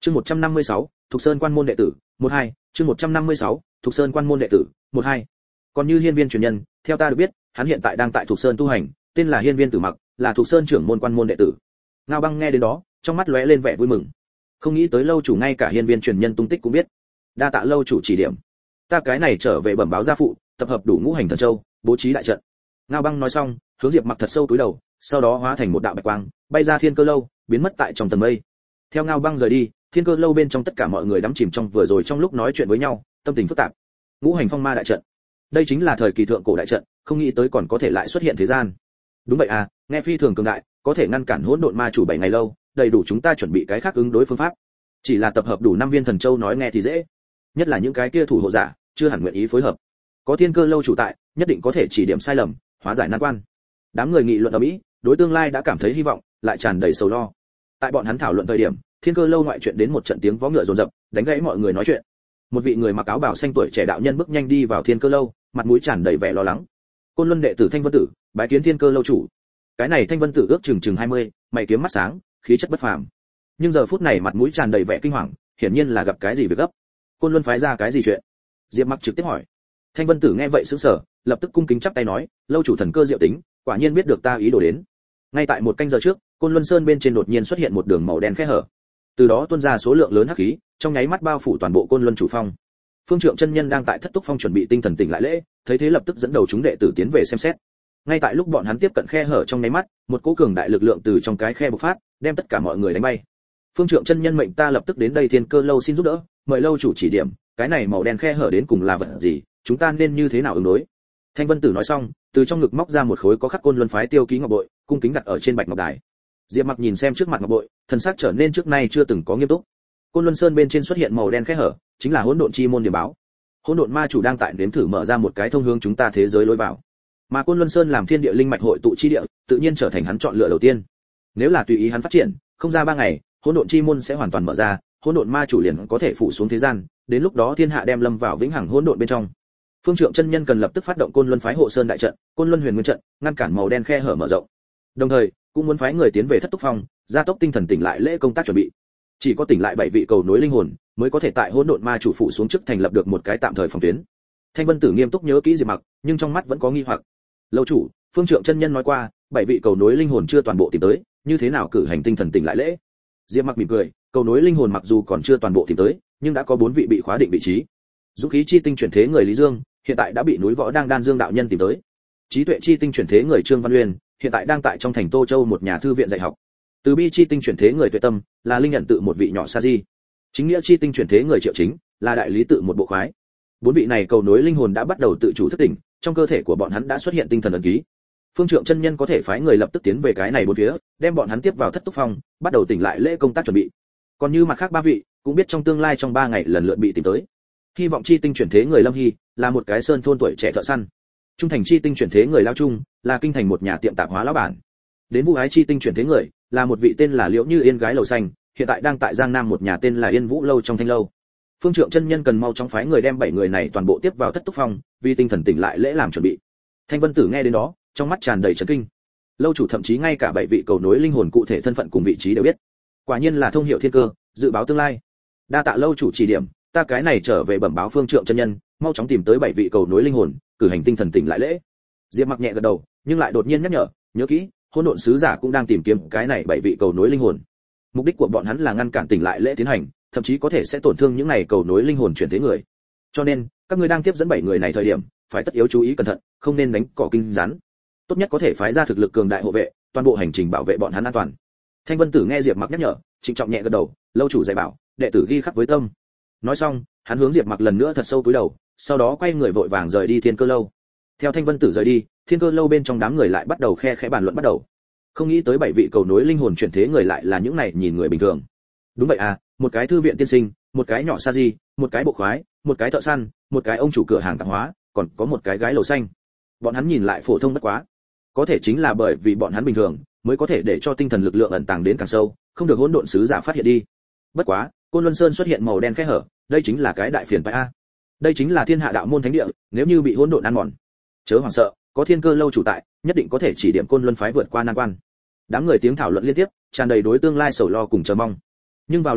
Chương 156, Thục Sơn Quan môn đệ tử, 12, chương 156, Thục Sơn Quan môn đệ tử, 12. Còn như Hiên Viên truyền nhân, theo ta được biết, hắn hiện tại đang tại Thục Sơn tu hành, tên là Hiên Viên Tử Mặc, là Thục Sơn trưởng môn quan môn đệ tử. Ngao Băng nghe đến đó, trong mắt lóe lên vẻ vui mừng. Không nghĩ tới lâu chủ ngay cả Hiên Viên truyền nhân tung tích cũng biết. Đa tạ lâu chủ chỉ điểm. Ta cái này trở về bẩm báo gia phụ, tập hợp đủ ngũ hành thần châu, bố trí đại trận. Ngao Băng nói xong, hướng Diệp Mặc thật sâu túi đầu, sau đó hóa thành một đạo bạch quang, bay ra Thiên Cơ lâu, biến mất tại trong tầng mây. Theo Ngao Băng rời đi, Thiên Cơ lâu bên trong tất cả mọi người đắm chìm trong vừa rồi trong lúc nói chuyện với nhau, tâm tình phức tạp. Ngũ hành phong ma đại trận, đây chính là thời kỳ thượng cổ đại trận, không nghĩ tới còn có thể lại xuất hiện thế gian. Đúng vậy à, nghe phi thường cường đại, có thể ngăn cản hỗn độn ma chủ 7 ngày lâu, đầy đủ chúng ta chuẩn bị cái khác ứng đối phương pháp. Chỉ là tập hợp đủ 5 viên thần châu nói nghe thì dễ, nhất là những cái kia thủ hộ giả, chưa hẳn nguyện ý phối hợp. Có Thiên Cơ lâu chủ tại, nhất định có thể chỉ điểm sai lầm, hóa giải nan quan. Đám người nghị luận ở mỹ, đối tương lai đã cảm thấy hy vọng, lại tràn đầy sầu lo. Tại bọn hắn thảo luận thời điểm, Thiên Cơ lâu ngoại chuyện đến một trận tiếng vó ngựa rồn rập, đánh gãy mọi người nói chuyện. Một vị người mặc áo bào xanh tuổi trẻ đạo nhân bước nhanh đi vào Thiên Cơ lâu, mặt mũi tràn đầy vẻ lo lắng. Côn Luân đệ tử Thanh Vân Tử, bái kiến Thiên Cơ lâu chủ. Cái này Thanh Vân Tử ước chừng 20, mày kiếm mắt sáng, khí chất bất phàm. Nhưng giờ phút này mặt mũi tràn đầy vẻ kinh hoàng, hiển nhiên là gặp cái gì việc gấp. Côn Luân phái ra cái gì chuyện? Diệp Mặc trực tiếp hỏi. Thanh Vân Tử nghe vậy sững sờ, lập tức cung kính chắp tay nói, lâu chủ thần cơ diệu tính, quả nhiên biết được ta ý đồ đến. Ngay tại một canh giờ trước, Côn Luân Sơn bên trên đột nhiên xuất hiện một đường màu đen khe hở. Từ đó tuôn ra số lượng lớn hắc khí, trong nháy mắt bao phủ toàn bộ Côn Luân chủ phong. Phương Trượng chân nhân đang tại Thất Túc Phong chuẩn bị tinh thần tỉnh lại lễ, thấy thế lập tức dẫn đầu chúng đệ tử tiến về xem xét. Ngay tại lúc bọn hắn tiếp cận khe hở trong nháy mắt, một cỗ cường đại lực lượng từ trong cái khe bộc phát, đem tất cả mọi người đánh bay. Phương Trượng chân nhân mệnh ta lập tức đến đây Thiên Cơ lâu xin giúp đỡ, mời lâu chủ chỉ điểm, cái này màu đen khe hở đến cùng là vật gì, chúng ta nên như thế nào ứng đối. Thanh Vân Tử nói xong, từ trong ngực móc ra một khối có khắc Côn Luân phái tiêu ký ngọc bội, cung kính đặt ở trên bạch ngọc đài. Diệp Mặc nhìn xem trước mặt ngọc bội, thần sắc trở nên trước nay chưa từng có nghiêm túc. Côn Luân Sơn bên trên xuất hiện màu đen khe hở, chính là hỗn độn chi môn điểm báo. Hỗn độn ma chủ đang tại nếm thử mở ra một cái thông hướng chúng ta thế giới lối vào. Mà Côn Luân Sơn làm thiên địa linh mạch hội tụ chi địa, tự nhiên trở thành hắn chọn lựa đầu tiên. Nếu là tùy ý hắn phát triển, không ra 3 ngày, hỗn độn chi môn sẽ hoàn toàn mở ra, hỗn độn ma chủ liền có thể phủ xuống thế gian, đến lúc đó thiên hạ đem lâm vào vĩnh hằng hỗn độn bên trong. Phương Trượng chân nhân cần lập tức phát động Côn Luân phái hộ sơn đại trận, Côn Luân huyền nguyên trận, ngăn cản màu đen khe hở mở rộng. Đồng thời, cũng muốn phái người tiến về Thất Túc Phong, gia tốc tinh thần tỉnh lại lễ công tác chuẩn bị. Chỉ có tỉnh lại 7 vị cầu nối linh hồn, mới có thể tại hỗn độn ma chủ phủ xuống trước thành lập được một cái tạm thời phòng tuyến. Thanh Vân Tử nghiêm túc nhớ kỹ Diệp Mặc, nhưng trong mắt vẫn có nghi hoặc. Lâu chủ, Phương Trượng chân nhân nói qua, 7 vị cầu nối linh hồn chưa toàn bộ tìm tới, như thế nào cử hành tinh thần tỉnh lại lễ? Diệp Mặc mỉm cười, cầu nối linh hồn mặc dù còn chưa toàn bộ tìm tới, nhưng đã có 4 vị bị khóa định vị trí. Dũng khí chi tinh chuyển thế người Lý Dương, hiện tại đã bị núi Võ Đang Đan Dương đạo nhân tìm tới. Trí tuệ chi tinh chuyển thế người Trương Văn Uyên, hiện tại đang tại trong thành Tô Châu một nhà thư viện dạy học. Từ bi chi tinh chuyển thế người Tuệ Tâm, là linh nhận tự một vị nhỏ sa di. Chính nghĩa chi tinh chuyển thế người Triệu Chính, là đại lý tự một bộ khoái. 4 vị này cầu nối linh hồn đã bắt đầu tự chủ thức tỉnh, trong cơ thể của bọn hắn đã xuất hiện tinh thần ấn ký. Phương Trượng chân nhân có thể phái người lập tức tiến về cái này bốn phía, đem bọn hắn tiếp vào Thất Túc Phong, bắt đầu tỉnh lại lễ công tác chuẩn bị. Còn như mặt khác 3 vị, cũng biết trong tương lai trong 3 ngày lần lượt bị tìm tới. Hy vọng chi tinh chuyển thế người Lâm Hy, là một cái sơn thôn tuổi trẻ thợ săn. Trung thành chi tinh chuyển thế người Lao Trung, là kinh thành một nhà tiệm tạp hóa lão bản. Đến Vũ Ái chi tinh chuyển thế người, là một vị tên là Liễu Như Yên gái lầu xanh, hiện tại đang tại Giang Nam một nhà tên là Yên Vũ lâu trong Thanh lâu. Phương Trượng chân nhân cần mau chóng phái người đem 7 người này toàn bộ tiếp vào Thất Túc Phong, vì tinh thần tỉnh lại lễ làm chuẩn bị. Thanh Vân Tử nghe đến đó, trong mắt tràn đầy chấn kinh. Lâu chủ thậm chí ngay cả 7 vị cầu nối linh hồn cụ thể thân phận cùng vị trí đều biết. Quả nhiên là thông hiểu thiên cơ, dự báo tương lai. Đa tạ lâu chủ chỉ điểm, ta cái này trở về bẩm báo Phương Trượng chân nhân, mau chóng tìm tới 7 vị cầu nối linh hồn, cử hành tinh thần tỉnh lại lễ. Diệp Mặc nhẹ gật đầu, nhưng lại đột nhiên nhắc nhở, nhớ kỹ, hỗn độn sứ giả cũng đang tìm kiếm cái này 7 vị cầu nối linh hồn. Mục đích của bọn hắn là ngăn cản tỉnh lại lễ tiến hành, thậm chí có thể sẽ tổn thương những này cầu nối linh hồn chuyển thế người. Cho nên, các ngươi đang tiếp dẫn 7 người này thời điểm, phải tất yếu chú ý cẩn thận, không nên đánh cỏ kinh rắn. Tốt nhất có thể phái ra thực lực cường đại hộ vệ, toàn bộ hành trình bảo vệ bọn hắn an toàn. Thanh Vân Tử nghe Diệp Mặc nhắc nhở, trịnh trọng nhẹ gật đầu, lâu chủ dạy bảo, đệ tử ghi khắc với tâm. Nói xong, hắn hướng Diệp Mặc lần nữa thật sâu cúi đầu, sau đó quay người vội vàng rời đi Thiên Cơ lâu. Theo Thanh Vân Tử rời đi, Thiên Cơ lâu bên trong đám người lại bắt đầu khe khẽ bàn luận bắt đầu. Không nghĩ tới 7 vị cầu nối linh hồn chuyển thế người lại là những này nhìn người bình thường. Đúng vậy à, một cái thư viện tiên sinh, một cái nhỏ sa di, một cái bộ khoái, một cái thợ săn, một cái ông chủ cửa hàng tạp hóa, còn có một cái gái lầu xanh. Bọn hắn nhìn lại phổ thông bất quá, có thể chính là bởi vì bọn hắn bình thường, mới có thể để cho tinh thần lực lượng ẩn tàng đến càng sâu, không được hỗn độn sứ giả phát hiện đi. Bất quá, Côn Luân Sơn xuất hiện màu đen khe hở, đây chính là cái đại phiền phải a. Đây chính là thiên hạ đạo môn thánh địa, nếu như bị hỗn độn ăn mòn, chớ hoảng sợ, có Thiên Cơ lâu chủ tại, nhất định có thể chỉ điểm Côn Luân phái vượt qua nan quan. Đám người tiếng thảo luận liên tiếp, tràn đầy đối tương lai sầu lo cùng chờ mong. Nhưng vào lúc này,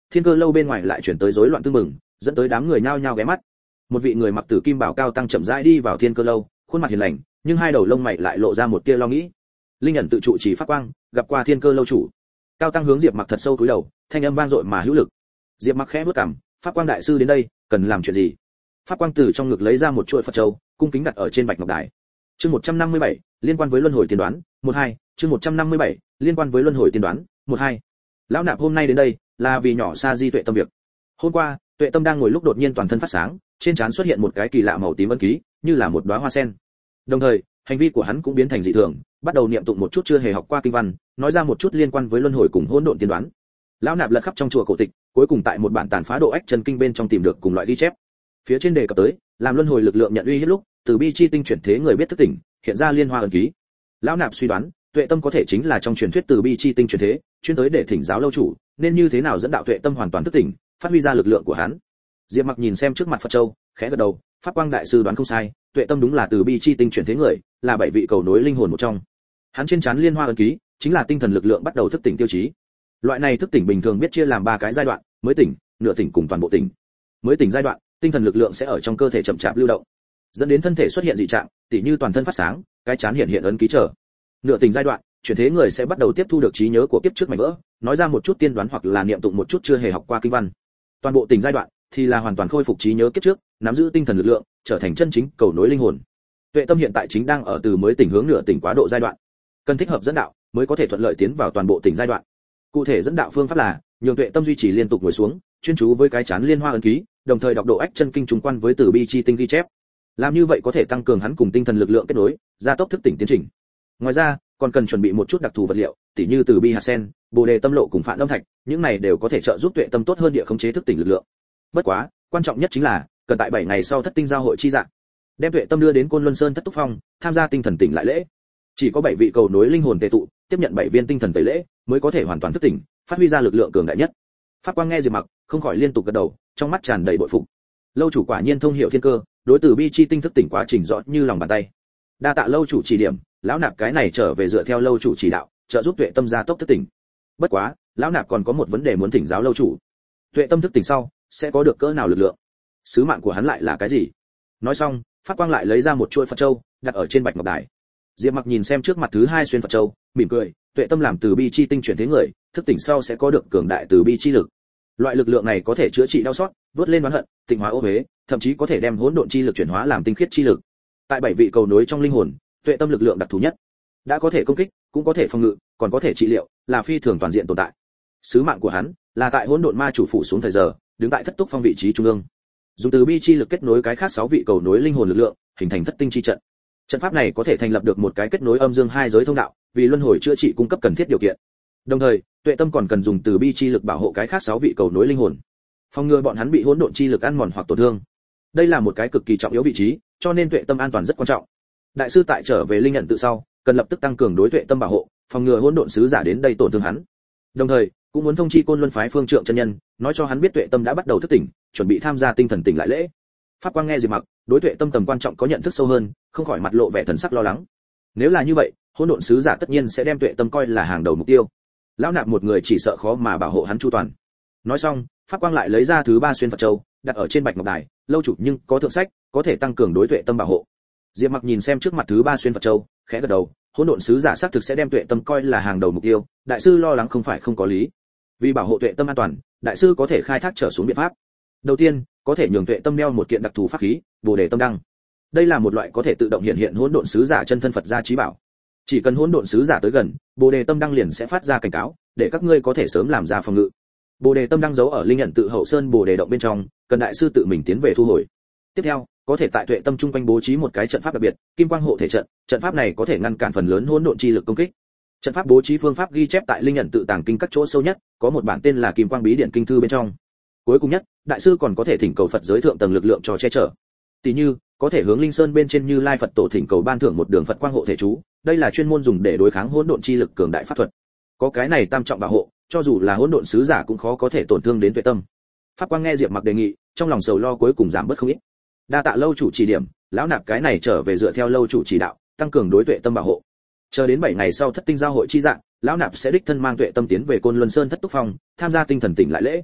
thiên cơ lâu bên ngoài lại chuyển tới rối loạn tương mừng, dẫn tới đám người nhao nhao ghé mắt. Một vị người mặc tử kim bảo cao tăng chậm rãi đi vào thiên cơ lâu, khuôn mặt hiền lành, nhưng hai đầu lông mày lại lộ ra một tia lo nghĩ. Linh ẩn tự trụ chỉ pháp quang, gặp qua thiên cơ lâu chủ. Cao tăng hướng Diệp Mặc thật sâu cúi đầu, thanh âm vang dội mà hữu lực. Diệp Mặc khẽ bước cằm, pháp quang đại sư đến đây, cần làm chuyện gì? Pháp quang từ trong ngực lấy ra một chuỗi Phật châu, cung kính đặt ở trên bạch ngọc đài. Chương 157, liên quan với luân hồi tiên đoán, 12, chương 157, liên quan với luân hồi tiên đoán, 12. Lão nạp hôm nay đến đây, là vì nhỏ Sa Di Tuệ Tâm việc. Hôm qua, Tuệ Tâm đang ngồi lúc đột nhiên toàn thân phát sáng, trên trán xuất hiện một cái kỳ lạ màu tím ấn ký, như là một đóa hoa sen. Đồng thời, hành vi của hắn cũng biến thành dị thường, bắt đầu niệm tụng một chút chưa hề học qua kinh văn, nói ra một chút liên quan với luân hồi cùng hỗn độn tiên đoán. Lão nạp lật khắp trong chùa cổ tịch, cuối cùng tại một bản tàn phá độ ách chân kinh bên trong tìm được cùng loại ghi chép. Phía trên đề cập tới, làm luân hồi lực lượng nhận uy hiếp lúc, từ bi chi tinh chuyển thế người biết thức tỉnh, hiện ra liên hoa ấn ký. Lão nạp suy đoán, Tuệ Tâm có thể chính là trong truyền thuyết từ bi chi tinh chuyển thế, chuyên tới để thỉnh giáo lâu chủ, nên như thế nào dẫn đạo Tuệ Tâm hoàn toàn thức tỉnh, phát huy ra lực lượng của hắn. Diệp Mặc nhìn xem trước mặt Phật châu, khẽ gật đầu, pháp quang đại sư đoán không sai, Tuệ Tâm đúng là từ bi chi tinh chuyển thế người, là bảy vị cầu nối linh hồn một trong. Hắn trên trán liên hoa ấn ký, chính là tinh thần lực lượng bắt đầu thức tỉnh tiêu chí. Loại này thức tỉnh bình thường biết chia làm 3 cái giai đoạn, mới tỉnh, nửa tỉnh cùng toàn bộ tỉnh. Mới tỉnh giai đoạn, tinh thần lực lượng sẽ ở trong cơ thể chậm chạp lưu động, dẫn đến thân thể xuất hiện dị trạng, tỉ như toàn thân phát sáng, cái chán hiện ấn ký trở. Nửa tỉnh giai đoạn, chuyển thế người sẽ bắt đầu tiếp thu được trí nhớ của kiếp trước mảnh vỡ, nói ra một chút tiên đoán hoặc là niệm tụng một chút chưa hề học qua kinh văn. Toàn bộ tỉnh giai đoạn thì là hoàn toàn khôi phục trí nhớ kiếp trước, nắm giữ tinh thần lực lượng, trở thành chân chính cầu nối linh hồn. Tuệ Tâm hiện tại chính đang ở từ mới tỉnh hướng nửa tỉnh quá độ giai đoạn, cần thích hợp dẫn đạo mới có thể thuận lợi tiến vào toàn bộ tỉnh giai đoạn. Cụ thể dẫn đạo phương pháp là nhường Tuệ Tâm duy trì liên tục ngồi xuống, chuyên chú với cái chán liên hoa ấn ký, đồng thời đọc độ ách chân kinh trùng quan với từ bi chi tinh ghi chép. Làm như vậy có thể tăng cường hắn cùng tinh thần lực lượng kết nối, gia tốc thức tỉnh tiến trình. Ngoài ra, còn cần chuẩn bị một chút đặc thù vật liệu, tỉ như từ bi hạt sen, bồ đề tâm lộ cùng phạn âm thạch, những này đều có thể trợ giúp Tuệ Tâm tốt hơn địa khống chế thức tỉnh lực lượng. Bất quá, quan trọng nhất chính là cần tại 7 ngày sau thất tinh giao hội chi dạng, đem Tuệ Tâm đưa đến Côn Luân Sơn Thất Túc Phong, tham gia tinh thần tỉnh lại lễ. Chỉ có 7 vị cầu nối linh hồn tề tụ, tiếp nhận 7 viên tinh thần tẩy lễ, mới có thể hoàn toàn thức tỉnh, phát huy ra lực lượng cường đại nhất. Pháp Quang nghe Diệp Mặc, không khỏi liên tục gật đầu, trong mắt tràn đầy bội phục. Lâu chủ quả nhiên thông hiểu thiên cơ, đối từ bi chi tinh thức tỉnh quá trình rõ như lòng bàn tay. Đa tạ lâu chủ chỉ điểm, lão nạp cái này trở về dựa theo lâu chủ chỉ đạo, trợ giúp Tuệ Tâm gia tốc thức tỉnh. Bất quá, lão nạp còn có một vấn đề muốn thỉnh giáo lâu chủ. Tuệ Tâm thức tỉnh sau, sẽ có được cỡ nào lực lượng? Sứ mạng của hắn lại là cái gì? Nói xong, Pháp Quang lại lấy ra một chuỗi Phật châu, đặt ở trên bạch ngọc đài. Diệp Mặc nhìn xem trước mặt thứ 2 xuyên Phật châu, mỉm cười, Tuệ Tâm làm từ bi chi tinh chuyển thế người, thức tỉnh sau sẽ có được cường đại từ bi chi lực. Loại lực lượng này có thể chữa trị đau xót, vớt lên oán hận, tịnh hóa ô uế, thậm chí có thể đem hỗn độn chi lực chuyển hóa làm tinh khiết chi lực. Tại 7 vị cầu nối trong linh hồn, Tuệ Tâm lực lượng đặc thù nhất, đã có thể công kích, cũng có thể phòng ngự, còn có thể trị liệu, là phi thường toàn diện tồn tại. Sứ mạng của hắn là tại hỗn độn ma chủ phủ xuống thời giờ, đứng tại Thất Túc Phong vị trí trung ương, dùng từ bi chi lực kết nối cái khác 6 vị cầu nối linh hồn lực lượng, hình thành thất tinh chi trận. Trận pháp này có thể thành lập được một cái kết nối âm dương hai giới thông đạo, vì luân hồi chữa trị cung cấp cần thiết điều kiện. Đồng thời, Tuệ Tâm còn cần dùng từ bi chi lực bảo hộ cái khác 6 vị cầu nối linh hồn, phòng ngừa bọn hắn bị hỗn độn chi lực ăn mòn hoặc tổn thương. Đây là một cái cực kỳ trọng yếu vị trí, cho nên Tuệ Tâm an toàn rất quan trọng. Đại sư tại trở về linh nhận tự sau, cần lập tức tăng cường đối Tuệ Tâm bảo hộ, phòng ngừa hỗn độn sứ giả đến đây tổn thương hắn. Đồng thời, cũng muốn thông chi Côn Luân phái Phương Trượng chân nhân, nói cho hắn biết Tuệ Tâm đã bắt đầu thức tỉnh, chuẩn bị tham gia tinh thần tỉnh lại lễ. Pháp Quang nghe Diệp Mặc, đối Tuệ Tâm tầm quan trọng có nhận thức sâu hơn, không khỏi mặt lộ vẻ thần sắc lo lắng. Nếu là như vậy, hỗn độn sứ giả tất nhiên sẽ đem Tuệ Tâm coi là hàng đầu mục tiêu. Lão nạp một người chỉ sợ khó mà bảo hộ hắn chu toàn. Nói xong, Pháp Quang lại lấy ra thứ 3 xuyên Phật châu, đặt ở trên bạch ngọc đài, lâu chủ nhưng có thượng sách, có thể tăng cường đối Tuệ Tâm bảo hộ. Diệp Mặc nhìn xem trước mặt thứ 3 xuyên Phật châu, khẽ gật đầu, hỗn độn sứ giả xác thực sẽ đem Tuệ Tâm coi là hàng đầu mục tiêu, đại sư lo lắng không phải không có lý. Vì bảo hộ Tuệ Tâm an toàn, đại sư có thể khai thác trở xuống biện pháp. Đầu tiên, có thể nhường Tuệ Tâm đeo một kiện đặc thù pháp khí, Bồ Đề Tâm Đăng. Đây là một loại có thể tự động hiện hiện hỗn độn sứ giả chân thân Phật gia chí bảo. Chỉ cần hỗn độn sứ giả tới gần, Bồ Đề Tâm Đăng liền sẽ phát ra cảnh cáo, để các ngươi có thể sớm làm ra phòng ngự. Bồ Đề Tâm Đăng giấu ở linh nhận tự hậu sơn Bồ Đề động bên trong, cần đại sư tự mình tiến về thu hồi. Tiếp theo, có thể tại Tuệ Tâm trung quanh bố trí một cái trận pháp đặc biệt, Kim Quang hộ thể trận, trận pháp này có thể ngăn cản phần lớn hỗn độn chi lực công kích. Trận pháp bố trí phương pháp ghi chép tại linh nhận tự tàng kinh các chỗ sâu nhất, có một bản tên là Kim Quang bí điển kinh thư bên trong. Cuối cùng nhất, đại sư còn có thể thỉnh cầu Phật giới thượng tầng lực lượng cho che chở. Tỷ như, có thể hướng linh sơn bên trên Như Lai Phật tổ thỉnh cầu ban thưởng một đường Phật quang hộ thể chú, đây là chuyên môn dùng để đối kháng hỗn độn chi lực cường đại pháp thuật. Có cái này tam trọng bảo hộ, cho dù là hỗn độn sứ giả cũng khó có thể tổn thương đến Tuệ Tâm. Pháp Quang nghe Diệp Mặc đề nghị, trong lòng sầu lo cuối cùng giảm bớt không ít. Đa tạ lâu chủ chỉ điểm, lão nạp cái này trở về dựa theo lâu chủ chỉ đạo, tăng cường đối Tuệ Tâm bảo hộ. Chờ đến 7 ngày sau thất tinh giao hội chi dạng, lão nạp sẽ đích thân mang Tuệ Tâm tiến về Côn Luân Sơn Thất Túc Phong, tham gia tinh thần tỉnh lại lễ.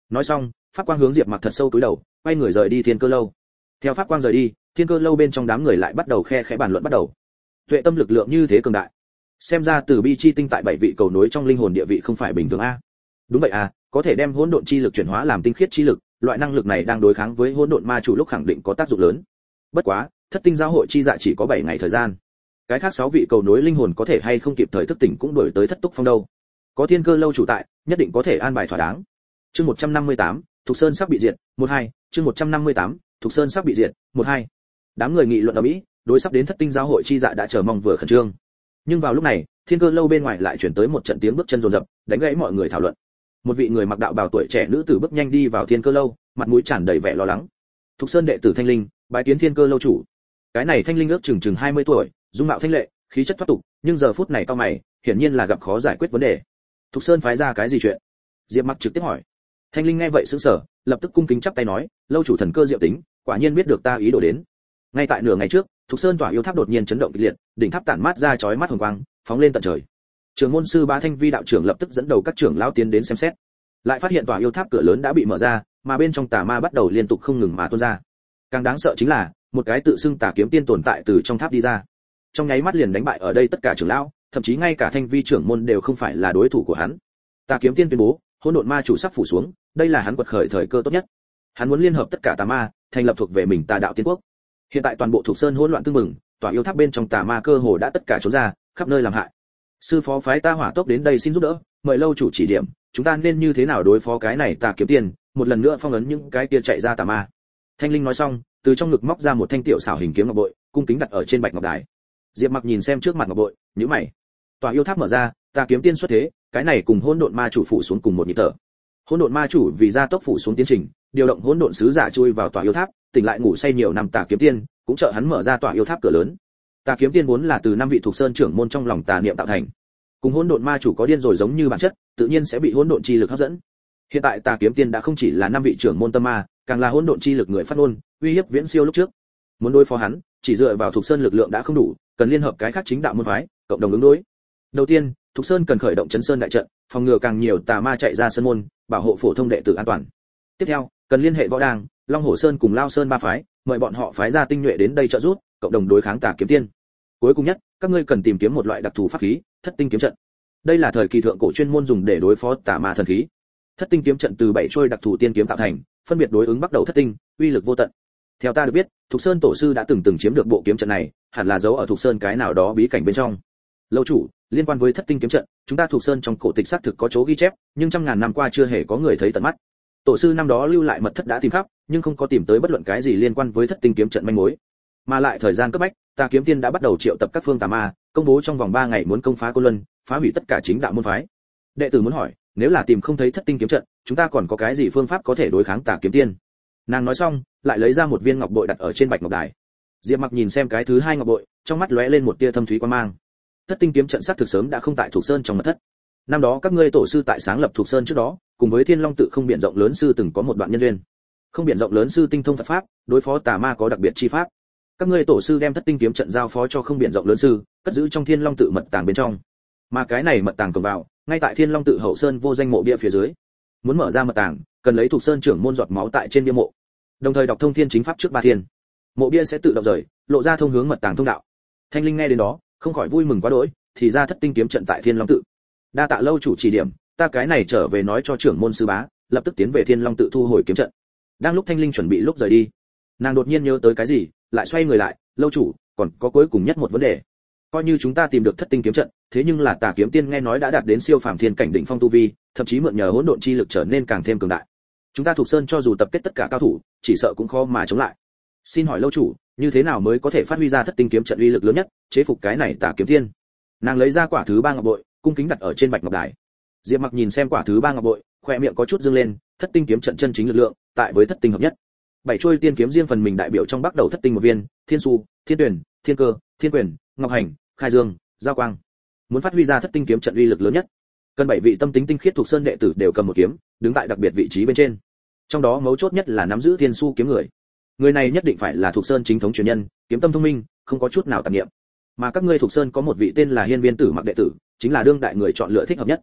Nói xong, pháp quang hướng Diệp Mặc thật sâu cúi đầu, quay người rời đi Thiên Cơ lâu. Theo pháp quang rời đi, Thiên Cơ lâu bên trong đám người lại bắt đầu khe khẽ bàn luận bắt đầu. Tuệ tâm lực lượng như thế cường đại, xem ra Từ Bi chi tinh tại 7 vị cầu nối trong linh hồn địa vị không phải bình thường a. Đúng vậy a, có thể đem hỗn độn chi lực chuyển hóa làm tinh khiết chi lực, loại năng lực này đang đối kháng với hỗn độn ma chủ lúc khẳng định có tác dụng lớn. Bất quá, Thất tinh giáo hội chi dạ chỉ có 7 ngày thời gian. Cái khác 6 vị cầu nối linh hồn có thể hay không kịp thời thức tỉnh cũng đổi tới Thất Túc Phong đâu. Có Thiên Cơ lâu chủ tại, nhất định có thể an bài thỏa đáng. Chương 158, Thục Sơn sắp bị diệt, 12, chương 158, Thục Sơn sắp bị diệt, 12. Đám người nghị luận ầm ĩ, đối sắp đến Thất tinh giáo hội chi dạ đã chờ mong vừa khẩn trương. Nhưng vào lúc này, Thiên Cơ lâu bên ngoài lại truyền tới một trận tiếng bước chân rồn rập, đánh gãy mọi người thảo luận. Một vị người mặc đạo bào tuổi trẻ nữ tử bước nhanh đi vào Thiên Cơ lâu, mặt mũi tràn đầy vẻ lo lắng. Thục Sơn đệ tử Thanh Linh, bái kiến Thiên Cơ lâu chủ. Cái này Thanh Linh ước chừng 20 tuổi, dung mạo thanh lệ, khí chất thoát tục, nhưng giờ phút này cao mày, hiển nhiên là gặp khó giải quyết vấn đề. Thục Sơn phái ra cái gì chuyện? Diệp Mặc trực tiếp hỏi. Thanh Linh nghe vậy sững sờ, lập tức cung kính chắp tay nói, lâu chủ thần cơ diệu tính, quả nhiên biết được ta ý đồ đến. Ngay tại nửa ngày trước, Thục Sơn tỏa yêu tháp đột nhiên chấn động kịch liệt, đỉnh tháp tản mát ra chói mắt hồng quang, phóng lên tận trời. Trưởng môn sư Bá Thanh Vi đạo trưởng lập tức dẫn đầu các trưởng lão tiến đến xem xét. Lại phát hiện tòa yêu tháp cửa lớn đã bị mở ra, mà bên trong tà ma bắt đầu liên tục không ngừng mà tuôn ra. Càng đáng sợ chính là, một cái tự xưng Tà Kiếm Tiên tồn tại từ trong tháp đi ra. Trong nháy mắt liền đánh bại ở đây tất cả trưởng lão, thậm chí ngay cả Thanh Vi trưởng môn đều không phải là đối thủ của hắn. Tà Kiếm Tiên tuyên bố, hỗn độn ma chủ sắp phủ xuống, đây là hắn quật khởi thời cơ tốt nhất. Hắn muốn liên hợp tất cả tà ma, thành lập thuộc về mình Tà đạo tiên quốc. Hiện tại toàn bộ Thục Sơn hỗn loạn tương mừng, tòa yêu tháp bên trong tà ma cơ hồ đã tất cả trốn ra, khắp nơi làm hại. Sư phó phái ta hỏa tốc đến đây xin giúp đỡ, mời lâu chủ chỉ điểm, chúng ta nên như thế nào đối phó cái này Tà Kiếm Tiên, một lần nữa phong ấn những cái kia chạy ra tà ma. Thanh Linh nói xong, từ trong ngực móc ra một thanh tiểu xảo hình kiếm ngọc bội, cung kính đặt ở trên bạch ngọc đài. Diệp Mặc nhìn xem trước mặt ngọc bội, nhíu mày. Tòa yêu tháp mở ra, Tà Kiếm Tiên xuất thế, cái này cùng hỗn độn ma chủ phụ xuống cùng một nhịp thở. Hỗn độn ma chủ vì gia tốc phụ xuống tiến trình, điều động hỗn độn sứ giả chui vào tòa yêu tháp, tỉnh lại ngủ say nhiều năm Tà Kiếm Tiên, cũng trợ hắn mở ra tòa yêu tháp cửa lớn. Tà Kiếm Tiên vốn là từ 5 vị thuộc sơn trưởng môn trong lòng tà niệm tạo thành, cùng hỗn độn ma chủ có điên rồi giống như bản chất, tự nhiên sẽ bị hỗn độn chi lực hấp dẫn. Hiện tại Tà Kiếm Tiên đã không chỉ là 5 vị trưởng môn tâm ma, càng là hỗn độn chi lực người phát ngôn, uy hiếp viễn siêu lúc trước. Muốn đối phó hắn, chỉ dựa vào thuộc sơn lực lượng đã không đủ, cần liên hợp cái khác chính đạo môn phái, cộng đồng ứng đối. Đầu tiên, Thục Sơn cần khởi động Chấn Sơn đại trận, phòng ngừa càng nhiều tà ma chạy ra sơn môn, bảo hộ phổ thông đệ tử an toàn. Tiếp theo, cần liên hệ Võ Đàng, Long Hổ Sơn cùng Lao Sơn ba phái, mời bọn họ phái ra tinh nhuệ đến đây trợ giúp, cộng đồng đối kháng Tà Kiếm Tiên. Cuối cùng nhất, các ngươi cần tìm kiếm một loại đặc thù pháp khí, Thất Tinh kiếm trận. Đây là thời kỳ thượng cổ chuyên môn dùng để đối phó tà ma thần khí. Thất Tinh kiếm trận từ 7 trôi đặc thù tiên kiếm tạo thành, phân biệt đối ứng bắt đầu thất tinh, uy lực vô tận. Theo ta được biết, Thục Sơn tổ sư đã từng chiếm được bộ kiếm trận này, hẳn là giấu ở Thục Sơn cái nào đó bí cảnh bên trong. Lâu chủ, liên quan với Thất Tinh kiếm trận, chúng ta Thục Sơn trong cổ tịch xác thực có chỗ ghi chép, nhưng trăm ngàn năm qua chưa hề có người thấy tận mắt. Tổ sư năm đó lưu lại mật thất đã tìm khắp, nhưng không có tìm tới bất luận cái gì liên quan với Thất Tinh kiếm trận manh mối. Mà lại thời gian cấp bách, Tà Kiếm Tiên đã bắt đầu triệu tập các phương tà ma, công bố trong vòng 3 ngày muốn công phá Côn Luân, phá hủy tất cả chính đạo môn phái. Đệ tử muốn hỏi, nếu là tìm không thấy Thất Tinh kiếm trận, chúng ta còn có cái gì phương pháp có thể đối kháng Tà Kiếm Tiên? Nàng nói xong, lại lấy ra một viên ngọc bội đặt ở trên bạch ngọc đài. Diệp Mặc nhìn xem cái thứ hai ngọc bội, trong mắt lóe lên một tia thâm thúy quan mang. Thất Tinh kiếm trận xác thực sớm đã không tại Thục Sơn trong mật thất. Năm đó các ngươi tổ sư tại sáng lập Thục Sơn trước đó, cùng với Thiên Long tự không biển rộng lớn sư từng có một đoạn nhân duyên. Không biển rộng lớn sư tinh thông Phật pháp, đối phó tà ma có đặc biệt chi pháp. Các ngươi tổ sư đem Thất Tinh kiếm trận giao phó cho không biển rộng lớn sư, cất giữ trong Thiên Long tự mật tàng bên trong. Mà cái này mật tàng cổng vào, ngay tại Thiên Long tự hậu sơn vô danh mộ bia phía dưới. Muốn mở ra mật tàng, cần lấy Thục Sơn trưởng môn giọt máu tại trên bia mộ. Đồng thời đọc thông thiên chính pháp trước 3 thiên. Mộ bia sẽ tự động rời, lộ ra thông hướng mật tàng thông đạo. Thanh Linh nghe đến đó, không khỏi vui mừng quá đỗi, thì ra Thất Tinh kiếm trận tại Thiên Long tự. Đa tạ lâu chủ chỉ điểm, ta cái này trở về nói cho trưởng môn sư bá, lập tức tiến về Thiên Long tự thu hồi kiếm trận. Đang lúc Thanh Linh chuẩn bị lúc rời đi, nàng đột nhiên nhớ tới cái gì, lại xoay người lại, lâu chủ, còn có cuối cùng nhất một vấn đề. Coi như chúng ta tìm được Thất Tinh kiếm trận, thế nhưng là Tà Kiếm Tiên nghe nói đã đạt đến siêu phàm thiên cảnh đỉnh phong tu vi, thậm chí mượn nhờ hỗn độn chi lực trở nên càng thêm cường đại. Chúng ta Thục Sơn cho dù tập kết tất cả cao thủ, chỉ sợ cũng khó mà chống lại. Xin hỏi lâu chủ, như thế nào mới có thể phát huy ra Thất Tinh kiếm trận uy lực lớn nhất, chế phục cái này Tà Kiếm Tiên? Nàng lấy ra quả thứ 3 ngọc bội, cung kính đặt ở trên bạch ngọc đài. Diệp Mặc nhìn xem quả thứ 3 ngọc bội, khóe miệng có chút dương lên, Thất Tinh kiếm trận chân chính lực lượng, tại với Thất Tinh hợp nhất. 7 chuôi tiên kiếm riêng phần mình đại biểu trong bắt đầu Thất Tinh một viên, Thiên Su, Thiên Tuyển, Thiên Cơ, Thiên Quyền, Ngọc Hành, Khai Dương, Giao Quang. Muốn phát huy ra Thất Tinh kiếm trận uy lực lớn nhất, cần 7 vị tâm tính tinh khiết thuộc sơn đệ tử đều cầm một kiếm, đứng tại đặc biệt vị trí bên trên. Trong đó mấu chốt nhất là nắm giữ Thiên Su kiếm người. Người này nhất định phải là thuộc sơn chính thống truyền nhân, kiếm tâm thông minh, không có chút nào tạp niệm. Mà các ngươi thuộc sơn có một vị tên là Hiên Viên Tử Mặc đệ tử, chính là đương đại người chọn lựa thích hợp nhất.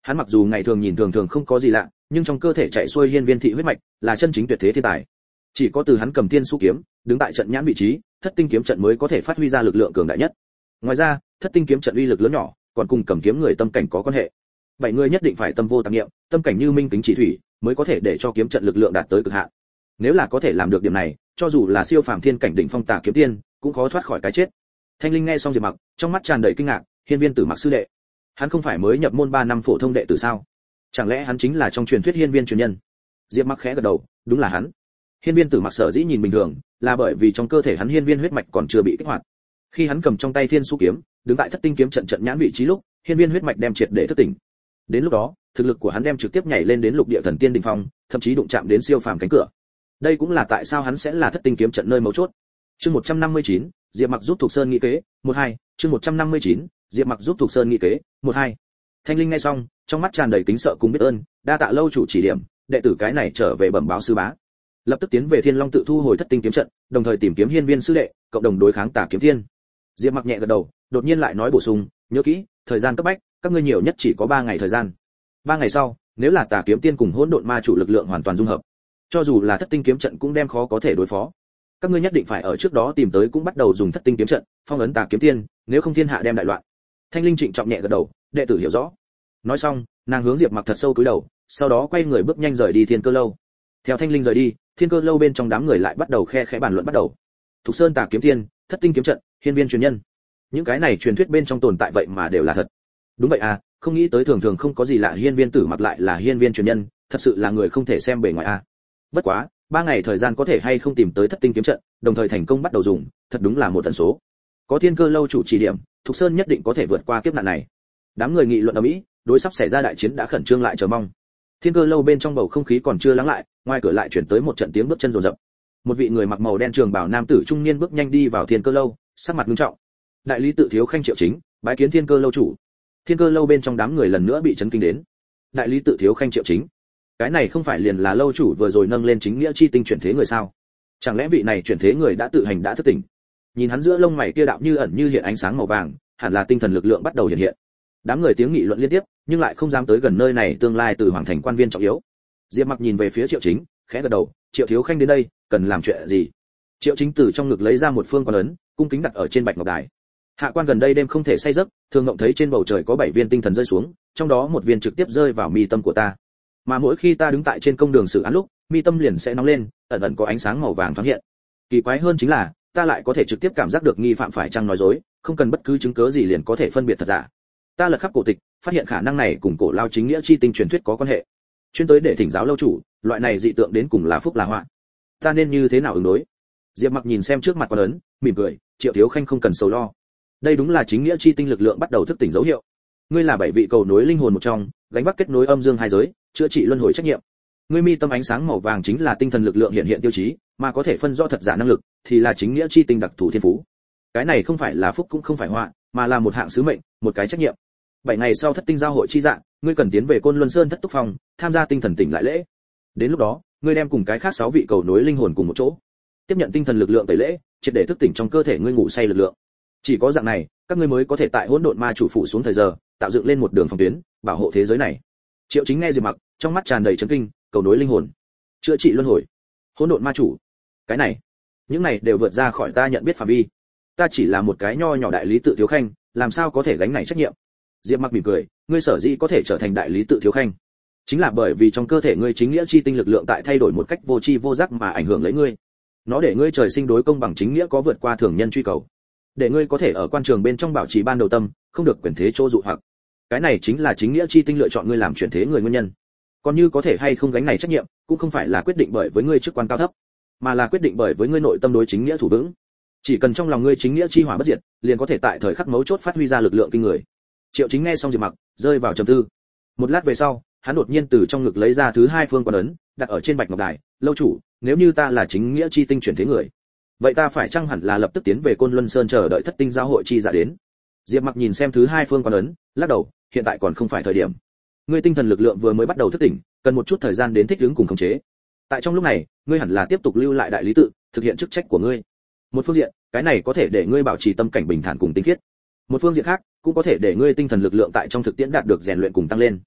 Hắn mặc dù ngày thường nhìn thường thường không có gì lạ, nhưng trong cơ thể chạy xuôi hiên viên thị huyết mạch, là chân chính tuyệt thế thiên tài. Chỉ có từ hắn cầm tiên su kiếm, đứng tại trận nhãn vị trí, thất tinh kiếm trận mới có thể phát huy ra lực lượng cường đại nhất. Ngoài ra, thất tinh kiếm trận uy lực lớn nhỏ, còn cùng cầm kiếm người tâm cảnh có quan hệ. 7 người nhất định phải tâm vô tạp niệm, tâm cảnh như minh kính chỉ thủy, mới có thể để cho kiếm trận lực lượng đạt tới cực hạn. Nếu là có thể làm được điểm này, cho dù là siêu phàm thiên cảnh đỉnh phong tà kiếm tiên, cũng khó thoát khỏi cái chết. Thanh Linh nghe xong Diệp Mặc, trong mắt tràn đầy kinh ngạc, Hiên Viên Tử Mặc sư đệ, hắn không phải mới nhập môn 3 năm phổ thông đệ tử sao? Chẳng lẽ hắn chính là trong truyền thuyết Hiên Viên truyền nhân? Diệp Mặc khẽ gật đầu, đúng là hắn. Hiên Viên Tử Mặc sở dĩ nhìn bình thường, là bởi vì trong cơ thể hắn hiên viên huyết mạch còn chưa bị kích hoạt. Khi hắn cầm trong tay Thiên Su kiếm, đứng tại thất tinh kiếm trận trận nhãn vị trí lúc, hiên viên huyết mạch đem triệt để thức tỉnh. Đến lúc đó, thực lực của hắn đem trực tiếp nhảy lên đến lục địa thần tiên đỉnh phong, thậm chí đụng chạm đến siêu phàm cánh cửa. Đây cũng là tại sao hắn sẽ là thất tinh kiếm trận nơi mấu chốt. Chương 159, Diệp Mặc giúp Thục Sơn nghị kế, 12, chương 159, Diệp Mặc giúp Thục Sơn nghị kế, 12. Thanh Linh nghe xong, trong mắt tràn đầy kính sợ cùng biết ơn, đa tạ lâu chủ chỉ điểm, đệ tử cái này trở về bẩm báo sư bá. Lập tức tiến về Thiên Long tự thu hồi thất tinh kiếm trận, đồng thời tìm kiếm hiên viên sư đệ, cộng đồng đối kháng Tà kiếm thiên. Diệp Mặc nhẹ gật đầu, đột nhiên lại nói bổ sung, nhớ kỹ, thời gian cấp bách, các ngươi nhiều nhất chỉ có 3 ngày thời gian. 3 ngày sau, nếu là Tà kiếm tiên cùng hỗn độn ma chủ lực lượng hoàn toàn dung hợp, cho dù là thất tinh kiếm trận cũng đem khó có thể đối phó. Các ngươi nhất định phải ở trước đó tìm tới cũng bắt đầu dùng thất tinh kiếm trận, phong ấn Tà kiếm tiên, nếu không thiên hạ đem đại loạn. Thanh Linh trịnh trọng nhẹ gật đầu, đệ tử hiểu rõ. Nói xong, nàng hướng Diệp Mặc thật sâu cúi đầu, sau đó quay người bước nhanh rời đi Thiên Cơ lâu. Theo Thanh Linh rời đi, Thiên Cơ lâu bên trong đám người lại bắt đầu khe khẽ bàn luận bắt đầu. Thục Sơn Tà kiếm tiên, thất tinh kiếm trận, hiên viên truyền nhân. Những cái này truyền thuyết bên trong tồn tại vậy mà đều là thật. Đúng vậy à, không nghĩ tới thường thường không có gì lạ hiên viên Tử Mặc lại là hiên viên truyền nhân, thật sự là người không thể xem bề ngoài à. Bất quá, 3 ngày thời gian có thể hay không tìm tới thất tinh kiếm trận, đồng thời thành công bắt đầu dùng, thật đúng là một tần số. Có Thiên Cơ lâu chủ chỉ điểm, Thục Sơn nhất định có thể vượt qua kiếp nạn này. Đám người nghị luận ầm ĩ, đối sắp xảy ra đại chiến đã khẩn trương lại chờ mong. Thiên Cơ lâu bên trong bầu không khí còn chưa lắng lại, ngoài cửa lại chuyển tới một trận tiếng bước chân rồn rập. Một vị người mặc màu đen trường bào nam tử trung niên bước nhanh đi vào Thiên Cơ lâu, sắc mặt nghiêm trọng. Đại lý tự thiếu khanh Triệu Chính, bái kiến Thiên Cơ lâu chủ. Thiên Cơ lâu bên trong đám người lần nữa bị chấn kinh đến. Đại lý tự thiếu khanh Triệu Chính, cái này không phải liền là lâu chủ vừa rồi nâng lên chính nghĩa chi tinh chuyển thế người sao? Chẳng lẽ vị này chuyển thế người đã tự hành đã thức tỉnh? Nhìn hắn giữa lông mày kia đạo như ẩn như hiện ánh sáng màu vàng, hẳn là tinh thần lực lượng bắt đầu hiện hiện. Đám người tiếng nghị luận liên tiếp, nhưng lại không dám tới gần nơi này tương lai từ hoàng thành quan viên trọng yếu. Diệp Mặc nhìn về phía Triệu Chính, khẽ gật đầu, Triệu thiếu khanh đến đây, cần làm chuyện gì? Triệu Chính từ trong ngực lấy ra một phương quan ấn, cung kính đặt ở trên bạch ngọc đài. Hạ quan gần đây đêm không thể say giấc, thường ngộng thấy trên bầu trời có 7 viên tinh thần rơi xuống, trong đó một viên trực tiếp rơi vào mi tâm của ta. Mà mỗi khi ta đứng tại trên công đường xử án lúc, mi tâm liền sẽ nóng lên, ẩn ẩn có ánh sáng màu vàng thoáng hiện. Kỳ quái hơn chính là, ta lại có thể trực tiếp cảm giác được nghi phạm phải chăng nói dối, không cần bất cứ chứng cứ gì liền có thể phân biệt thật giả. Ta lật khắp cổ tịch, phát hiện khả năng này cùng cổ lao chính nghĩa chi tinh truyền thuyết có quan hệ. Chuyên tới để thỉnh giáo lâu chủ, loại này dị tượng đến cùng là phúc là họa. Ta nên như thế nào ứng đối? Diệp Mặc nhìn xem trước mặt quan ấn, mỉm cười, Triệu thiếu khanh không cần sầu lo. Đây đúng là chính nghĩa chi tinh lực lượng bắt đầu thức tỉnh dấu hiệu. Ngươi là 7 vị cầu nối linh hồn một trong, gánh vác kết nối âm dương hai giới, chữa trị luân hồi trách nhiệm. Ngươi mi tâm ánh sáng màu vàng chính là tinh thần lực lượng hiện hiện tiêu chí, mà có thể phân rõ thật giả năng lực, thì là chính nghĩa chi tinh đặc thù thiên phú. Cái này không phải là phúc cũng không phải họa, mà là một hạng sứ mệnh, một cái trách nhiệm. 7 ngày sau thất tinh giao hội chi dạng, ngươi cần tiến về Côn Luân Sơn thất túc phòng, tham gia tinh thần tỉnh lại lễ. Đến lúc đó, ngươi đem cùng cái khác 6 vị cầu nối linh hồn cùng một chỗ, tiếp nhận tinh thần lực lượng tẩy lễ, triệt để thức tỉnh trong cơ thể ngươi ngủ say lực lượng. Chỉ có dạng này, các ngươi mới có thể tại hỗn độn ma chủ phủ xuống thời giờ, tạo dựng lên một đường phòng tuyến, bảo hộ thế giới này. Triệu Chính nghe Diệp Mặc, trong mắt tràn đầy chấn kinh, cầu nối linh hồn, chữa trị luân hồi, hỗn độn ma chủ. Cái này, những này đều vượt ra khỏi ta nhận biết phạm vi. Ta chỉ là một cái nho nhỏ đại lý tự thiếu khanh, làm sao có thể gánh này trách nhiệm? Diệp Mặc mỉm cười, ngươi sở dĩ có thể trở thành đại lý tự thiếu khanh, chính là bởi vì trong cơ thể ngươi chính nghĩa chi tinh lực lượng tại thay đổi một cách vô tri vô giác mà ảnh hưởng lấy ngươi. Nó để ngươi trời sinh đối công bằng chính nghĩa có vượt qua thường nhân truy cầu, để ngươi có thể ở quan trường bên trong bảo trì ban đầu tâm, không được quyền thế chỗ dụ hoặc. Cái này chính là chính nghĩa chi tinh lựa chọn ngươi làm chuyển thế người nguyên nhân. Còn như có thể hay không gánh này trách nhiệm, cũng không phải là quyết định bởi với ngươi chức quan cao thấp, mà là quyết định bởi với ngươi nội tâm đối chính nghĩa thủ vững. Chỉ cần trong lòng ngươi chính nghĩa chi hỏa bất diệt, liền có thể tại thời khắc mấu chốt phát huy ra lực lượng kinh người. Triệu Chính nghe xong Diệp Mặc, rơi vào trầm tư. Một lát về sau, hắn đột nhiên từ trong ngực lấy ra thứ 2 phương quan ấn, đặt ở trên bạch ngọc đài. Lâu chủ, nếu như ta là chính nghĩa chi tinh chuyển thế người, vậy ta phải chăng hẳn là lập tức tiến về Côn Luân Sơn chờ đợi thất tinh giao hội chi dạ đến? Diệp Mặc nhìn xem thứ 2 phương quan ấn, lắc đầu, hiện tại còn không phải thời điểm. Ngươi tinh thần lực lượng vừa mới bắt đầu thức tỉnh, cần một chút thời gian đến thích ứng cùng khống chế. Tại trong lúc này, ngươi hẳn là tiếp tục lưu lại đại lý tự, thực hiện chức trách của ngươi. Một phương diện, cái này có thể để ngươi bảo trì tâm cảnh bình thản cùng tinh khiết. Một phương diện khác, cũng có thể để ngươi tinh thần lực lượng tại trong thực tiễn đạt được rèn luyện cùng tăng lên.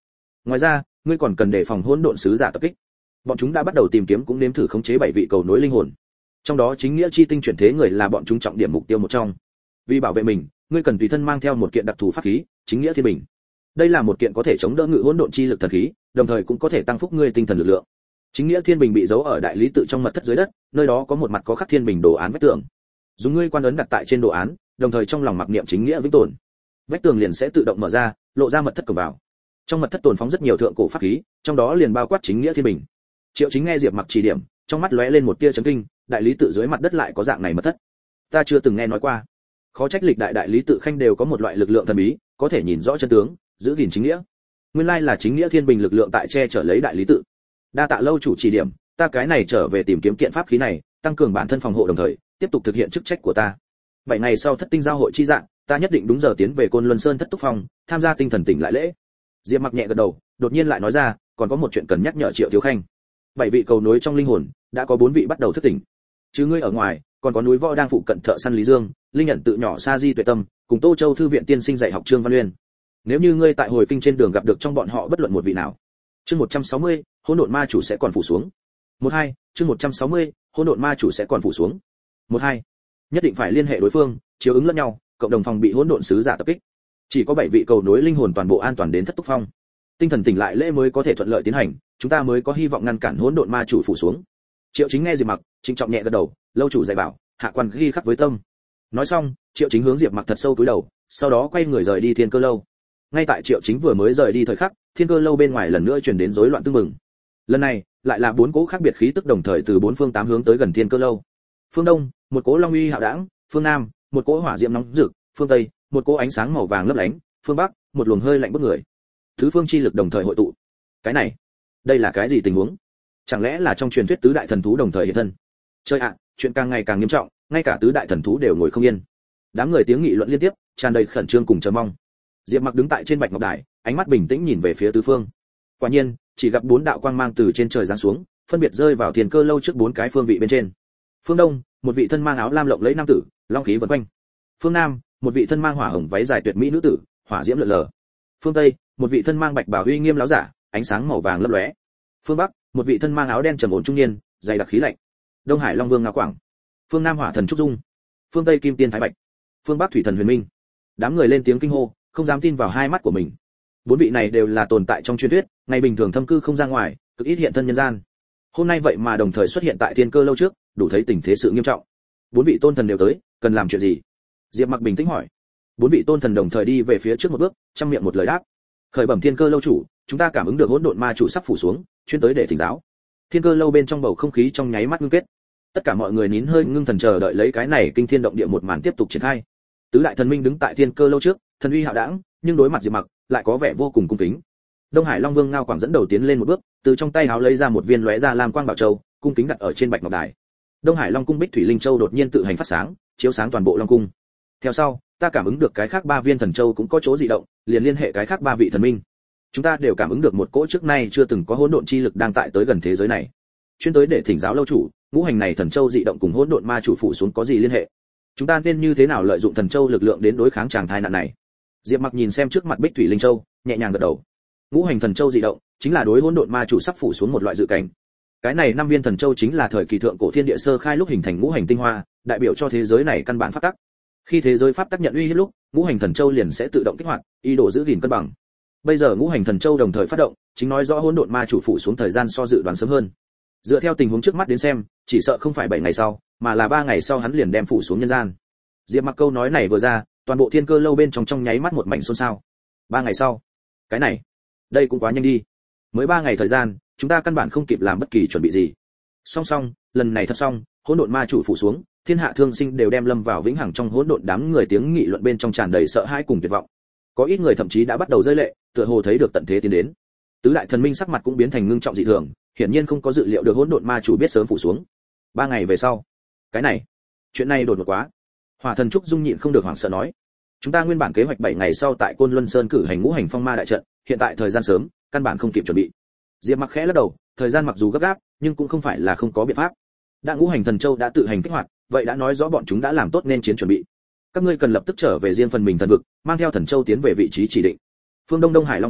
Ngoài ra, ngươi còn cần đề phòng hỗn độn sứ giả tập kích. Bọn chúng đã bắt đầu tìm kiếm cũng nếm thử khống chế 7 vị cầu nối linh hồn. Trong đó chính nghĩa chi tinh chuyển thế người là bọn chúng trọng điểm mục tiêu một trong. Vì bảo vệ mình, ngươi cần tùy thân mang theo một kiện đặc thù pháp khí, chính nghĩa thiên bình. Đây là một kiện có thể chống đỡ ngự hỗn độn chi lực thần khí, đồng thời cũng có thể tăng phúc ngươi tinh thần lực lượng. Chính nghĩa thiên bình bị giấu ở đại lý tự trong mật thất dưới đất, nơi đó có một mặt có khắc thiên bình đồ án vách tường. Dùng ngươi quan ấn đặt tại trên đồ án, đồng thời trong lòng mặc niệm chính nghĩa vĩnh tồn. Vách tường liền sẽ tự động mở ra, lộ ra mật thất cổng vào. Trong mật thất tồn phóng rất nhiều thượng cổ pháp khí, trong đó liền bao quát chính nghĩa thiên bình. Triệu Chính nghe Diệp Mặc chỉ điểm, trong mắt lóe lên một tia chấn kinh, đại lý tự dưới mặt đất lại có dạng này mật thất. Ta chưa từng nghe nói qua. Khó trách lịch đại lý tự khanh đều có một loại lực lượng thần bí, có thể nhìn rõ chân tướng, giữ gìn chính nghĩa. Nguyên lai là chính nghĩa thiên bình lực lượng tại che chở lấy đại lý tự. Đa tạ lâu chủ chỉ điểm, ta cái này trở về tìm kiếm kiện pháp khí này, tăng cường bản thân phòng hộ đồng thời tiếp tục thực hiện chức trách của ta. 7 ngày sau thất tinh giao hội chi dạng, ta nhất định đúng giờ tiến về Côn Luân Sơn Thất Túc Phong, tham gia tinh thần tỉnh lại lễ. Diệp Mặc nhẹ gật đầu, đột nhiên lại nói ra, còn có một chuyện cần nhắc nhở Triệu Thiếu Khanh. 7 vị cầu nối trong linh hồn, đã có 4 vị bắt đầu thức tỉnh. Chứ ngươi ở ngoài, còn có núi Võ đang phụ cận thợ săn Lý Dương, linh ẩn tự nhỏ Sa Di Tuệ Tâm, cùng Tô Châu thư viện tiên sinh dạy học Trương Văn Uyên. Nếu như ngươi tại hồi kinh trên đường gặp được trong bọn họ bất luận một vị nào. Chương 160, hỗn độn ma chủ sẽ còn phủ xuống. 12, chương 160, hỗn độn ma chủ sẽ còn phủ xuống. 12. Nhất định phải liên hệ đối phương, chiếu ứng lẫn nhau, cộng đồng phòng bị hỗn độn sứ giả tập kích. Chỉ có 7 vị cầu nối linh hồn toàn bộ an toàn đến Thất Túc Phong. Tinh thần tỉnh lại lễ mới có thể thuận lợi tiến hành, chúng ta mới có hy vọng ngăn cản hỗn độn ma chủ phủ xuống. Triệu Chính nghe Diệp Mặc, trịnh trọng nhẹ gật đầu, lâu chủ dạy bảo, hạ quan ghi khắc với tâm. Nói xong, Triệu Chính hướng Diệp Mặc thật sâu cúi đầu, sau đó quay người rời đi Thiên Cơ lâu. Ngay tại Triệu Chính vừa mới rời đi thời khắc, Thiên Cơ lâu bên ngoài lần nữa truyền đến rối loạn tương mừng. Lần này, lại là 4 cỗ khác biệt khí tức đồng thời từ 4 phương 8 hướng tới gần Thiên Cơ lâu. Phương Đông, một cỗ long uy hạo đãng, phương Nam, một cỗ hỏa diệm nóng rực, phương Tây, một cỗ ánh sáng màu vàng lấp lánh, phương Bắc, một luồng hơi lạnh bức người. Tứ phương chi lực đồng thời hội tụ. Cái này, đây là cái gì tình huống? Chẳng lẽ là trong truyền thuyết tứ đại thần thú đồng thời hiện thân? Chơi ạ, chuyện càng ngày càng nghiêm trọng, ngay cả tứ đại thần thú đều ngồi không yên. Đám người tiếng nghị luận liên tiếp, tràn đầy khẩn trương cùng chờ mong. Diệp Mặc đứng tại trên bạch ngọc đài, ánh mắt bình tĩnh nhìn về phía tứ phương. Quả nhiên, chỉ gặp 4 đạo quang mang từ trên trời giáng xuống, phân biệt rơi vào Thiên Cơ lâu trước 4 cái phương vị bên trên. Phương Đông, một vị thân mang áo lam lộng lẫy nam tử, long khí vần quanh. Phương Nam, một vị thân mang hỏa hồng váy dài tuyệt mỹ nữ tử, hỏa diễm lượn lờ. Phương Tây, một vị thân mang bạch bào uy nghiêm láo giả, ánh sáng màu vàng lấp lóe. Phương Bắc, một vị thân mang áo đen trầm ổn trung niên, dày đặc khí lạnh. Đông Hải Long Vương Ngao Quảng. Phương Nam Hỏa Thần Trúc Dung. Phương Tây Kim Tiên Thái Bạch. Phương Bắc Thủy Thần Huyền Minh. Đám người lên tiếng kinh hô, không dám tin vào hai mắt của mình. 4 vị này đều là tồn tại trong truyền thuyết, ngày bình thường thâm cư không ra ngoài, cực ít hiện thân nhân gian. Hôm nay vậy mà đồng thời xuất hiện tại Thiên Cơ lâu trước, đủ thấy tình thế sự nghiêm trọng. 4 vị tôn thần đều tới, cần làm chuyện gì? Diệp Mặc bình tĩnh hỏi. 4 vị tôn thần đồng thời đi về phía trước một bước, trong miệng một lời đáp. Khởi bẩm Thiên Cơ lâu chủ, chúng ta cảm ứng được hỗn độn ma chủ sắp phủ xuống, chuyên tới để thỉnh giáo. Thiên Cơ lâu bên trong bầu không khí trong nháy mắt ngưng kết. Tất cả mọi người nín hơi ngưng thần chờ đợi lấy cái này kinh thiên động địa một màn tiếp tục triển khai. Tứ đại thần minh đứng tại Thiên Cơ lâu trước, thần uy hạo đãng, nhưng đối mặt Diệp Mặc, lại có vẻ vô cùng cung kính. Đông Hải Long Vương Ngao Quảng dẫn đầu tiến lên một bước, từ trong tay áo lấy ra một viên lóe ra lam quang bảo châu, cung kính đặt ở trên bạch ngọc đài. Đông Hải Long cung Bích Thủy Linh Châu đột nhiên tự hành phát sáng, chiếu sáng toàn bộ Long cung. Theo sau, ta cảm ứng được cái khác 3 viên thần châu cũng có chỗ dị động, liền liên hệ cái khác 3 vị thần minh. Chúng ta đều cảm ứng được một cỗ trước nay chưa từng có hỗn độn chi lực đang tại tới gần thế giới này. Chuyên tới để thỉnh giáo lâu chủ, ngũ hành này thần châu dị động cùng hỗn độn ma chủ phủ xuống có gì liên hệ? Chúng ta nên như thế nào lợi dụng thần châu lực lượng đến đối kháng chàng tai nạn này? Diệp Mặc nhìn xem trước mặt Bích Thủy Linh Châu, nhẹ nhàng gật đầu. Ngũ hành thần châu dị động, chính là đối hỗn độn ma chủ sắp phủ xuống một loại dự cảnh. Cái này 5 viên thần châu chính là thời kỳ thượng cổ thiên địa sơ khai lúc hình thành ngũ hành tinh hoa, đại biểu cho thế giới này căn bản pháp tắc. Khi thế giới pháp tắc nhận uy hiếp lúc, ngũ hành thần châu liền sẽ tự động kích hoạt, ý đồ giữ gìn cân bằng. Bây giờ ngũ hành thần châu đồng thời phát động, chính nói rõ hỗn độn ma chủ phủ xuống thời gian so dự đoán sớm hơn. Dựa theo tình huống trước mắt đến xem, chỉ sợ không phải 7 ngày sau, mà là 3 ngày sau hắn liền đem phủ xuống nhân gian. Diệp Mặc câu nói này vừa ra, toàn bộ Thiên Cơ lâu bên trong nháy mắt một mảnh xôn xao. 3 ngày sau? Cái này, đây cũng quá nhanh đi. Mới 3 ngày thời gian, chúng ta căn bản không kịp làm bất kỳ chuẩn bị gì. Song, lần này thật xong, hỗn độn ma chủ phủ xuống, thiên hạ thương sinh đều đem lâm vào vĩnh hằng trong hỗn độn, đám người tiếng nghị luận bên trong tràn đầy sợ hãi cùng tuyệt vọng. Có ít người thậm chí đã bắt đầu rơi lệ, tựa hồ thấy được tận thế tiến đến. Tứ đại thần minh sắc mặt cũng biến thành ngưng trọng dị thường, hiển nhiên không có dự liệu được hỗn độn ma chủ biết sớm phủ xuống. 3 ngày về sau, cái này, chuyện này đột ngột quá. Hỏa Thần Trúc Dung nhịn không được hoảng sợ nói, chúng ta nguyên bản kế hoạch 7 ngày sau tại Côn Luân Sơn cử hành ngũ hành phong ma đại trận, hiện tại thời gian sớm, căn bản không kịp chuẩn bị. Diệp Mặc khẽ lắc đầu, thời gian mặc dù gấp gáp, nhưng cũng không phải là không có biện pháp. Đã ngũ hành thần châu đã tự hành kích hoạt, vậy đã nói rõ bọn chúng đã làm tốt nên chiến chuẩn bị. Các ngươi cần lập tức trở về riêng phần mình thần vực, mang theo thần châu tiến về vị trí chỉ định. Phương Đông Đông Hải Long cung,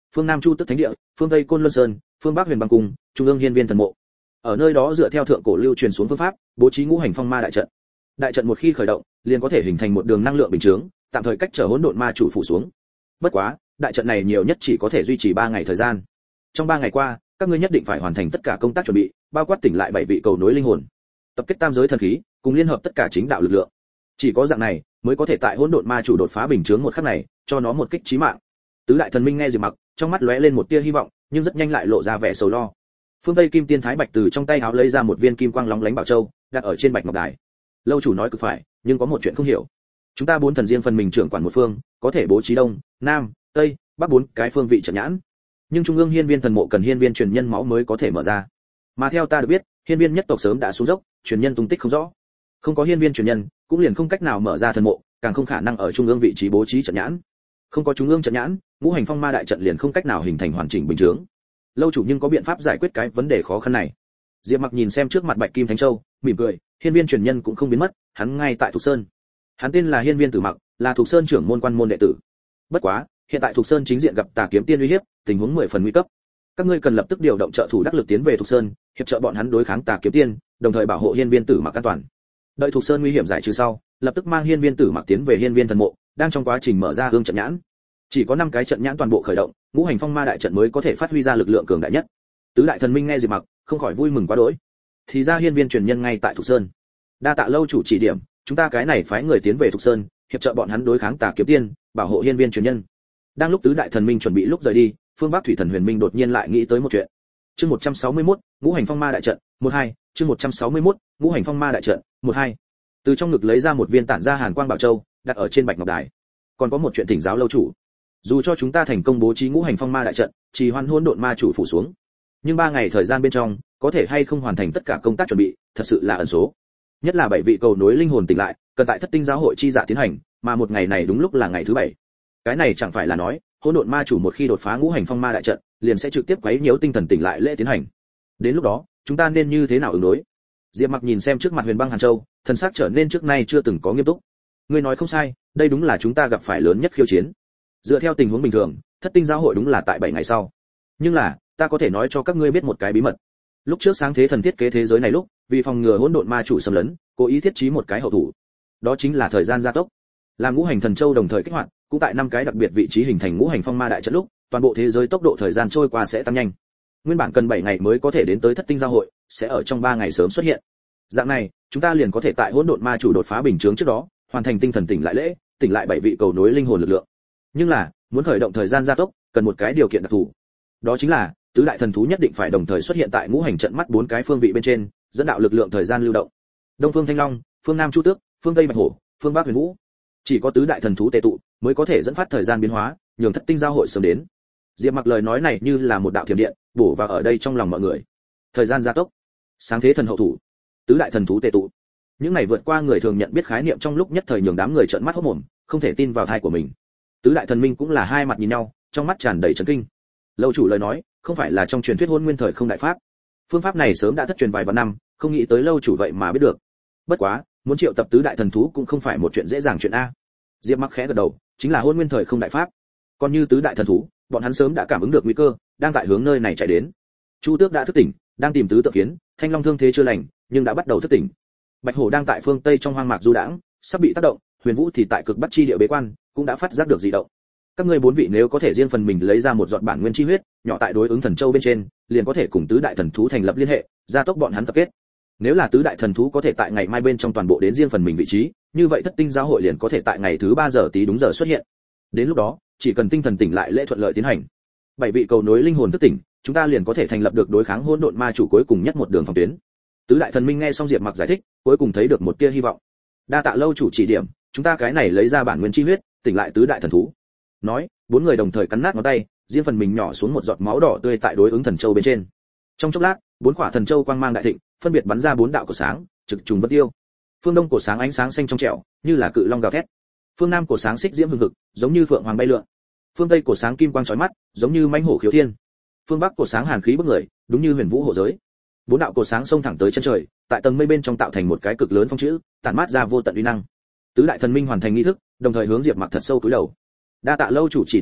phương nam chu tức thánh địa, phương tây côn luân sơn, phương bắc huyền băng cung, trung ương hiên viên thần mộ. Ở nơi đó dựa theo thượng cổ lưu truyền xuống phương pháp, bố trí ngũ hành phong ma đại trận. Đại trận một khi khởi động, liền có thể hình thành một đường năng lượng bình chướng, tạm thời cách trở hỗn độn ma chủ phủ xuống. Bất quá, đại trận này nhiều nhất chỉ có thể duy trì 3 ngày thời gian. Trong 3 ngày qua, các ngươi nhất định phải hoàn thành tất cả công tác chuẩn bị, bao quát tỉnh lại 7 vị cầu nối linh hồn, tập kết tam giới thần khí, cùng liên hợp tất cả chính đạo lực lượng. Chỉ có dạng này, mới có thể tại hỗn độn ma chủ đột phá bình chướng một khắc này, cho nó một kích chí mạng. Tứ đại thần minh nghe Diệp Mặc, trong mắt lóe lên một tia hy vọng, nhưng rất nhanh lại lộ ra vẻ sầu lo. Phương Tây Kim Tiên Thái Bạch từ trong tay áo lấy ra một viên kim quang lóng lánh bảo châu, đặt ở trên bạch ngọc đài. Lâu chủ nói cực phải, nhưng có một chuyện không hiểu. Chúng ta 4 thần riêng phần mình trưởng quản một phương, có thể bố trí đông, nam, tây, bắc 4 cái phương vị trận nhãn. Nhưng trung ương hiên viên thần mộ cần hiên viên truyền nhân máu mới có thể mở ra. Mà theo ta được biết, hiên viên nhất tộc sớm đã xuống dốc, truyền nhân tung tích không rõ. Không có hiên viên truyền nhân, cũng liền không cách nào mở ra thần mộ, càng không khả năng ở trung ương vị trí bố trí trận nhãn. Không có trung ương trận nhãn, ngũ hành phong ma đại trận liền không cách nào hình thành hoàn chỉnh bình chướng. Lâu chủ nhưng có biện pháp giải quyết cái vấn đề khó khăn này. Diệp Mặc nhìn xem trước mặt Bạch Kim Thánh Châu, mỉm cười, hiên viên truyền nhân cũng không biến mất, hắn ngay tại Thục Sơn. Hắn tên là Hiên Viên Tử Mặc, là Thục Sơn trưởng môn quan môn đệ tử. Bất quá, hiện tại Thục Sơn chính diện gặp Tà Kiếm Tiên uy hiếp, tình huống 10 phần nguy cấp. Các ngươi cần lập tức điều động trợ thủ đắc lực tiến về Thục Sơn, hiệp trợ bọn hắn đối kháng Tà Kiếm Tiên, đồng thời bảo hộ Hiên Viên Tử Mặc an toàn. Đợi Thục Sơn nguy hiểm giải trừ sau, lập tức mang Hiên Viên Tử Mặc tiến về Hiên Viên thần mộ, đang trong quá trình mở ra hương trận nhãn. Chỉ có 5 cái trận nhãn toàn bộ khởi động, ngũ hành phong ma đại trận mới có thể phát huy ra lực lượng cường đại nhất. Tứ đại thần minh nghe Diệp Mặc, không khỏi vui mừng quá đỗi. Thì ra hiên viên truyền nhân ngay tại Thục Sơn. Đa tạ lâu chủ chỉ điểm, chúng ta cái này phái người tiến về Thục Sơn, hiệp trợ bọn hắn đối kháng Tà Kiếm Tiên, bảo hộ hiên viên truyền nhân. Đang lúc tứ đại thần minh chuẩn bị lúc rời đi, phương Bắc thủy thần huyền minh đột nhiên lại nghĩ tới một chuyện. Chương 161, ngũ hành phong ma đại trận, 12, chương 161, ngũ hành phong ma đại trận, 12. Từ trong ngực lấy ra một viên tản ra hàn quang bảo châu, đặt ở trên bạch ngọc đài. Còn có một chuyện thỉnh giáo lâu chủ. Dù cho chúng ta thành công bố trí ngũ hành phong ma đại trận, trì hoãn hỗn độn ma chủ phủ xuống, nhưng 3 ngày thời gian bên trong, có thể hay không hoàn thành tất cả công tác chuẩn bị, thật sự là ẩn số. Nhất là 7 vị cầu nối linh hồn tỉnh lại, cần tại Thất Tinh giáo hội chi dạ tiến hành, mà một ngày này đúng lúc là ngày thứ 7. Cái này chẳng phải là nói, hỗn độn ma chủ một khi đột phá ngũ hành phong ma đại trận, liền sẽ trực tiếp quấy nhiễu tinh thần tỉnh lại lễ tiến hành. Đến lúc đó, chúng ta nên như thế nào ứng đối? Diệp Mặc nhìn xem trước mặt Huyền Băng Hàn Châu, thần sắc trở nên trước nay chưa từng có nghiêm túc. Ngươi nói không sai, đây đúng là chúng ta gặp phải lớn nhất khiêu chiến. Dựa theo tình huống bình thường, Thất Tinh giáo hội đúng là tại 7 ngày sau. Nhưng là, ta có thể nói cho các ngươi biết một cái bí mật. Lúc trước sáng thế thần thiết kế thế giới này lúc, vì phòng ngừa hỗn độn ma chủ xâm lấn, cố ý thiết trí một cái hậu thủ. Đó chính là thời gian gia tốc. Làm ngũ hành thần châu đồng thời kích hoạt, cũng tại 5 cái đặc biệt vị trí hình thành ngũ hành phong ma đại trận lúc, toàn bộ thế giới tốc độ thời gian trôi qua sẽ tăng nhanh. Nguyên bản cần 7 ngày mới có thể đến tới Thất Tinh giao hội, sẽ ở trong 3 ngày sớm xuất hiện. Dạng này, chúng ta liền có thể tại hỗn độn ma chủ đột phá bình chướng trước đó, hoàn thành tinh thần tỉnh lại lễ, tỉnh lại 7 vị cầu nối linh hồn lực lượng. Nhưng là, muốn khởi động thời gian gia tốc, cần một cái điều kiện đặc thù. Đó chính là, tứ đại thần thú nhất định phải đồng thời xuất hiện tại ngũ hành trận mắt 4 cái phương vị bên trên, dẫn đạo lực lượng thời gian lưu động. Đông phương Thanh Long, phương Nam Chu Tước, phương Tây Bạch Hổ, phương Bắc Huyền Vũ. Chỉ có tứ đại thần thú tề tụ, mới có thể dẫn phát thời gian biến hóa, nhường Thất Tinh giao hội sớm đến. Diệp Mặc lời nói này như là một đạo thiểm điện, bổ vào ở đây trong lòng mọi người. Thời gian gia tốc, sáng thế thần hậu thủ, tứ đại thần thú tề tụ. Những này vượt qua người thường nhận biết khái niệm trong lúc nhất thời nhường đám người trợn mắt hốt mồm, không thể tin vào tai của mình. Tứ đại thần minh cũng là hai mặt nhìn nhau, trong mắt tràn đầy chấn kinh. Lâu chủ lời nói, không phải là trong truyền thuyết hôn nguyên thời không đại pháp. Phương pháp này sớm đã thất truyền vài vạn năm, không nghĩ tới lâu chủ vậy mà biết được. Bất quá, muốn triệu tập tứ đại thần thú cũng không phải một chuyện dễ dàng chuyện a. Diệp Mặc khẽ gật đầu, chính là hôn nguyên thời không đại pháp. Còn như tứ đại thần thú, bọn hắn sớm đã cảm ứng được nguy cơ, đang tại hướng nơi này chạy đến. Chu Tước đã thức tỉnh, đang tìm tứ tự kiến, Thanh Long thương thế chưa lành, nhưng đã bắt đầu thức tỉnh. Bạch Hổ đang tại phương Tây trong hoang mạc du đãng, sắp bị tác động, Huyền Vũ thì tại cực bắc chi địa bế quan, cũng đã phát giác được dị động. Các ngươi 4 vị nếu có thể riêng phần mình lấy ra một giọt bản nguyên chi huyết, nhỏ tại đối ứng thần châu bên trên, liền có thể cùng tứ đại thần thú thành lập liên hệ, gia tốc bọn hắn tập kết. Nếu là tứ đại thần thú có thể tại ngày mai bên trong toàn bộ đến riêng phần mình vị trí, như vậy Thất Tinh giáo hội liền có thể tại ngày thứ 3 giờ tí đúng giờ xuất hiện. Đến lúc đó, chỉ cần tinh thần tỉnh lại lễ thuận lợi tiến hành, 7 vị cầu nối linh hồn thức tỉnh, chúng ta liền có thể thành lập được đối kháng hỗn độn ma chủ cuối cùng nhất một đường phòng tuyến. Tứ đại thần minh nghe xong Diệp Mặc giải thích, cuối cùng thấy được một tia hy vọng. Đa tạ lâu chủ chỉ điểm, chúng ta cái này lấy ra bản nguyên chi huyết, tỉnh lại tứ đại thần thú. Nói, 4 người đồng thời cắn nát ngón tay, riêng phần mình nhỏ xuống một giọt máu đỏ tươi tại đối ứng thần châu bên trên. Trong chốc lát, 4 quả thần châu quang mang đại thịnh, phân biệt bắn ra 4 đạo cổ sáng, trực trùng vân tiêu. Phương Đông cổ sáng ánh sáng xanh trong trẻo, như là cự long gào thét. Phương Nam cổ sáng xích diễm hừng hực, giống như phượng hoàng bay lượn. Phương Tây cổ sáng kim quang chói mắt, giống như mãnh hổ khiếu thiên. Phương Bắc cổ sáng hàn khí bức người, đúng như huyền vũ hộ giới. 4 đạo cổ sáng xông thẳng tới chân trời, tại tầng mây bên trong tạo thành một cái cực lớn phong chữ, tản mát ra vô tận uy năng. Tứ đại thần minh hoàn thành nghi thức, đồng thời hướng Diệp Mặc thật sâu cúi đầu. Đa tạ lâu chủ chỉ điểm,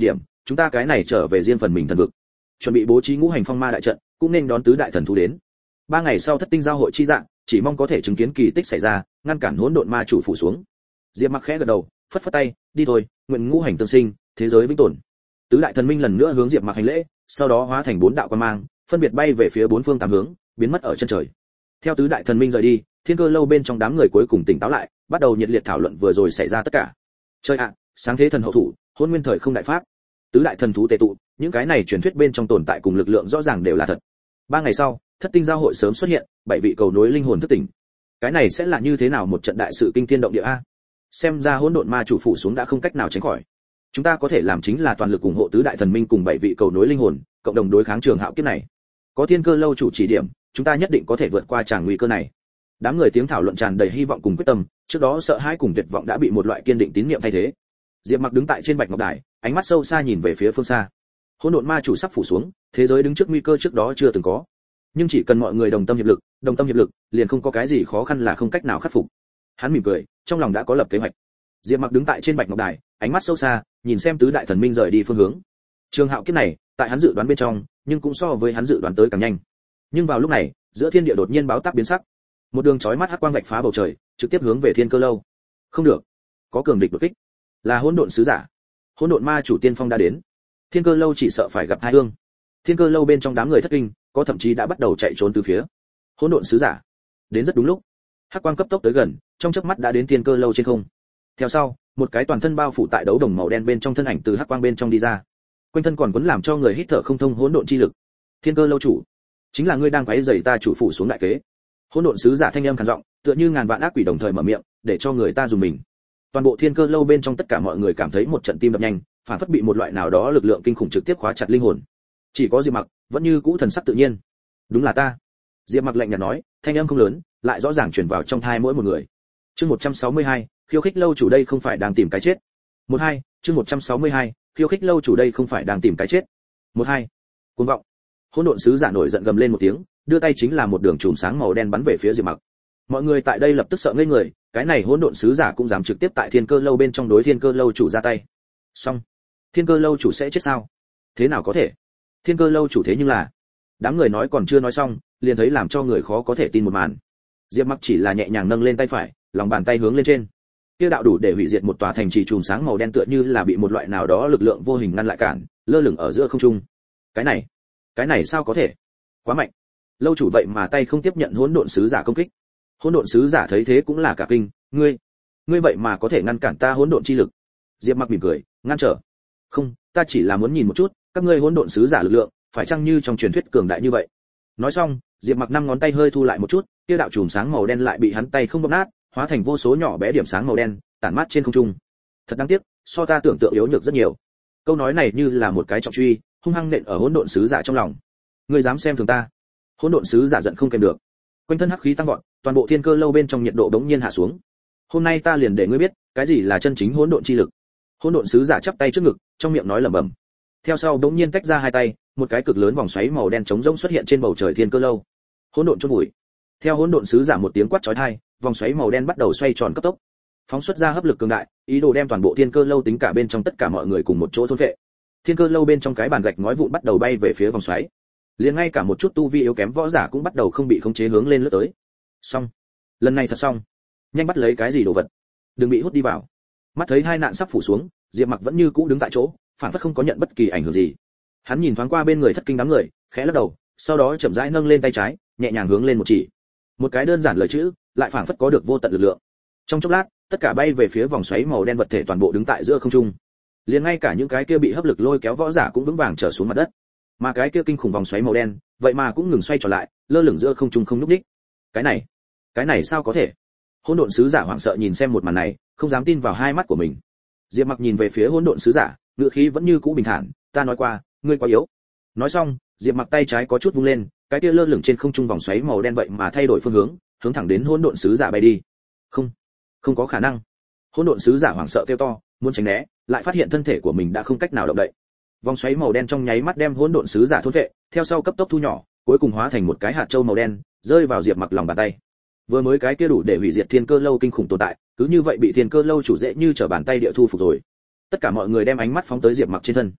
chúng ta cái này trở về riêng phần mình thần vực, chuẩn bị bố trí ngũ hành phong ma đại trận, cũng nên đón tứ đại thần thú đến. 3 ngày sau thất tinh giao hội chi dạng, chỉ mong có thể chứng kiến kỳ tích xảy ra, ngăn cản hỗn độn ma chủ phủ xuống. Diệp Mặc khẽ gật đầu, phất phất tay, đi thôi, nguyện ngũ hành tương sinh, thế giới vĩnh tồn. Tứ đại thần minh lần nữa hướng Diệp Mặc hành lễ, sau đó hóa thành 4 đạo quang mang, phân biệt bay về phía 4 phương 8 hướng, biến mất ở chân trời. Theo tứ đại thần minh rời đi, Thiên Cơ lâu bên trong đám người cuối cùng tỉnh táo lại, bắt đầu nhiệt liệt thảo luận vừa rồi xảy ra tất cả. Chơi ạ, sáng thế thần hậu thủ, hôn nguyên thời không đại pháp, tứ đại thần thú tề tụ, những cái này truyền thuyết bên trong tồn tại cùng lực lượng rõ ràng đều là thật. 3 ngày sau, thất tinh giao hội sớm xuất hiện, 7 vị cầu nối linh hồn thức tỉnh. Cái này sẽ là như thế nào một trận đại sự kinh thiên động địa a? Xem ra hỗn độn ma chủ phủ xuống đã không cách nào tránh khỏi. Chúng ta có thể làm chính là toàn lực ủng hộ tứ đại thần minh cùng 7 vị cầu nối linh hồn, cộng đồng đối kháng trường hạo kiếp này. Có Thiên Cơ lâu chủ chỉ điểm, chúng ta nhất định có thể vượt qua tràng nguy cơ này. Đám người tiếng thảo luận tràn đầy hy vọng cùng quyết tâm, trước đó sợ hãi cùng tuyệt vọng đã bị một loại kiên định tín niệm thay thế. Diệp Mặc đứng tại trên bạch ngọc đài, ánh mắt sâu xa nhìn về phía phương xa. Hỗn độn ma chủ sắp phủ xuống, thế giới đứng trước nguy cơ trước đó chưa từng có. Nhưng chỉ cần mọi người đồng tâm hiệp lực, liền không có cái gì khó khăn là không cách nào khắc phục. Hắn mỉm cười, trong lòng đã có lập kế hoạch. Diệp Mặc đứng tại trên bạch ngọc đài, ánh mắt sâu xa, nhìn xem tứ đại thần minh rời đi phương hướng. Trường hạo kiếp này, tại hắn dự đoán bên trong, nhưng cũng so với hắn dự đoán tới càng nhanh. Nhưng vào lúc này, giữa thiên địa đột nhiên báo táp biến sắc. Một đường chói mắt hắc quang vạch phá bầu trời, trực tiếp hướng về Thiên Cơ lâu. Không được, có cường địch đột kích. Là hỗn độn sứ giả. Hỗn độn ma chủ tiên phong đã đến. Thiên Cơ lâu chỉ sợ phải gặp hai ương. Thiên Cơ lâu bên trong đám người thất kinh, có thậm chí đã bắt đầu chạy trốn từ phía. Hỗn độn sứ giả đến rất đúng lúc. Hắc quang cấp tốc tới gần, trong chớp mắt đã đến Thiên Cơ lâu trên không. Theo sau, một cái toàn thân bao phủ tại đấu đồng màu đen bên trong thân ảnh từ hắc quang bên trong đi ra. Quanh thân còn quấn làm cho người hít thở không thông hỗn độn chi lực. Thiên Cơ lâu chủ, chính là ngươi đang quấy rầy ta chủ phủ xuống đại kế. Hỗn độn sứ giả thanh âm khàn giọng, tựa như ngàn vạn ác quỷ đồng thời mở miệng, để cho người ta dùng mình. Toàn bộ Thiên Cơ lâu bên trong tất cả mọi người cảm thấy một trận tim đập nhanh, phản phất bị một loại nào đó lực lượng kinh khủng trực tiếp khóa chặt linh hồn. Chỉ có Diệp Mặc vẫn như cũ thần sắc tự nhiên. Đúng là ta. Diệp Mặc lạnh nhạt nói, thanh âm không lớn, lại rõ ràng truyền vào trong tai mỗi một người. Chương 162, khiêu khích lâu chủ đây không phải đang tìm cái chết. 12, chương 162, khiêu khích lâu chủ đây không phải đang tìm cái chết. 12. Cuồng vọng. Hỗn độn sứ giả nổi giận gầm lên một tiếng, đưa tay chính là một đường chùm sáng màu đen bắn về phía Diệp Mặc. Mọi người tại đây lập tức sợ ngây người, cái này hỗn độn sứ giả cũng dám trực tiếp tại Thiên Cơ lâu bên trong đối Thiên Cơ lâu chủ ra tay. Xong, Thiên Cơ lâu chủ sẽ chết sao? Thế nào có thể? Thiên Cơ lâu chủ thế nhưng là... Đám người nói còn chưa nói xong, liền thấy làm cho người khó có thể tin một màn. Diệp Mặc chỉ là nhẹ nhàng nâng lên tay phải, lòng bàn tay hướng lên trên. Kia đạo đủ để hủy diệt một tòa thành trì chùm sáng màu đen tựa như là bị một loại nào đó lực lượng vô hình ngăn lại cản, lơ lửng ở giữa không trung. Cái này sao có thể? Quá mạnh. Lâu chủ vậy mà tay không tiếp nhận hỗn độn sứ giả công kích. Hỗn độn sứ giả thấy thế cũng là cả kinh, ngươi vậy mà có thể ngăn cản ta hỗn độn chi lực. Diệp Mặc mỉm cười, ngăn trở. Không, ta chỉ là muốn nhìn một chút, các ngươi hỗn độn sứ giả lực lượng, phải chăng như trong truyền thuyết cường đại như vậy. Nói xong, Diệp Mặc 5 ngón tay hơi thu lại một chút, kia đạo chùm sáng màu đen lại bị hắn tay không bóp nát, hóa thành vô số nhỏ bé điểm sáng màu đen, tản mát trên không trung. Thật đáng tiếc, so ta tưởng tượng yếu nhược rất nhiều. Câu nói này như là một cái trọng truy, hung hăng nện ở hỗn độn sứ giả trong lòng. Ngươi dám xem thường ta? Hỗn độn sứ giả giận không kèm được. Quanh thân hắc khí tăng vọt, toàn bộ Thiên Cơ lâu bên trong nhiệt độ bỗng nhiên hạ xuống. Hôm nay ta liền để ngươi biết, cái gì là chân chính hỗn độn chi lực. Hỗn độn sứ giả chắp tay trước ngực, trong miệng nói lẩm bẩm. Theo sau bỗng nhiên tách ra hai tay, một cái cực lớn vòng xoáy màu đen trống rỗng xuất hiện trên bầu trời Thiên Cơ lâu. Hỗn độn chôn bụi. Theo hỗn độn sứ giả một tiếng quát chói tai, vòng xoáy màu đen bắt đầu xoay tròn cấp tốc, phóng xuất ra hấp lực cường đại, ý đồ đem toàn bộ Thiên Cơ lâu tính cả bên trong tất cả mọi người cùng một chỗ thôn phệ. Thiên Cơ lâu bên trong cái bàn gạch ngói vụn bắt đầu bay về phía vòng xoáy, liền ngay cả một chút tu vi yếu kém võ giả cũng bắt đầu không bị khống chế hướng lên lướt tới. Xong, lần này thật xong, nhanh bắt lấy cái gì đồ vật, đừng bị hút đi vào. Mắt thấy hai nạn sắp phủ xuống, Diệp Mặc vẫn như cũ đứng tại chỗ, phản phất không có nhận bất kỳ ảnh hưởng gì. Hắn nhìn thoáng qua bên người thất kinh đám người, khẽ lắc đầu, sau đó chậm rãi nâng lên tay trái, nhẹ nhàng hướng lên một chỉ. Một cái đơn giản lời chữ, lại phản phất có được vô tận lực lượng. Trong chốc lát, tất cả bay về phía vòng xoáy màu đen vật thể toàn bộ đứng tại giữa không trung. Liền ngay cả những cái kia bị hấp lực lôi kéo võ giả cũng vững vàng trở xuống mặt đất. Mà cái kia kinh khủng vòng xoáy màu đen, vậy mà cũng ngừng xoay trở lại, lơ lửng giữa không trung không nhúc nhích. Cái này sao có thể? Hỗn độn sứ giả hoảng sợ nhìn xem một màn này, không dám tin vào hai mắt của mình. Diệp Mặc nhìn về phía hỗn độn sứ giả, ngữ khí vẫn như cũ bình thản, ta nói qua, ngươi quá yếu. Nói xong, Diệp Mặc tay trái có chút vung lên, cái kia lơ lửng trên không trung vòng xoáy màu đen vậy mà thay đổi phương hướng, hướng thẳng đến hỗn độn sứ giả bay đi. Không có khả năng. Hỗn độn sứ giả hoảng sợ kêu to, muốn tránh né, lại phát hiện thân thể của mình đã không cách nào động đậy. Vòng xoáy màu đen trong nháy mắt đem hỗn độn sứ giả thôn phệ, theo sau cấp tốc thu nhỏ, cuối cùng hóa thành một cái hạt châu màu đen, rơi vào Diệp Mặc lòng bàn tay. Vừa mới cái kia đủ để hủy diệt Thiên Cơ lâu kinh khủng tồn tại, cứ như vậy bị Thiên Cơ lâu chủ dễ như trở bàn tay địa thu phục rồi. Tất cả mọi người đem ánh mắt phóng tới Diệp Mặc trên thân.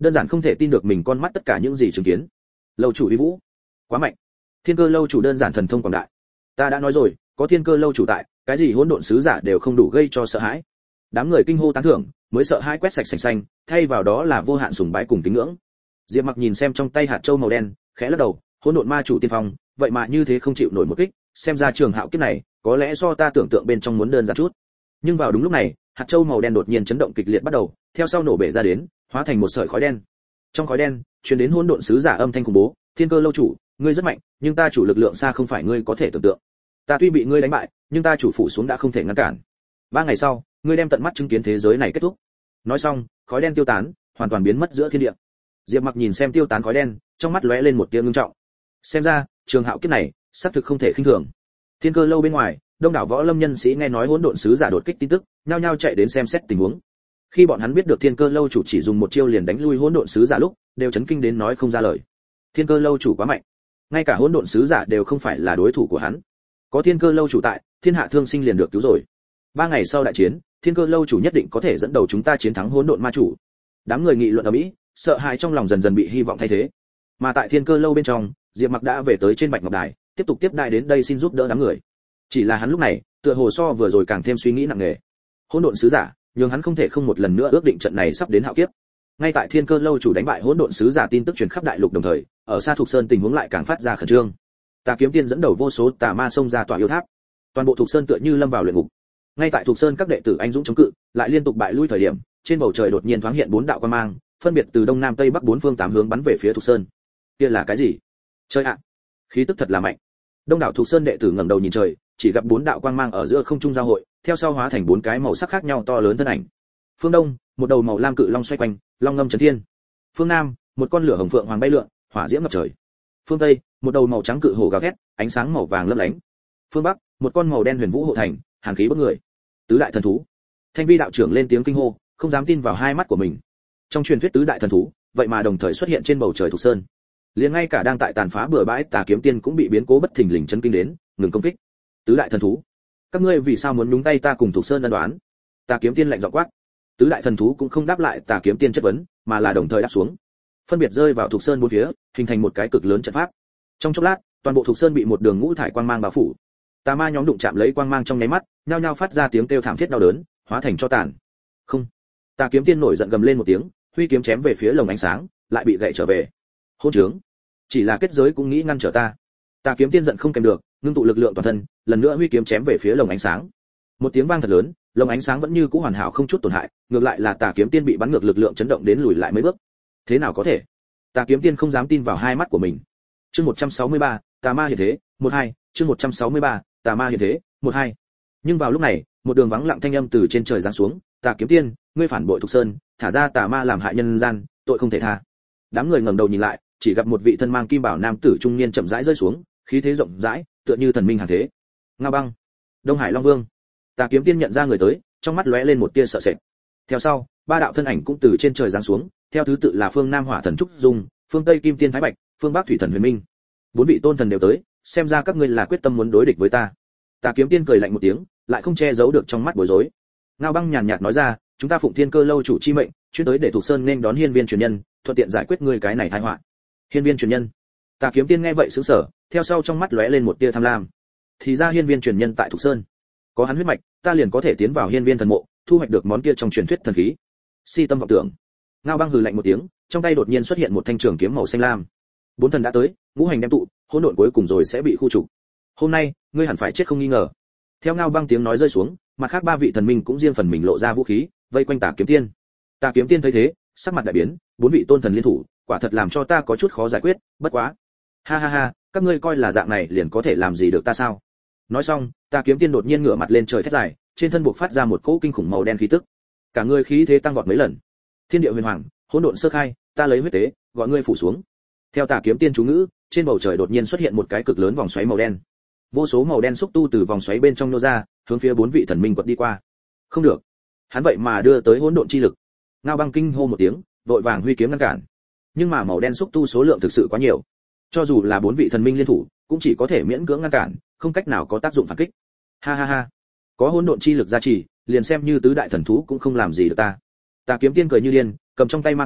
đơn giản không thể tin được mình con mắt tất cả những gì chứng kiến. Lâu chủ uy vũ, quá mạnh. Thiên Cơ lâu chủ đơn giản thần thông quảng đại. Ta đã nói rồi, có Thiên Cơ lâu chủ tại, cái gì hỗn độn sứ giả đều không đủ gây cho sợ hãi. Đám người kinh hô tán thưởng, mới sợ hãi quét sạch sành xanh, thay vào đó là vô hạn sùng bái cùng kính ngưỡng. Diệp Mặc nhìn xem trong tay hạt châu màu đen, khẽ lắc đầu, hỗn độn ma chủ tiên phong, vậy mà như thế không chịu nổi một kích, xem ra trường hạo kiếp này, có lẽ do ta tưởng tượng bên trong muốn đơn giản chút. Nhưng vào đúng lúc này, hạt châu màu đen đột nhiên chấn động kịch liệt bắt đầu, theo sau nổ bể ra đến, hóa thành một sợi khói đen. Trong khói đen, truyền đến hỗn độn sứ giả âm thanh khủng bố, Thiên Cơ lâu chủ, ngươi rất mạnh, nhưng ta chủ lực lượng xa không phải ngươi có thể tưởng tượng. Ta tuy bị ngươi đánh bại, nhưng ta chủ phủ xuống đã không thể ngăn cản. 3 ngày sau, ngươi đem tận mắt chứng kiến thế giới này kết thúc. Nói xong, khói đen tiêu tán, hoàn toàn biến mất giữa thiên địa. Diệp Mặc nhìn xem tiêu tán khói đen, trong mắt lóe lên một tia ngưng trọng. Xem ra, trường hạo kiếp này, xác thực không thể khinh thường. Thiên Cơ lâu bên ngoài, đông đảo võ lâm nhân sĩ nghe nói hỗn độn sứ giả đột kích tin tức, nhao nhao chạy đến xem xét tình huống. Khi bọn hắn biết được Thiên Cơ lâu chủ chỉ dùng một chiêu liền đánh lui hỗn độn sứ giả lúc, đều chấn kinh đến nói không ra lời. Thiên Cơ lâu chủ quá mạnh, ngay cả hỗn độn sứ giả đều không phải là đối thủ của hắn. Có Thiên Cơ lâu chủ tại, thiên hạ thương sinh liền được cứu rồi. 3 ngày sau đại chiến, Thiên Cơ lâu chủ nhất định có thể dẫn đầu chúng ta chiến thắng hỗn độn ma chủ. Đám người nghị luận ầm ĩ, sợ hãi trong lòng dần dần bị hy vọng thay thế. Mà tại Thiên Cơ lâu bên trong, Diệp Mặc đã về tới trên Bạch Ngọc Đài, tiếp tục tiếp đại đến đây xin giúp đỡ đám người. Chỉ là hắn lúc này, tựa hồ so vừa rồi càng thêm suy nghĩ nặng nề. Hỗn độn sứ giả, nhưng hắn không thể không một lần nữa ước định trận này sắp đến hạo kiếp. Ngay tại Thiên Cơ lâu chủ đánh bại hỗn độn sứ giả tin tức truyền khắp đại lục đồng thời, ở xa Thục Sơn tình huống lại càng phát ra khẩn trương. Tà Kiếm Tiên dẫn đầu vô số tà ma xông ra tỏa yêu tháp. Toàn bộ Thục Sơn tựa như lâm vào luyện ngục. Ngay tại Thục Sơn các đệ tử anh dũng chống cự, lại liên tục bại lui thời điểm, trên bầu trời đột nhiên thoáng hiện 4 đạo quang mang, phân biệt từ đông nam tây bắc 4 phương 8 hướng bắn về phía Thục Sơn. Kia là cái gì? Trời ạ, khí tức thật là mạnh. Đông đảo Thục Sơn đệ tử ngẩng đầu nhìn trời, chỉ gặp 4 đạo quang mang ở giữa không trung giao hội, theo sau hóa thành 4 cái màu sắc khác nhau to lớn thân ảnh. Phương Đông, một đầu màu lam cự long xoay quanh, long ngâm chấn thiên. Phương Nam, một con lửa hồng phượng hoàng bay lượn, hỏa diễm ngập trời. Phương Tây, một đầu màu trắng cự hổ gào thét, ánh sáng màu vàng lấp lánh. Phương Bắc, một con màu đen huyền vũ hộ thành, hàn khí bức người. Tứ đại thần thú. Thanh Vi đạo trưởng lên tiếng kinh hô, không dám tin vào hai mắt của mình. Trong truyền thuyết tứ đại thần thú, vậy mà đồng thời xuất hiện trên bầu trời Thục Sơn. Liền ngay cả đang tại tàn phá bừa bãi Tà Kiếm Tiên cũng bị biến cố bất thình lình chấn kinh đến, ngừng công kích. Tứ đại thần thú, các ngươi vì sao muốn nhúng tay ta cùng Thục Sơn ân đoán? Tà Kiếm Tiên lạnh giọng quát. Tứ đại thần thú cũng không đáp lại Tà Kiếm Tiên chất vấn, mà là đồng thời đáp xuống, phân biệt rơi vào Thục Sơn bốn phía, hình thành một cái cực lớn trận pháp. Trong chốc lát, toàn bộ Thục Sơn bị một đường ngũ thải quang mang bao phủ. Tà ma nhóm đụng chạm lấy quang mang trong nháy mắt, nhao nhao phát ra tiếng kêu thảm thiết đau đớn, hóa thành cho tàn. Không. Tà Kiếm Tiên nổi giận gầm lên một tiếng, huy kiếm chém về phía lồng ánh sáng, lại bị gãy trở về. Hỗn trướng, chỉ là kết giới cũng nghĩ ngăn trở ta. Tà Kiếm Tiên giận không kèm được, ngưng tụ lực lượng toàn thân, lần nữa huy kiếm chém về phía lồng ánh sáng. Một tiếng vang thật lớn, lồng ánh sáng vẫn như cũ hoàn hảo không chút tổn hại, ngược lại là Tà Kiếm Tiên bị bắn ngược lực lượng chấn động đến lùi lại mấy bước. Thế nào có thể? Tà Kiếm Tiên không dám tin vào hai mắt của mình. Chương 163, Tà ma hiện thế, 12, chương 163, Tà ma hiện thế, 12. Nhưng vào lúc này, một đường vắng lặng thanh âm từ trên trời giáng xuống, Tà Kiếm Tiên, ngươi phản bội Thục Sơn, thả ra tà ma làm hại nhân gian, tội không thể tha. Đám người ngẩng đầu nhìn lại, chỉ gặp một vị thân mang kim bảo nam tử trung niên chậm rãi rơi xuống, khí thế rộng rãi, tựa như thần minh hàng thế. Ngao Băng, Đông Hải Long Vương. Tà Kiếm Tiên nhận ra người tới, trong mắt lóe lên một tia sợ sệt. Theo sau, ba đạo thân ảnh cũng từ trên trời giáng xuống, theo thứ tự là phương Nam Hỏa Thần Trúc Dung, phương Tây Kim Tiên Thái Bạch, phương Bắc Thủy Thần Huyền Minh. 4 vị tôn thần đều tới, xem ra các ngươi là quyết tâm muốn đối địch với ta. Tà Kiếm Tiên cười lạnh một tiếng, lại không che giấu được trong mắt bối rối. Ngao Băng nhàn nhạt nói ra, chúng ta Phụng Thiên Cơ lâu chủ chi mệnh, chuyên tới để Thục Sơn nên đón hiên viên truyền nhân, thuận tiện giải quyết ngươi cái này tai họa. Hiên viên truyền nhân? Tà Kiếm Tiên nghe vậy sửng sở, theo sau trong mắt lóe lên một tia tham lam. Thì ra hiên viên truyền nhân tại Thục Sơn, có hắn huyết mạch, ta liền có thể tiến vào hiên viên thần mộ, thu hoạch được món kia trong truyền thuyết thần khí. Si tâm vọng tưởng. Ngao Băng hừ lạnh một tiếng, trong tay đột nhiên xuất hiện một thanh trường kiếm màu xanh lam. 4 thần đã tới, ngũ hành đem tụ, hỗn độn cuối cùng rồi sẽ bị khu trục. Hôm nay, ngươi hẳn phải chết không nghi ngờ. Theo Ngao Băng tiếng nói rơi xuống, mặt khác 3 vị thần minh cũng riêng phần mình lộ ra vũ khí, vây quanh Tà Kiếm Tiên. Tà Kiếm Tiên thấy thế, sắc mặt đại biến, 4 vị tôn thần liên thủ, quả thật làm cho ta có chút khó giải quyết, bất quá. Ha ha ha, các ngươi coi là dạng này liền có thể làm gì được ta sao? Nói xong, Tà Kiếm Tiên đột nhiên ngửa mặt lên trời thét dài, trên thân buộc phát ra một cỗ kinh khủng màu đen khí tức. Cả người khí thế tăng vọt mấy lần. Thiên địa huyền hoàng, hỗn độn sơ khai, ta lấy huyết tế, gọi ngươi phủ xuống. Theo Tà Kiếm Tiên chú ngữ, trên bầu trời đột nhiên xuất hiện một cái cực lớn vòng xoáy màu đen. Vô số màu đen xúc tu từ vòng xoáy bên trong nô ra, hướng phía 4 vị thần minh quật đi qua. Không được, hắn vậy mà đưa tới hỗn độn chi lực. Ngao Băng kinh hô một tiếng, vội vàng huy kiếm ngăn cản. Nhưng mà màu đen xúc tu số lượng thực sự quá nhiều, cho dù là 4 vị thần minh liên thủ, cũng chỉ có thể miễn cưỡng ngăn cản, không cách nào có tác dụng phản kích. Ha ha ha, có hỗn độn chi lực gia trì, liền xem như tứ đại thần thú cũng không làm gì được ta. Tà Kiếm Tiên cười như điên, cầm trong tay ma kiếm,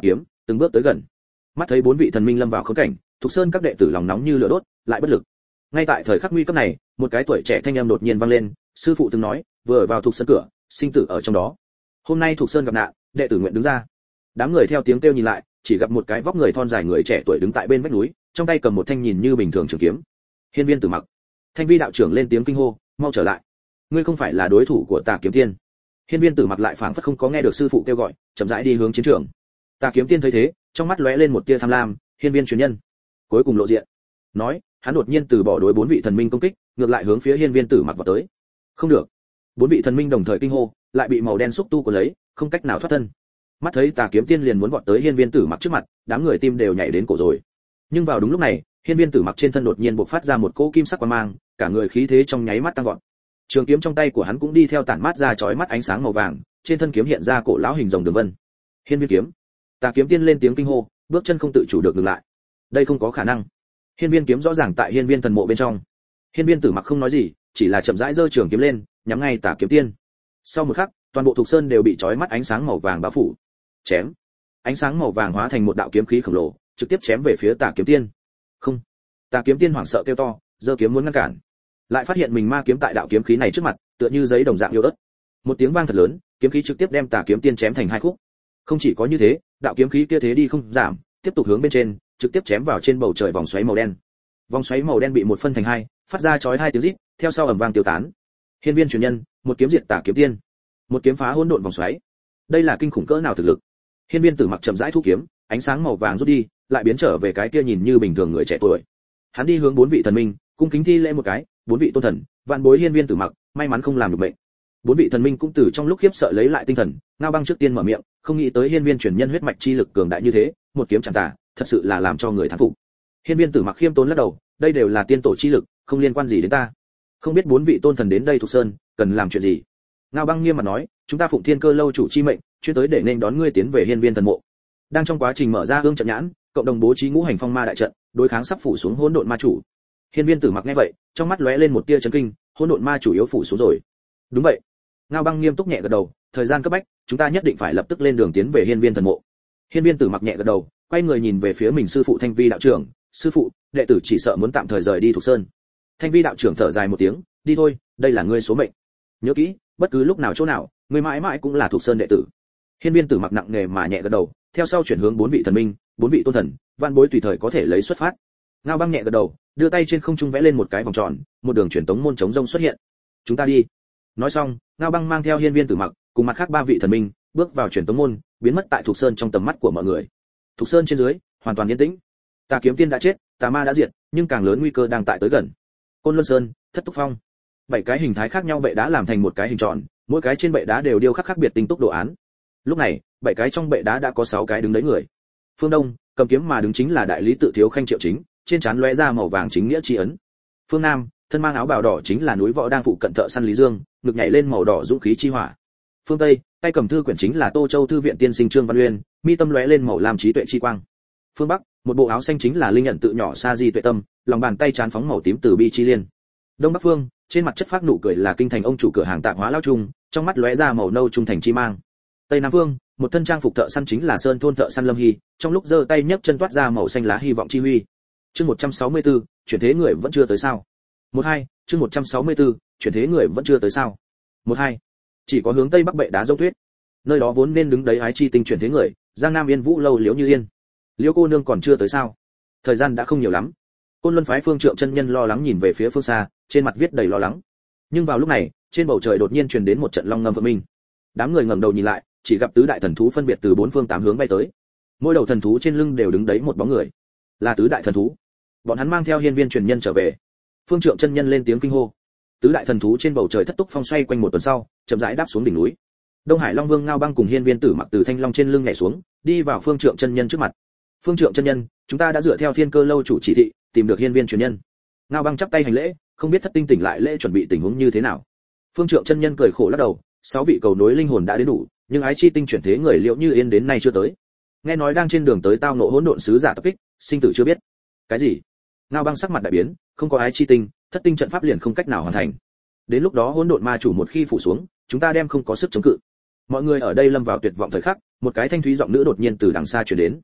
từng bước tới gần. Mắt thấy 4 vị thần minh lâm vào khốn cảnh, Thục Sơn các đệ tử lòng nóng như lửa đốt, lại bất lực. Ngay tại thời khắc nguy cấp này, một cái tuổi trẻ thanh âm đột nhiên vang lên, sư phụ từng nói, vừa vào Thục Sơn cửa, sinh tử ở trong đó. Hôm nay Thục Sơn gặp nạn, đệ tử nguyện đứng ra. Đám người theo tiếng kêu nhìn lại, chỉ gặp một cái vóc người thon dài người trẻ tuổi đứng tại bên vách núi, trong tay cầm một thanh nhìn như bình thường trường kiếm. Hiên Viên Tử Mặc. Thanh Vi đạo trưởng lên tiếng kinh hô, mau trở lại. Ngươi không phải là đối thủ của Tà Kiếm Tiên. Hiên Viên Tử Mặc lại phảng phất không có nghe được sư phụ kêu gọi, chậm rãi đi hướng chiến trường. Tà Kiếm Tiên thấy thế, trong mắt lóe lên một tia tham lam, Hiên Viên truyền nhân, cuối cùng lộ diện. Nói, hắn đột nhiên từ bỏ đối 4 vị thần minh công kích, ngược lại hướng phía Hiên Viên Tử Mặc vọt tới. Không được. 4 vị thần minh đồng thời kinh hô, lại bị màu đen xúc tu cuốn lấy, không cách nào thoát thân. Mắt thấy Tà Kiếm Tiên liền muốn vọt tới Hiên Viên Tử Mặc trước mặt, đám người tim đều nhảy đến cổ rồi. Nhưng vào đúng lúc này, Hiên Viên Tử Mặc trên thân đột nhiên bộc phát ra một cỗ kim sắc quang mang, cả người khí thế trong nháy mắt tăng vọt. Trường kiếm trong tay của hắn cũng đi theo tản mát ra chói mắt ánh sáng màu vàng, trên thân kiếm hiện ra cổ lão hình rồng đường vân. Hiên Viên kiếm. Tà Kiếm Tiên lên tiếng kinh hô, bước chân không tự chủ được dừng lại. Đây không có khả năng. Hiên Viên kiếm rõ ràng tại Hiên Viên thần mộ bên trong. Hiên Viên Tử Mặc không nói gì, chỉ là chậm rãi giơ trường kiếm lên, nhắm ngay Tà Kiếm Tiên. Sau một khắc, toàn bộ Thục Sơn đều bị chói mắt ánh sáng màu vàng bao phủ. Chém. Ánh sáng màu vàng hóa thành một đạo kiếm khí khổng lồ, trực tiếp chém về phía Tà Kiếm Tiên. Không. Tà Kiếm Tiên hoảng sợ kêu to, giơ kiếm muốn ngăn cản, lại phát hiện mình ma kiếm tại đạo kiếm khí này trước mặt, tựa như giấy đồng dạng yếu ớt. Một tiếng vang thật lớn, kiếm khí trực tiếp đem Tà Kiếm Tiên chém thành 2 khúc. Không chỉ có như thế, đạo kiếm khí kia thế đi không giảm, tiếp tục hướng bên trên, trực tiếp chém vào trên bầu trời vòng xoáy màu đen. Vòng xoáy màu đen bị một phân thành 2, phát ra chói 2 tiếng rít, theo sau ầm vang tiêu tán. Hiên Viên truyền nhân, một kiếm diệt Tà Kiếm Tiên, một kiếm phá hỗn độn vòng xoáy. Đây là kinh khủng cỡ nào thực lực. Hiên Viên Tử Mặc chậm rãi thu kiếm, ánh sáng màu vàng rút đi, lại biến trở về cái kia nhìn như bình thường người trẻ tuổi. Hắn đi hướng 4 vị thần minh, cung kính thi lễ một cái, 4 vị tôn thần, vạn bối Hiên Viên Tử Mặc, may mắn không làm được bệnh. 4 vị thần minh cũng từ trong lúc khiếp sợ lấy lại tinh thần, Ngao Băng trước tiên mở miệng, không nghĩ tới Hiên Viên truyền nhân huyết mạch chi lực cường đại như thế, một kiếm chạm tà, thật sự là làm cho người thán phục. Hiên Viên Tử Mặc khiêm tốn lắc đầu, đây đều là tiên tổ chi lực, không liên quan gì đến ta. Không biết 4 vị tôn thần đến đây Thục Sơn, cần làm chuyện gì? Ngao Băng nghiêm mặt nói, chúng ta Phụng Thiên Cơ lâu chủ chi mệnh, chuyên tới để nên đón ngươi tiến về Hiên Viên thần mộ. Đang trong quá trình mở ra hương trận nhãn, cộng đồng bố trí ngũ hành phong ma đại trận, đối kháng sắp phủ xuống hỗn độn ma chủ. Hiên Viên Tử Mặc nghe vậy, trong mắt lóe lên một tia chấn kinh, hỗn độn ma chủ yếu phủ xuống rồi. Đúng vậy. Ngao Băng nghiêm túc nhẹ gật đầu, thời gian cấp bách, chúng ta nhất định phải lập tức lên đường tiến về Hiên Viên thần mộ. Hiên Viên Tử Mặc nhẹ gật đầu, quay người nhìn về phía mình sư phụ Thanh Vi đạo trưởng, sư phụ, đệ tử chỉ sợ muốn tạm thời rời đi Thục Sơn. Thanh Vi đạo trưởng thở dài một tiếng, đi thôi, đây là ngươi số mệnh. Nhớ kỹ, bất cứ lúc nào chỗ nào, ngươi mãi mãi cũng là Thục Sơn đệ tử. Hiên Viên Tử Mặc nặng nề mà nhẹ gật đầu, theo sau chuyển hướng 4 vị thần minh, 4 vị tôn thần, vạn bối tùy thời có thể lấy xuất phát. Ngao Băng nhẹ gật đầu, đưa tay trên không trung vẽ lên một cái vòng tròn, một đường truyền tống môn chống rông xuất hiện. Chúng ta đi. Nói xong, Ngao Băng mang theo Hiên Viên Tử Mặc, cùng mặt khác 3 vị thần minh, bước vào truyền tống môn, biến mất tại Thục Sơn trong tầm mắt của mọi người. Thục Sơn trên dưới, hoàn toàn yên tĩnh. Tà Kiếm Tiên đã chết, Tà Ma đã diệt, nhưng càng lớn nguy cơ đang tại tới gần. Côn Luân Sơn, Thất Túc Phong. 7 cái hình thái khác nhau bệ đá làm thành một cái hình tròn, mỗi cái trên bệ đá đều điêu khắc khác biệt tinh túc đồ án. Lúc này, 7 cái trong bệ đá đã có 6 cái đứng đấy người. Phương Đông, cầm kiếm mà đứng chính là đại lý tự thiếu khanh Triệu Chính, trên trán lóe ra màu vàng chính nghĩa chi ấn. Phương Nam, thân mang áo bào đỏ chính là núi võ đang phụ cận thợ săn Lý Dương, ngực nhảy lên màu đỏ dũng khí chi hỏa. Phương Tây, tay cầm thư quyển chính là Tô Châu thư viện tiên sinh Trương Văn Uyên, mi tâm lóe lên màu lam trí tuệ chi quang. Phương Bắc, một bộ áo xanh chính là linh nhận tự nhỏ Sa Di Tuệ Tâm, lòng bàn tay trán phóng màu tím từ bi chi liên. Đông Bắc phương, trên mặt chất phác nụ cười là kinh thành ông chủ cửa hàng tạp hóa lão trung, trong mắt lóe ra màu nâu trung thành chi mang. Tây Nam phương, một thân trang phục thợ săn chính là Sơn thôn thợ săn Lâm Hy, trong lúc giơ tay nhấc chân toát ra màu xanh lá hy vọng chi huy. Chương 164, chuyển thế người vẫn chưa tới sao? 12, chương 164, chuyển thế người vẫn chưa tới sao? 12. Chỉ có hướng tây bắc bệ đá dốc tuyết. Nơi đó vốn nên đứng đấy ái chi tinh chuyển thế người, Giang Nam Yên Vũ lâu Liễu Như Yên. Liễu cô nương còn chưa tới sao? Thời gian đã không nhiều lắm. Côn Luân phái Phương Trượng chân nhân lo lắng nhìn về phía phương xa, trên mặt viết đầy lo lắng. Nhưng vào lúc này, trên bầu trời đột nhiên truyền đến một trận long ngâm vượng minh. Đám người ngẩng đầu nhìn lại, chỉ gặp tứ đại thần thú phân biệt từ 4 phương 8 hướng bay tới. Mỗi đầu thần thú trên lưng đều đứng đấy một bóng người, là tứ đại thần thú. Bọn hắn mang theo Hiên Viên truyền nhân trở về. Phương Trượng chân nhân lên tiếng kinh hô. Tứ đại thần thú trên bầu trời Thất Túc Phong xoay quanh một tuần sau, chậm rãi đáp xuống đỉnh núi. Đông Hải Long Vương Ngao Băng cùng Hiên Viên Tử Mặc từ thanh long trên lưng nhảy xuống, đi vào Phương Trượng chân nhân trước mặt. Phương Trượng chân nhân, chúng ta đã dựa theo Thiên Cơ lâu chủ chỉ thị, tìm được Hiên Viên truyền nhân. Ngao Băng chắp tay hành lễ, không biết Thất Tinh tỉnh lại lễ chuẩn bị tình huống như thế nào. Phương Trượng chân nhân cười khổ lắc đầu, 6 vị cầu nối linh hồn đã đến đủ, nhưng ái chi tinh chuyển thế người Liễu Như Yên đến nay chưa tới. Nghe nói đang trên đường tới tao ngộ hỗn độn sứ giả tập kích, sinh tử chưa biết. Cái gì? Ngao Băng sắc mặt đại biến, không có ái chi tinh, Thất Tinh trận pháp liền không cách nào hoàn thành. Đến lúc đó hỗn độn ma chủ một khi phủ xuống, chúng ta đem không có sức chống cự. Mọi người ở đây lâm vào tuyệt vọng thời khắc, một cái thanh thúy giọng nữ đột nhiên từ đằng xa truyền đến.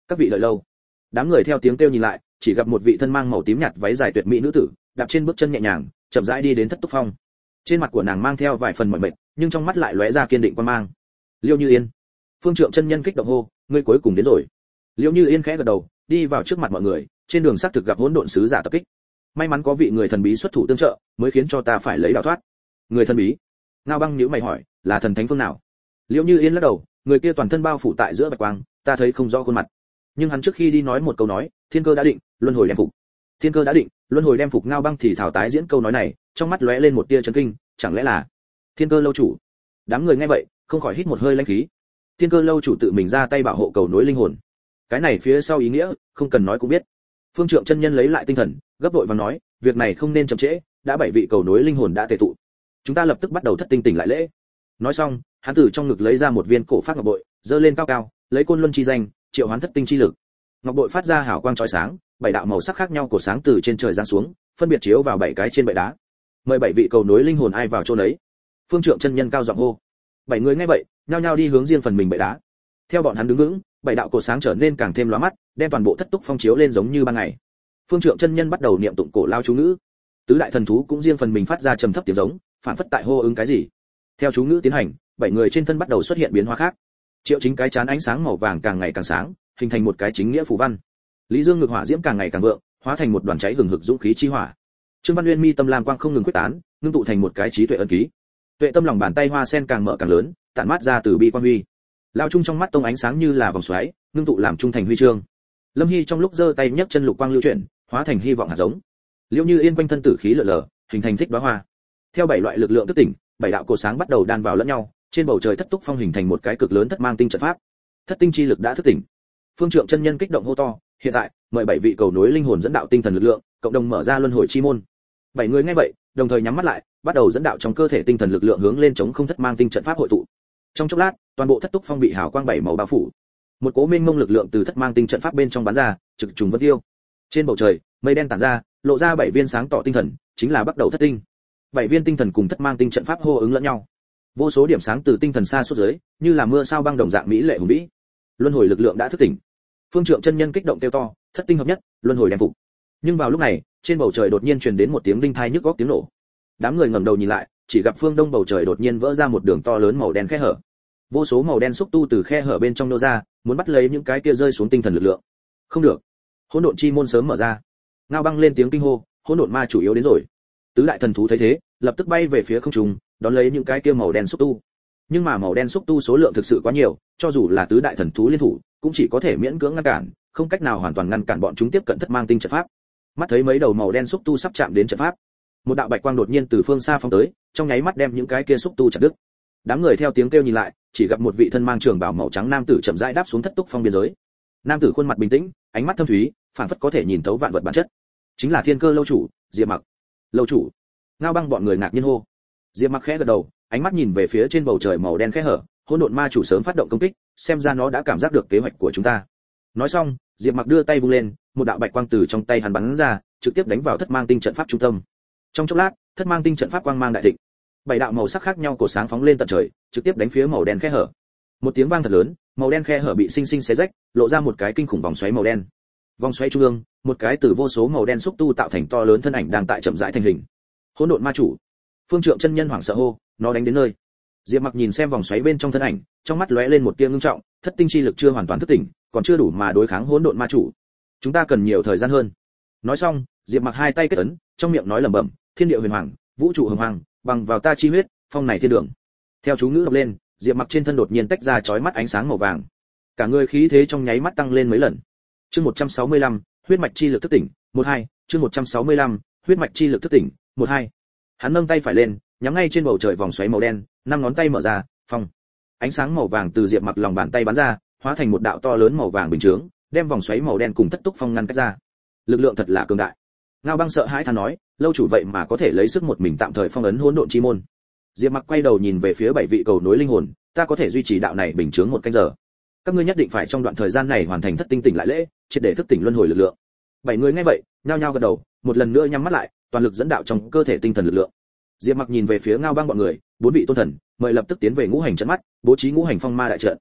Các vị đợi lâu. Đám người theo tiếng kêu nhìn lại, chỉ gặp một vị thân mang màu tím nhạt váy dài tuyệt mỹ nữ tử, đạp trên bước chân nhẹ nhàng, chậm rãi đi đến Thất Túc Phong. Trên mặt của nàng mang theo vài phần mỏi mệt, nhưng trong mắt lại lóe ra kiên định quan mang. Liêu Như Yên. Phương Trượng chân nhân kích động hô, ngươi cuối cùng đến rồi. Liêu Như Yên khẽ gật đầu, đi vào trước mặt mọi người, trên đường xác thực gặp hỗn độn sứ giả tập kích. May mắn có vị người thần bí xuất thủ tương trợ, mới khiến cho ta phải lấy đào thoát. Người thần bí? Ngao Băng nhíu mày hỏi, là thần thánh phương nào? Liêu Như Yên lắc đầu, người kia toàn thân bao phủ tại giữa bạch quang, ta thấy không rõ khuôn mặt. Nhưng hắn trước khi đi nói một câu nói, thiên cơ đã định, luân hồi đem phục. Thiên cơ đã định, luân hồi đem phục. Ngao Băng thì thảo tái diễn câu nói này, trong mắt lóe lên một tia chấn kinh, chẳng lẽ là Thiên Cơ lâu chủ? Đám người nghe vậy, không khỏi hít một hơi lãnh khí. Thiên Cơ lâu chủ tự mình ra tay bảo hộ cầu nối linh hồn. Cái này phía sau ý nghĩa, không cần nói cũng biết. Phương Trượng chân nhân lấy lại tinh thần, gấp vội vàng nói, việc này không nên chậm trễ, đã 7 vị cầu nối linh hồn đã tề tụ. Chúng ta lập tức bắt đầu thất tinh tỉnh lại lễ. Nói xong, hắn từ trong ngực lấy ra một viên cổ phát ngọc bội, giơ lên cao cao, lấy côn luân chi danh, triệu hoán thất tinh chi lực. Ngọc bội phát ra hào quang chói sáng, 7 đạo màu sắc khác nhau cổ sáng từ trên trời giáng xuống, phân biệt chiếu vào 7 cái trên bệ đá. Mời 7 vị cầu nối linh hồn ai vào chỗ đấy. Phương Trượng chân nhân cao giọng hô. 7 người nghe vậy, nhao nhao đi hướng riêng phần mình bệ đá. Theo bọn hắn đứng vững, 7 đạo cổ sáng trở nên càng thêm lóa mắt, đem toàn bộ Thất Túc Phong chiếu lên giống như ban ngày. Phương Trượng chân nhân bắt đầu niệm tụng cổ lao chú ngữ. Tứ đại thần thú cũng riêng phần mình phát ra trầm thấp tiếng giống, phản phất tại hô ứng cái gì. Theo chú ngữ tiến hành, 7 người trên thân bắt đầu xuất hiện biến hóa khác. Triệu Chính cái chán ánh sáng màu vàng càng ngày càng sáng, hình thành một cái chính nghĩa phù văn. Lý Dương ngực hỏa diễm càng ngày càng vượng, hóa thành một đoàn cháy hừng hực dũng khí chi hỏa. Trương Văn Uyên mi tâm lam quang không ngừng quyết tán, ngưng tụ thành một cái trí tuệ ân ký. Tuệ tâm lòng bàn tay hoa sen càng mở càng lớn, tản mát ra từ bi quan huy. Lao trung trong mắt tông ánh sáng như là vòng xoáy, ngưng tụ làm trung thành huy chương. Lâm Hy trong lúc giơ tay nhấc chân lục quang lưu chuyển, hóa thành hy vọng hạt giống. Liêu Như Yên quanh thân tử khí lở lở, hình thành thích đóa hoa. Theo 7 loại lực lượng thức tỉnh, 7 đạo cổ sáng bắt đầu đan vào lẫn nhau, trên bầu trời Thất Túc Phong hình thành một cái cực lớn thất mang tinh trận pháp. Thất tinh chi lực đã thức tỉnh. Phương Trượng chân nhân kích động hô to, hiện tại, mời 7 vị cầu nối linh hồn dẫn đạo tinh thần lực lượng, cộng đồng mở ra luân hồi chi môn. 7 người nghe vậy, đồng thời nhắm mắt lại, bắt đầu dẫn đạo trong cơ thể tinh thần lực lượng hướng lên chống không thất mang tinh trận pháp hội tụ. Trong chốc lát, toàn bộ Thất Túc Phong bị hào quang 7 màu bao phủ. Một cỗ mênh mông lực lượng từ thất mang tinh trận pháp bên trong bắn ra, trực trùng vân tiêu. Trên bầu trời, mây đen tản ra, lộ ra 7 viên sáng tỏ tinh thần, chính là bắt đầu thất tinh. 7 viên tinh thần cùng thất mang tinh trận pháp hô ứng lẫn nhau. Vô số điểm sáng từ tinh thần xa suốt dưới, như là mưa sao băng đồng dạng mỹ lệ hùng vĩ. Luân hồi lực lượng đã thức tỉnh. Phương Trượng chân nhân kích động kêu to, thất tinh hợp nhất, luân hồi đem phục. Nhưng vào lúc này, trên bầu trời đột nhiên truyền đến một tiếng đinh thai nhức óc tiếng nổ. Đám người ngẩng đầu nhìn lại, chỉ gặp phương đông bầu trời đột nhiên vỡ ra một đường to lớn màu đen khe hở. Vô số màu đen xúc tu từ khe hở bên trong nô ra, muốn bắt lấy những cái kia rơi xuống tinh thần lực lượng. Không được, hỗn độn chi môn sớm mở ra. Ngao Băng lên tiếng kinh hô, hỗn độn ma chủ yếu đến rồi. Tứ đại thần thú thấy thế, lập tức bay về phía không trung, đón lấy những cái kia màu đen xúc tu. Nhưng mà màu đen xúc tu số lượng thực sự quá nhiều, cho dù là tứ đại thần thú liên thủ, cũng chỉ có thể miễn cưỡng ngăn cản, không cách nào hoàn toàn ngăn cản bọn chúng tiếp cận thất mang tinh trận pháp. Mắt thấy mấy đầu màu đen xúc tu sắp chạm đến trận pháp, một đạo bạch quang đột nhiên từ phương xa phóng tới, trong nháy mắt đem những cái kia xúc tu chặt đứt. Đám người theo tiếng kêu nhìn lại, chỉ gặp một vị thân mang trường bào màu trắng nam tử chậm rãi đáp xuống Thất Túc Phong biên giới. Nam tử khuôn mặt bình tĩnh, ánh mắt thâm thúy, phảng phất có thể nhìn thấu vạn vật bản chất. Chính là Thiên Cơ lâu chủ, Diệp Mặc. Lâu chủ. Ngao Băng bọn người ngạc nhiên hô. Diệp Mặc khẽ gật đầu, ánh mắt nhìn về phía trên bầu trời màu đen khẽ hở, hỗn độn ma chủ sớm phát động công kích, xem ra nó đã cảm giác được kế hoạch của chúng ta. Nói xong, Diệp Mặc đưa tay vung lên, một đạo bạch quang từ trong tay hắn bắn ra, trực tiếp đánh vào thất mang tinh trận pháp trung tâm. Trong chốc lát, thất mang tinh trận pháp quang mang đại thịnh. 7 đạo màu sắc khác nhau cổ sáng phóng lên tận trời, trực tiếp đánh phía màu đen khe hở. Một tiếng vang thật lớn, màu đen khe hở bị sinh sinh xé rách, lộ ra một cái kinh khủng vòng xoáy màu đen. Vòng xoáy trung ương, một cái từ vô số màu đen xúc tu tạo thành to lớn thân ảnh đang tại chậm rãi thành hình. Hỗn độn ma chủ. Phương Trượng chân nhân hoảng sợ hô, nó đánh đến nơi. Diệp Mặc nhìn xem vòng xoáy bên trong thân ảnh, trong mắt lóe lên một tia ngưng trọng, thất tinh chi lực chưa hoàn toàn thức tỉnh, còn chưa đủ mà đối kháng hỗn độn ma chủ. Chúng ta cần nhiều thời gian hơn. Nói xong, Diệp Mặc hai tay kết ấn, trong miệng nói lẩm bẩm, thiên địa huyền hoàng, vũ trụ hồng hoàng, bằng vào ta chi huyết, phong này thiên đường. Theo chú ngữ đọc lên, Diệp Mặc trên thân đột nhiên tách ra chói mắt ánh sáng màu vàng. Cả người khí thế trong nháy mắt tăng lên mấy lần. Chương 165, huyết mạch chi lực thức tỉnh, 12, chương 165, huyết mạch chi lực thức tỉnh, 12. Hắn nâng tay phải lên, nhắm ngay trên bầu trời vòng xoáy màu đen, 5 ngón tay mở ra, phong. Ánh sáng màu vàng từ Diệp Mặc lòng bàn tay bắn ra, hóa thành một đạo to lớn màu vàng bình chướng, đem vòng xoáy màu đen cùng Thất Túc Phong ngăn cách ra. Lực lượng thật là cường đại. Ngao Băng sợ hãi than nói, lâu chủ vậy mà có thể lấy sức một mình tạm thời phong ấn hỗn độn chi môn. Diệp Mặc quay đầu nhìn về phía 7 vị cầu nối linh hồn, ta có thể duy trì đạo này bình chướng một canh giờ. Các ngươi nhất định phải trong đoạn thời gian này hoàn thành thất tinh tỉnh lại lễ, triệt để thức tỉnh luân hồi lực lượng. 7 người nghe vậy, nhao nhao gật đầu, một lần nữa nhắm mắt lại, toàn lực dẫn đạo trong cơ thể tinh thần lực lượng. Diệp Mặc nhìn về phía Ngao Băng bọn người, 4 vị tôn thần, mời lập tức tiến về ngũ hành trận mắt, bố trí ngũ hành phong ma đại trận.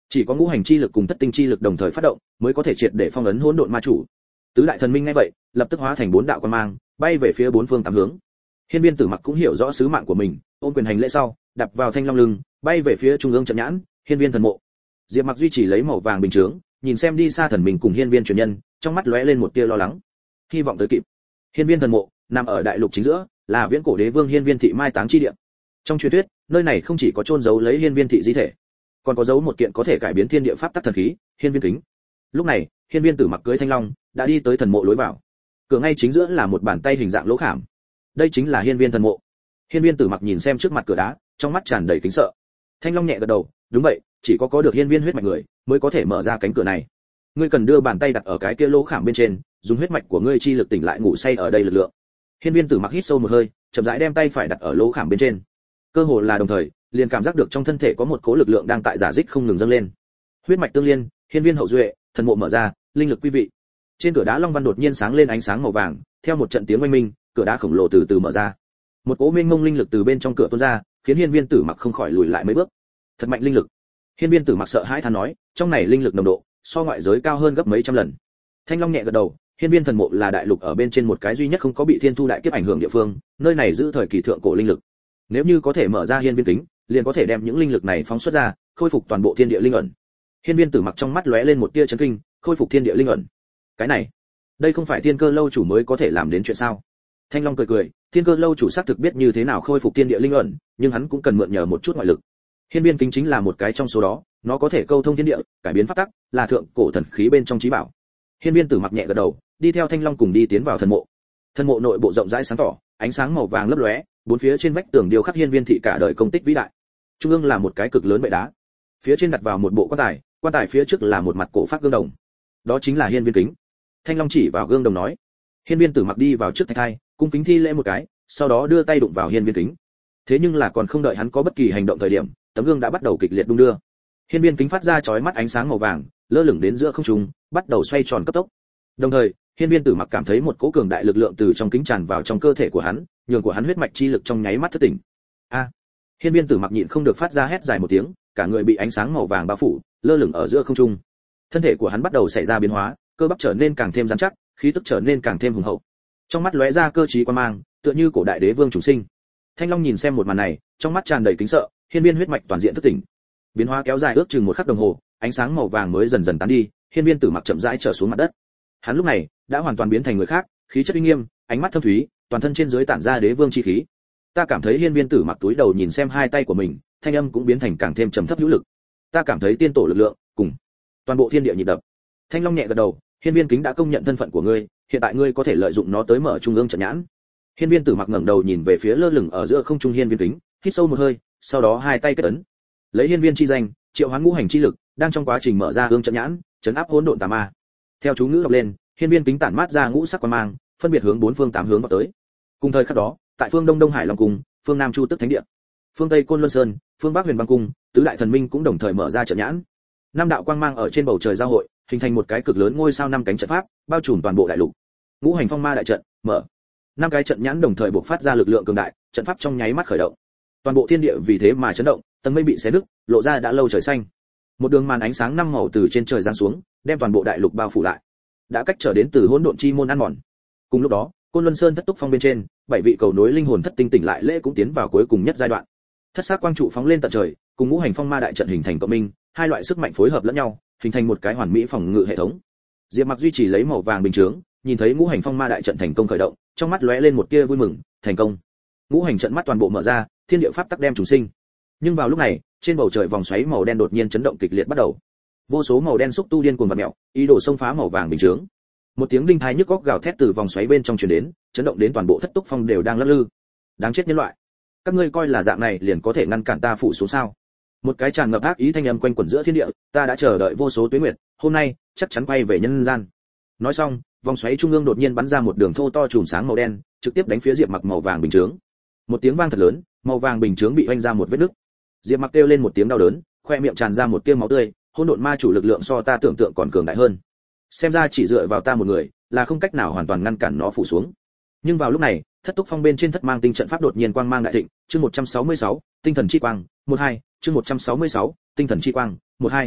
Chỉ có ngũ hành chi lực cùng thất tinh chi lực đồng thời phát động, mới có thể triệt để phong ấn hỗn độn ma chủ. Tứ đại thần minh nghe vậy, lập tức hóa thành 4 đạo quang mang, bay về phía 4 phương 8 hướng. Hiên Viên Tử Mặc cũng hiểu rõ sứ mạng của mình, ôm quyền hành lễ sau, đạp vào thanh long lưng, bay về phía trung ương trận nhãn, Hiên Viên thần mộ. Diệp Mặc duy trì lấy màu vàng bình chướng, nhìn xem đi xa thần mình cùng Hiên Viên truyền nhân, trong mắt lóe lên một tia lo lắng. Hy vọng tới kịp. Hiên Viên thần mộ nằm ở đại lục chính giữa, là viễn cổ đế vương Hiên Viên thị mai táng chi địa. Trong truyền thuyết, nơi này không chỉ có chôn giấu lấy Hiên Viên thị di thể, còn có giấu một kiện có thể cải biến thiên địa pháp tắc thần khí, Hiên Viên kính. Lúc này, Hiên Viên Tử Mặc cưỡi thanh long, đã đi tới thần mộ lối vào. Cửa ngay chính giữa là một bàn tay hình dạng lỗ khảm. Đây chính là Hiên Viên thần mộ. Hiên Viên Tử Mặc nhìn xem trước mặt cửa đá, trong mắt tràn đầy kính sợ. Thanh long nhẹ gật đầu, đúng vậy, chỉ có được Hiên Viên huyết mạch người, mới có thể mở ra cánh cửa này. Ngươi cần đưa bàn tay đặt ở cái kia lỗ khảm bên trên, dùng huyết mạch của ngươi chi lực tỉnh lại ngủ say ở đây lực lượng. Hiên Viên Tử Mặc hít sâu một hơi, chậm rãi đem tay phải đặt ở lỗ khảm bên trên. Cơ hồ là đồng thời, liền cảm giác được trong thân thể có một cỗ lực lượng đang tại giả dích không ngừng dâng lên. Huyết mạch tương liên, Hiên Viên hậu duệ, thần mộ mở ra, linh lực quý vị. Trên cửa đá long văn đột nhiên sáng lên ánh sáng màu vàng, theo một trận tiếng oanh minh, cửa đá khổng lồ từ từ mở ra. Một cỗ mênh mông linh lực từ bên trong cửa tuôn ra, khiến Hiên Viên Tử Mặc không khỏi lùi lại mấy bước. Thật mạnh linh lực. Hiên Viên Tử Mặc sợ hãi than nói, trong này linh lực nồng độ so ngoại giới cao hơn gấp mấy trăm lần. Thanh long nhẹ gật đầu, Hiên Viên thần mộ là đại lục ở bên trên một cái duy nhất không có bị thiên thu đại kiếp ảnh hưởng địa phương, nơi này giữ thời kỳ thượng cổ linh lực. Nếu như có thể mở ra Hiên Viên kính, liền có thể đem những linh lực này phóng xuất ra, khôi phục toàn bộ thiên địa linh ẩn. Hiên Viên Tử Mặc trong mắt lóe lên một tia chấn kinh, khôi phục thiên địa linh ẩn. Cái này, đây không phải Thiên Cơ lâu chủ mới có thể làm đến chuyện sao? Thanh Long cười cười, Thiên Cơ lâu chủ xác thực biết như thế nào khôi phục thiên địa linh ẩn, nhưng hắn cũng cần mượn nhờ một chút ngoại lực. Hiên Viên kính chính là một cái trong số đó, nó có thể câu thông thiên địa, cải biến pháp tắc, là thượng cổ thần khí bên trong chí bảo. Hiên Viên Tử Mặc nhẹ gật đầu, đi theo Thanh Long cùng đi tiến vào thần mộ. Thần mộ nội bộ rộng rãi sáng tỏ, ánh sáng màu vàng lấp lóe, bốn phía trên vách tường điêu khắc Hiên Viên thị cả đời công tích vĩ đại. Trung ương là một cái cực lớn bệ đá, phía trên đặt vào một bộ quan tài phía trước là một mặt cổ phác gương đồng. Đó chính là Hiên Viên kính. Thanh Long chỉ vào gương đồng nói. Hiên Viên Tử Mặc đi vào trước thạch thai, cung kính thi lễ một cái, sau đó đưa tay đụng vào Hiên Viên kính. Thế nhưng là còn không đợi hắn có bất kỳ hành động thời điểm, tấm gương đã bắt đầu kịch liệt đung đưa. Hiên Viên kính phát ra chói mắt ánh sáng màu vàng, lơ lửng đến giữa không trung, bắt đầu xoay tròn cấp tốc. Đồng thời, Hiên Viên Tử Mặc cảm thấy một cỗ cường đại lực lượng từ trong kính tràn vào trong cơ thể của hắn, nhường của hắn huyết mạch chi lực trong nháy mắt thức tỉnh. A! Hiên Viên Tử Mặc nhịn không được phát ra hét dài một tiếng, cả người bị ánh sáng màu vàng bao phủ, lơ lửng ở giữa không trung. Thân thể của hắn bắt đầu xảy ra biến hóa, cơ bắp trở nên càng thêm rắn chắc, khí tức trở nên càng thêm hùng hậu. Trong mắt lóe ra cơ trí quan mang, tựa như cổ đại đế vương chủ sinh. Thanh Long nhìn xem một màn này, trong mắt tràn đầy kính sợ, Hiên Viên huyết mạch toàn diện thức tỉnh. Biến hóa kéo dài ước chừng một khắc đồng hồ, ánh sáng màu vàng mới dần dần tán đi, Hiên Viên Tử Mặc chậm rãi trở xuống mặt đất. Hắn lúc này đã hoàn toàn biến thành người khác, khí chất uy nghiêm, ánh mắt thâm thúy, toàn thân trên dưới tản ra đế vương chi khí. Ta cảm thấy Hiên Viên Tử Mặc túi đầu nhìn xem hai tay của mình, thanh âm cũng biến thành càng thêm trầm thấp hữu lực. Ta cảm thấy tiên tổ lực lượng cùng toàn bộ thiên địa nhịp đập. Thanh Long nhẹ gật đầu, Hiên Viên kính đã công nhận thân phận của ngươi, hiện tại ngươi có thể lợi dụng nó tới mở trung ương trận nhãn. Hiên Viên Tử Mặc ngẩng đầu nhìn về phía lơ lửng ở giữa không trung Hiên Viên kính, hít sâu một hơi, sau đó hai tay kết ấn, lấy Hiên Viên chi danh, triệu hoán ngũ hành chi lực, đang trong quá trình mở ra ương trận nhãn, trấn áp hỗn độn tà ma. Theo chú ngữ đọc lên, Hiên Viên kính tản mát ra ngũ sắc quang mang, phân biệt hướng bốn phương tám hướng vào tới. Cùng thời khắc đó, tại phương Đông Đông Hải Long cung, phương Nam Chu Tức Thánh Địa, phương Tây Côn Luân Sơn, phương Bắc Huyền Băng cung, tứ đại thần minh cũng đồng thời mở ra trận nhãn. Năm đạo quang mang ở trên bầu trời giao hội, hình thành một cái cực lớn ngôi sao năm cánh trận pháp, bao trùm toàn bộ đại lục. Ngũ hành phong ma đại trận mở. Năm cái trận nhãn đồng thời bộc phát ra lực lượng cường đại, trận pháp trong nháy mắt khởi động. Toàn bộ thiên địa vì thế mà chấn động, tầng mây bị xé nứt, lộ ra đã lâu trời xanh. Một đường màn ánh sáng năm màu từ trên trời giáng xuống, đem toàn bộ đại lục bao phủ lại. Đã cách trở đến từ hỗn độn chi môn ăn mòn. Cùng lúc đó, Côn Luân Sơn thất túc phong bên trên, bảy vị cầu nối linh hồn thất tinh tỉnh lại lễ cũng tiến vào cuối cùng nhất giai đoạn. Thất sắc quang trụ phóng lên tận trời, cùng ngũ hành phong ma đại trận hình thành cộng minh, hai loại sức mạnh phối hợp lẫn nhau, hình thành một cái hoàn mỹ phòng ngự hệ thống. Diệp Mặc duy trì lấy màu vàng bình chướng, nhìn thấy ngũ hành phong ma đại trận thành công khởi động, trong mắt lóe lên một tia vui mừng, thành công. Ngũ hành trận mắt toàn bộ mở ra, thiên địa pháp tắc đem trùng sinh. Nhưng vào lúc này, trên bầu trời vòng xoáy màu đen đột nhiên chấn động kịch liệt bắt đầu. Vô số màu đen xúc tu điên cuồng vặn mèo, ý đồ xông phá màu vàng bình chướng. Một tiếng đinh thai nhức óc gào thét từ vòng xoáy bên trong truyền đến, chấn động đến toàn bộ thất túc phong đều đang lắc lư. Đáng chết nhân loại, các ngươi coi là dạng này liền có thể ngăn cản ta phủ xuống sao? Một cái tràn ngập ác ý thanh âm quanh quẩn giữa thiên địa, ta đã chờ đợi vô số tuế nguyệt, hôm nay chắc chắn quay về nhân gian. Nói xong, vòng xoáy trung ương đột nhiên bắn ra một đường thô to chùm sáng màu đen, trực tiếp đánh phía Diệp Mặc màu vàng bình chướng. Một tiếng vang thật lớn, màu vàng bình chướng bị oanh ra một vết nứt. Diệp Mặc kêu lên một tiếng đau đớn, khoe miệng tràn ra một tia máu tươi, hỗn độn ma chủ lực lượng so ta tưởng tượng còn cường đại hơn. Xem ra chỉ dựa vào ta một người là không cách nào hoàn toàn ngăn cản nó phủ xuống. Nhưng vào lúc này, thất túc phong bên trên thất mang tinh trận pháp đột nhiên quang mang đại thịnh, chương 166, tinh thần chi quang, 12, chương 166, tinh thần chi quang, 12.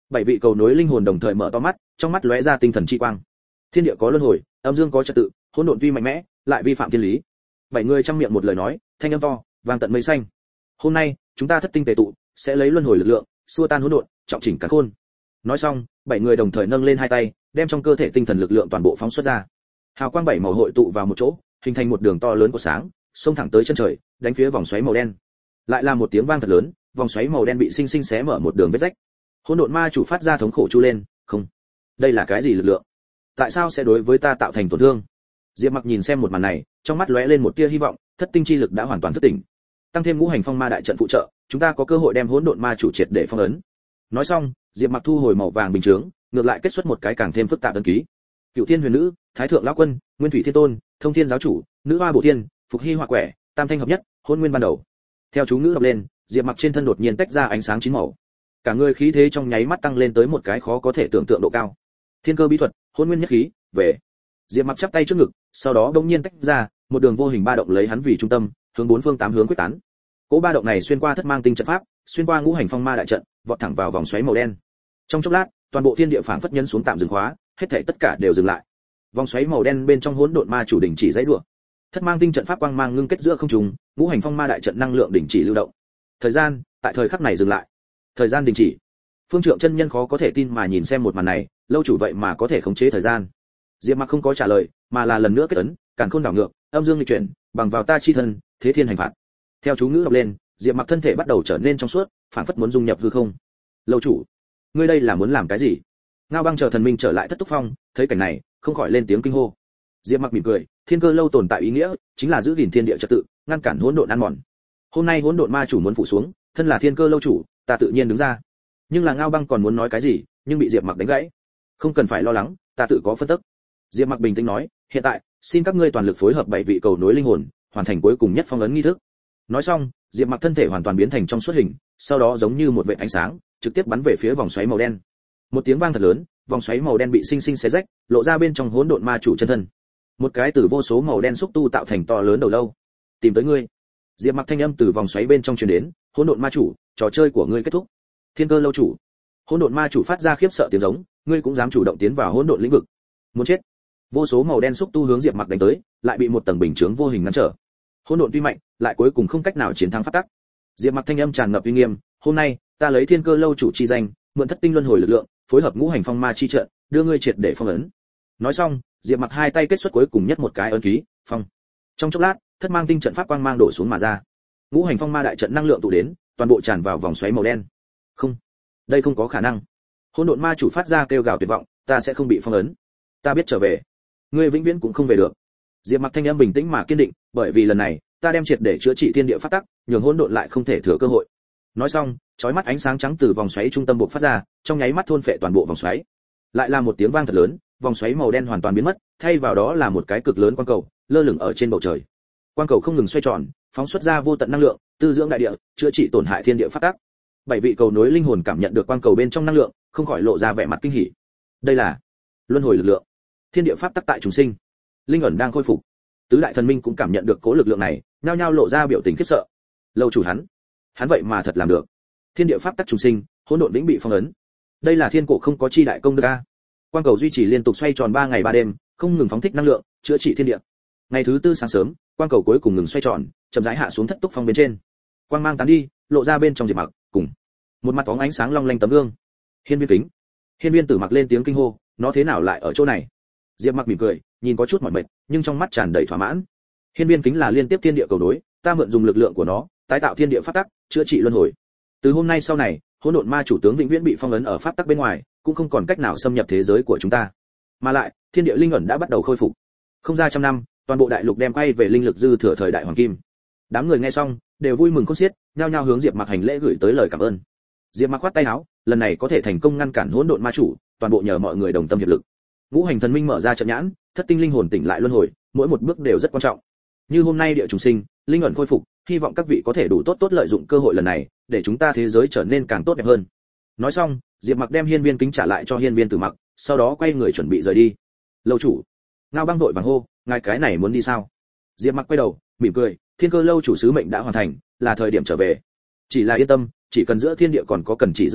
Bảy vị cầu nối linh hồn đồng thời mở to mắt, trong mắt lóe ra tinh thần chi quang. Thiên địa có luân hồi, âm dương có trật tự, hỗn độn tuy mạnh mẽ, lại vi phạm thiên lý. Bảy người trăm miệng một lời nói, thanh âm to, vang tận mây xanh. Hôm nay, chúng ta thất tinh tề tụ, sẽ lấy luân hồi lực lượng, xua tan hỗn độn, trọng chỉnh càn khôn. Nói xong, bảy người đồng thời nâng lên hai tay, đem trong cơ thể tinh thần lực lượng toàn bộ phóng xuất ra. Hào quang bảy màu hội tụ vào một chỗ, hình thành một đường to lớn của sáng, xông thẳng tới chân trời, đánh phía vòng xoáy màu đen. Lại là một tiếng vang thật lớn, vòng xoáy màu đen bị sinh sinh xé mở một đường vết rách. Hỗn độn ma chủ phát ra thống khổ chu lên, không, đây là cái gì lực lượng? Tại sao sẽ đối với ta tạo thành tổn thương? Diệp Mặc nhìn xem một màn này, trong mắt lóe lên một tia hy vọng, thất tinh chi lực đã hoàn toàn thức tỉnh. Tăng thêm ngũ hành phong ma đại trận phụ trợ, chúng ta có cơ hội đem hỗn độn ma chủ triệt để phong ấn. Nói xong, Diệp Mặc thu hồi màu vàng bình chướng, ngược lại kết xuất một cái càng thêm phức tạp ấn ký. Cựu Thiên Huyền Nữ, Thái Thượng Lão Quân, Nguyên Thủy Thiên Tôn, Thông Thiên Giáo Chủ, Nữ Hoa Bổ Thiên, Phục Hy Hỏa Quẻ, Tam Thanh hợp nhất, Hôn Nguyên ban đầu. Theo chú ngữ đọc lên, Diệp Mặc trên thân đột nhiên tách ra ánh sáng chín màu. Cả người khí thế trong nháy mắt tăng lên tới một cái khó có thể tưởng tượng độ cao. Thiên cơ bí thuật, Hôn Nguyên nhất khí, về. Diệp Mặc chắp tay trước ngực, sau đó đột nhiên tách ra, một đường vô hình ba động lấy hắn vì trung tâm, hướng bốn phương tám hướng quyết tán. Cỗ ba động này xuyên qua thất mang tinh trận pháp, xuyên qua ngũ hành phong ma đại trận, vọt thẳng vào vòng xoáy màu đen. Trong chốc lát, toàn bộ thiên địa phảng phất nhấn xuống tạm dừng khóa, hết thảy tất cả đều dừng lại. Vòng xoáy màu đen bên trong hỗn độn ma chủ đỉnh chỉ dãy rủa. Thất mang tinh trận pháp quang mang ngưng kết giữa không trung, ngũ hành phong ma đại trận năng lượng đỉnh chỉ lưu động. Thời gian, tại thời khắc này dừng lại. Thời gian đình chỉ. Phương Trượng chân nhân khó có thể tin mà nhìn xem một màn này, lâu chủ vậy mà có thể khống chế thời gian. Diệp Mặc không có trả lời, mà là lần nữa kết ấn, càn khôn đảo ngược, âm dương nghịch chuyển, bằng vào ta chi thân, thế thiên hành phạt. Theo chú ngữ đọc lên, Diệp Mặc thân thể bắt đầu trở nên trong suốt, phảng phất muốn dung nhập hư không. Lâu chủ, ngươi đây là muốn làm cái gì? Ngao Băng chờ thần minh trở lại thất túc phong, thấy cảnh này, không khỏi lên tiếng kinh hô. Diệp Mặc mỉm cười, thiên cơ lâu tồn tại ý nghĩa, chính là giữ gìn thiên địa trật tự, ngăn cản hỗn độn ăn mòn. Hôm nay hỗn độn ma chủ muốn phủ xuống, thân là thiên cơ lâu chủ, ta tự nhiên đứng ra. Nhưng là Ngao Băng còn muốn nói cái gì, nhưng bị Diệp Mặc đánh gãy. Không cần phải lo lắng, ta tự có phân tích. Diệp Mặc bình tĩnh nói, hiện tại, xin các ngươi toàn lực phối hợp bảy vị cầu nối linh hồn, hoàn thành cuối cùng nhất phong ấn nghi thức. Nói xong, Diệp Mặc thân thể hoàn toàn biến thành trong suốt hình, sau đó giống như một vệt ánh sáng, trực tiếp bắn về phía vòng xoáy màu đen. Một tiếng vang thật lớn, vòng xoáy màu đen bị sinh sinh xé rách, lộ ra bên trong hỗn độn ma chủ chân thân. Một cái từ vô số màu đen xúc tu tạo thành to lớn đầu lâu. Tìm tới ngươi. Diệp Mặc thanh âm từ vòng xoáy bên trong truyền đến, hỗn độn ma chủ, trò chơi của ngươi kết thúc. Thiên cơ lâu chủ. Hỗn độn ma chủ phát ra khiếp sợ tiếng giống, ngươi cũng dám chủ động tiến vào hỗn độn lĩnh vực. Muốn chết. Vô số màu đen xúc tu hướng Diệp Mặc đánh tới, lại bị một tầng bình chướng vô hình ngăn trở. Hỗn độn tuy mạnh, lại cuối cùng không cách nào chiến thắng pháp tắc. Diệp Mặc thanh âm tràn ngập uy nghiêm, hôm nay, ta lấy thiên cơ lâu chủ chi danh, mượn thất tinh luân hồi lực lượng, phối hợp ngũ hành phong ma chi trận, đưa ngươi triệt để phong ấn. Nói xong, Diệp Mặc hai tay kết xuất cuối cùng nhất một cái ấn ký, phong. Trong chốc lát, thất mang tinh trận pháp quang mang đổ xuống mà ra. Ngũ hành phong ma đại trận năng lượng tụ đến, toàn bộ tràn vào vòng xoáy màu đen. Không, đây không có khả năng. Hỗn độn ma chủ phát ra kêu gào tuyệt vọng, ta sẽ không bị phong ấn. Ta biết trở về. Ngươi vĩnh viễn cũng không về được. Diệp Mặc thanh âm bình tĩnh mà kiên định, bởi vì lần này, ta đem triệt để chữa trị thiên địa pháp tắc, nhường hỗn độn lại không thể thừa cơ hội. Nói xong, chói mắt ánh sáng trắng từ vòng xoáy trung tâm bộc phát ra, trong nháy mắt thôn phệ toàn bộ vòng xoáy. Lại là một tiếng vang thật lớn, vòng xoáy màu đen hoàn toàn biến mất, thay vào đó là một cái cực lớn quang cầu, lơ lửng ở trên bầu trời. Quang cầu không ngừng xoay tròn, phóng xuất ra vô tận năng lượng, tư dưỡng đại địa, chữa trị tổn hại thiên địa pháp tắc. Bảy vị cầu nối linh hồn cảm nhận được quang cầu bên trong năng lượng, không khỏi lộ ra vẻ mặt kinh hỉ. Đây là luân hồi lực lượng. Thiên địa pháp tắc tại trùng sinh, linh ẩn đang khôi phục. Tứ đại thần minh cũng cảm nhận được cố lực lượng này, nhao nhao lộ ra biểu tình khiếp sợ. Lâu chủ hắn vậy mà thật làm được. Thiên địa pháp tắc trùng sinh, hỗn độn lĩnh bị phong ấn. Đây là thiên cổ không có chi đại công đức a. Quang cầu duy trì liên tục xoay tròn 3 ngày 3 đêm, không ngừng phóng thích năng lượng, chữa trị thiên địa. Ngày thứ tư sáng sớm, quang cầu cuối cùng ngừng xoay tròn, chậm rãi hạ xuống thất túc phong bên trên. Quang mang tán đi, lộ ra bên trong Diệp Mặc, cùng một mặt bóng ánh sáng long lanh tấm gương. Hiên viên kính. Hiên viên Tử Mặc lên tiếng kinh hô, nó thế nào lại ở chỗ này? Diệp Mặc mỉm cười, nhìn có chút mỏi mệt, nhưng trong mắt tràn đầy thỏa mãn. Hiên viên kính là liên tiếp thiên địa cầu đối, ta mượn dùng lực lượng của nó, tái tạo thiên địa pháp tắc, chữa trị luân hồi. Từ hôm nay sau này, hỗn độn ma chủ tướng vĩnh viễn bị phong ấn ở pháp tắc bên ngoài, cũng không còn cách nào xâm nhập thế giới của chúng ta. Mà lại, thiên địa linh ẩn đã bắt đầu khôi phục. Không ra trăm năm, toàn bộ đại lục đem quay về linh lực dư thừa thời đại hoàng kim. Đám người nghe xong, đều vui mừng khôn xiết, nhao nhao hướng Diệp Mặc hành lễ gửi tới lời cảm ơn. Diệp Mặc khoát tay áo, lần này có thể thành công ngăn cản hỗn độn ma chủ, toàn bộ nhờ mọi người đồng tâm hiệp lực. Ngũ hành thần minh mở ra trận nhãn, thất tinh linh hồn tỉnh lại luân hồi, mỗi một bước đều rất quan trọng. Như hôm nay địa trùng sinh, linh ẩn khôi phục, hy vọng các vị có thể đủ tốt lợi dụng cơ hội lần này, để chúng ta thế giới trở nên càng tốt đẹp hơn. Nói xong, Diệp Mặc đem hiên viên kính trả lại cho hiên viên Tử Mặc, sau đó quay người chuẩn bị rời đi. Lâu chủ. Ngao Băng vội vàng hô, ngài cái này muốn đi sao? Diệp Mặc quay đầu, mỉm cười, thiên cơ lâu chủ sứ mệnh đã hoàn thành, là thời điểm trở về. Chỉ là yên tâm, chỉ cần giữa thiên địa còn có cần chỉ dẫn người,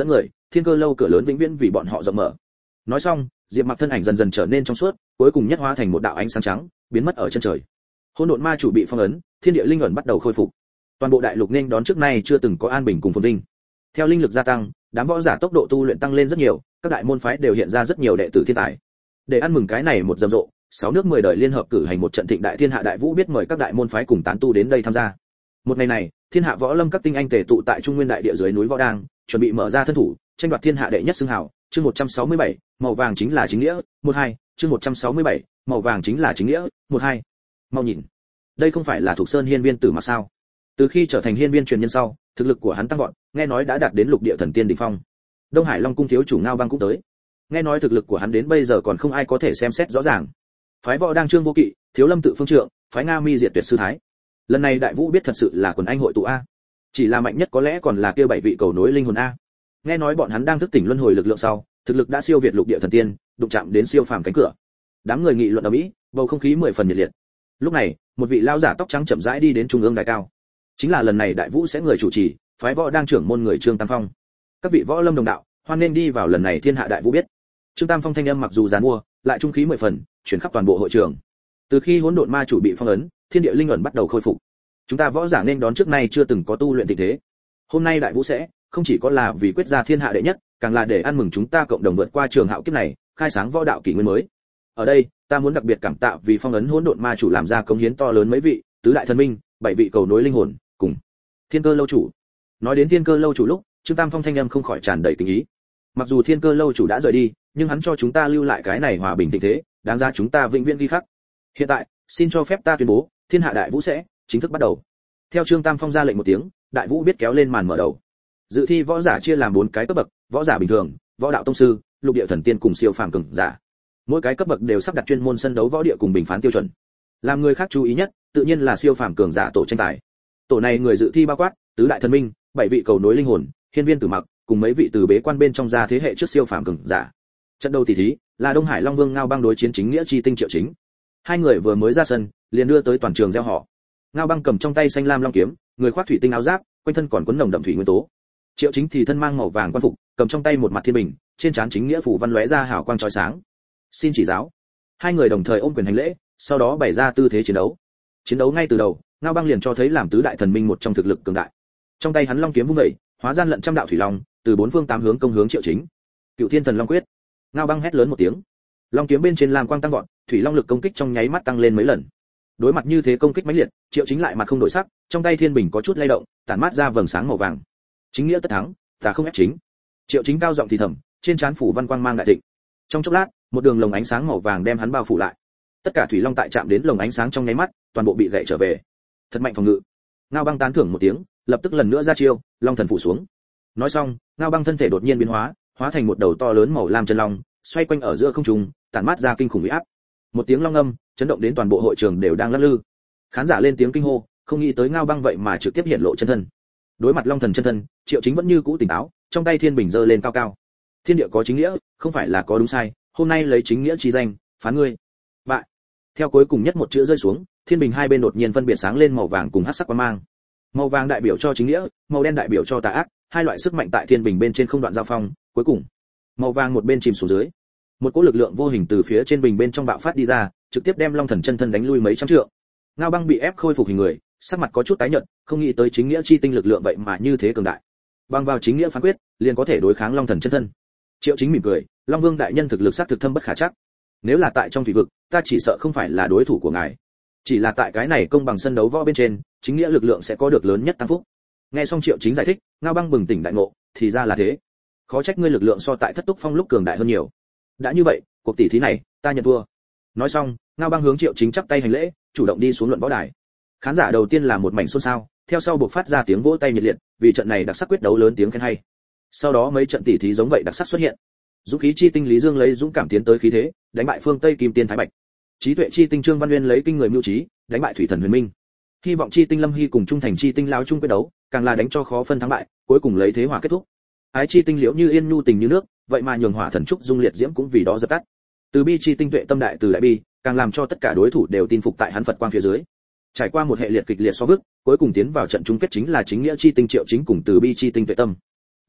thiên cơ lâu cửa lớn vĩnh viễn vì bọn họ rộng mở. Nói xong, Diệp Mặc thân ảnh dần dần trở nên trong suốt, cuối cùng nhất hóa thành một đạo ánh sáng trắng, biến mất ở chân trời. Hỗn độn ma chủ bị phong ấn, thiên địa linh ẩn bắt đầu khôi phục. Toàn bộ đại lục nên đón trước nay chưa từng có an bình cùng phồn vinh. Theo linh lực gia tăng, đám võ giả tốc độ tu luyện tăng lên rất nhiều, các đại môn phái đều hiện ra rất nhiều đệ tử thiên tài. Để ăn mừng cái này một rầm rộ, 6 nước 10 đời liên hợp cử hành một trận thịnh đại thiên hạ đại vũ biết mời các đại môn phái cùng tán tu đến đây tham gia. Một ngày này, thiên hạ võ lâm các tinh anh tề tụ tại Trung Nguyên đại địa dưới núi Võ Đang, chuẩn bị mở ra thân thủ, tranh đoạt thiên hạ đệ nhất xưng hào. Chương 167, màu vàng chính là chính nghĩa, 12, chương 167, màu vàng chính là chính nghĩa, 12. Mau nhìn, đây không phải là Thục Sơn Hiên Viên Tử Mặc sao? Từ khi trở thành hiên viên truyền nhân sau, thực lực của hắn tăng vọt, nghe nói đã đạt đến lục địa thần tiên đỉnh phong. Đông Hải Long cung thiếu chủ Ngao Băng cũng tới. Nghe nói thực lực của hắn đến bây giờ còn không ai có thể xem xét rõ ràng. Phái Võ Đang Trương Vô Kỵ, Thiếu Lâm tự phương trượng, phái Nga Mi Diệt Tuyệt sư thái. Lần này đại vũ biết thật sự là quần anh hội tụ a. Chỉ là mạnh nhất có lẽ còn là kia 7 vị cầu nối linh hồn a. Nghe nói bọn hắn đang thức tỉnh luân hồi lực lượng sau, thực lực đã siêu việt lục địa thần tiên, đụng chạm đến siêu phàm cánh cửa. Đám người nghị luận ầm ĩ, bầu không khí 10 phần nhiệt liệt. Lúc này, một vị lão giả tóc trắng chậm rãi đi đến trung ương đài cao. Chính là lần này đại vũ sẽ người chủ trì, phái Võ Đang trưởng môn người Trương Tam Phong. Các vị võ lâm đồng đạo, hoan nên đi vào lần này thiên hạ đại vũ biết. Trương Tam Phong thanh âm mặc dù giàn mua, lại trung khí 10 phần, chuyển khắp toàn bộ hội trường. Từ khi hỗn độn ma chủ bị phong ấn, thiên địa linh ẩn bắt đầu khôi phục. Chúng ta võ giả nên đón trước nay chưa từng có tu luyện tình thế. Hôm nay đại vũ sẽ không chỉ có là vì quyết ra thiên hạ đệ nhất, càng là để ăn mừng chúng ta cộng đồng vượt qua trường hạo kiếp này, khai sáng võ đạo kỷ nguyên mới. Ở đây, ta muốn đặc biệt cảm tạ vì phong ấn hỗn độn ma chủ làm ra công hiến to lớn mấy vị, tứ đại thần minh, 7 vị cầu nối linh hồn, cùng Thiên Cơ lâu chủ. Nói đến Thiên Cơ lâu chủ lúc, Trương Tam Phong thanh âm không khỏi tràn đầy kính ý. Mặc dù Thiên Cơ lâu chủ đã rời đi, nhưng hắn cho chúng ta lưu lại cái này hòa bình tình thế, đáng ra chúng ta vĩnh viễn ghi khắc. Hiện tại, xin cho phép ta tuyên bố, thiên hạ đại vũ sẽ chính thức bắt đầu. Theo Trương Tam Phong ra lệnh một tiếng, đại vũ biết kéo lên màn mở đầu. Dự thi võ giả chia làm 4 cái cấp bậc, võ giả bình thường, võ đạo tông sư, lục địa thần tiên cùng siêu phàm cường giả. Mỗi cái cấp bậc đều sắp đặt chuyên môn sân đấu võ địa cùng bình phán tiêu chuẩn. Làm người khác chú ý nhất, tự nhiên là siêu phàm cường giả tổ tranh tài. Tổ này người dự thi bao quát tứ đại thần minh, 7 vị cầu nối linh hồn, hiên viên Tử Mặc, cùng mấy vị từ bế quan bên trong ra thế hệ trước siêu phàm cường giả. Trận đầu tỷ thí là Đông Hải Long Vương Ngao Băng đối chiến chính nghĩa chi tinh Triệu Chính. Hai người vừa mới ra sân, liền đưa tới toàn trường reo hò. Ngao Băng cầm trong tay xanh lam long kiếm, người khoác thủy tinh áo giáp, quanh thân còn quấn nồng đậm thủy nguyên tố. Triệu Chính thì thân mang màu vàng quan phục, cầm trong tay một mặt thiên bình, trên trán chính nghĩa phủ văn lóe ra hào quang chói sáng. Xin chỉ giáo. Hai người đồng thời ôm quyền hành lễ, sau đó bày ra tư thế chiến đấu. Chiến đấu ngay từ đầu, Ngao Băng liền cho thấy làm tứ đại thần minh một trong thực lực cường đại. Trong tay hắn long kiếm vung dậy, hóa gian lận trăm đạo thủy long, từ 4 phương 8 hướng công hướng Triệu Chính. Cựu Thiên Thần Long Quyết. Ngao Băng hét lớn một tiếng. Long kiếm bên trên lam quang tăng vọt, thủy long lực công kích trong nháy mắt tăng lên mấy lần. Đối mặt như thế công kích mãnh liệt, Triệu Chính lại mặt không đổi sắc, trong tay thiên bình có chút lay động, tản mát ra vầng sáng màu vàng. Chính nghĩa tất thắng, ta không ép chính. Triệu Chính cao giọng thì thầm, trên trán phủ văn quang mang đại thịnh. Trong chốc lát, một đường lồng ánh sáng màu vàng đem hắn bao phủ lại. Tất cả thủy long tại chạm đến lồng ánh sáng trong nháy mắt, toàn bộ bị gãy trở về. Thật mạnh phòng ngự. Ngao Băng tán thưởng một tiếng, lập tức lần nữa ra chiêu, long thần phủ xuống. Nói xong, Ngao Băng thân thể đột nhiên biến hóa, hóa thành một đầu to lớn màu lam chân long, xoay quanh ở giữa không trung, tản mát ra kinh khủng uy áp. Một tiếng long âm, chấn động đến toàn bộ hội trường đều đang lắc lư. Khán giả lên tiếng kinh hô, không nghĩ tới Ngao Băng vậy mà trực tiếp hiện lộ chân thân. Đối mặt long thần chân thân, Triệu Chính vẫn như cũ tỉnh táo, trong tay thiên bình giơ lên cao cao. Thiên địa có chính nghĩa, không phải là có đúng sai, hôm nay lấy chính nghĩa chi danh, phán ngươi. Bại. Theo cuối cùng nhất một chữ rơi xuống, thiên bình hai bên đột nhiên phân biệt sáng lên màu vàng cùng hắc sắc quang mang. Màu vàng đại biểu cho chính nghĩa, màu đen đại biểu cho tà ác, hai loại sức mạnh tại thiên bình bên trên không đoạn giao phong, cuối cùng, màu vàng một bên chìm xuống dưới. Một cỗ lực lượng vô hình từ phía trên bình bên trong bạo phát đi ra, trực tiếp đem long thần chân thân đánh lui mấy trăm trượng. Ngao Băng bị ép khôi phục hình người, sắc mặt có chút tái nhợt, không nghĩ tới chính nghĩa chi tinh lực lượng vậy mà như thế cường đại. Bằng vào chính nghĩa phán quyết, liền có thể đối kháng long thần chân thân. Triệu Chính mỉm cười, Long Vương đại nhân thực lực xác thực thâm bất khả trắc. Nếu là tại trong thủy vực, ta chỉ sợ không phải là đối thủ của ngài. Chỉ là tại cái này công bằng sân đấu võ bên trên, chính nghĩa lực lượng sẽ có được lớn nhất tăng phúc. Nghe xong Triệu Chính giải thích, Ngao Băng bừng tỉnh đại ngộ, thì ra là thế. Khó trách ngươi lực lượng so tại Thất Túc Phong lúc cường đại hơn nhiều. Đã như vậy, cuộc tỷ thí này, ta nhận thua. Nói xong, Ngao Băng hướng Triệu Chính chắp tay hành lễ, chủ động đi xuống luận võ đài. Khán giả đầu tiên là một mảnh xôn xao, theo sau buộc phát ra tiếng vỗ tay nhiệt liệt, vì trận này đặc sắc quyết đấu lớn tiếng khen hay. Sau đó mấy trận tỷ thí giống vậy đặc sắc xuất hiện. Dũng khí chi tinh Lý Dương lấy dũng cảm tiến tới khí thế, đánh bại phương Tây Kim Tiên Thái Bạch. Trí tuệ chi tinh Trương Văn Nguyên lấy kinh người mưu trí, đánh bại Thủy Thần Huyền Minh. Hy vọng chi tinh Lâm Hy cùng trung thành chi tinh Lão Trung quyết đấu, càng là đánh cho khó phân thắng bại, cuối cùng lấy thế hòa kết thúc. Ái chi tinh Liễu Như Yên nhu tình như nước, vậy mà nhường hỏa thần trúc dung liệt diễm cũng vì đó dập tắt. Từ bi chi tinh Tuệ Tâm đại từ đại bi, càng làm cho tất cả đối thủ đều tin phục tại hắn Phật quang phía dưới. Trải qua một hệ liệt kịch liệt so vức, cuối cùng tiến vào trận chung kết chính là chính nghĩa chi tinh Triệu Chính cùng từ bi chi tinh Tuệ Tâm.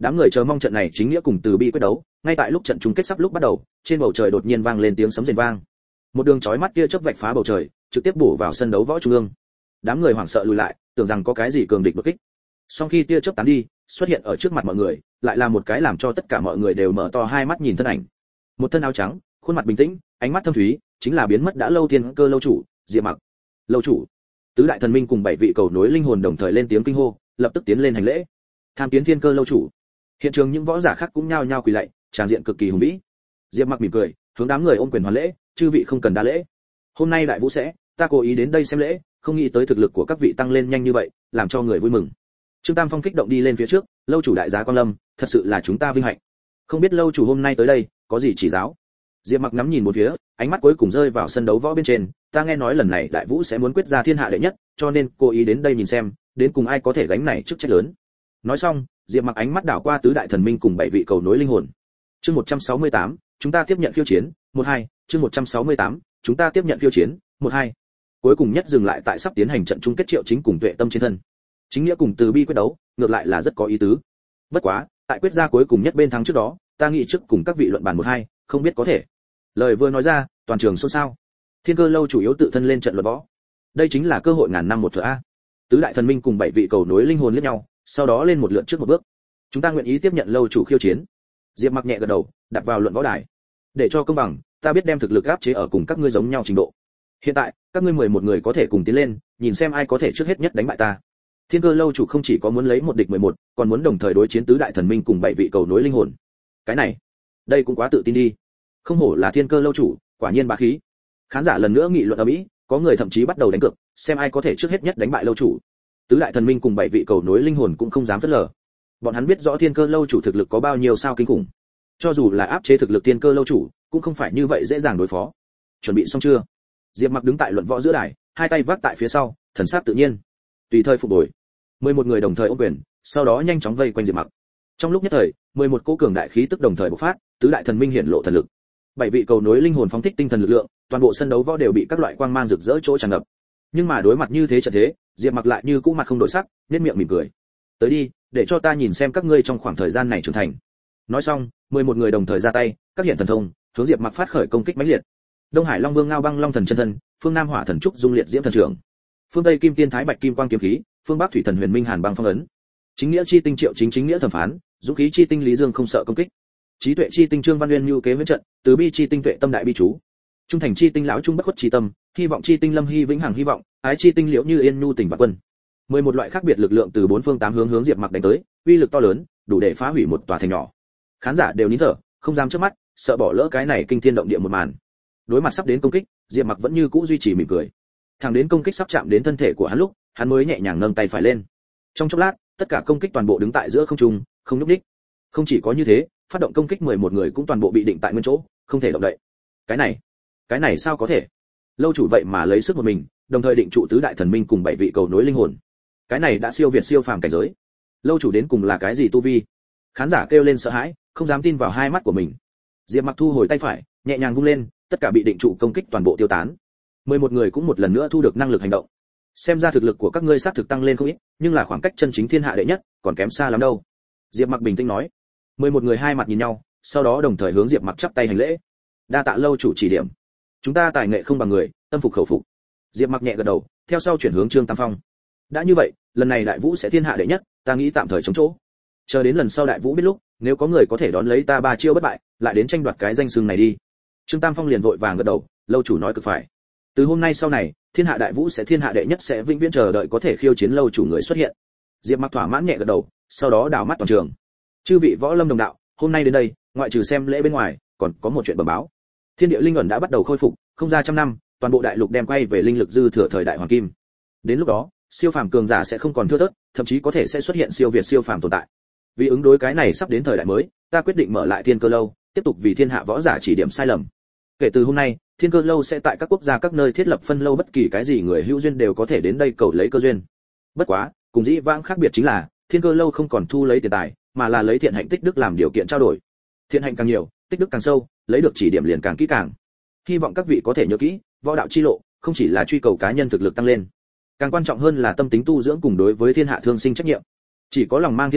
Đám người chờ mong trận này chính nghĩa cùng từ bi quyết đấu, ngay tại lúc trận chung kết sắp lúc bắt đầu, trên bầu trời đột nhiên vang lên tiếng sấm rền vang. Một đường chói mắt tia chớp vạch phá bầu trời, trực tiếp bổ vào sân đấu võ trung ương. Đám người hoảng sợ lùi lại, tưởng rằng có cái gì cường địch đột kích. Sau khi tia chớp tán đi, xuất hiện ở trước mặt mọi người, lại là một cái làm cho tất cả mọi người đều mở to hai mắt nhìn thân ảnh. Một thân áo trắng, khuôn mặt bình tĩnh, ánh mắt thâm thúy, chính là biến mất đã lâu Thiên Cơ lâu chủ, Diệp Mặc. Lâu chủ. Tứ đại thần minh cùng 7 vị cầu nối linh hồn đồng thời lên tiếng kinh hô, lập tức tiến lên hành lễ. Tham kiến Thiên Cơ lâu chủ. Hiện trường những võ giả khác cũng nhao nhao quỳ lạy, tràng diện cực kỳ hùng vĩ. Diệp Mặc mỉm cười, hướng đám người ôm quyền hoàn lễ, chư vị không cần đa lễ. Hôm nay đại vũ sẽ, ta cố ý đến đây xem lễ, không nghĩ tới thực lực của các vị tăng lên nhanh như vậy, làm cho người vui mừng. Trương Tam Phong kích động đi lên phía trước, lâu chủ đại giá quan lâm, thật sự là chúng ta vinh hạnh. Không biết lâu chủ hôm nay tới đây, có gì chỉ giáo? Diệp Mặc ngắm nhìn một phía, ánh mắt cuối cùng rơi vào sân đấu võ bên trên, ta nghe nói lần này đại vũ sẽ muốn quyết ra thiên hạ đệ nhất, cho nên cố ý đến đây nhìn xem, đến cùng ai có thể gánh này chức trách lớn. Nói xong, Diệp Mặc ánh mắt đảo qua tứ đại thần minh cùng 7 vị cầu nối linh hồn. Chương 168, chúng ta tiếp nhận khiêu chiến, 12, chương 168, chúng ta tiếp nhận khiêu chiến, 12. Cuối cùng nhất dừng lại tại sắp tiến hành trận chung kết Triệu Chính cùng Tuệ Tâm trên thân. Chính nghĩa cùng từ bi quyết đấu, ngược lại là rất có ý tứ. Bất quá, tại quyết ra cuối cùng nhất bên thắng trước đó, ta nghĩ trước cùng các vị luận bàn 1-2, không biết có thể. Lời vừa nói ra, toàn trường xôn xao. Thiên Cơ lâu chủ yếu tự thân lên trận luận võ. Đây chính là cơ hội ngàn năm một thửa a. Tứ đại thần minh cùng 7 vị cầu nối linh hồn liếc nhau, sau đó lên một lượt trước một bước. Chúng ta nguyện ý tiếp nhận lâu chủ khiêu chiến. Diệp Mặc nhẹ gật đầu, đặt vào luận võ đài. Để cho công bằng, ta biết đem thực lực áp chế ở cùng các ngươi giống nhau trình độ. Hiện tại, các ngươi 11 người có thể cùng tiến lên, nhìn xem ai có thể trước hết nhất đánh bại ta. Thiên Cơ lâu chủ không chỉ có muốn lấy một địch 11, còn muốn đồng thời đối chiến tứ đại thần minh cùng 7 vị cầu nối linh hồn. Cái này, đây cũng quá tự tin đi. Không hổ là Thiên Cơ lâu chủ, quả nhiên bá khí. Khán giả lần nữa nghị luận ầm ĩ, có người thậm chí bắt đầu đánh cược, xem ai có thể trước hết nhất đánh bại lâu chủ. Tứ đại thần minh cùng 7 vị cầu nối linh hồn cũng không dám phớt lờ. Bọn hắn biết rõ Thiên Cơ lâu chủ thực lực có bao nhiêu sao kinh khủng. Cho dù là áp chế thực lực Thiên Cơ lâu chủ, cũng không phải như vậy dễ dàng đối phó. Chuẩn bị xong chưa? Diệp Mặc đứng tại luận võ giữa đài, hai tay vác tại phía sau, thần sắc tự nhiên. Tùy thời phục hồi. 11 người đồng thời ôm quyền, sau đó nhanh chóng vây quanh Diệp Mặc. Trong lúc nhất thời, 11 cỗ cường đại khí tức đồng thời bộc phát, tứ đại thần minh hiển lộ thần lực. 7 vị cầu nối linh hồn phóng thích tinh thần lực lượng, toàn bộ sân đấu võ đều bị các loại quang mang rực rỡ chỗ tràn ngập. Nhưng mà đối mặt như thế trận thế, Diệp Mặc lại như cũ mặt không đổi sắc, nhếch miệng mỉm cười. Tới đi, để cho ta nhìn xem các ngươi trong khoảng thời gian này trưởng thành. Nói xong, 11 người đồng thời ra tay, các hiện thần thông, hướng Diệp Mặc phát khởi công kích mãnh liệt. Đông Hải Long Vương Ngao Băng Long Thần chân thân, phương Nam Hỏa Thần Trúc Dung Liệt Diễm Thần trưởng, phương Tây Kim Tiên Thái Bạch Kim Quang kiếm khí, phương Bắc Thủy Thần Huyền Minh Hàn Băng phong ấn. Chính nghĩa chi tinh Triệu Chính chính nghĩa thẩm phán, dũng khí chi tinh Lý Dương không sợ công kích. Trí tuệ chi tinh Trương Văn Nguyên nhu kế huyễn trận, từ bi chi tinh Tuệ Tâm đại bi chú. Trung thành chi tinh lão trung bất khuất chi tâm, hy vọng chi tinh Lâm Hy vĩnh hằng hy vọng, ái chi tinh Liễu Như Yên nhu tình và quân. 11 loại khác biệt lực lượng từ bốn phương tám hướng hướng Diệp Mặc đánh tới, uy lực to lớn, đủ để phá hủy một tòa thành nhỏ. Khán giả đều nín thở, không dám chớp mắt, sợ bỏ lỡ cái này kinh thiên động địa một màn. Đối mặt sắp đến công kích, Diệp Mặc vẫn như cũ duy trì mỉm cười. Thẳng đến công kích sắp chạm đến thân thể của hắn lúc, hắn mới nhẹ nhàng nâng tay phải lên. Trong chốc lát, tất cả công kích toàn bộ đứng tại giữa không trung, không nhúc nhích. Không chỉ có như thế, phát động công kích 11 người cũng toàn bộ bị định tại nguyên chỗ, không thể động đậy. Cái này sao có thể? Lâu chủ vậy mà lấy sức một mình, đồng thời định trụ tứ đại thần minh cùng 7 vị cầu nối linh hồn. Cái này đã siêu việt siêu phàm cảnh giới. Lâu chủ đến cùng là cái gì tu vi? Khán giả kêu lên sợ hãi, không dám tin vào hai mắt của mình. Diệp Mặc thu hồi tay phải, nhẹ nhàng vung lên, tất cả bị định trụ công kích toàn bộ tiêu tán. 11 người cũng một lần nữa thu được năng lực hành động. Xem ra thực lực của các ngươi xác thực tăng lên không ít, nhưng là khoảng cách chân chính thiên hạ đệ nhất còn kém xa lắm đâu. Diệp Mặc bình tĩnh nói. 11 người hai mặt nhìn nhau, sau đó đồng thời hướng Diệp Mặc chắp tay hành lễ. Đa tạ lâu chủ chỉ điểm. Chúng ta tài nghệ không bằng người, tâm phục khẩu phục. Diệp Mặc nhẹ gật đầu, theo sau chuyển hướng Trương Tam Phong. Đã như vậy, lần này đại vũ sẽ thiên hạ đệ nhất, ta nghĩ tạm thời chống chỗ. Chờ đến lần sau đại vũ biết lúc, nếu có người có thể đón lấy ta 3 chiêu bất bại, lại đến tranh đoạt cái danh xưng này đi. Trương Tam Phong liền vội vàng gật đầu, lâu chủ nói cực phải. Từ hôm nay sau này, thiên hạ đại vũ sẽ thiên hạ đệ nhất sẽ vĩnh viễn chờ đợi có thể khiêu chiến lâu chủ người xuất hiện. Diệp Mặc thỏa mãn nhẹ gật đầu, sau đó đảo mắt toàn trường. Chư vị võ lâm đồng đạo, hôm nay đến đây, ngoại trừ xem lễ bên ngoài, còn có một chuyện bẩm báo. Thiên địa linh ẩn đã bắt đầu khôi phục, không ra trăm năm, toàn bộ đại lục đem quay về linh lực dư thừa thời đại hoàng kim. Đến lúc đó, siêu phàm cường giả sẽ không còn thưa thớt, thậm chí có thể sẽ xuất hiện siêu việt siêu phàm tồn tại. Vì ứng đối cái này sắp đến thời đại mới, ta quyết định mở lại Thiên Cơ lâu, tiếp tục vì thiên hạ võ giả chỉ điểm sai lầm. Kể từ hôm nay, Thiên Cơ lâu sẽ tại các quốc gia các nơi thiết lập phân lâu, bất kỳ cái gì người hữu duyên đều có thể đến đây cầu lấy cơ duyên. Bất quá, cùng dĩ vãng khác biệt chính là, Thiên Cơ lâu không còn thu lấy tiền tài, mà là lấy thiện hạnh tích đức làm điều kiện trao đổi. Thiện hạnh càng nhiều, tích đức càng sâu, lấy được chỉ điểm liền càng kỹ càng. Hy vọng các vị có thể nhớ kỹ, võ đạo chi lộ không chỉ là truy cầu cá nhân thực lực tăng lên, càng quan trọng hơn là tâm tính tu dưỡng cùng đối với thiên hạ thương sinh trách nhiệm. Chỉ có lòng mang thiên hạ,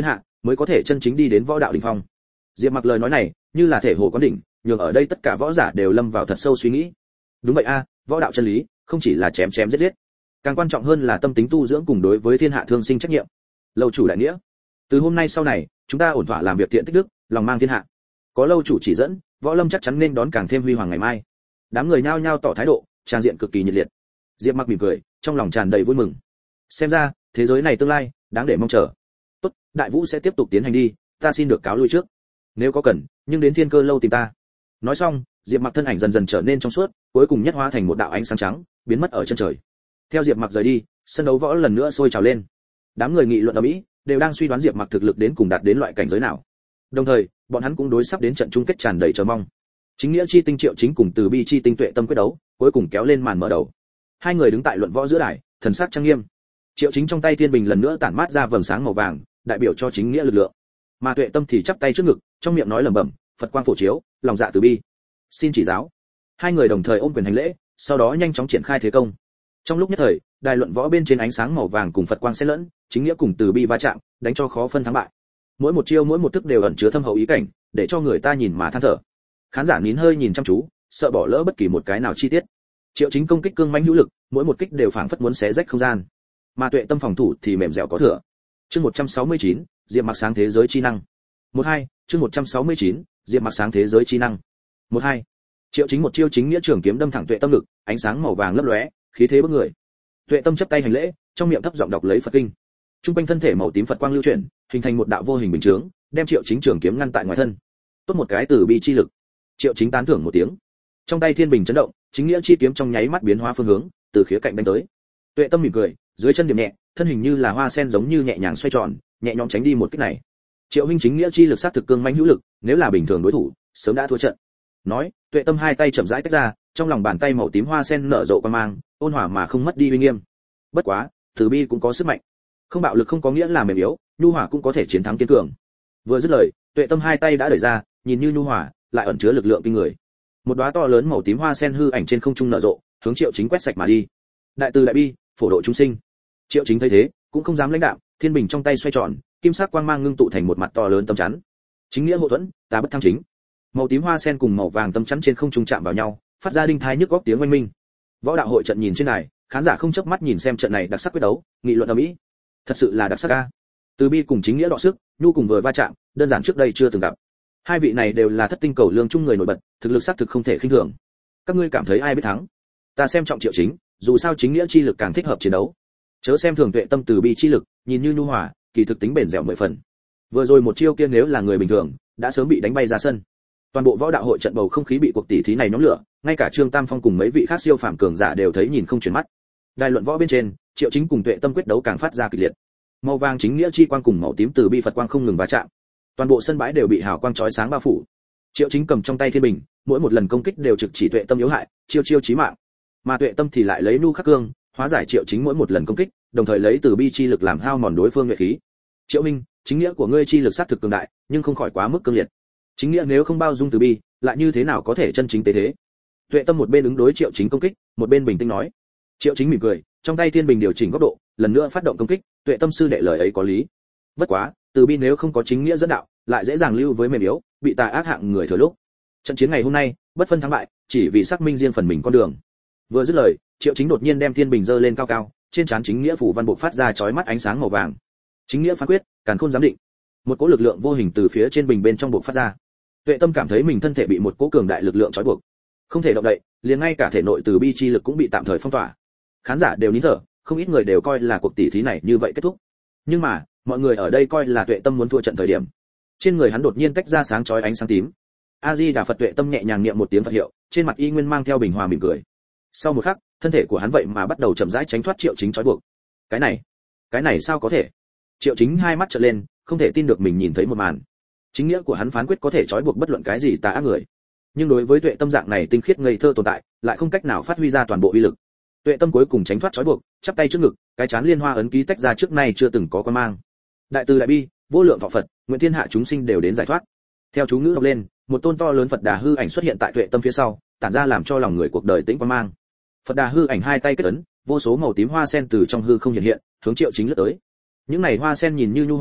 mới có thể chân chính đi đến võ đạo đỉnh phong. Diệp Mặc lời nói này như là thể hồ quán đỉnh, nhường ở đây tất cả võ giả đều lâm vào thật sâu suy nghĩ. Đúng vậy a, võ đạo chân lý không chỉ là chém chém giết giết, càng quan trọng hơn là tâm tính tu dưỡng cùng đối với thiên hạ thương sinh trách nhiệm. Lâu chủ đại nghĩa, từ hôm nay sau này chúng ta ổn thỏa làm việc thiện tích đức, lòng mang thiên hạ. Có lâu chủ chỉ dẫn, võ lâm chắc chắn nên đón càng thêm huy hoàng ngày mai. Đám người nhao nhao tỏ thái độ, tràn diện cực kỳ nhiệt liệt. Diệp Mặc mỉm cười, trong lòng tràn đầy vui mừng. Xem ra thế giới này tương lai đáng để mong chờ. Tốt, đại vũ sẽ tiếp tục tiến hành đi, ta xin được cáo lui trước. Nếu có cần, nhưng đến Thiên Cơ lâu tìm ta. Nói xong, Diệp Mặc thân ảnh dần dần trở nên trong suốt, cuối cùng nhất hóa thành một đạo ánh sáng trắng, biến mất ở chân trời. Theo Diệp Mặc rời đi, sân đấu võ lần nữa sôi trào lên. Đám người nghị luận ầm ĩ, đều đang suy đoán Diệp Mặc thực lực đến cùng đạt đến loại cảnh giới nào. Đồng thời, bọn hắn cũng đối sắp đến trận chung kết tràn đầy chờ mong. Chính nghĩa chi tinh Triệu Chính cùng Từ Bi chi tinh Tuệ Tâm quyết đấu, cuối cùng kéo lên màn mở đầu. Hai người đứng tại luận võ giữa đài, thần sắc trang nghiêm. Triệu Chính trong tay thiên bình lần nữa tản mát ra vầng sáng màu vàng, đại biểu cho chính nghĩa lực lượng. Mà Tuệ Tâm thì chắp tay trước ngực, trong miệng nói lẩm bẩm, Phật quang phổ chiếu, lòng dạ từ bi, xin chỉ giáo. Hai người đồng thời ôm quyền hành lễ, sau đó nhanh chóng triển khai thế công. Trong lúc nhất thời, đài luận võ bên trên ánh sáng màu vàng cùng Phật quang xen lẫn, chính nghĩa cùng từ bi va chạm, đánh cho khó phân thắng bại. Mỗi một chiêu mỗi một thức đều ẩn chứa thâm hậu ý cảnh, để cho người ta nhìn mà than thở. Khán giả nín hơi nhìn chăm chú, sợ bỏ lỡ bất kỳ một cái nào chi tiết. Triệu Chính công kích cương mãnh hữu lực, mỗi một kích đều phảng phất muốn xé rách không gian. Mà Tuệ Tâm phòng thủ thì mềm dẻo có thừa. Chương 169, Diệp Mặc sáng thế giới chi năng. 12, chương 169, Diệp Mặc sáng thế giới chi năng. 12. Triệu Chính một chiêu chính nghĩa trường kiếm đâm thẳng Tuệ Tâm ngực, ánh sáng màu vàng lấp lóe, khí thế bức người. Tuệ Tâm chắp tay hành lễ, trong miệng thấp giọng đọc lấy Phật kinh. Trung quanh thân thể màu tím Phật quang lưu chuyển, hình thành một đạo vô hình bình chướng, đem Triệu Chính trường kiếm ngăn tại ngoài thân. Tốt một cái từ bi chi lực. Triệu Chính tán thưởng một tiếng. Trong tay thiên bình chấn động, chính nghĩa chi kiếm trong nháy mắt biến hóa phương hướng, từ khía cạnh đánh tới. Tuệ Tâm mỉm cười, dưới chân điểm nhẹ, thân hình như là hoa sen giống như nhẹ nhàng xoay tròn, nhẹ nhõm tránh đi một kích này. Triệu huynh chính nghĩa chi lực sát thực cương mãnh hữu lực, nếu là bình thường đối thủ, sớm đã thua trận. Nói, Tuệ Tâm hai tay chậm rãi tách ra, trong lòng bàn tay màu tím hoa sen nở rộ quang mang, ôn hòa mà không mất đi uy nghiêm. Bất quá, từ bi cũng có sức mạnh. Không bạo lực không có nghĩa là mềm yếu, nhu hòa cũng có thể chiến thắng kiên cường. Vừa dứt lời, Tuệ Tâm hai tay đã đẩy ra, nhìn như nhu hòa, lại ẩn chứa lực lượng kinh người. Một đóa to lớn màu tím hoa sen hư ảnh trên không trung nở rộ, hướng Triệu Chính quét sạch mà đi. Đại từ đại bi, phổ độ chúng sinh. Triệu Chính thấy thế, cũng không dám lãnh đạm, thiên bình trong tay xoay tròn, kim sắc quang mang ngưng tụ thành một mặt to lớn tấm chắn. Chính nghĩa hộ thuẫn, ta bất thăng chính. Màu tím hoa sen cùng màu vàng tấm chắn trên không trung chạm vào nhau, phát ra đinh thai nhức góc tiếng oanh minh. Võ đạo hội trận nhìn trên này, khán giả không chớp mắt nhìn xem trận này đặc sắc quyết đấu, nghị luận ầm ĩ. Thật sự là đặc sắc a. Từ bi cùng chính nghĩa đọ sức, nhu cùng vừa va chạm, đơn giản trước đây chưa từng gặp. Hai vị này đều là thất tinh cầu lương chung người nổi bật, thực lực xác thực không thể khinh thường. Các ngươi cảm thấy ai biết thắng? Ta xem trọng Triệu Chính, dù sao chính nghĩa chi lực càng thích hợp chiến đấu. Chớ xem thường Tuệ Tâm từ bi chi lực, nhìn như nhu hòa, kỳ thực tính bền dẻo 10 phần. Vừa rồi một chiêu kia nếu là người bình thường, đã sớm bị đánh bay ra sân. Toàn bộ võ đạo hội trận bầu không khí bị cuộc tỷ thí này nhóm lửa, ngay cả Trương Tam Phong cùng mấy vị khác siêu phàm cường giả đều thấy nhìn không chuyển mắt. Đài luận võ bên trên, Triệu Chính cùng Tuệ Tâm quyết đấu càng phát ra kịch liệt. Màu vàng chính nghĩa chi quang cùng màu tím từ bi Phật quang không ngừng va chạm. Toàn bộ sân bãi đều bị hào quang chói sáng bao phủ. Triệu Chính cầm trong tay thiên bình, mỗi một lần công kích đều trực chỉ Tuệ Tâm yếu hại, chiêu chiêu chí mạng. Mà Tuệ Tâm thì lại lấy nu khắc cương, hóa giải Triệu Chính mỗi một lần công kích, đồng thời lấy từ bi chi lực làm hao mòn đối phương nhuệ khí. Triệu Minh, chính nghĩa của ngươi chi lực sát thực cường đại, nhưng không khỏi quá mức cương liệt. Chính nghĩa nếu không bao dung từ bi, lại như thế nào có thể chân chính tế thế? Tuệ Tâm một bên ứng đối Triệu Chính công kích, một bên bình tĩnh nói. Triệu Chính mỉm cười, trong tay thiên bình điều chỉnh góc độ, lần nữa phát động công kích. Tuệ Tâm sư đệ lời ấy có lý. Bất quá, từ bi nếu không có chính nghĩa dẫn đạo, lại dễ dàng lưu với mềm yếu, bị tà ác hạng người thừa lúc. Trận chiến ngày hôm nay, bất phân thắng bại, chỉ vì xác minh riêng phần mình con đường. Vừa dứt lời, Triệu Chính đột nhiên đem thiên bình giơ lên cao cao, trên trán chính nghĩa phủ văn bộ phát ra chói mắt ánh sáng màu vàng. Chính nghĩa phán quyết, càn khôn giám định. Một cỗ lực lượng vô hình từ phía trên bình bên trong bộ phát ra. Tuệ Tâm cảm thấy mình thân thể bị một cỗ cường đại lực lượng trói buộc, không thể động đậy, liền ngay cả thể nội từ bi chi lực cũng bị tạm thời phong tỏa. Khán giả đều nín thở, không ít người đều coi là cuộc tỷ thí này như vậy kết thúc. Nhưng mà, mọi người ở đây coi là Tuệ Tâm muốn thua trận thời điểm. Trên người hắn đột nhiên tách ra sáng chói ánh sáng tím. A Di Đà Phật. Tuệ Tâm nhẹ nhàng niệm một tiếng Phật hiệu, trên mặt y nguyên mang theo bình hòa mỉm cười. Sau một khắc, thân thể của hắn vậy mà bắt đầu chậm rãi tránh thoát Triệu Chính trói buộc. Cái này sao có thể? Triệu Chính hai mắt trợn lên, không thể tin được mình nhìn thấy một màn. Chính nghĩa của hắn phán quyết có thể trói buộc bất luận cái gì tà ác người, nhưng đối với Tuệ Tâm dạng này tinh khiết ngây thơ tồn tại, lại không cách nào phát huy ra toàn bộ uy lực. Tuệ Tâm cuối cùng tránh thoát trói buộc, chắp tay trước ngực, cái chán liên hoa ấn ký tách ra trước nay chưa từng có quan mang. Đại từ đại bi, vô lượng thọ Phật, nguyện thiên hạ chúng sinh đều đến giải thoát. Theo chú ngữ đọc lên, một tôn to lớn Phật Đà hư ảnh xuất hiện tại Tuệ Tâm phía sau, tản ra làm cho lòng người cuộc đời tĩnh quan mang. Phật Đà hư ảnh hai tay kết ấn, vô số màu tím hoa sen từ trong hư không hiện hiện, hướng Triệu Chính lướt tới. Những này hoa sen nhìn như nhu hòa,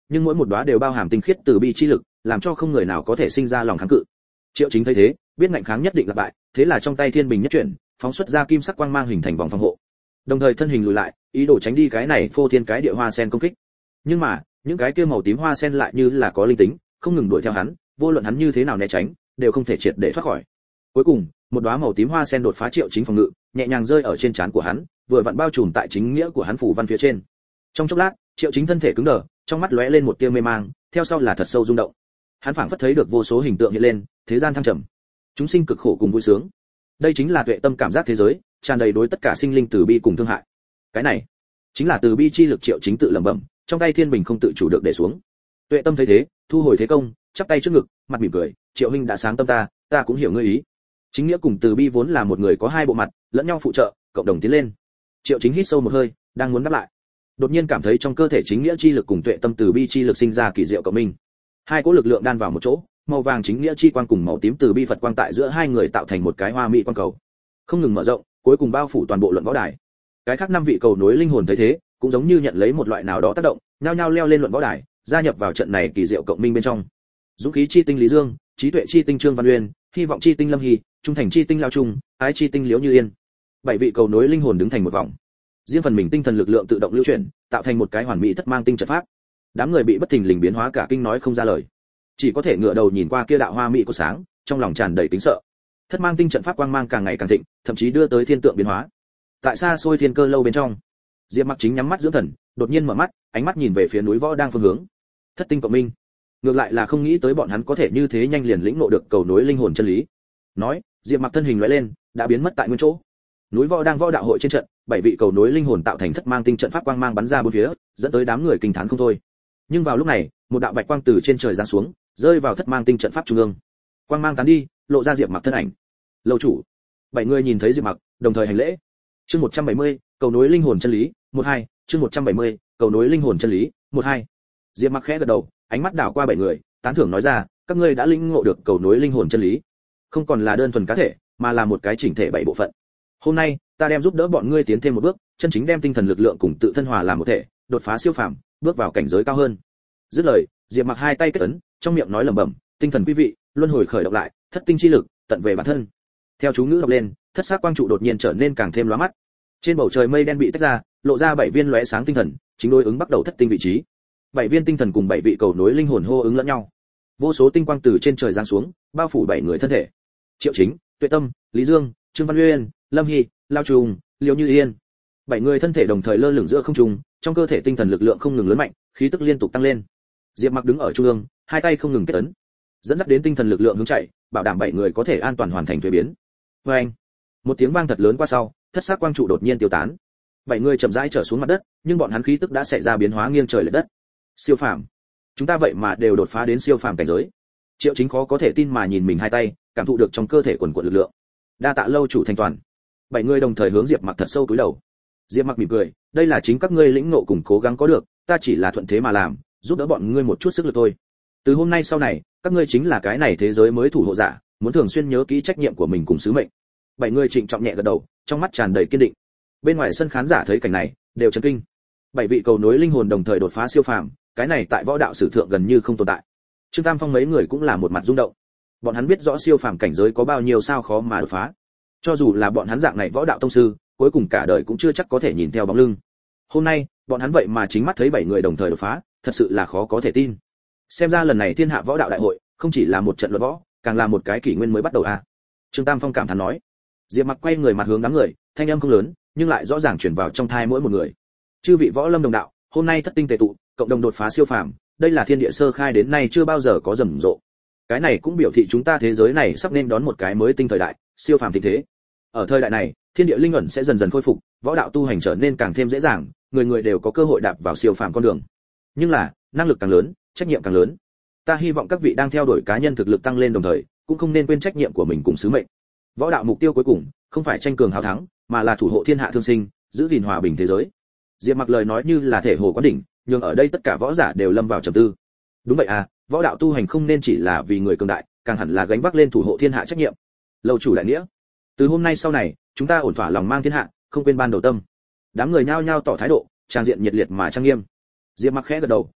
nhưng mỗi một đóa đều bao hàm tinh khiết từ bi chi lực, làm cho không người nào có thể sinh ra lòng kháng cự. Triệu Chính thấy thế, biết ngạnh kháng nhất định là bại, thế là trong tay thiên bình nhất chuyển, phóng xuất ra kim sắc quang mang hình thành vòng phòng hộ. Đồng thời thân hình lùi lại, ý đồ tránh đi cái này phô thiên cái địa hoa sen công kích. Nhưng mà, những cái kia màu tím hoa sen lại như là có linh tính, không ngừng đuổi theo hắn, vô luận hắn như thế nào né tránh, đều không thể triệt để thoát khỏi. Cuối cùng, một đóa màu tím hoa sen đột phá Triệu Chính phòng ngự, nhẹ nhàng rơi ở trên trán của hắn, vừa vặn bao trùm tại chính nghĩa của hắn phủ văn phía trên. Trong chốc lát, Triệu Chính thân thể cứng đờ, trong mắt lóe lên một tia mê mang, theo sau là thật sâu rung động. Hắn phảng phất thấy được vô số hình tượng hiện lên, thế gian thăng trầm, chúng sinh cực khổ cùng vui sướng. Đây chính là tuệ tâm cảm giác thế giới, tràn đầy đối tất cả sinh linh từ bi cùng thương hại. Cái này chính là từ bi chi lực. Triệu Chính tự lẩm bẩm, trong tay thiên bình không tự chủ được để xuống. Tuệ tâm thấy thế, thu hồi thế công, chắp tay trước ngực, mặt mỉm cười, Triệu huynh đã sáng tâm ta cũng hiểu ngươi ý. Chính nghĩa cùng từ bi vốn là một người có hai bộ mặt, lẫn nhau phụ trợ, cộng đồng tiến lên. Triệu Chính hít sâu một hơi, đang muốn đáp lại, đột nhiên cảm thấy trong cơ thể chính nghĩa chi lực cùng tuệ tâm từ bi chi lực sinh ra kỳ diệu cộng minh. Hai cỗ lực lượng đan vào một chỗ, màu vàng chính nghĩa chi quang cùng màu tím từ bi Phật quang tại giữa hai người tạo thành một cái hoa mỹ quang cầu, không ngừng mở rộng, cuối cùng bao phủ toàn bộ luận võ đài. Cái khác năm vị cầu nối linh hồn thấy thế, cũng giống như nhận lấy một loại nào đó tác động, nhao nhao leo lên luận võ đài, gia nhập vào trận này kỳ diệu cộng minh bên trong. Dũng khí chi tinh Lý Dương, trí tuệ chi tinh Trương Văn Uyên, hy vọng chi tinh Lâm Hy, trung thành chi tinh Lao Trung, ái chi tinh Liễu Như Yên. Bảy vị cầu nối linh hồn đứng thành một vòng, riêng phần mình tinh thần lực lượng tự động lưu chuyển, tạo thành một cái hoàn mỹ thất mang tinh trận pháp. Đám người bị bất thình lình biến hóa cả kinh nói không ra lời, chỉ có thể ngửa đầu nhìn qua kia đạo hoa mỹ của sáng, trong lòng tràn đầy kính sợ. Thất mang tinh trận pháp quang mang càng ngày càng thịnh, thậm chí đưa tới thiên tượng biến hóa. Tại xa xôi thiên cơ lâu bên trong, Diệp Mặc chính nhắm mắt dưỡng thần, đột nhiên mở mắt, ánh mắt nhìn về phía núi võ đang phương hướng. Thất tinh cộng minh. Ngược lại là không nghĩ tới bọn hắn có thể như thế nhanh liền lĩnh ngộ được cầu nối linh hồn chân lý. Nói, Diệp Mặc thân hình lóe lên, đã biến mất tại nguyên chỗ. Núi võ đang võ đạo hội trên trận, bảy vị cầu nối linh hồn tạo thành thất mang tinh trận pháp quang mang bắn ra bốn phía, dẫn tới đám người kinh thán không thôi. Nhưng vào lúc này, một đạo bạch quang từ trên trời giáng xuống, rơi vào thất mang tinh trận pháp trung ương. Quang mang tán đi, lộ ra Diệp Mặc thân ảnh. Lâu chủ. Bảy người nhìn thấy Diệp Mặc, đồng thời hành lễ. Chương 170, cầu nối linh hồn chân lý, 12, chương 170, cầu nối linh hồn chân lý, 12. Diệp Mặc khẽ gật đầu, ánh mắt đảo qua bảy người, tán thưởng nói ra, các ngươi đã lĩnh ngộ được cầu nối linh hồn chân lý, không còn là đơn thuần cá thể, mà là một cái chỉnh thể bảy bộ phận. Hôm nay, ta đem giúp đỡ bọn ngươi tiến thêm một bước, chân chính đem tinh thần lực lượng cùng tự thân hòa làm một thể, đột phá siêu phàm, bước vào cảnh giới cao hơn. Dứt lời, Diệp Mặc hai tay kết ấn, trong miệng nói lẩm bẩm, tinh thần quý vị, luân hồi khởi động lại, thất tinh chi lực, tận về bản thân. Theo chú ngữ đọc lên, thất sắc quang trụ đột nhiên trở nên càng thêm lóa mắt. Trên bầu trời mây đen bị tách ra, lộ ra bảy viên lóe sáng tinh thần, chính đối ứng bắt đầu thất tinh vị trí. Bảy viên tinh thần cùng bảy vị cầu nối linh hồn hô ứng lẫn nhau. Vô số tinh quang từ trên trời giáng xuống, bao phủ bảy người thân thể. Triệu Chính, Tuệ Tâm, Lý Dương, Trương Văn Uyên, Lâm Hy, Lao Trùng, Liễu Như Yên. Bảy người thân thể đồng thời lơ lửng giữa không trung, trong cơ thể tinh thần lực lượng không ngừng lớn mạnh, khí tức liên tục tăng lên. Diệp Mặc đứng ở trung ương, hai tay không ngừng kết ấn, dẫn dắt đến tinh thần lực lượng hướng chạy, bảo đảm bảy người có thể an toàn hoàn thành thuế biến. Oeng! Một tiếng vang thật lớn qua sau, thất sắc quang trụ đột nhiên tiêu tán. Bảy người chậm rãi trở xuống mặt đất, nhưng bọn hắn khí tức đã xảy ra biến hóa nghiêng trời lệch đất. Siêu phàm! Chúng ta vậy mà đều đột phá đến siêu phàm cảnh giới. Triệu Chính khó có thể tin mà nhìn mình hai tay, cảm thụ được trong cơ thể quần quật lực lượng. Đa tạ lâu chủ thành toàn. Bảy người đồng thời hướng Diệp Mặc thật sâu cúi đầu. Diệp Mặc mỉm cười, đây là chính các ngươi lĩnh ngộ cùng cố gắng có được, ta chỉ là thuận thế mà làm, giúp đỡ bọn ngươi một chút sức lực thôi. Từ hôm nay sau này, các ngươi chính là cái này thế giới mới thủ hộ giả, muốn thường xuyên nhớ kỹ trách nhiệm của mình cùng sứ mệnh. Bảy người trịnh trọng nhẹ gật đầu, trong mắt tràn đầy kiên định. Bên ngoài sân khán giả thấy cảnh này, đều chấn kinh. Bảy vị cầu nối linh hồn đồng thời đột phá siêu phàm, cái này tại võ đạo sử thượng gần như không tồn tại. Trương Tam Phong mấy người cũng là một mặt rung động. Bọn hắn biết rõ siêu phàm cảnh giới có bao nhiêu sao khó mà đột phá. Cho dù là bọn hắn dạng này võ đạo tông sư, cuối cùng cả đời cũng chưa chắc có thể nhìn theo bóng lưng. Hôm nay, bọn hắn vậy mà chính mắt thấy bảy người đồng thời đột phá, thật sự là khó có thể tin. Xem ra lần này Thiên Hạ Võ Đạo Đại hội, không chỉ là một trận luận võ, càng là một cái kỷ nguyên mới bắt đầu a. Trương Tam Phong cảm thán nói. Diệp Mặc quay người mặt hướng đám người, thanh âm không lớn, nhưng lại rõ ràng truyền vào trong tai mỗi một người. Chư vị võ lâm đồng đạo, hôm nay thất tinh tề tụ, cộng đồng đột phá siêu phàm, đây là thiên địa sơ khai đến nay chưa bao giờ có rầm rộ. Cái này cũng biểu thị chúng ta thế giới này sắp nên đón một cái mới tinh thời đại, siêu phàm thịnh thế. Ở thời đại này, thiên địa linh ẩn sẽ dần dần khôi phục, võ đạo tu hành trở nên càng thêm dễ dàng, người người đều có cơ hội đạp vào siêu phàm con đường. Nhưng là, năng lực càng lớn, trách nhiệm càng lớn. Ta hy vọng các vị đang theo đuổi cá nhân thực lực tăng lên đồng thời, cũng không nên quên trách nhiệm của mình cùng sứ mệnh. Võ đạo mục tiêu cuối cùng, không phải tranh cường hào thắng, mà là thủ hộ thiên hạ thương sinh, giữ gìn hòa bình thế giới. Diệp Mặc lời nói như là thể hồ quán đỉnh, nhưng ở đây tất cả võ giả đều lâm vào trầm tư. Đúng vậy à, võ đạo tu hành không nên chỉ là vì người cường đại, càng hẳn là gánh vác lên thủ hộ thiên hạ trách nhiệm. Lâu chủ đại nghĩa, từ hôm nay sau này, chúng ta ổn thỏa lòng mang thiên hạ, không quên ban đầu tâm. Đám người nhao nhao tỏ thái độ, trang diện nhiệt liệt mà trang nghiêm. Diệp Mặc khẽ gật đầu,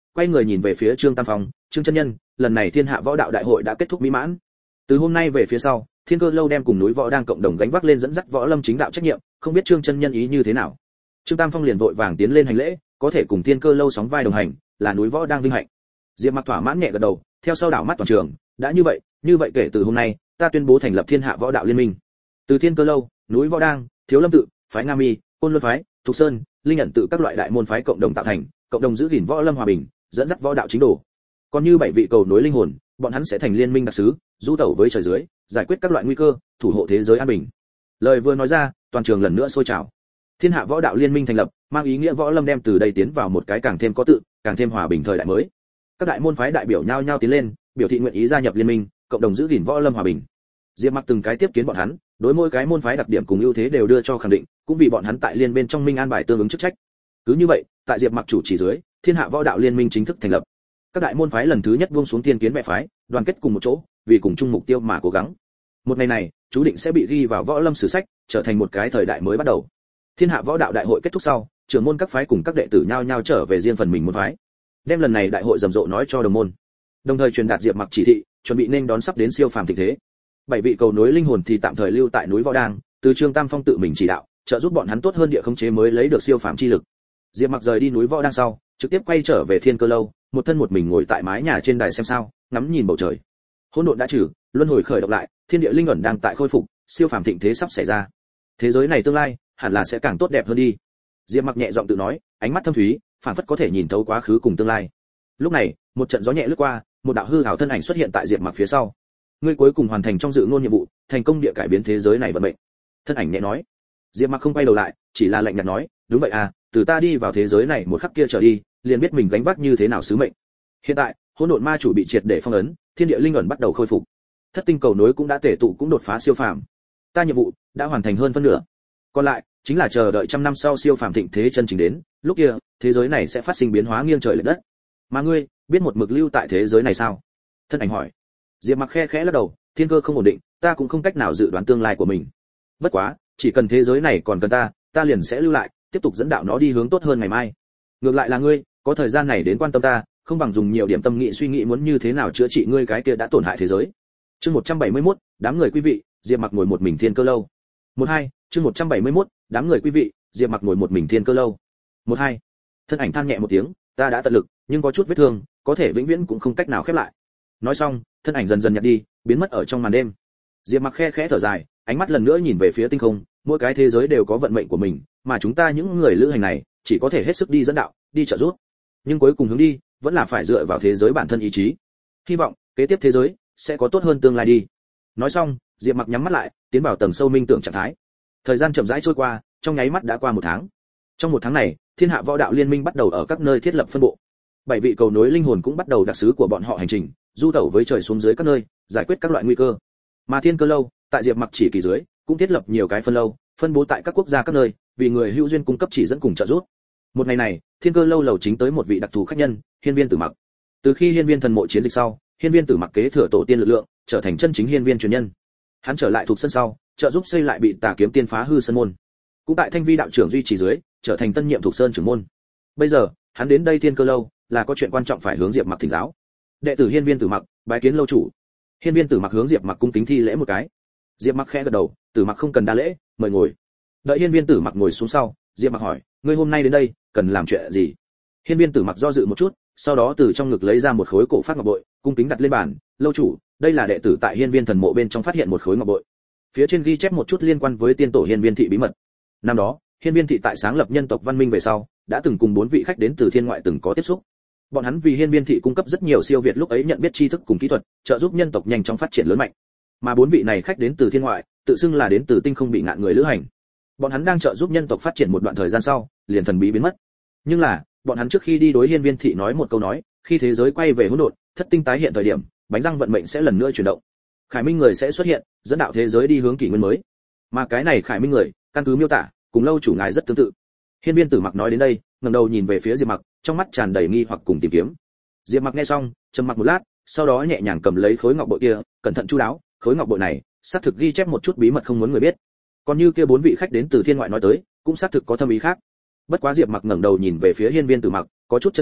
quay người nhìn về phía Trương Tam Phong, "Trương chân nhân, lần này Thiên Hạ Võ Đạo Đại hội đã kết thúc mỹ mãn. Từ hôm nay về phía sau, Thiên Cơ lâu đem cùng núi võ đang cộng đồng gánh vác lên dẫn dắt võ lâm chính đạo trách nhiệm, không biết Trương chân nhân ý như thế nào?" Trương Tam Phong liền vội vàng tiến lên hành lễ, có thể cùng Thiên Cơ lâu sóng vai đồng hành, là núi võ đang vinh hạnh. Diệp Mặc thỏa mãn nhẹ gật đầu, theo sau đảo mắt toàn trường, "Đã như vậy kể từ hôm nay, ta tuyên bố thành lập Thiên Hạ Võ Đạo Liên minh. Từ Thiên Cơ lâu, núi võ đang, Thiếu Lâm tự, phái Nga Mi, Côn Luân phái, Thục Sơn, Linh nhận tự các loại đại môn phái cộng đồng tạo thành, cộng đồng giữ gìn võ lâm hòa bình, dẫn dắt võ đạo chính đồ. Còn như 7 vị cầu nối linh hồn, bọn hắn sẽ thành liên minh đặc sứ, du tẩu với trời dưới, giải quyết các loại nguy cơ, thủ hộ thế giới an bình." Lời vừa nói ra, toàn trường lần nữa sôi trào. Thiên Hạ Võ Đạo Liên minh thành lập, mang ý nghĩa võ lâm đem từ đây tiến vào một cái càng thêm có tự, càng thêm hòa bình thời đại mới. Các đại môn phái đại biểu nhao nhao tiến lên, biểu thị nguyện ý gia nhập liên minh, cộng đồng giữ gìn võ lâm hòa bình. Diệp Mặc từng cái tiếp kiến bọn hắn, đối mỗi cái môn phái đặc điểm cùng ưu thế đều đưa cho khẳng định, cũng vì bọn hắn tại liên bên trong minh an bài tương ứng chức trách. Cứ như vậy, tại Diệp Mặc chủ chỉ dưới, Thiên Hạ Võ Đạo Liên minh chính thức thành lập. Các đại môn phái lần thứ nhất buông xuống tiên kiến mẹ phái, đoàn kết cùng một chỗ, vì cùng chung mục tiêu mà cố gắng. Một ngày này, chú định sẽ bị ghi vào võ lâm sử sách, trở thành một cái thời đại mới bắt đầu. Thiên Hạ Võ Đạo Đại hội kết thúc sau, trưởng môn các phái cùng các đệ tử nhao nhao trở về riêng phần mình môn phái, đem lần này đại hội rầm rộ nói cho đồng môn, đồng thời truyền đạt Diệp Mặc chỉ thị, chuẩn bị nên đón sắp đến siêu phàm thịnh thế. 7 vị cầu nối linh hồn thì tạm thời lưu tại núi võ đang, từ Trương Tam Phong tự mình chỉ đạo, trợ giúp bọn hắn tốt hơn địa khống chế mới lấy được siêu phàm chi lực. Diệp Mặc rời đi núi võ đang sau, trực tiếp quay trở về Thiên Cơ lâu, một thân một mình ngồi tại mái nhà trên đài xem sao, ngắm nhìn bầu trời. Hỗn độn đã trừ, luân hồi khởi động lại, thiên địa linh ẩn đang tại khôi phục, siêu phàm thịnh thế sắp xảy ra. Thế giới này tương lai hẳn là sẽ càng tốt đẹp hơn đi. Diệp Mặc nhẹ giọng tự nói, ánh mắt thâm thúy, phảng phất có thể nhìn thấu quá khứ cùng tương lai. Lúc này, một trận gió nhẹ lướt qua, một đạo hư ảo thân ảnh xuất hiện tại Diệp Mặc phía sau. "Ngươi cuối cùng hoàn thành trong dự ngôn nhiệm vụ, thành công địa cải biến thế giới này vận mệnh." Thân ảnh nhẹ nói. Diệp Mặc không quay đầu lại, chỉ là lạnh nhạt nói, "Đúng vậy à, từ ta đi vào thế giới này một khắc kia trở đi, liền biết mình gánh vác như thế nào sứ mệnh. Hiện tại, hỗn độn ma chủ bị triệt để phong ấn, thiên địa linh ẩn bắt đầu khôi phục. Thất tinh cầu nối cũng đã tể tụ cũng đột phá siêu phàm. Ta nhiệm vụ đã hoàn thành hơn phân nửa. Còn lại chính là chờ đợi trăm năm sau siêu phàm thịnh thế chân chính đến, lúc kia, thế giới này sẽ phát sinh biến hóa nghiêng trời lệch đất. Mà ngươi, biết một mực lưu tại thế giới này sao?" Thân ảnh hỏi. Diệp Mặc khe khẽ lắc đầu, "Thiên cơ không ổn định, ta cũng không cách nào dự đoán tương lai của mình. Bất quá, chỉ cần thế giới này còn cần ta liền sẽ lưu lại, tiếp tục dẫn đạo nó đi hướng tốt hơn ngày mai. Ngược lại là ngươi, có thời gian này đến quan tâm ta, không bằng dùng nhiều điểm tâm nghị suy nghĩ muốn như thế nào chữa trị ngươi cái kia đã tổn hại thế giới." Chương 171, đám người quý vị, Diệp Mặc ngồi một mình Thiên Cơ lâu. 12, chương 171, đám người quý vị, Diệp Mặc ngồi một mình Thiên Cơ lâu. 12. Thân ảnh than nhẹ một tiếng, "Ta đã tận lực, nhưng có chút vết thương, có thể vĩnh viễn cũng không cách nào khép lại." Nói xong, thân ảnh dần dần nhạt đi, biến mất ở trong màn đêm. Diệp Mặc khe khẽ thở dài, ánh mắt lần nữa nhìn về phía tinh không, mỗi cái thế giới đều có vận mệnh của mình, mà chúng ta những người lữ hành này, chỉ có thể hết sức đi dẫn đạo, đi trợ giúp. Nhưng cuối cùng hướng đi, vẫn là phải dựa vào thế giới bản thân ý chí. Hy vọng kế tiếp thế giới sẽ có tốt hơn tương lai đi. Nói xong, Diệp Mặc nhắm mắt lại, tiến vào tầng sâu minh tưởng trạng thái. Thời gian chậm rãi trôi qua, trong nháy mắt đã qua 1 tháng. Trong 1 tháng này, Thiên Hạ Võ Đạo Liên minh bắt đầu ở các nơi thiết lập phân bộ. 7 vị cầu nối linh hồn cũng bắt đầu đặc sứ của bọn họ hành trình, du tẩu với trời xuống dưới các nơi, giải quyết các loại nguy cơ. Mà Thiên Cơ lâu, tại Diệp Mặc chỉ kỳ dưới, cũng thiết lập nhiều cái phân lâu, phân bố tại các quốc gia các nơi, vì người hữu duyên cung cấp chỉ dẫn cùng trợ giúp. Một ngày này, Thiên Cơ lâu lầu chính tới một vị đặc thù khách nhân, Hiên Viên Tử Mặc. Từ khi Hiên Viên thần mộ chiến dịch sau, Hiên Viên Tử Mặc kế thừa tổ tiên lực lượng, trở thành chân chính Hiên Viên truyền nhân. Hắn trở lại thuộc sân sau, trợ giúp xây lại bị Tà Kiếm Tiên phá hư sân môn. Cũng tại Thanh Vi đạo trưởng duy trì dưới, trở thành tân nhiệm thuộc sơn trưởng môn. Bây giờ, hắn đến đây Thiên Cơ lâu, là có chuyện quan trọng phải hướng Diệp Mặc thỉnh giáo. Đệ tử Hiên Viên Tử Mặc, bái kiến lâu chủ. Hiên Viên Tử Mặc hướng Diệp Mặc cung kính thi lễ một cái. Diệp Mặc khẽ gật đầu, Tử Mặc không cần đa lễ, mời ngồi. Đợi Hiên Viên Tử Mặc ngồi xuống sau, Diệp Mặc hỏi, ngươi hôm nay đến đây, cần làm chuyện gì? Hiên Viên Tử Mặc do dự một chút, sau đó từ trong ngực lấy ra một khối cổ phát ngọc bội, cung kính đặt lên bàn, lâu chủ, đây là đệ tử tại Hiên Viên thần mộ bên trong phát hiện một khối ngọc bội. Phía trên ghi chép một chút liên quan với tiên tổ Hiên Viên thị bí mật. Năm đó, Hiên Viên thị tại sáng lập nhân tộc văn minh về sau, đã từng cùng 4 vị khách đến từ thiên ngoại từng có tiếp xúc. Bọn hắn vì Hiên Viên thị cung cấp rất nhiều siêu việt lúc ấy nhận biết tri thức cùng kỹ thuật, trợ giúp nhân tộc nhanh chóng phát triển lớn mạnh. Mà 4 vị này khách đến từ thiên ngoại, tự xưng là đến từ tinh không bị ngạn người lữ hành. Bọn hắn đang trợ giúp nhân tộc phát triển một đoạn thời gian sau, liền thần bí biến mất. Nhưng là, bọn hắn trước khi đi đối Hiên Viên thị nói một câu nói, khi thế giới quay về hỗn độn, thất tinh tái hiện thời điểm, bánh răng vận mệnh sẽ lần nữa chuyển động. Khải Minh người sẽ xuất hiện, dẫn đạo thế giới đi hướng kỷ nguyên mới. Mà cái này Khải Minh người, căn cứ miêu tả, cùng lâu chủ ngài rất tương tự. Hiên Viên Tử Mặc nói đến đây, ngẩng đầu nhìn về phía Diệp Mặc, trong mắt tràn đầy nghi hoặc cùng tìm kiếm. Diệp Mặc nghe xong, trầm mặc một lát, sau đó nhẹ nhàng cầm lấy khối ngọc bội kia, cẩn thận chu đáo, khối ngọc bội này, xác thực ghi chép một chút bí mật không muốn người biết. Còn như kia 4 vị khách đến từ thiên ngoại nói tới, cũng xác thực có thâm ý khác. Bất quá Diệp Mặc ngẩng đầu nhìn về phía Hiên Viên Tử Mặc, có chút chân tướng,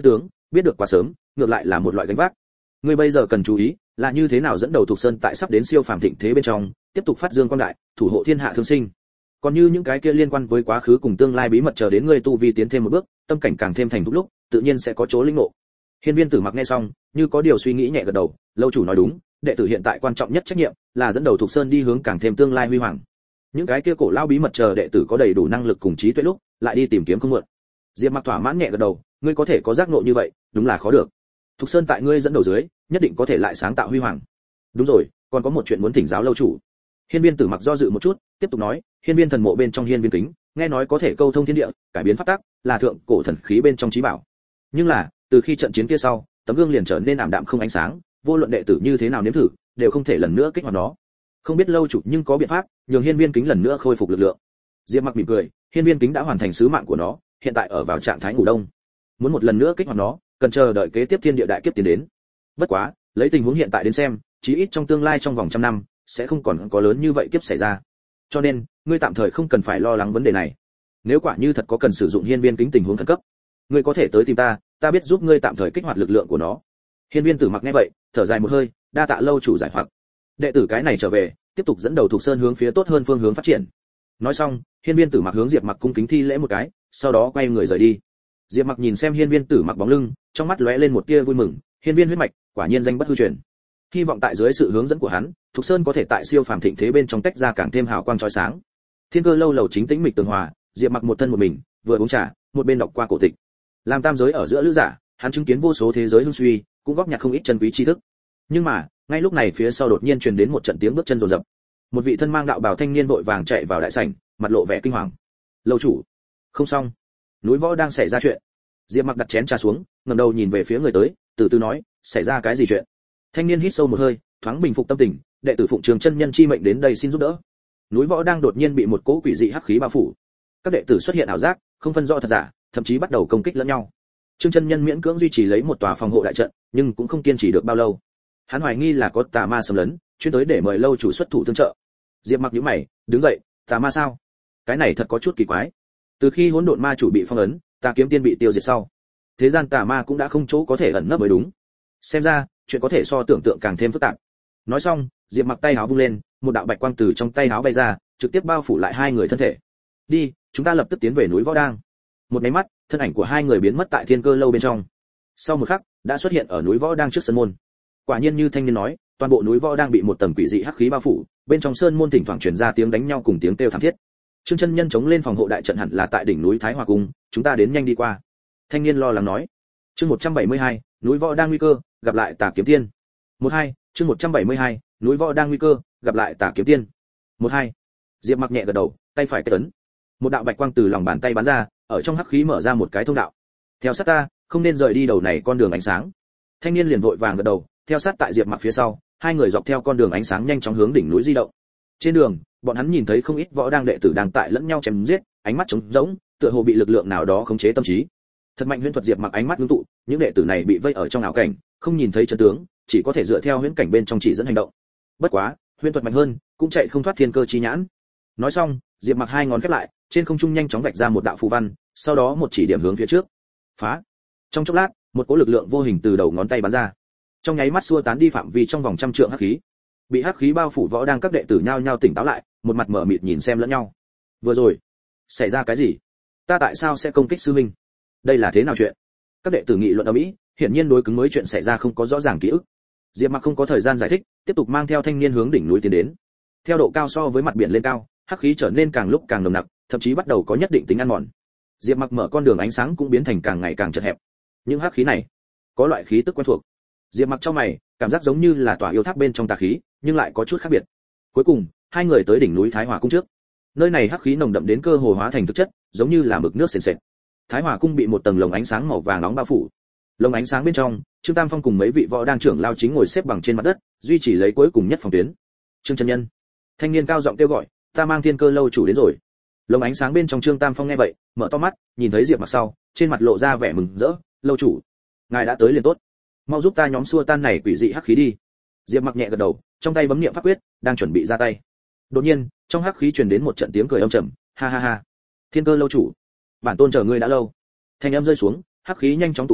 biết được quá sớm ngược lại là một loại gánh vác. Ngươi bây giờ cần chú ý là như thế nào dẫn đầu Thục Sơn tại sắp đến siêu phàm thịnh thế bên trong tiếp tục phát dương quang đại, thủ hộ thiên hạ thương sinh. Còn như những cái kia liên quan với quá khứ cùng tương lai bí mật, chờ đến ngươi tu vi tiến thêm một bước, tâm cảnh càng thêm thành thục lúc, tự nhiên sẽ có chỗ linh ngộ. Hiên Viên Tử Mặc nghe xong, như có điều suy nghĩ nhẹ gật đầu, lâu chủ nói đúng, đệ tử hiện tại quan trọng nhất trách nhiệm là dẫn đầu Thục Sơn đi hướng càng thêm tương lai huy hoàng. Những cái kia cổ lao bí mật chờ đệ tử có đầy đủ năng lực cùng trí tuệ lúc, lại đi tìm kiếm không muộn. Diệp Mặc thỏa mãn nhẹ gật đầu, ngươi có thể có giác ngộ như vậy, đúng là khó được. Thục Sơn tại ngươi dẫn đầu dưới, nhất định có thể lại sáng tạo huy hoàng. Đúng rồi, còn có một chuyện muốn thỉnh giáo lâu chủ. Hiên Viên Tử Mặc do dự một chút, tiếp tục nói, Hiên Viên thần mộ bên trong Hiên Viên kính, nghe nói có thể câu thông thiên địa, cải biến pháp tắc, là thượng cổ thần khí bên trong chí bảo. Nhưng là, từ khi trận chiến kia sau, tấm gương liền trở nên ảm đạm không ánh sáng, vô luận đệ tử như thế nào nếm thử, đều không thể lần nữa kích hoạt nó. Không biết lâu chủ nhưng có biện pháp nhường Hiên Viên kính lần nữa khôi phục lực lượng. Diệp Mặc mỉm cười, Hiên Viên kính đã hoàn thành sứ mạng của nó, hiện tại ở vào trạng thái ngủ đông. Muốn một lần nữa kích hoạt nó, cần chờ đợi kế tiếp thiên địa đại kiếp tiến đến. Bất quá, lấy tình huống hiện tại đến xem, chí ít trong tương lai trong vòng trăm năm, sẽ không còn có lớn như vậy kiếp xảy ra. Cho nên, ngươi tạm thời không cần phải lo lắng vấn đề này. Nếu quả như thật có cần sử dụng Hiên Viên kính tình huống khẩn cấp, ngươi có thể tới tìm ta, ta biết giúp ngươi tạm thời kích hoạt lực lượng của nó. Hiên Viên Tử Mặc nghe vậy, thở dài một hơi, đa tạ lâu chủ giải hoặc. Đệ tử cái này trở về, tiếp tục dẫn đầu Thục Sơn hướng phía tốt hơn phương hướng phát triển. Nói xong, Hiên Viên Tử Mặc hướng Diệp Mặc cung kính thi lễ một cái, sau đó quay người rời đi. Diệp Mặc nhìn xem Hiên Viên Tử Mặc bóng lưng, trong mắt lóe lên một tia vui mừng, Hiên Viên huyết mạch, quả nhiên danh bất hư truyền. Hy vọng tại dưới sự hướng dẫn của hắn, Thục Sơn có thể tại siêu phàm thịnh thế bên trong tách ra càng thêm hào quang chói sáng. Thiên Cơ lâu lầu chính tĩnh mịch tường hòa, Diệp Mặc một thân một mình, vừa uống trà, một bên đọc qua cổ tịch. Làm tam giới ở giữa lữ giả, hắn chứng kiến vô số thế giới hưng suy, cũng góp nhặt không ít chân quý tri thức. Nhưng mà, ngay lúc này phía sau đột nhiên truyền đến một trận tiếng bước chân rồn rập. Một vị thân mang đạo bào thanh niên vội vàng chạy vào đại sảnh, mặt lộ vẻ kinh hoàng. "Lâu chủ, không xong, núi võ đang xảy ra chuyện." Diệp Mặc đặt chén trà xuống, ngẩng đầu nhìn về phía người tới, từ từ nói, "Xảy ra cái gì chuyện?" Thanh niên hít sâu một hơi, thoáng bình phục tâm tình, "Đệ tử Phụng Trường chân nhân chi mệnh đến đây xin giúp đỡ." Núi võ đang đột nhiên bị một cỗ quỷ dị hắc khí bao phủ. Các đệ tử xuất hiện ảo giác, không phân rõ thật giả, thậm chí bắt đầu công kích lẫn nhau. Trương chân nhân miễn cưỡng duy trì lấy một tòa phòng hộ đại trận, nhưng cũng không kiên trì được bao lâu. Hắn hoài nghi là có tà ma xâm lấn, chuyên tới để mời lâu chủ xuất thủ tương trợ. Diệp Mặc nhíu mày, đứng dậy, "Tà ma sao? Cái này thật có chút kỳ quái." Từ khi hỗn độn ma chủ bị phong ấn, Tà Kiếm Tiên bị tiêu diệt sau, thế gian tà ma cũng đã không chỗ có thể ẩn nấp mới đúng. Xem ra, chuyện có thể so tưởng tượng càng thêm phức tạp. Nói xong, Diệp Mặc tay áo vung lên, một đạo bạch quang từ trong tay áo bay ra, trực tiếp bao phủ lại hai người thân thể. "Đi, chúng ta lập tức tiến về núi Võ Đang." Một cái mắt, thân ảnh của hai người biến mất tại Thiên Cơ lâu bên trong. Sau một khắc, đã xuất hiện ở núi Võ Đang trước sân môn. Quả nhiên như thanh niên nói, toàn bộ núi Võ Đang bị một tầng quỷ dị hắc khí bao phủ, bên trong sơn môn thỉnh thoảng truyền ra tiếng đánh nhau cùng tiếng kêu thảm thiết. Trương chân nhân chống lên phòng hộ đại trận hẳn là tại đỉnh núi Thái Hòa cung, chúng ta đến nhanh đi qua. Thanh niên lo lắng nói. Chương 172, núi Võ Đang nguy cơ, gặp lại Tà Kiếm Tiên. 12, chương 172, núi Võ Đang nguy cơ, gặp lại Tà Kiếm Tiên. 12. Diệp Mặc nhẹ gật đầu, tay phải kết ấn. Một đạo bạch quang từ lòng bàn tay bắn ra, ở trong hắc khí mở ra một cái thông đạo. Theo sát ta, không nên rời đi đầu này con đường ánh sáng. Thanh niên liền vội vàng gật đầu, theo sát tại Diệp Mặc phía sau, hai người dọc theo con đường ánh sáng nhanh chóng hướng đỉnh núi di động. Trên đường, bọn hắn nhìn thấy không ít võ đang đệ tử đang tại lẫn nhau chém giết, ánh mắt trống rỗng, tựa hồ bị lực lượng nào đó khống chế tâm trí. Thật mạnh huyễn thuật. Diệp Mặc ánh mắt ngưng tụ, những đệ tử này bị vây ở trong ảo cảnh, không nhìn thấy chân tướng, chỉ có thể dựa theo huyễn cảnh bên trong chỉ dẫn hành động. Bất quá, huyễn thuật mạnh hơn, cũng chạy không thoát thiên cơ chi nhãn. Nói xong, Diệp Mặc hai ngón khép lại, trên không trung nhanh chóng vạch ra một đạo phù văn, sau đó một chỉ điểm hướng phía trước. Phá! Trong chốc lát, một cỗ lực lượng vô hình từ đầu ngón tay bắn ra, trong nháy mắt xua tán đi phạm vi trong vòng trăm trượng hắc khí. Bị hắc khí bao phủ võ đang các đệ tử nhao nhao tỉnh táo lại, một mặt mở mịt nhìn xem lẫn nhau. Vừa rồi, xảy ra cái gì? Ta tại sao sẽ công kích sư huynh? Đây là thế nào chuyện? Các đệ tử nghị luận ầm ĩ, hiển nhiên đối cứng mới chuyện xảy ra không có rõ ràng ký ức. Diệp Mặc không có thời gian giải thích, tiếp tục mang theo thanh niên hướng đỉnh núi tiến đến. Theo độ cao so với mặt biển lên cao, hắc khí trở nên càng lúc càng nồng nặc, thậm chí bắt đầu có nhất định tính ăn mòn. Diệp Mặc mở con đường ánh sáng cũng biến thành càng ngày càng chật hẹp. Những hắc khí này, có loại khí tức quen thuộc. Diệp Mặc trong mày, cảm giác giống như là tòa yêu tháp bên trong tà khí, nhưng lại có chút khác biệt. Cuối cùng, hai người tới đỉnh núi Thái Hòa cung trước. Nơi này hắc khí nồng đậm đến cơ hồ hóa thành thực chất, giống như là mực nước sền sệt. Thái Hòa cung bị một tầng lồng ánh sáng màu vàng nóng bao phủ. Lồng ánh sáng bên trong, Trương Tam Phong cùng mấy vị võ đang trưởng lao chính ngồi xếp bằng trên mặt đất, duy trì lấy cuối cùng nhất phòng tuyến. Trương chân nhân, thanh niên cao giọng kêu gọi, ta mang Thiên Cơ lâu chủ đến rồi. Lồng ánh sáng bên trong Trương Tam Phong nghe vậy, mở to mắt, nhìn thấy Diệp Mặc sau, trên mặt lộ ra vẻ mừng rỡ, lâu chủ, ngài đã tới liền tốt, mau giúp ta nhóm xua tan này quỷ dị hắc khí đi. Diệp Mặc nhẹ gật đầu, trong tay bấm niệm pháp quyết, đang chuẩn bị ra tay. Đột nhiên, trong hắc khí truyền đến một trận tiếng cười âm trầm, ha ha ha, Thiên Cơ lâu chủ, bản tôn chờ ngươi đã lâu. Thanh âm rơi xuống, hắc khí nhanh chóng tụ lại,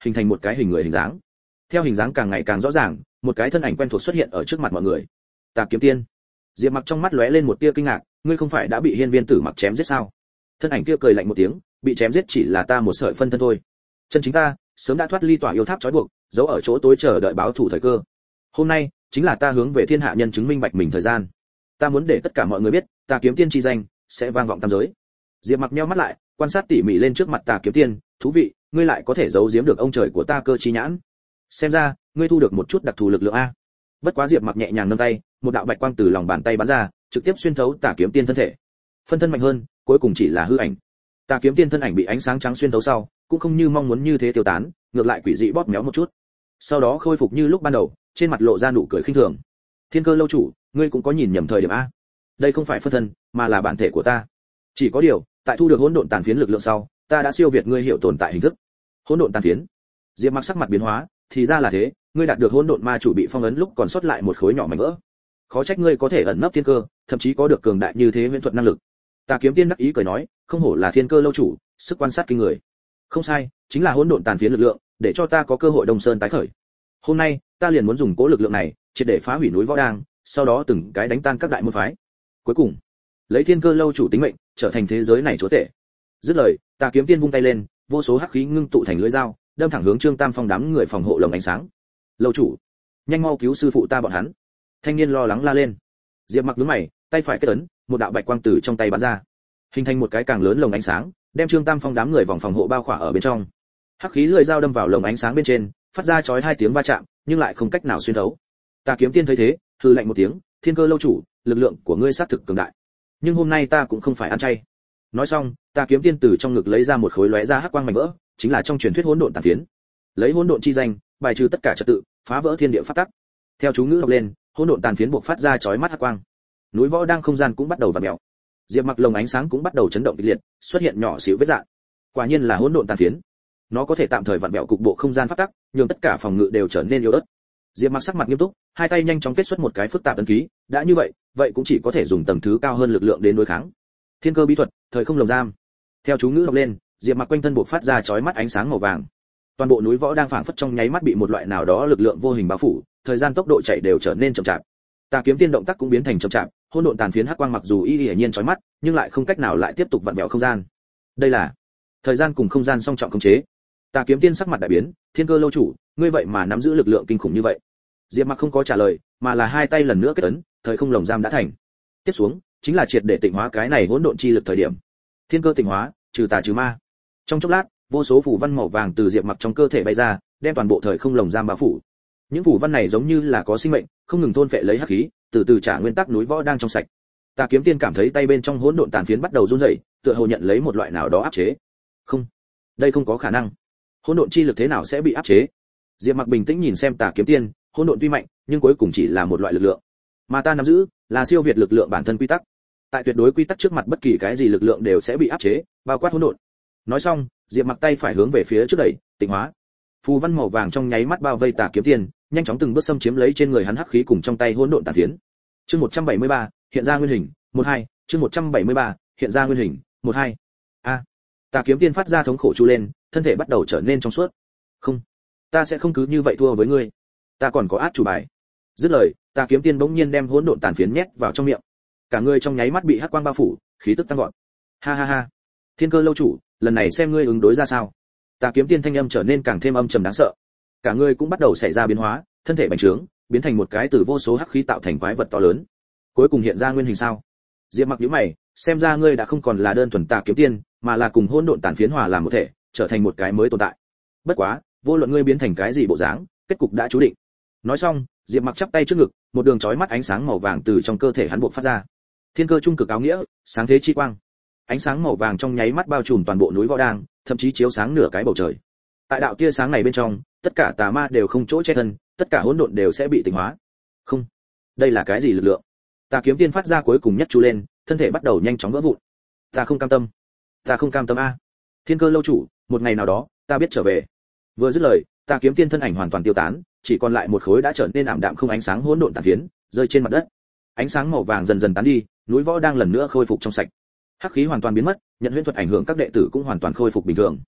hình thành một cái hình người hình dáng. Theo hình dáng càng ngày càng rõ ràng, một cái thân ảnh quen thuộc xuất hiện ở trước mặt mọi người. Tà Kiếm Tiên. Diệp Mặc trong mắt lóe lên một tia kinh ngạc, ngươi không phải đã bị Hiên Viên Tử Mặc chém giết sao? Thân ảnh kia cười lạnh một tiếng, bị chém giết chỉ là ta một sợi phân thân thôi. Chân chính ta, sớm đã thoát ly tỏa yêu tháp trói buộc, giấu ở chỗ tối chờ đợi báo thủ thời cơ. Hôm nay, chính là ta hướng về thiên hạ nhân chứng minh bạch mình thời gian. Ta muốn để tất cả mọi người biết, Tà Kiếm Tiên chi danh sẽ vang vọng tam giới. Diệp Mặc nheo mắt lại, quan sát tỉ mỉ lên trước mặt Tà Kiếm Tiên, thú vị, ngươi lại có thể giấu giếm được ông trời của ta cơ chi nhãn. Xem ra, ngươi thu được một chút đặc thù lực lượng a. Bất quá Diệp Mặc nhẹ nhàng nâng tay, một đạo bạch quang từ lòng bàn tay bắn ra, trực tiếp xuyên thấu Tà Kiếm Tiên thân thể. Phân thân mạnh hơn, cuối cùng chỉ là hư ảnh. Tà Kiếm Tiên thân ảnh bị ánh sáng trắng xuyên thấu sau, cũng không như mong muốn như thế tiêu tán, ngược lại quỷ dị bóp méo một chút. Sau đó khôi phục như lúc ban đầu, trên mặt lộ ra nụ cười khinh thường. Thiên Cơ lâu chủ, ngươi cũng có nhìn nhầm thời điểm a. Đây không phải phân thân, mà là bản thể của ta. Chỉ có điều, tại thu được hỗn độn tàn phiến lực lượng sau, ta đã siêu việt ngươi hiểu tồn tại hình thức. Hỗn độn tàn phiến. Diệp Mặc sắc mặt biến hóa, thì ra là thế, ngươi đạt được hỗn độn ma chủ bị phong ấn lúc còn sót lại một khối nhỏ mảnh vỡ. Khó trách ngươi có thể ẩn nấp thiên cơ, thậm chí có được cường đại như thế huyễn thuật năng lực. Tà Kiếm Tiên đắc ý cười nói, không hổ là Thiên Cơ lâu chủ, sức quan sát kinh người. Không sai, chính là hỗn độn tàn phiến lực lượng, để cho ta có cơ hội Đông Sơn tái khởi. Hôm nay, ta liền muốn dùng cố lực lượng này, triệt để phá hủy núi Võ Đang, sau đó từng cái đánh tan các đại môn phái. Cuối cùng, lấy Thiên Cơ lâu chủ tính mệnh, trở thành thế giới này chúa tể. Dứt lời, Tà Kiếm Tiên vung tay lên, vô số hắc khí ngưng tụ thành lưỡi dao, đâm thẳng hướng Trương Tam Phong đám người phòng hộ lồng ánh sáng. Lâu chủ, nhanh mau cứu sư phụ ta bọn hắn. Thanh niên lo lắng la lên. Diệp Mặc nhướng mày, tay phải kết ấn, một đạo bạch quang từ trong tay bắn ra, hình thành một cái càng lớn lồng ánh sáng, đem Trương Tam Phong đám người vòng phòng hộ bao khỏa ở bên trong. Hắc khí lưỡi dao đâm vào lồng ánh sáng bên trên, phát ra chói hai tiếng va chạm, nhưng lại không cách nào xuyên thấu. Tà Kiếm Tiên thấy thế, hừ lạnh một tiếng, Thiên Cơ lâu chủ, lực lượng của ngươi xác thực cường đại, nhưng hôm nay ta cũng không phải ăn chay. Nói xong, Tà Kiếm Tiên từ trong ngực lấy ra một khối lóe ra hắc quang mảnh vỡ, chính là trong truyền thuyết hỗn độn tàn phiến. Lấy hỗn độn chi danh, bài trừ tất cả trật tự, phá vỡ thiên địa pháp tắc. Theo chú ngữ đọc lên, hỗn độn tàn phiến buộc phát ra chói mắt hắc quang. Núi Võ Đang không gian cũng bắt đầu vặn mèo. Diệp Mặc lồng ánh sáng cũng bắt đầu chấn động kịch liệt, xuất hiện nhỏ xíu vết rạn. Quả nhiên là hỗn độn tàn phiến. Nó có thể tạm thời vặn mèo cục bộ không gian pháp tắc, nhường tất cả phòng ngự đều trở nên yếu ớt. Diệp Mặc sắc mặt nghiêm túc, hai tay nhanh chóng kết xuất một cái phức tạp ấn ký, đã như vậy, vậy cũng chỉ có thể dùng tầng thứ cao hơn lực lượng đến đối kháng. Thiên Cơ bí thuật, thời không lồng giam. Theo chú ngữ đọc lên, Diệp Mặc quanh thân buộc phát ra chói mắt ánh sáng màu vàng. Toàn bộ núi Võ đang phảng phất trong nháy mắt bị một loại nào đó lực lượng vô hình bao phủ, thời gian tốc độ chạy đều trở nên chậm chạp. Tà Kiếm Tiên động tác cũng biến thành chậm chạp, hỗn độn tàn phiến hắc quang mặc dù hiển nhiên chói mắt, nhưng lại không cách nào lại tiếp tục vặn vẹo không gian. Đây là thời gian cùng không gian song trọng khống chế. Tà Kiếm Tiên sắc mặt đại biến, Thiên Cơ lâu chủ, ngươi vậy mà nắm giữ lực lượng kinh khủng như vậy. Diệp Mặc không có trả lời, mà là hai tay lần nữa kết ấn, thời không lồng giam đã thành. Tiếp xuống, chính là triệt để tịnh hóa cái này hỗn độn chi lực thời điểm. Thiên cơ tịnh hóa, trừ tà trừ ma. Trong chốc lát, vô số phù văn màu vàng từ Diệp Mặc trong cơ thể bay ra, đem toàn bộ thời không lồng giam bao phủ. Những phù văn này giống như là có sinh mệnh, không ngừng thôn phệ lấy hắc khí, từ từ trả nguyên tắc núi Võ đang trong sạch. Tà Kiếm Tiên cảm thấy tay bên trong hỗn độn tàn phiến bắt đầu run rẩy, tựa hồ nhận lấy một loại nào đó áp chế. Không, đây không có khả năng. Hỗn độn chi lực thế nào sẽ bị áp chế? Diệp Mặc bình tĩnh nhìn xem Tà Kiếm Tiên, hỗn độn tuy mạnh, nhưng cuối cùng chỉ là một loại lực lượng, mà ta nắm giữ là siêu việt lực lượng bản thân quy tắc. Tại tuyệt đối quy tắc trước mặt bất kỳ cái gì lực lượng đều sẽ bị áp chế, bao quát hỗn độn. Nói xong, Diệp Mặc tay phải hướng về phía trước đẩy, tịnh hóa. Phù văn màu vàng trong nháy mắt bao vây Tà Kiếm Tiên, nhanh chóng từng bước xâm chiếm lấy trên người hắn hắc khí cùng trong tay hỗn độn tàn phiến. Chương 173, hiện ra nguyên hình, 12, chương 173, hiện ra nguyên hình, 12. A. Tà Kiếm Tiên phát ra thống khổ chu lên, thân thể bắt đầu trở nên trong suốt. Không, ta sẽ không cứ như vậy thua với ngươi. Ta còn có át chủ bài. Dứt lời, Tà Kiếm Tiên bỗng nhiên đem hỗn độn tàn phiến nhét vào trong miệng. Cả người trong nháy mắt bị hắc quang bao phủ, khí tức tăng vọt. Ha ha ha. Thiên Cơ lâu chủ, lần này xem ngươi ứng đối ra sao. Tà Kiếm Tiên thanh âm trở nên càng thêm âm trầm đáng sợ. Cả người cũng bắt đầu xảy ra biến hóa, thân thể bành trướng, biến thành một cái từ vô số hắc khí tạo thành quái vật to lớn. Cuối cùng hiện ra nguyên hình sao? Diệp Mặc nhíu mày, xem ra ngươi đã không còn là đơn thuần Tà Kiếm Tiên, mà là cùng hỗn độn tàn phiến hòa làm một thể, trở thành một cái mới tồn tại. Bất quá, vô luận ngươi biến thành cái gì bộ dáng, kết cục đã chú định. Nói xong, Diệp Mặc chắp tay trước ngực, một đường chói mắt ánh sáng màu vàng từ trong cơ thể hắn bộc phát ra. Thiên cơ trung cực áo nghĩa, sáng thế chi quang. Ánh sáng màu vàng trong nháy mắt bao trùm toàn bộ núi Võ Đang, thậm chí chiếu sáng nửa cái bầu trời. Tại đạo tia sáng này bên trong, tất cả tà ma đều không chỗ che thân, tất cả hỗn độn đều sẽ bị tịnh hóa. Không, đây là cái gì lực lượng? Tà Kiếm Tiên phát ra cuối cùng nhất chú lên, thân thể bắt đầu nhanh chóng vỡ vụn. Ta không cam tâm, ta không cam tâm a. Thiên Cơ lâu chủ, một ngày nào đó, ta biết trở về. Vừa dứt lời, Tà Kiếm Tiên thân ảnh hoàn toàn tiêu tán, chỉ còn lại một khối đã trở nên ảm đạm không ánh sáng hỗn độn tàn phiến, rơi trên mặt đất. Ánh sáng màu vàng dần dần tán đi, núi Võ đang lần nữa khôi phục trong sạch. Hắc khí hoàn toàn biến mất, nhận huyễn thuật ảnh hưởng các đệ tử cũng hoàn toàn khôi phục bình thường.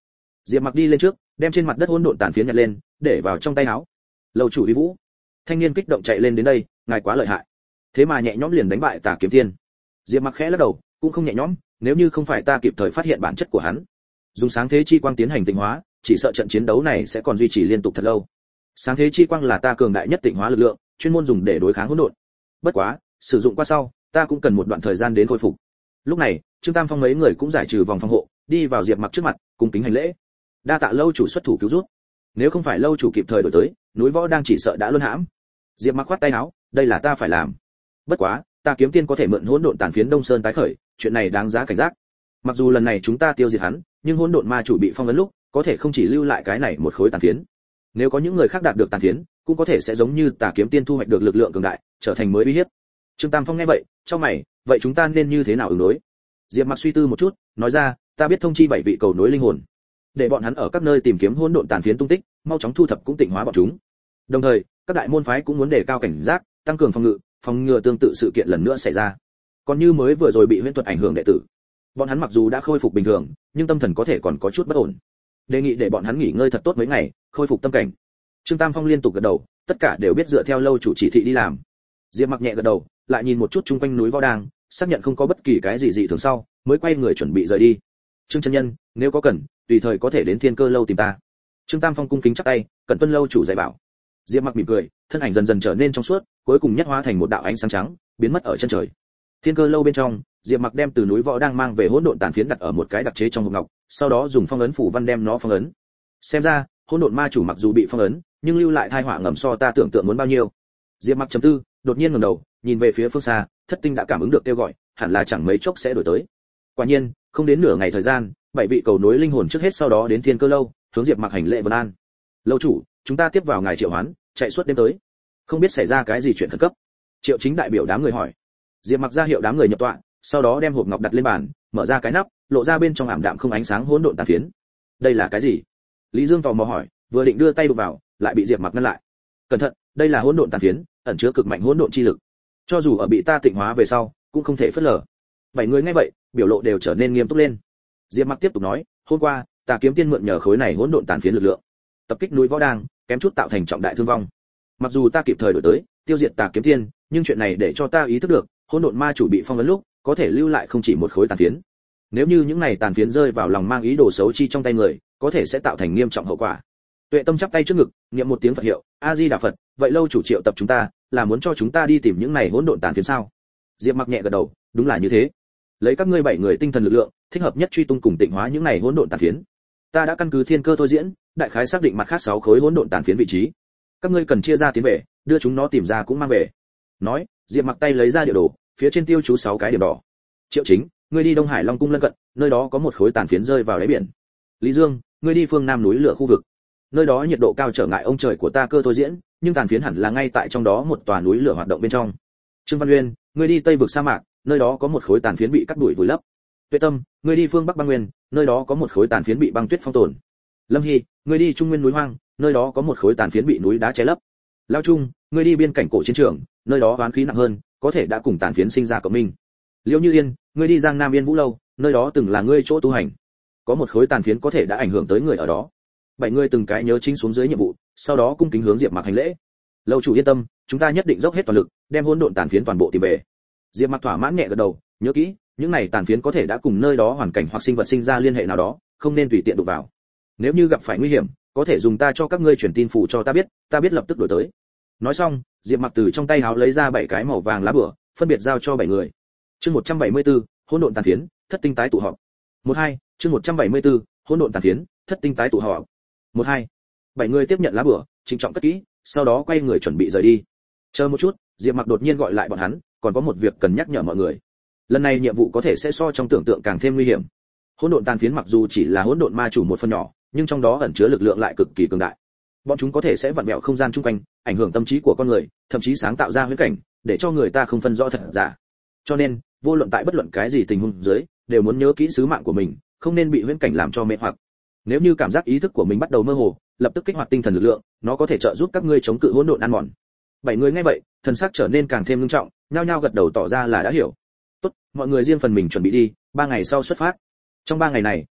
Diệp Mặc đi lên trước, đem trên mặt đất hỗn độn tàn phiến nhặt lên, để vào trong tay áo. Lâu chủ uy vũ. Thanh niên kích động chạy lên đến đây, ngài quá lợi hại. Thế mà nhẹ nhõm liền đánh bại Tà Kiếm Tiên. Diệp Mặc khẽ lắc đầu, cũng không nhẹ nhõm, nếu như không phải ta kịp thời phát hiện bản chất của hắn, dùng sáng thế chi quang tiến hành tịnh hóa, chỉ sợ trận chiến đấu này sẽ còn duy trì liên tục thật lâu. Sáng thế chi quang là ta cường đại nhất tịnh hóa lực lượng, chuyên môn dùng để đối kháng hỗn độn. Bất quá, sử dụng qua sau, ta cũng cần một đoạn thời gian đến khôi phục. Lúc này, Trương Tam Phong mấy người cũng giải trừ vòng phòng hộ, đi vào Diệp Mặc trước mặt, cung kính hành lễ. Đa tạ lâu chủ xuất thủ cứu giúp. Nếu không phải lâu chủ kịp thời đổi tới, núi võ đang chỉ sợ đã luân hãm. Diệp Mặc khoát tay áo, đây là ta phải làm. Bất quá, ta kiếm tiên có thể mượn hỗn độn tàn phiến Đông Sơn tái khởi, chuyện này đáng giá cảnh giác. Mặc dù lần này chúng ta tiêu diệt hắn, nhưng hỗn độn ma chủ bị phong ấn lúc, có thể không chỉ lưu lại cái này một khối tàn phiến. Nếu có những người khác đạt được tàn phiến, cũng có thể sẽ giống như Tà Kiếm Tiên thu hoạch được lực lượng cường đại, trở thành mới uy hiếp. Trương Tam Phong nghe vậy, trong mày, vậy chúng ta nên như thế nào ứng đối? Diệp Mặc suy tư một chút, nói ra, ta biết thông chi 7 vị cầu nối linh hồn, để bọn hắn ở các nơi tìm kiếm hỗn độn tàn phiến tung tích, mau chóng thu thập cũng tịnh hóa bọn chúng. Đồng thời, các đại môn phái cũng muốn đề cao cảnh giác, tăng cường phòng ngừa tương tự sự kiện lần nữa xảy ra. Còn như mới vừa rồi bị huyễn thuật ảnh hưởng đệ tử, bọn hắn mặc dù đã khôi phục bình thường, nhưng tâm thần có thể còn có chút bất ổn. Đề nghị để bọn hắn nghỉ ngơi thật tốt mấy ngày, khôi phục tâm cảnh. Trương Tam Phong liên tục gật đầu, tất cả đều biết dựa theo lâu chủ chỉ thị đi làm. Diệp Mặc nhẹ gật đầu, lại nhìn một chút chung quanh núi võ đang, xác nhận không có bất kỳ cái gì dị thường sau, mới quay người chuẩn bị rời đi. Trương chân nhân, nếu có cần, tùy thời có thể đến Thiên Cơ lâu tìm ta. Trương Tam Phong cung kính chắp tay, cẩn tuân lâu chủ dạy bảo. Diệp Mặc mỉm cười, thân ảnh dần dần trở nên trong suốt, cuối cùng nhất hóa thành một đạo ánh sáng trắng, biến mất ở chân trời. Thiên Cơ lâu bên trong, Diệp Mặc đem từ núi võ đang mang về hỗn độn tàn phiến đặt ở một cái đặc chế trong hộp ngọc, sau đó dùng phong ấn phủ văn đem nó phong ấn. Xem ra, hỗn độn ma chủ mặc dù bị phong ấn, nhưng lưu lại tai họa ngầm so ta tưởng tượng muốn bao nhiêu. Diệp Mặc trầm tư, đột nhiên ngẩng đầu, nhìn về phía phương xa, Thất Tinh đã cảm ứng được kêu gọi, hẳn là chẳng mấy chốc sẽ đổi tới. Quả nhiên, không đến nửa ngày thời gian, 7 vị cầu nối linh hồn trước hết sau đó đến Thiên Cơ lâu, hướng Diệp Mặc hành lễ vân an. Lâu chủ, chúng ta tiếp vào ngài triệu hoán, chạy suốt đêm tới, không biết xảy ra cái gì chuyện khẩn cấp. Triệu Chính đại biểu đám người hỏi. Diệp Mặc ra hiệu đám người nhập tọa, sau đó đem hộp ngọc đặt lên bàn, mở ra cái nắp, lộ ra bên trong ảm đạm không ánh sáng hỗn độn tàn phiến. Đây là cái gì? Lý Dương tò mò hỏi, vừa định đưa tay đụng vào, lại bị Diệp Mặc ngăn lại. Cẩn thận, đây là hỗn độn tàn phiến, ẩn chứa cực mạnh hỗn độn chi lực. Cho dù ở bị ta tịnh hóa về sau, cũng không thể phớt lờ. 7 người nghe vậy, biểu lộ đều trở nên nghiêm túc lên. Diệp Mặc tiếp tục nói, hôm qua, Tà Kiếm Tiên mượn nhờ khối này hỗn độn tàn phiến lực lượng, tập kích núi võ đang, kém chút tạo thành trọng đại thương vong. Mặc dù ta kịp thời đổi tới, tiêu diệt Tà Kiếm Tiên, nhưng chuyện này để cho ta ý thức được, hỗn độn ma chủ bị phong ấn lúc, có thể lưu lại không chỉ một khối tàn phiến. Nếu như những này tàn phiến rơi vào lòng mang ý đồ xấu chi trong tay người, có thể sẽ tạo thành nghiêm trọng hậu quả. Tuệ Tâm chắp tay trước ngực, niệm một tiếng Phật hiệu, A Di Đà Phật, vậy lâu chủ triệu tập chúng ta, là muốn cho chúng ta đi tìm những này hỗn độn tàn phiến sao? Diệp Mặc nhẹ gật đầu, đúng là như thế. Lấy các ngươi 7 người tinh thần lực lượng, thích hợp nhất truy tung cùng tịnh hóa những này hỗn độn tàn phiến. Ta đã căn cứ thiên cơ thôi diễn, đại khái xác định mặt khác 6 khối hỗn độn tàn phiến vị trí. Các ngươi cần chia ra tiến về, đưa chúng nó tìm ra cũng mang về. Nói, Diệp Mặc tay lấy ra địa đồ, phía trên tiêu chú 6 cái điểm đỏ. Triệu Chính, ngươi đi Đông Hải Long cung lân cận, nơi đó có một khối tàn phiến rơi vào đáy biển. Lý Dương, ngươi đi phương Nam núi lửa khu vực. Nơi đó nhiệt độ cao trở ngại ông trời của ta cơ thôi diễn, nhưng tàn phiến hẳn là ngay tại trong đó một tòa núi lửa hoạt động bên trong. Trương Văn Uyên, ngươi đi Tây vực sa mạc, nơi đó có một khối tàn phiến bị cắt đuổi vùi lấp. Tuệ Tâm, ngươi đi phương Bắc băng nguyên, nơi đó có một khối tàn phiến bị băng tuyết phong tồn. Lâm Hy, ngươi đi Trung Nguyên núi hoang, nơi đó có một khối tàn phiến bị núi đá che lấp. Lao Trung, ngươi đi biên cảnh cổ chiến trường, nơi đó oán khí nặng hơn, có thể đã cùng tàn phiến sinh ra cộng minh. Liễu Như Yên, ngươi đi Giang Nam Yên Vũ lâu, nơi đó từng là ngươi chỗ tu hành, có một khối tàn phiến có thể đã ảnh hưởng tới người ở đó. 7 người từng cái nhớ chính xuống dưới nhiệm vụ, sau đó cung kính hướng Diệp Mặc hành lễ. Lâu chủ yên tâm, chúng ta nhất định dốc hết toàn lực, đem hỗn độn tàn phiến toàn bộ tìm về. Diệp Mặc thỏa mãn nhẹ gật đầu, nhớ kỹ, những này tàn phiến có thể đã cùng nơi đó hoàn cảnh hoặc sinh vật sinh ra liên hệ nào đó, không nên tùy tiện đụng vào. Nếu như gặp phải nguy hiểm, có thể dùng ta cho các ngươi truyền tin phủ cho ta biết lập tức đổi tới. Nói xong, Diệp Mặc từ trong tay áo lấy ra 7 cái màu vàng lá bùa, phân biệt giao cho 7 người. Chương 174, hỗn độn tàn phiến, thất tinh tái tụ họp. 12, chương 174, hỗn độn tàn phiến, thất tinh tái tụ họp. 12. 7 người tiếp nhận lá bùa, trịnh trọng cất kỹ, sau đó quay người chuẩn bị rời đi. Chờ một chút, Diệp Mặc đột nhiên gọi lại bọn hắn, còn có một việc cần nhắc nhở mọi người. Lần này nhiệm vụ có thể sẽ so trong tưởng tượng càng thêm nguy hiểm. Hỗn độn tàn phiến mặc dù chỉ là hỗn độn ma chủ một phần nhỏ, nhưng trong đó ẩn chứa lực lượng lại cực kỳ cường đại. Bọn chúng có thể sẽ vặn vẹo không gian xung quanh, ảnh hưởng tâm trí của con người, thậm chí sáng tạo ra huyễn cảnh, để cho người ta không phân rõ thật giả. Cho nên, vô luận tại bất luận cái gì tình huống dưới, đều muốn nhớ kỹ sứ mạng của mình, không nên bị huyễn cảnh làm cho mê hoặc. Nếu như cảm giác ý thức của mình bắt đầu mơ hồ, lập tức kích hoạt tinh thần lực lượng, nó có thể trợ giúp các ngươi chống cự hỗn độn ăn mòn. 7 người nghe vậy, thần sắc trở nên càng thêm nghiêm trọng, nhao nhao gật đầu tỏ ra là đã hiểu. Tốt, mọi người riêng phần mình chuẩn bị đi, 3 ngày sau xuất phát. Trong 3 ngày này,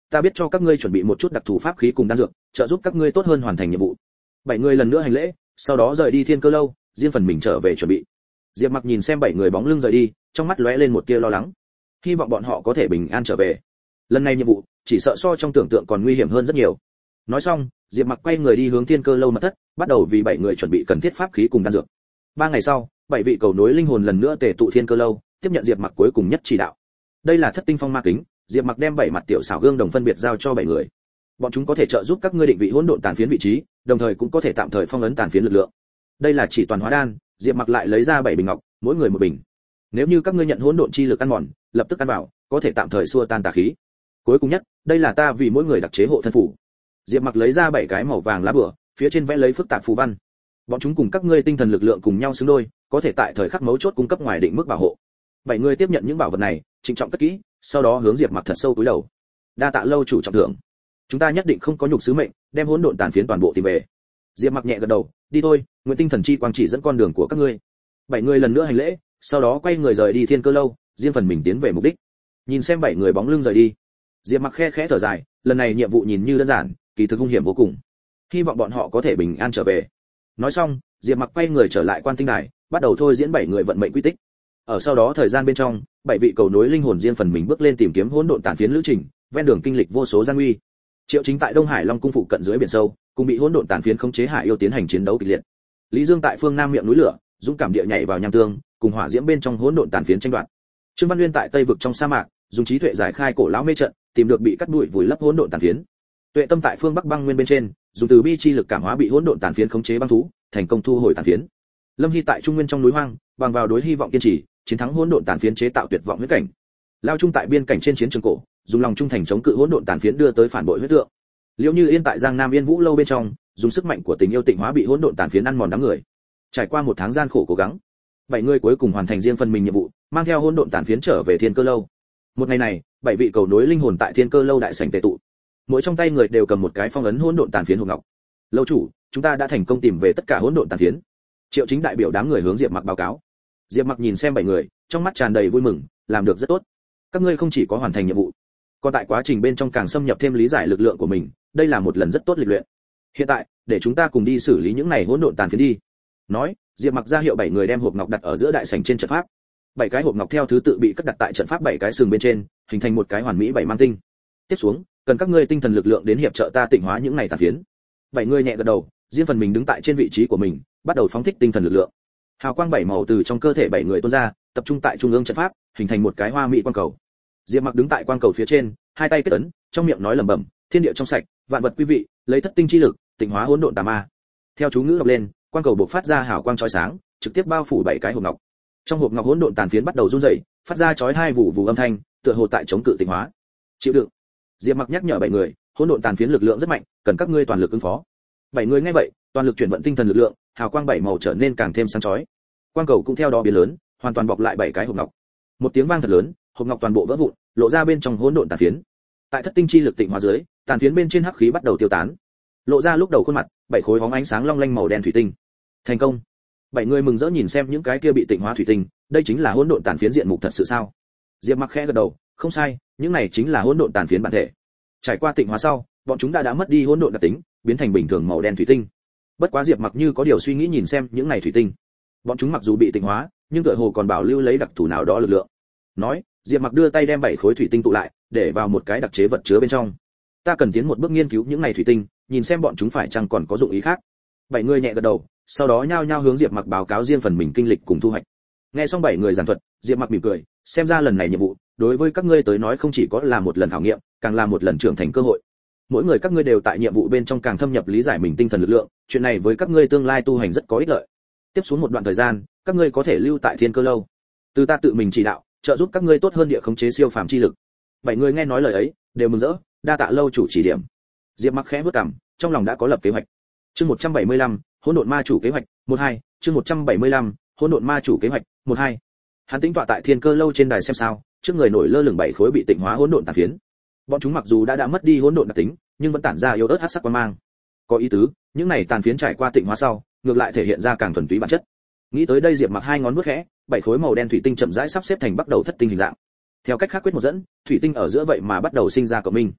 ta biết cho các ngươi chuẩn bị một chút đặc thù pháp khí cùng đan dược, trợ giúp các ngươi tốt hơn hoàn thành nhiệm vụ. 7 người lần nữa hành lễ, sau đó rời đi Thiên Cơ lâu, riêng phần mình trở về chuẩn bị. Diệp Mặc nhìn xem 7 người bóng lưng rời đi, trong mắt lóe lên một tia lo lắng. Hy vọng bọn họ có thể bình an trở về. Lần này nhiệm vụ, chỉ sợ so trong tưởng tượng còn nguy hiểm hơn rất nhiều. Nói xong, Diệp Mặc quay người đi hướng Thiên Cơ lâu mật thất, bắt đầu vì 7 người chuẩn bị cần thiết pháp khí cùng đan dược. 3 ngày sau, 7 vị cầu nối linh hồn lần nữa tề tụ Thiên Cơ lâu, tiếp nhận Diệp Mặc cuối cùng nhất chỉ đạo. Đây là Thất Tinh Phong Ma Kính, Diệp Mặc đem 7 mặt tiểu xảo gương đồng phân biệt giao cho 7 người. Bọn chúng có thể trợ giúp các ngươi định vị hỗn độn tàn phiến vị trí, đồng thời cũng có thể tạm thời phong ấn tàn phiến lực lượng. Đây là chỉ toàn hóa đan, Diệp Mặc lại lấy ra 7 bình ngọc, mỗi người một bình. Nếu như các ngươi nhận hỗn độn chi lực ăn mòn, lập tức ăn vào, có thể tạm thời xua tan tà khí. Cuối cùng nhất, đây là ta vì mỗi người đặc chế hộ thân phủ. Diệp Mặc lấy ra 7 cái màu vàng lá bùa, phía trên vẽ lấy phức tạp phù văn. Bọn chúng cùng các ngươi tinh thần lực lượng cùng nhau xứng đôi, có thể tại thời khắc mấu chốt cung cấp ngoài định mức bảo hộ. 7 người tiếp nhận những bảo vật này, trịnh trọng cất kỹ, sau đó hướng Diệp Mặc thật sâu cúi đầu. Đa tạ lâu chủ trọng thưởng. Chúng ta nhất định không có nhục sứ mệnh, đem hỗn độn tàn phiến toàn bộ tìm về. Diệp Mặc nhẹ gật đầu, đi thôi, nguyện tinh thần chi quang chỉ dẫn con đường của các ngươi. 7 người lần nữa hành lễ, sau đó quay người rời đi Thiên Cơ lâu, riêng phần mình tiến về mục đích. Nhìn xem 7 người bóng lưng rời đi, Diệp Mặc khẽ thở dài, lần này nhiệm vụ nhìn như đơn giản, kỳ thực hung hiểm vô cùng. Hy vọng bọn họ có thể bình an trở về. Nói xong, Diệp Mặc quay người trở lại Quan Tinh Đài, bắt đầu thôi diễn 7 người vận mệnh quy tích. Ở sau đó thời gian bên trong, 7 vị cầu nối linh hồn riêng phần mình bước lên tìm kiếm hỗn độn tàn phiến lữ trình, ven đường kinh lịch vô số gian nguy. Triệu Chính tại Đông Hải Long cung phụ cận dưới biển sâu, cùng bị hỗn độn tàn phiến khống chế Hải yêu tiến hành chiến đấu kịch liệt. Lý Dương tại phương Nam miệng núi lửa, dũng cảm địa nhảy vào nham tương, cùng hỏa diễm bên trong hỗn độn tàn phiến tranh đoạt. Trương Văn Nguyên tại Tây vực trong sa mạc, dùng trí tuệ giải khai cổ lão mê trận, tìm được bị cắt đuổi vùi lấp hỗn độn tàn phiến. Tuệ Tâm tại phương Bắc băng nguyên bên trên, dùng từ bi chi lực cảm hóa bị hỗn độn tàn phiến khống chế băng thú, thành công thu hồi tàn phiến. Lâm Hy tại Trung Nguyên trong núi hoang, bằng vào đối hy vọng kiên trì, chiến thắng hỗn độn tàn phiến chế tạo tuyệt vọng huyết cảnh. Lao Trung tại biên cảnh trên chiến trường cổ, dùng lòng trung thành chống cự hỗn độn tàn phiến đưa tới phản bội huyết tượng. Liễu Như Yên tại Giang Nam Yên Vũ lâu bên trong, dùng sức mạnh của tình yêu tịnh hóa bị hỗn độn tàn phiến ăn mòn đám người. Trải qua một tháng gian khổ cố gắng, 7 người cuối cùng hoàn thành riêng phần mình nhiệm vụ, mang theo hỗn độn tàn phiến trở về Thiên Cơ lâu. Một ngày này, 7 vị cầu nối linh hồn tại Thiên Cơ lâu đại sảnh tề tụ. Mỗi trong tay người đều cầm một cái phong ấn hỗn độn tàn phiến hộp ngọc. Lâu chủ, chúng ta đã thành công tìm về tất cả hỗn độn tàn phiến. Triệu Chính đại biểu đám người hướng Diệp Mặc báo cáo. Diệp Mặc nhìn xem 7 người, trong mắt tràn đầy vui mừng, làm được rất tốt. Các ngươi không chỉ có hoàn thành nhiệm vụ, còn tại quá trình bên trong càng xâm nhập thêm lý giải lực lượng của mình, đây là một lần rất tốt lịch luyện. Hiện tại, để chúng ta cùng đi xử lý những này hỗn độn tàn phiến đi. Nói, Diệp Mặc ra hiệu 7 người đem hộp ngọc đặt ở giữa đại sảnh trên trận pháp. 7 cái hộp ngọc theo thứ tự bị cất đặt tại trận pháp 7 cái sừng bên trên, hình thành một cái hoàn mỹ 7 mang tinh. Tiếp xuống, cần các ngươi tinh thần lực lượng đến hiệp trợ ta tịnh hóa những này tàn phiến. 7 người nhẹ gật đầu, riêng phần mình đứng tại trên vị trí của mình, bắt đầu phóng thích tinh thần lực lượng. Hào quang 7 màu từ trong cơ thể 7 người tuôn ra, tập trung tại trung ương trận pháp, hình thành một cái hoa mỹ quang cầu. Diệp Mặc đứng tại quang cầu phía trên, hai tay kết ấn, trong miệng nói lẩm bẩm, thiên địa trong sạch, vạn vật quý vị, lấy thất tinh chi lực, tịnh hóa hỗn độn tà ma. Theo chú ngữ đọc lên, quang cầu bộc phát ra hào quang chói sáng, trực tiếp bao phủ 7 cái hộp ngọc. Trong hộp ngọc hỗn độn tàn phiến bắt đầu run rẩy, phát ra chói hai vụ âm thanh, tựa hồ tại chống cự tịnh hóa. Chịu đựng. Diệp Mặc nhắc nhở 7 người, hỗn độn tàn phiến lực lượng rất mạnh, cần các ngươi toàn lực ứng phó. 7 người nghe vậy, toàn lực chuyển vận tinh thần lực lượng, hào quang 7 màu trở nên càng thêm sáng chói. Quang cầu cũng theo đó biến lớn, hoàn toàn bọc lại 7 cái hộp ngọc. Một tiếng vang thật lớn, hộp ngọc toàn bộ vỡ vụn, lộ ra bên trong hỗn độn tàn phiến. Tại thất tinh chi lực tịnh hóa dưới, tàn phiến bên trên hắc khí bắt đầu tiêu tán. Lộ ra lúc đầu khuôn mặt, 7 khối hóng ánh sáng long lanh màu đen thủy tinh. Thành công. 7 người mừng rỡ nhìn xem những cái kia bị tịnh hóa thủy tinh, đây chính là hỗn độn tàn phiến diện mục thật sự sao? Diệp Mặc khẽ gật đầu, không sai, những này chính là hỗn độn tàn phiến bản thể. Trải qua tịnh hóa sau, bọn chúng đã mất đi hỗn độn đặc tính, biến thành bình thường màu đen thủy tinh. Bất quá Diệp Mặc như có điều suy nghĩ nhìn xem những này thủy tinh. Bọn chúng mặc dù bị tịnh hóa, nhưng tựa hồ còn bảo lưu lấy đặc thù nào đó lực lượng. Nói, Diệp Mặc đưa tay đem 7 khối thủy tinh tụ lại, để vào một cái đặc chế vật chứa bên trong. Ta cần tiến một bước nghiên cứu những này thủy tinh, nhìn xem bọn chúng phải chăng còn có dụng ý khác. 7 người nhẹ gật đầu, sau đó nhao nhao hướng Diệp Mặc báo cáo riêng phần mình kinh lịch cùng thu hoạch. Nghe xong 7 người giảng thuật, Diệp Mặc mỉm cười, xem ra lần này nhiệm vụ, đối với các ngươi tới nói không chỉ có là một lần khảo nghiệm, càng là một lần trưởng thành cơ hội. Mỗi người các ngươi đều tại nhiệm vụ bên trong càng thâm nhập lý giải mình tinh thần lực lượng, chuyện này với các ngươi tương lai tu hành rất có ích lợi. Tiếp xuống một đoạn thời gian, các ngươi có thể lưu tại Thiên Cơ lâu. Từ ta tự mình chỉ đạo, trợ giúp các ngươi tốt hơn địa khống chế siêu phàm chi lực. 7 người nghe nói lời ấy, đều mừng rỡ, đa tạ lâu chủ chỉ điểm. Diệp Mặc khẽ vuốt cằm, trong lòng đã có lập kế hoạch. Chương 175, Hỗn độn ma chủ kế hoạch, 12, chương 175, Hỗn độn ma chủ kế hoạch, 12. Hắn tính tọa tại Thiên Cơ lâu trên đài xem sao, trước người nổi lơ lửng 7 khối bị tịnh hóa hỗn độn tàn phiến. Bọn chúng mặc dù đã mất đi hỗn độn đặc tính, nhưng vẫn tản ra yếu ớt hắc sắc quang mang. Có ý tứ, những này tàn phiến trải qua tịnh hóa sau, ngược lại thể hiện ra càng thuần túy bản chất. Nghĩ tới đây Diệp Mặc hai ngón vuốt khẽ, 7 khối màu đen thủy tinh chậm rãi sắp xếp thành bắt đầu thất tinh hình dạng. Theo cách khác quyết một dẫn, thủy tinh ở giữa vậy mà bắt đầu sinh ra cộng minh.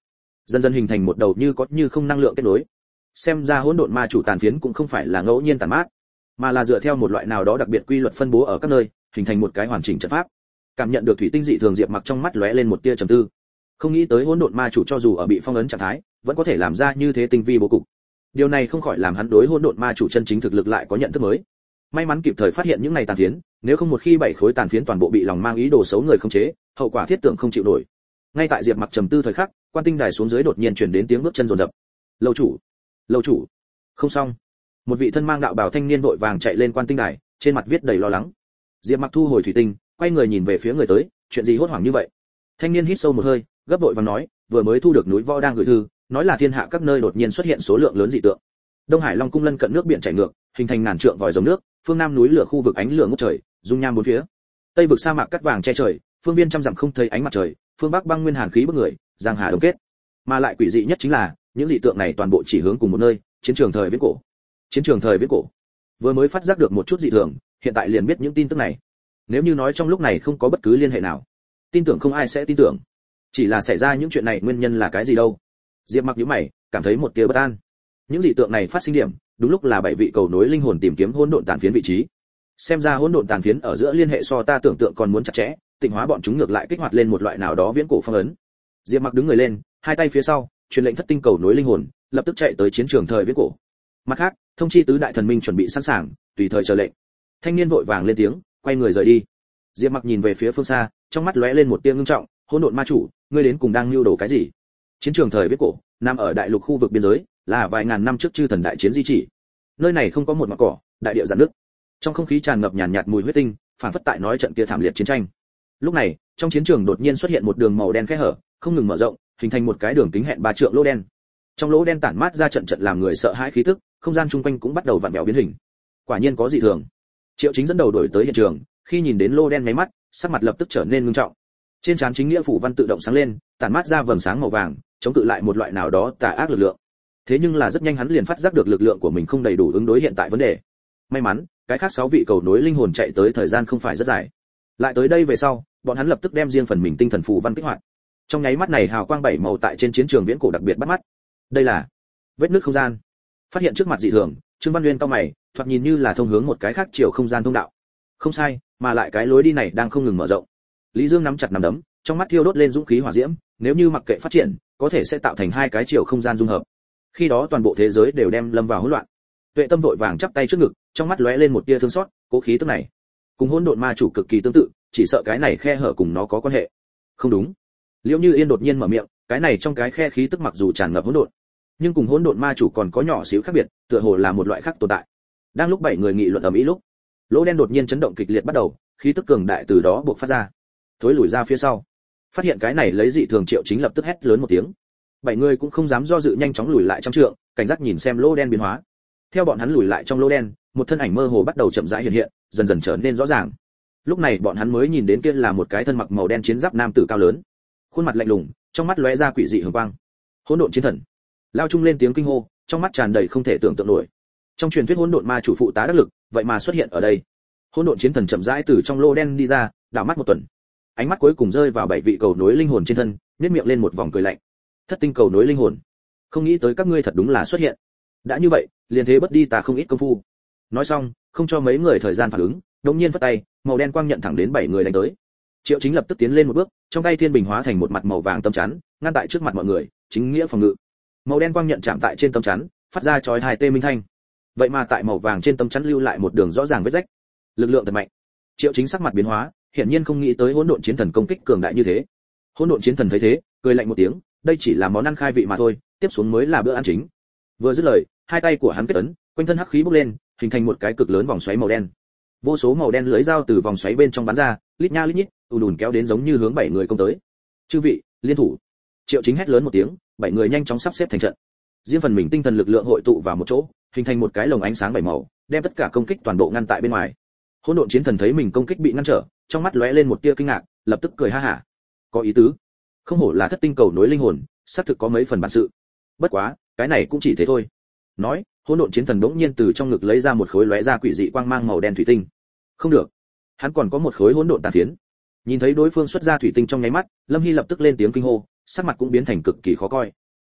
dần dần hình thành một đầu như có như không năng lượng kết nối. Xem ra hỗn độn ma chủ tàn phiến cũng không phải là ngẫu nhiên tàn mát, mà là dựa theo một loại nào đó đặc biệt quy luật phân bố ở các nơi, hình thành một cái hoàn chỉnh trận pháp. Cảm nhận được thủy tinh dị thường, Diệp Mặc trong mắt lóe lên một tia trầm tư. Không nghĩ tới hỗn độn ma chủ cho dù ở bị phong ấn trạng thái, vẫn có thể làm ra như thế tinh vi bố cục. Điều này không khỏi làm hắn đối hỗn độn ma chủ chân chính thực lực lại có nhận thức mới. May mắn kịp thời phát hiện những này tàn phiến, nếu không một khi 7 khối tàn phiến toàn bộ bị lòng mang ý đồ xấu người khống chế, hậu quả thiết tưởng không chịu nổi. Ngay tại Diệp Mặc trầm tư thời khắc, quan tinh đài xuống dưới đột nhiên truyền đến tiếng bước chân rồn rập. Lâu chủ, không xong. Một vị thân mang đạo bào thanh niên vội vàng chạy lên quan tinh đài, trên mặt viết đầy lo lắng. Diệp Mặc thu hồi thủy tinh, quay người nhìn về phía người tới, chuyện gì hốt hoảng như vậy? Thanh niên hít sâu một hơi, gấp vội vàng nói, vừa mới thu được núi võ đang gửi thư, nói là thiên hạ các nơi đột nhiên xuất hiện số lượng lớn dị tượng. Đông Hải Long cung lân cận nước biển chảy ngược, hình thành ngàn trượng vòi rồng nước, phương nam núi lửa khu vực ánh lửa ngút trời, dung nham bốn phía. Tây vực sa mạc cát vàng che trời, phương viên trăm dặm không thấy ánh mặt trời, phương bắc băng nguyên hàn khí bức người, giang hà đông kết. Mà lại quỷ dị nhất chính là, những dị tượng này toàn bộ chỉ hướng cùng một nơi, chiến trường thời viễn cổ. Chiến trường thời viễn cổ. Vừa mới phát giác được một chút dị thường, hiện tại liền biết những tin tức này. Nếu như nói trong lúc này không có bất cứ liên hệ nào, tin tưởng không ai sẽ tin tưởng. Chỉ là xảy ra những chuyện này nguyên nhân là cái gì đâu? Diệp Mặc nhíu mày, cảm thấy một tia bất an. Những dị tượng này phát sinh điểm, đúng lúc là 7 vị cầu nối linh hồn tìm kiếm hỗn độn tàn phiến vị trí. Xem ra hỗn độn tàn phiến ở giữa liên hệ so ta tưởng tượng còn muốn chặt chẽ, tịnh hóa bọn chúng ngược lại kích hoạt lên một loại nào đó viễn cổ phong ấn. Diệp Mặc đứng người lên, hai tay phía sau, truyền lệnh thất tinh cầu nối linh hồn, lập tức chạy tới chiến trường thời viễn cổ. Mặt khác, thông chi tứ đại thần minh chuẩn bị sẵn sàng, tùy thời chờ lệnh. Thanh niên vội vàng lên tiếng, quay người rời đi. Diệp Mặc nhìn về phía phương xa, trong mắt lóe lên một tia ngưng trọng, hỗn độn ma chủ, ngươi đến cùng đang mưu đồ cái gì? Chiến trường thời viễn cổ, nằm ở đại lục khu vực biên giới, là vài ngàn năm trước chư thần đại chiến di chỉ. Nơi này không có một mảng cỏ, đại địa rạn nứt. Trong không khí tràn ngập nhàn nhạt mùi huyết tinh, phản phất tại nói trận kia thảm liệt chiến tranh. Lúc này, trong chiến trường đột nhiên xuất hiện một đường màu đen khe hở, không ngừng mở rộng, hình thành một cái đường kính hẹn 3 trượng lỗ đen. Trong lỗ đen tản mát ra trận trận làm người sợ hãi khí tức, không gian chung quanh cũng bắt đầu vặn vẹo biến hình. Quả nhiên có dị thường. Triệu Chính dẫn đầu đổi tới hiện trường, khi nhìn đến lỗ đen nháy mắt, sắc mặt lập tức trở nên ngưng trọng. Trên trán chính nghĩa phủ văn tự động sáng lên, tản mát ra vầng sáng màu vàng, chống cự lại một loại nào đó tà ác lực lượng. Thế nhưng là rất nhanh hắn liền phát giác được lực lượng của mình không đầy đủ ứng đối hiện tại vấn đề. May mắn, cái khác 6 vị cầu nối linh hồn chạy tới thời gian không phải rất dài. Lại tới đây về sau, bọn hắn lập tức đem riêng phần mình tinh thần phù văn kích hoạt. Trong nháy mắt này hào quang 7 màu tại trên chiến trường viễn cổ đặc biệt bắt mắt. Đây là vết nứt không gian. Phát hiện trước mặt dị thường, Trương Văn Nguyên cau mày, thoạt nhìn như là thông hướng một cái khác chiều không gian thông đạo. Không sai, mà lại cái lối đi này đang không ngừng mở rộng. Lý Dương nắm chặt nắm đấm, trong mắt thiêu đốt lên dũng khí hỏa diễm, nếu như mặc kệ phát triển, có thể sẽ tạo thành hai cái chiều không gian dung hợp. Khi đó toàn bộ thế giới đều đem lâm vào hỗn loạn. Tuệ Tâm vội vàng chắp tay trước ngực, trong mắt lóe lên một tia thương xót, cố khí tức này cùng hỗn độn ma chủ cực kỳ tương tự, chỉ sợ cái này khe hở cùng nó có quan hệ. Không đúng. Liễu Như Yên đột nhiên mở miệng, cái này trong cái khe khí tức mặc dù tràn ngập hỗn độn, nhưng cùng hỗn độn ma chủ còn có nhỏ xíu khác biệt, tựa hồ là một loại khác tồn tại. Đang lúc 7 người nghị luận ầm ĩ lúc, lỗ đen đột nhiên chấn động kịch liệt bắt đầu, khí tức cường đại từ đó bộc phát ra. Thối lùi ra phía sau. Phát hiện cái này lấy dị thường, Triệu Chính lập tức hét lớn một tiếng. 7 người cũng không dám do dự, nhanh chóng lùi lại trong trượng, cảnh giác nhìn xem lỗ đen biến hóa. Theo bọn hắn lùi lại trong lỗ đen, một thân ảnh mơ hồ bắt đầu chậm rãi hiện hiện, dần dần trở nên rõ ràng. Lúc này bọn hắn mới nhìn đến kia là một cái thân mặc màu đen chiến giáp nam tử cao lớn, khuôn mặt lạnh lùng, trong mắt lóe ra quỷ dị hường quang. Hỗn độn chiến thần. Lao Trung lên tiếng kinh hô, trong mắt tràn đầy không thể tưởng tượng nổi. Trong truyền thuyết hỗn độn ma chủ phụ tá đắc lực, vậy mà xuất hiện ở đây. Hỗn độn chiến thần chậm rãi từ trong lỗ đen đi ra, đảo mắt một tuần. Ánh mắt cuối cùng rơi vào 7 vị cầu nối linh hồn trên thân, nhếch miệng lên một vòng cười lạnh. Thất tinh cầu nối linh hồn, không nghĩ tới các ngươi thật đúng là xuất hiện. Đã như vậy, liền thế bất đi ta không ít công phu. Nói xong, không cho mấy người thời gian phản ứng, đột nhiên vất tay, màu đen quang nhận thẳng đến 7 người đánh tới. Triệu Chính lập tức tiến lên một bước, trong tay thiên bình hóa thành một mặt màu vàng tấm chắn, ngăn tại trước mặt mọi người, chính nghĩa phòng ngự. Màu đen quang nhận chạm tại trên tấm chắn, phát ra chói tai tê minh thanh. Vậy mà tại màu vàng trên tấm chắn lưu lại một đường rõ ràng vết rách. Lực lượng thật mạnh. Triệu Chính sắc mặt biến hóa, hiển nhiên không nghĩ tới hỗn độn chiến thần công kích cường đại như thế. Hỗn độn chiến thần thấy thế, cười lạnh một tiếng, đây chỉ là món ăn khai vị mà thôi, tiếp xuống mới là bữa ăn chính. Vừa dứt lời, hai tay của hắn kết ấn, quanh thân hắc khí bốc lên, hình thành một cái cực lớn vòng xoáy màu đen. Vô số màu đen lưới dao từ vòng xoáy bên trong bắn ra, lít nha lít nhít, ùn ùn kéo đến giống như hướng 7 người công tới. Chư vị, liên thủ. Triệu Chính hét lớn một tiếng, 7 người nhanh chóng sắp xếp thành trận. Riêng phần mình tinh thần lực lượng hội tụ vào một chỗ, hình thành một cái lồng ánh sáng 7 màu, đem tất cả công kích toàn bộ ngăn tại bên ngoài. Hỗn độn chiến thần thấy mình công kích bị ngăn trở, trong mắt lóe lên một tia kinh ngạc, lập tức cười ha hả. Có ý tứ. Không hổ là thất tinh cầu nối linh hồn, xác thực có mấy phần bản sự. Bất quá, cái này cũng chỉ thế thôi. Nói, hỗn độn chiến thần đống nhiên từ trong ngực lấy ra một khối lóe ra quỷ dị quang mang màu đen thủy tinh. Không được, hắn còn có một khối hỗn độn tàn phiến. Nhìn thấy đối phương xuất ra thủy tinh trong nháy mắt, Lâm Hy lập tức lên tiếng kinh hô, sắc mặt cũng biến thành cực kỳ khó coi.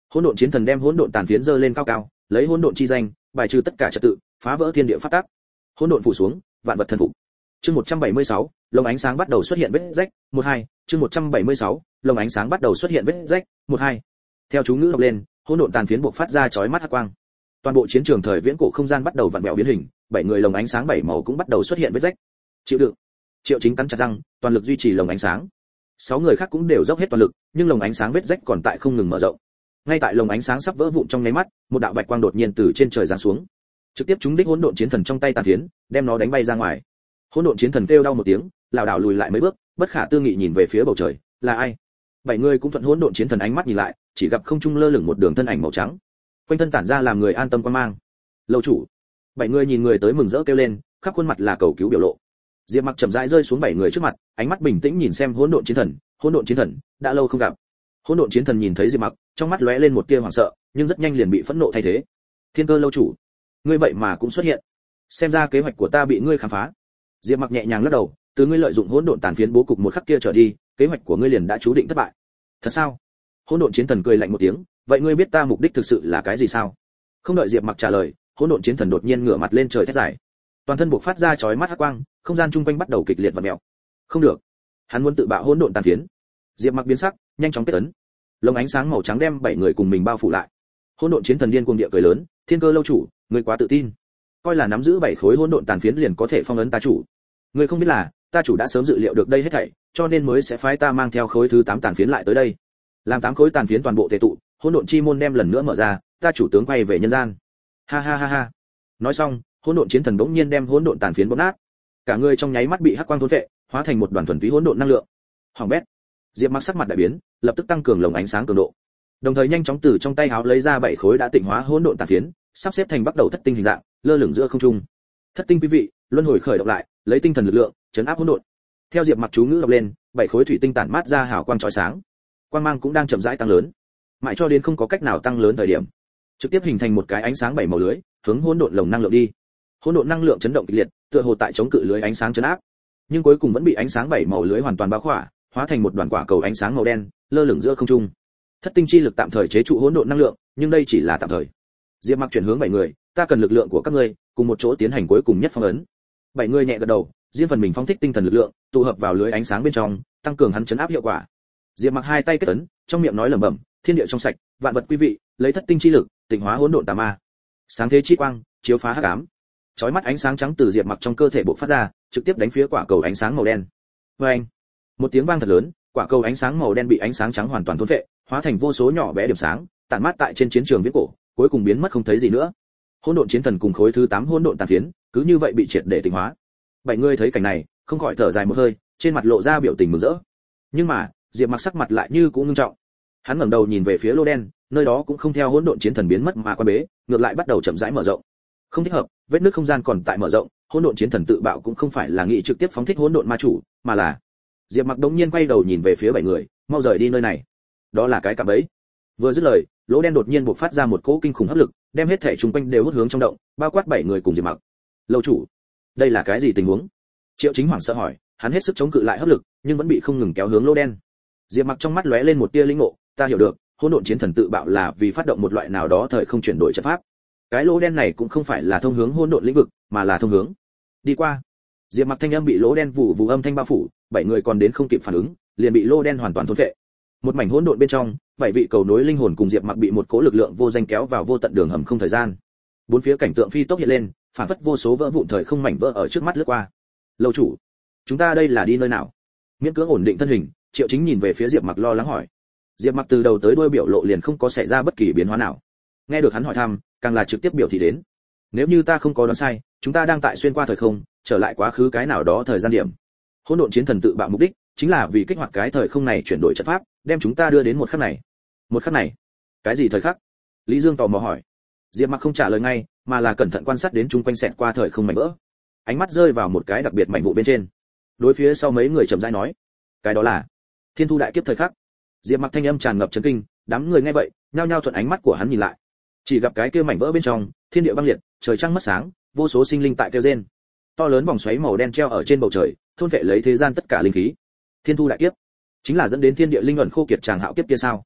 Hỗn độn chiến thần đem hỗn độn tàn phiến giơ lên cao cao, lấy hỗn độn chi danh, bài trừ tất cả trật tự, phá vỡ thiên địa pháp tắc. Hỗn độn phủ xuống, vạn vật thần phục. Chương 176, lồng ánh sáng bắt đầu xuất hiện vết rách, 12, chương 176, lồng ánh sáng bắt đầu xuất hiện vết rách, 12. Theo chú ngữ đọc lên, hỗn độn tàn phiến bộc phát ra chói mắt hắc quang. Toàn bộ chiến trường thời viễn cổ không gian bắt đầu vặn vẹo biến hình, 7 người lồng ánh sáng 7 màu cũng bắt đầu xuất hiện vết rách. Chịu đựng. Triệu Chính cắn chặt răng, toàn lực duy trì lồng ánh sáng. 6 người khác cũng đều dốc hết toàn lực, nhưng lồng ánh sáng vết rách còn tại không ngừng mở rộng. Ngay tại lồng ánh sáng sắp vỡ vụn trong nháy mắt, một đạo bạch quang đột nhiên từ trên trời giáng xuống, trực tiếp trúng đích hỗn độn chiến thần trong tay tàn phiến, đem nó đánh bay ra ngoài. Hỗn độn chiến thần kêu đau một tiếng, lảo đảo lùi lại mấy bước, bất khả tư nghị nhìn về phía bầu trời, là ai? 7 người cũng thuận hỗn độn chiến thần ánh mắt nhìn lại, chỉ gặp không trung lơ lửng một đường thân ảnh màu trắng, quanh thân tản ra làm người an tâm quan mang. Lâu chủ. 7 người nhìn người tới mừng rỡ kêu lên, khắp khuôn mặt là cầu cứu biểu lộ. Diệp Mặc chậm rãi rơi xuống 7 người trước mặt, ánh mắt bình tĩnh nhìn xem hỗn độn chiến thần, đã lâu không gặp. Hỗn độn chiến thần nhìn thấy Diệp Mặc, trong mắt lóe lên một tia hoảng sợ, nhưng rất nhanh liền bị phẫn nộ thay thế. Thiên Cơ lâu chủ, ngươi vậy mà cũng xuất hiện, xem ra kế hoạch của ta bị ngươi khám phá. Diệp Mặc nhẹ nhàng lắc đầu, từ ngươi lợi dụng hỗn độn tàn phiến bố cục một khắc kia trở đi, kế hoạch của ngươi liền đã chú định thất bại. Thật sao? Hỗn độn chiến thần cười lạnh một tiếng, vậy ngươi biết ta mục đích thực sự là cái gì sao? Không đợi Diệp Mặc trả lời, hỗn độn chiến thần đột nhiên ngửa mặt lên trời thét dài, toàn thân bộc phát ra chói mắt hắc quang, không gian chung quanh bắt đầu kịch liệt vặn mèo. Không được, hắn muốn tự bạo hỗn độn tàn phiến. Diệp Mặc biến sắc, nhanh chóng kết ấn. Lồng ánh sáng màu trắng đem 7 người cùng mình bao phủ lại. Hỗn độn chiến thần điên cuồng địa cười lớn, Thiên Cơ lâu chủ, ngươi quá tự tin, coi là nắm giữ 7 khối hỗn độn tàn phiến liền có thể phong ấn ta chủ. Ngươi không biết là, ta chủ đã sớm dự liệu được đây hết thảy, cho nên mới sẽ phái ta mang theo khối thứ 8 tàn phiến lại tới đây. Làm 8 khối tàn phiến toàn bộ tề tụ, hỗn độn chi môn đem lần nữa mở ra, ta chủ tướng quay về nhân gian. Ha ha ha ha. Nói xong, hỗn độn chiến thần bỗng nhiên đem hỗn độn tàn phiến bóp nát. Cả người trong nháy mắt bị hắc quang thôn phệ, hóa thành một đoàn thuần túy hỗn độn năng lượng. Hoàng bét. Diệp Mặc sắc mặt đại biến, lập tức tăng cường lồng ánh sáng cường độ. Đồng thời nhanh chóng từ trong tay áo lấy ra 7 khối đã tịnh hóa hỗn độn tàn phiến, sắp xếp thành bắt đầu thất tinh hình dạng, lơ lửng giữa không trung. Thất tinh quý vị, luân hồi khởi động lại, lấy tinh thần lực lượng, trấn áp hỗn độn. Theo Diệp Mặc chú ngữ đọc lên, 7 khối thủy tinh tản mát ra hào quang chói sáng. Quang mang cũng đang chậm rãi tăng lớn, mãi cho đến không có cách nào tăng lớn thời điểm, trực tiếp hình thành một cái ánh sáng 7 màu lưới, hướng hỗn độn lồng năng lượng đi. Hỗn độn năng lượng chấn động kịch liệt, tựa hồ tại chống cự lưới ánh sáng chấn áp, nhưng cuối cùng vẫn bị ánh sáng 7 màu lưới hoàn toàn bao khỏa, hóa thành một đoàn quả cầu ánh sáng màu đen, lơ lửng giữa không trung. Thất tinh chi lực tạm thời chế trụ hỗn độn năng lượng, nhưng đây chỉ là tạm thời. Diệp Mặc chuyển hướng 7 người, ta cần lực lượng của các ngươi, cùng một chỗ tiến hành cuối cùng nhất phong ấn. 7 người nhẹ gật đầu, riêng phần mình phóng thích tinh thần lực lượng, tụ hợp vào lưới ánh sáng bên trong, tăng cường hắn chấn áp hiệu quả. Diệp Mặc hai tay kết ấn, trong miệng nói lẩm bẩm, thiên địa trong sạch, vạn vật quý vị, lấy thất tinh chi lực, tịnh hóa hỗn độn tà ma. Sáng thế chi quang, chiếu phá hắc ám. Chói mắt ánh sáng trắng từ Diệp Mặc trong cơ thể bộc phát ra, trực tiếp đánh phía quả cầu ánh sáng màu đen. Oeng! Một tiếng vang thật lớn, quả cầu ánh sáng màu đen bị ánh sáng trắng hoàn toàn thôn phệ, hóa thành vô số nhỏ bé điểm sáng, tản mát tại trên chiến trường viễn cổ, cuối cùng biến mất không thấy gì nữa. Hỗn độn chiến thần cùng khối thứ 8 hỗn độn tàn phiến, cứ như vậy bị triệt để tịnh hóa. 7 người thấy cảnh này, không khỏi thở dài một hơi, trên mặt lộ ra biểu tình mừng rỡ. Nhưng mà, Diệp Mặc sắc mặt lại như cũng nghiêm trọng. Hắn ngẩng đầu nhìn về phía lô đen, nơi đó cũng không theo hỗn độn chiến thần biến mất mà quan bế, ngược lại bắt đầu chậm rãi mở rộng. Không thích hợp, vết nứt không gian còn tại mở rộng, hỗn độn chiến thần tự bạo cũng không phải là nghị trực tiếp phóng thích hỗn độn ma chủ, mà là Diệp Mặc đống nhiên quay đầu nhìn về phía 7 người, mau rời đi nơi này. Đó là cái cạm bẫy. Vừa dứt lời, lỗ đen đột nhiên bộc phát ra một cỗ kinh khủng hấp lực, đem hết thể xung quanh đều hút hướng trong động, bao quát 7 người cùng Diệp Mặc. Lâu chủ, đây là cái gì tình huống? Triệu Chính hoảng sợ hỏi, hắn hết sức chống cự lại hấp lực, nhưng vẫn bị không ngừng kéo hướng lỗ đen. Diệp Mặc trong mắt lóe lên một tia linh ngộ, ta hiểu được, hỗn độn chiến thần tự bạo là vì phát động một loại nào đó thời không chuyển đổi trận pháp. Cái lỗ đen này cũng không phải là thông hướng hỗn độn lĩnh vực, mà là thông hướng đi qua. Diệp Mặc thanh âm bị lỗ đen vụ vụ âm thanh bao phủ, 7 người còn đến không kịp phản ứng, liền bị lỗ đen hoàn toàn thôn phệ. Một mảnh hỗn độn bên trong, 7 vị cầu nối linh hồn cùng Diệp Mặc bị một cỗ lực lượng vô danh kéo vào vô tận đường hầm không thời gian. Bốn phía cảnh tượng phi tốc hiện lên, phản phất vô số vỡ vụn thời không mảnh vỡ ở trước mắt lướt qua. Lâu chủ, chúng ta đây là đi nơi nào? Miễn cưỡng ổn định thân hình, Triệu Chính nhìn về phía Diệp Mặc lo lắng hỏi. Diệp Mặc từ đầu tới đuôi biểu lộ liền không có xảy ra bất kỳ biến hóa nào. Nghe được hắn hỏi thăm, càng là trực tiếp biểu thị đến. Nếu như ta không có đoán sai, chúng ta đang tại xuyên qua thời không, trở lại quá khứ cái nào đó thời gian điểm. Hỗn độn chiến thần tự bạo mục đích chính là vì kích hoạt cái thời không này chuyển đổi trận pháp, đem chúng ta đưa đến một khắc này. Một khắc này? Cái gì thời khắc? Lý Dương tò mò hỏi. Diệp Mặc không trả lời ngay, mà là cẩn thận quan sát đến chung quanh xẹt qua thời không mảnh vỡ. Ánh mắt rơi vào một cái đặc biệt mảnh vụ bên trên. Đối phía sau mấy người chậm rãi nói, cái đó là Thiên Thu đại kiếp thời khắc. Diệp Mặc thanh âm tràn ngập chấn kinh, đám người nghe vậy, nhao nhao thuận ánh mắt của hắn nhìn lại. Chỉ gặp cái kia mảnh vỡ bên trong, thiên địa băng liệt, trời trăng mất sáng, vô số sinh linh tại kêu rên. To lớn vòng xoáy màu đen treo ở trên bầu trời, thôn vệ lấy thế gian tất cả linh khí. Thiên Thu đại kiếp, chính là dẫn đến thiên địa linh ẩn khô kiệt tràng hạo kiếp kia sao?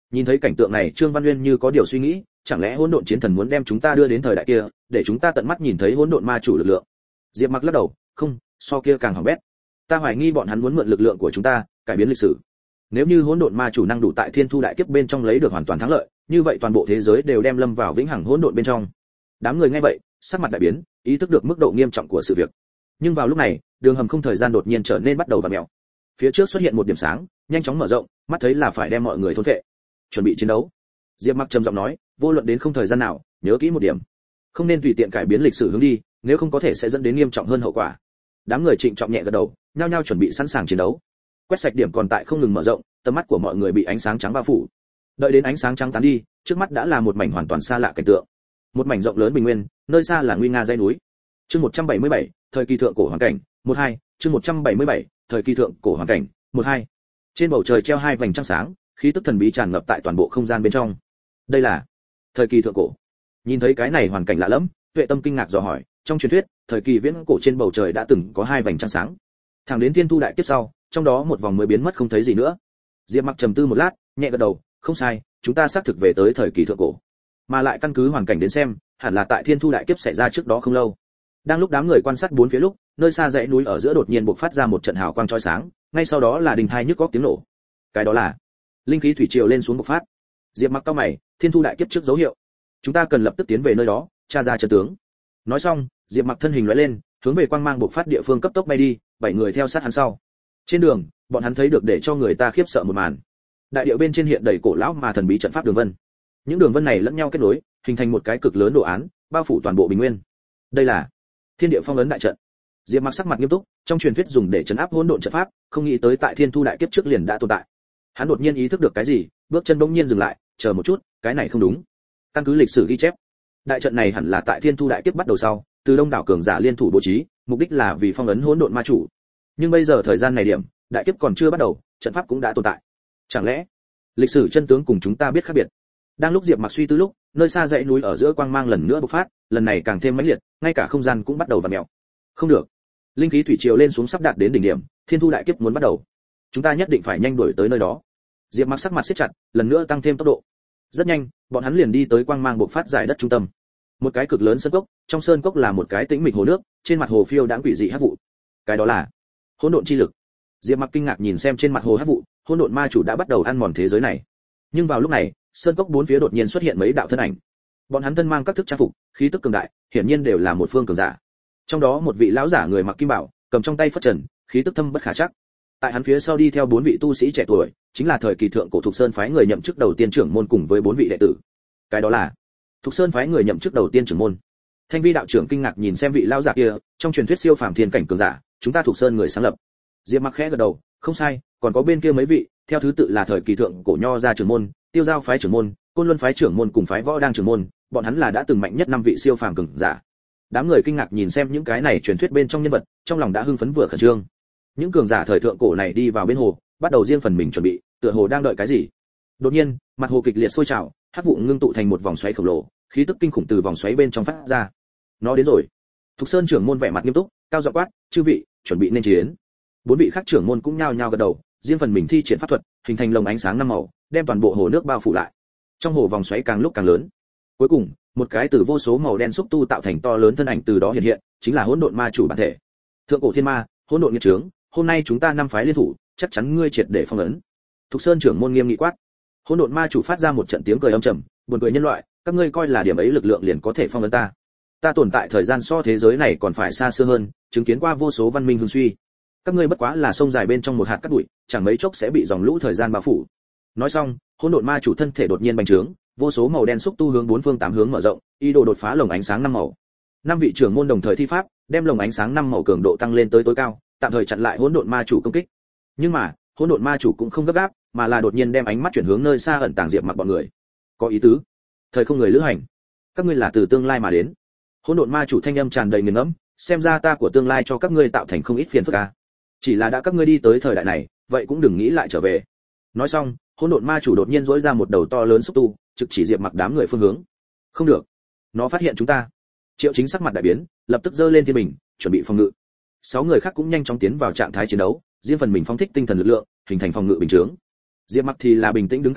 Nhìn thấy cảnh tượng này, Trương Văn Nguyên như có điều suy nghĩ, chẳng lẽ hỗn độn chiến thần muốn đem chúng ta đưa đến thời đại kia, để chúng ta tận mắt nhìn thấy hỗn độn ma chủ lực lượng? Diệp Mặc lắc đầu, không, so kia càng hỏng bét. Ta hoài nghi bọn hắn muốn mượn lực lượng của chúng ta, cải biến lịch sử. Nếu như hỗn độn ma chủ năng đủ tại Thiên Thu đại kiếp bên trong lấy được hoàn toàn thắng lợi, như vậy toàn bộ thế giới đều đem lâm vào vĩnh hằng hỗn độn bên trong. Đám người nghe vậy, sắc mặt đại biến, ý thức được mức độ nghiêm trọng của sự việc. Nhưng vào lúc này, đường hầm không thời gian đột nhiên trở nên bắt đầu vặn mèo. Phía trước xuất hiện một điểm sáng, nhanh chóng mở rộng, mắt thấy là phải đem mọi người thôn phệ. Chuẩn bị chiến đấu. Diệp Mặc trầm giọng nói, vô luận đến không thời gian nào, nhớ kỹ một điểm, không nên tùy tiện cải biến lịch sử hướng đi, nếu không có thể sẽ dẫn đến nghiêm trọng hơn hậu quả. Đám người trịnh trọng nhẹ gật đầu, nhao nhao chuẩn bị sẵn sàng chiến đấu. Quét sạch điểm còn tại không ngừng mở rộng, tầm mắt của mọi người bị ánh sáng trắng bao phủ. Đợi đến ánh sáng trắng tán đi, trước mắt đã là một mảnh hoàn toàn xa lạ cảnh tượng. Một mảnh rộng lớn bình nguyên, nơi xa là nguy nga dãy núi. Chương 177, thời kỳ thượng cổ hoàn cảnh, 12, chương 177, thời kỳ thượng cổ hoàn cảnh, 12. Trên bầu trời treo hai vành trăng sáng, khí tức thần bí tràn ngập tại toàn bộ không gian bên trong. Đây là thời kỳ thượng cổ. Nhìn thấy cái này hoàn cảnh lạ lẫm, Tuệ Tâm kinh ngạc dò hỏi, trong truyền thuyết, thời kỳ viễn cổ trên bầu trời đã từng có hai vành trăng sáng. Thẳng đến Thiên Thu đại kiếp sau, trong đó một vòng mới biến mất không thấy gì nữa. Diệp Mặc trầm tư một lát, nhẹ gật đầu, không sai, chúng ta xác thực về tới thời kỳ thượng cổ. Mà lại căn cứ hoàn cảnh đến xem, hẳn là tại Thiên Thu đại kiếp xảy ra trước đó không lâu. Đang lúc đám người quan sát bốn phía lúc, nơi xa dãy núi ở giữa đột nhiên bộc phát ra một trận hào quang chói sáng, ngay sau đó là đình thai nhức óc tiếng nổ. Cái đó là linh khí thủy triều lên xuống bộc phát. Diệp Mặc cau mày, Thiên Thu đại kiếp trước dấu hiệu. Chúng ta cần lập tức tiến về nơi đó, tra ra chân tướng. Nói xong, Diệp Mặc thân hình lóe lên, hướng về quang mang bộc phát địa phương cấp tốc bay đi, bảy người theo sát hắn sau. Trên đường, bọn hắn thấy được để cho người ta khiếp sợ một màn. Đại địa bên trên hiện đầy cổ lão mà thần bí trận pháp đường vân. Những đường vân này lẫn nhau kết nối, hình thành một cái cực lớn đồ án, bao phủ toàn bộ bình nguyên. Đây là Thiên Địa Phong ấn đại trận. Diệp Mặc sắc mặt nghiêm túc, trong truyền thuyết dùng để trấn áp hỗn độn trận pháp, không nghĩ tới tại Thiên Thu đại kiếp trước liền đã tồn tại. Hắn đột nhiên ý thức được cái gì, bước chân bỗng nhiên dừng lại, chờ một chút, cái này không đúng. Căn cứ lịch sử ghi chép, đại trận này hẳn là tại Thiên Thu đại kiếp bắt đầu sau, từ đông đảo cường giả liên thủ bố trí, mục đích là vì phong ấn hỗn độn ma chủ. Nhưng bây giờ thời gian này điểm, đại kiếp còn chưa bắt đầu, trận pháp cũng đã tồn tại. Chẳng lẽ lịch sử chân tướng cùng chúng ta biết khác biệt? Đang lúc Diệp Mặc suy tư lúc, nơi xa dãy núi ở giữa quang mang lần nữa bộc phát, lần này càng thêm mãnh liệt, ngay cả không gian cũng bắt đầu vặn mèo. Không được, linh khí thủy triều lên xuống sắp đạt đến đỉnh điểm, Thiên Thu đại kiếp muốn bắt đầu. Chúng ta nhất định phải nhanh đuổi tới nơi đó. Diệp Mặc sắc mặt siết chặt, lần nữa tăng thêm tốc độ. Rất nhanh, bọn hắn liền đi tới quang mang bộc phát giải đất trung tâm. Một cái cực lớn sơn cốc, trong sơn cốc là một cái tĩnh mịch hồ nước, trên mặt hồ phiêu đãng quỷ dị hắc vụ. Cái đó là hỗn độn chi lực. Diệp Mặc kinh ngạc nhìn xem trên mặt hồ hắc vụ, hỗn độn ma chủ đã bắt đầu ăn mòn thế giới này. Nhưng vào lúc này, sơn cốc bốn phía đột nhiên xuất hiện mấy đạo thân ảnh. Bọn hắn thân mang các thức trang phục, khí tức cường đại, hiển nhiên đều là một phương cường giả. Trong đó một vị lão giả người mặc kim bảo, cầm trong tay phất trần, khí tức thâm bất khả trắc. Tại hắn phía sau đi theo bốn vị tu sĩ trẻ tuổi, chính là thời kỳ thượng cổ Thục Sơn phái người nhậm chức đầu tiên trưởng môn cùng với bốn vị đệ tử. Cái đó là Thục Sơn phái người nhậm chức đầu tiên trưởng môn. Thanh Vi đạo trưởng kinh ngạc nhìn xem vị lão giả kia, trong truyền thuyết siêu phàm thiên cảnh cường giả, chúng ta Thục Sơn người sáng lập. Diệp Mặc khẽ gật đầu, không sai, còn có bên kia mấy vị, theo thứ tự là thời kỳ thượng cổ Nho gia trưởng môn, Tiêu Giao phái trưởng môn, Côn Luân phái trưởng môn cùng phái Võ Đang trưởng môn, bọn hắn là đã từng mạnh nhất năm vị siêu phàm cường giả. Đám người kinh ngạc nhìn xem những cái này truyền thuyết bên trong nhân vật, trong lòng đã hưng phấn vừa khẩn trương. Những cường giả thời thượng cổ này đi vào bên hồ, bắt đầu riêng phần mình chuẩn bị, tựa hồ đang đợi cái gì. Đột nhiên, mặt hồ kịch liệt sôi trào, hắc vụ ngưng tụ thành một vòng xoáy khổng lồ, khí tức kinh khủng từ vòng xoáy bên trong phát ra. Nó đến rồi. Thục Sơn trưởng môn vẻ mặt nghiêm túc, cao giọng quát, chư vị, chuẩn bị nên chiến. Bốn vị khác trưởng môn cũng nhao nhao gật đầu, riêng phần mình thi triển pháp thuật, hình thành lồng ánh sáng năm màu, đem toàn bộ hồ nước bao phủ lại. Trong hồ vòng xoáy càng lúc càng lớn. Cuối cùng, một cái từ vô số màu đen xúc tu tạo thành to lớn thân ảnh từ đó hiện hiện, chính là hỗn độn ma chủ bản thể. Thượng cổ thiên ma, hỗn độn nghiệt trướng, hôm nay chúng ta năm phái liên thủ, chắc chắn ngươi triệt để phong ấn. Thục Sơn trưởng môn nghiêm nghị quát. Hỗn độn ma chủ phát ra một trận tiếng cười âm trầm, buồn cười nhân loại, các ngươi coi là điểm ấy lực lượng liền có thể phong ấn ta? Ta tồn tại thời gian so thế giới này còn phải xa xưa hơn, chứng kiến qua vô số văn minh hưng suy. Các ngươi bất quá là sông dài bên trong một hạt cát bụi, chẳng mấy chốc sẽ bị dòng lũ thời gian bao phủ. Nói xong, hỗn độn ma chủ thân thể đột nhiên bành trướng, vô số màu đen xúc tu hướng bốn phương tám hướng mở rộng, ý đồ đột phá lồng ánh sáng năm màu. Năm vị trưởng môn đồng thời thi pháp, đem lồng ánh sáng năm màu cường độ tăng lên tới tối cao, tạm thời chặn lại hỗn độn ma chủ công kích. Nhưng mà, hỗn độn ma chủ cũng không gấp gáp, mà là đột nhiên đem ánh mắt chuyển hướng nơi xa ẩn tàng Diệp Mặc bọn người. Có ý tứ. Thời không người lữ hành, các ngươi là từ tương lai mà đến. Hỗn độn ma chủ thanh âm tràn đầy nghiền ngẫm, xem ra ta của tương lai cho các ngươi tạo thành không ít phiền phức a. Chỉ là đã các ngươi đi tới thời đại này, vậy cũng đừng nghĩ lại trở về. Nói xong, hỗn độn ma chủ đột nhiên duỗi ra một đầu to lớn xúc tu, trực chỉ Diệp Mặc đám người phương hướng. Không được, nó phát hiện chúng ta. Triệu Chính sắc mặt đại biến, lập tức giơ lên thiên bình, chuẩn bị phòng ngự. 6 người khác cũng nhanh chóng tiến vào trạng thái chiến đấu, riêng phần mình phóng thích tinh thần lực lượng, hình thành phòng ngự bình chướng. Diệp Mặc thì là bình tĩnh đứng tại chỗ,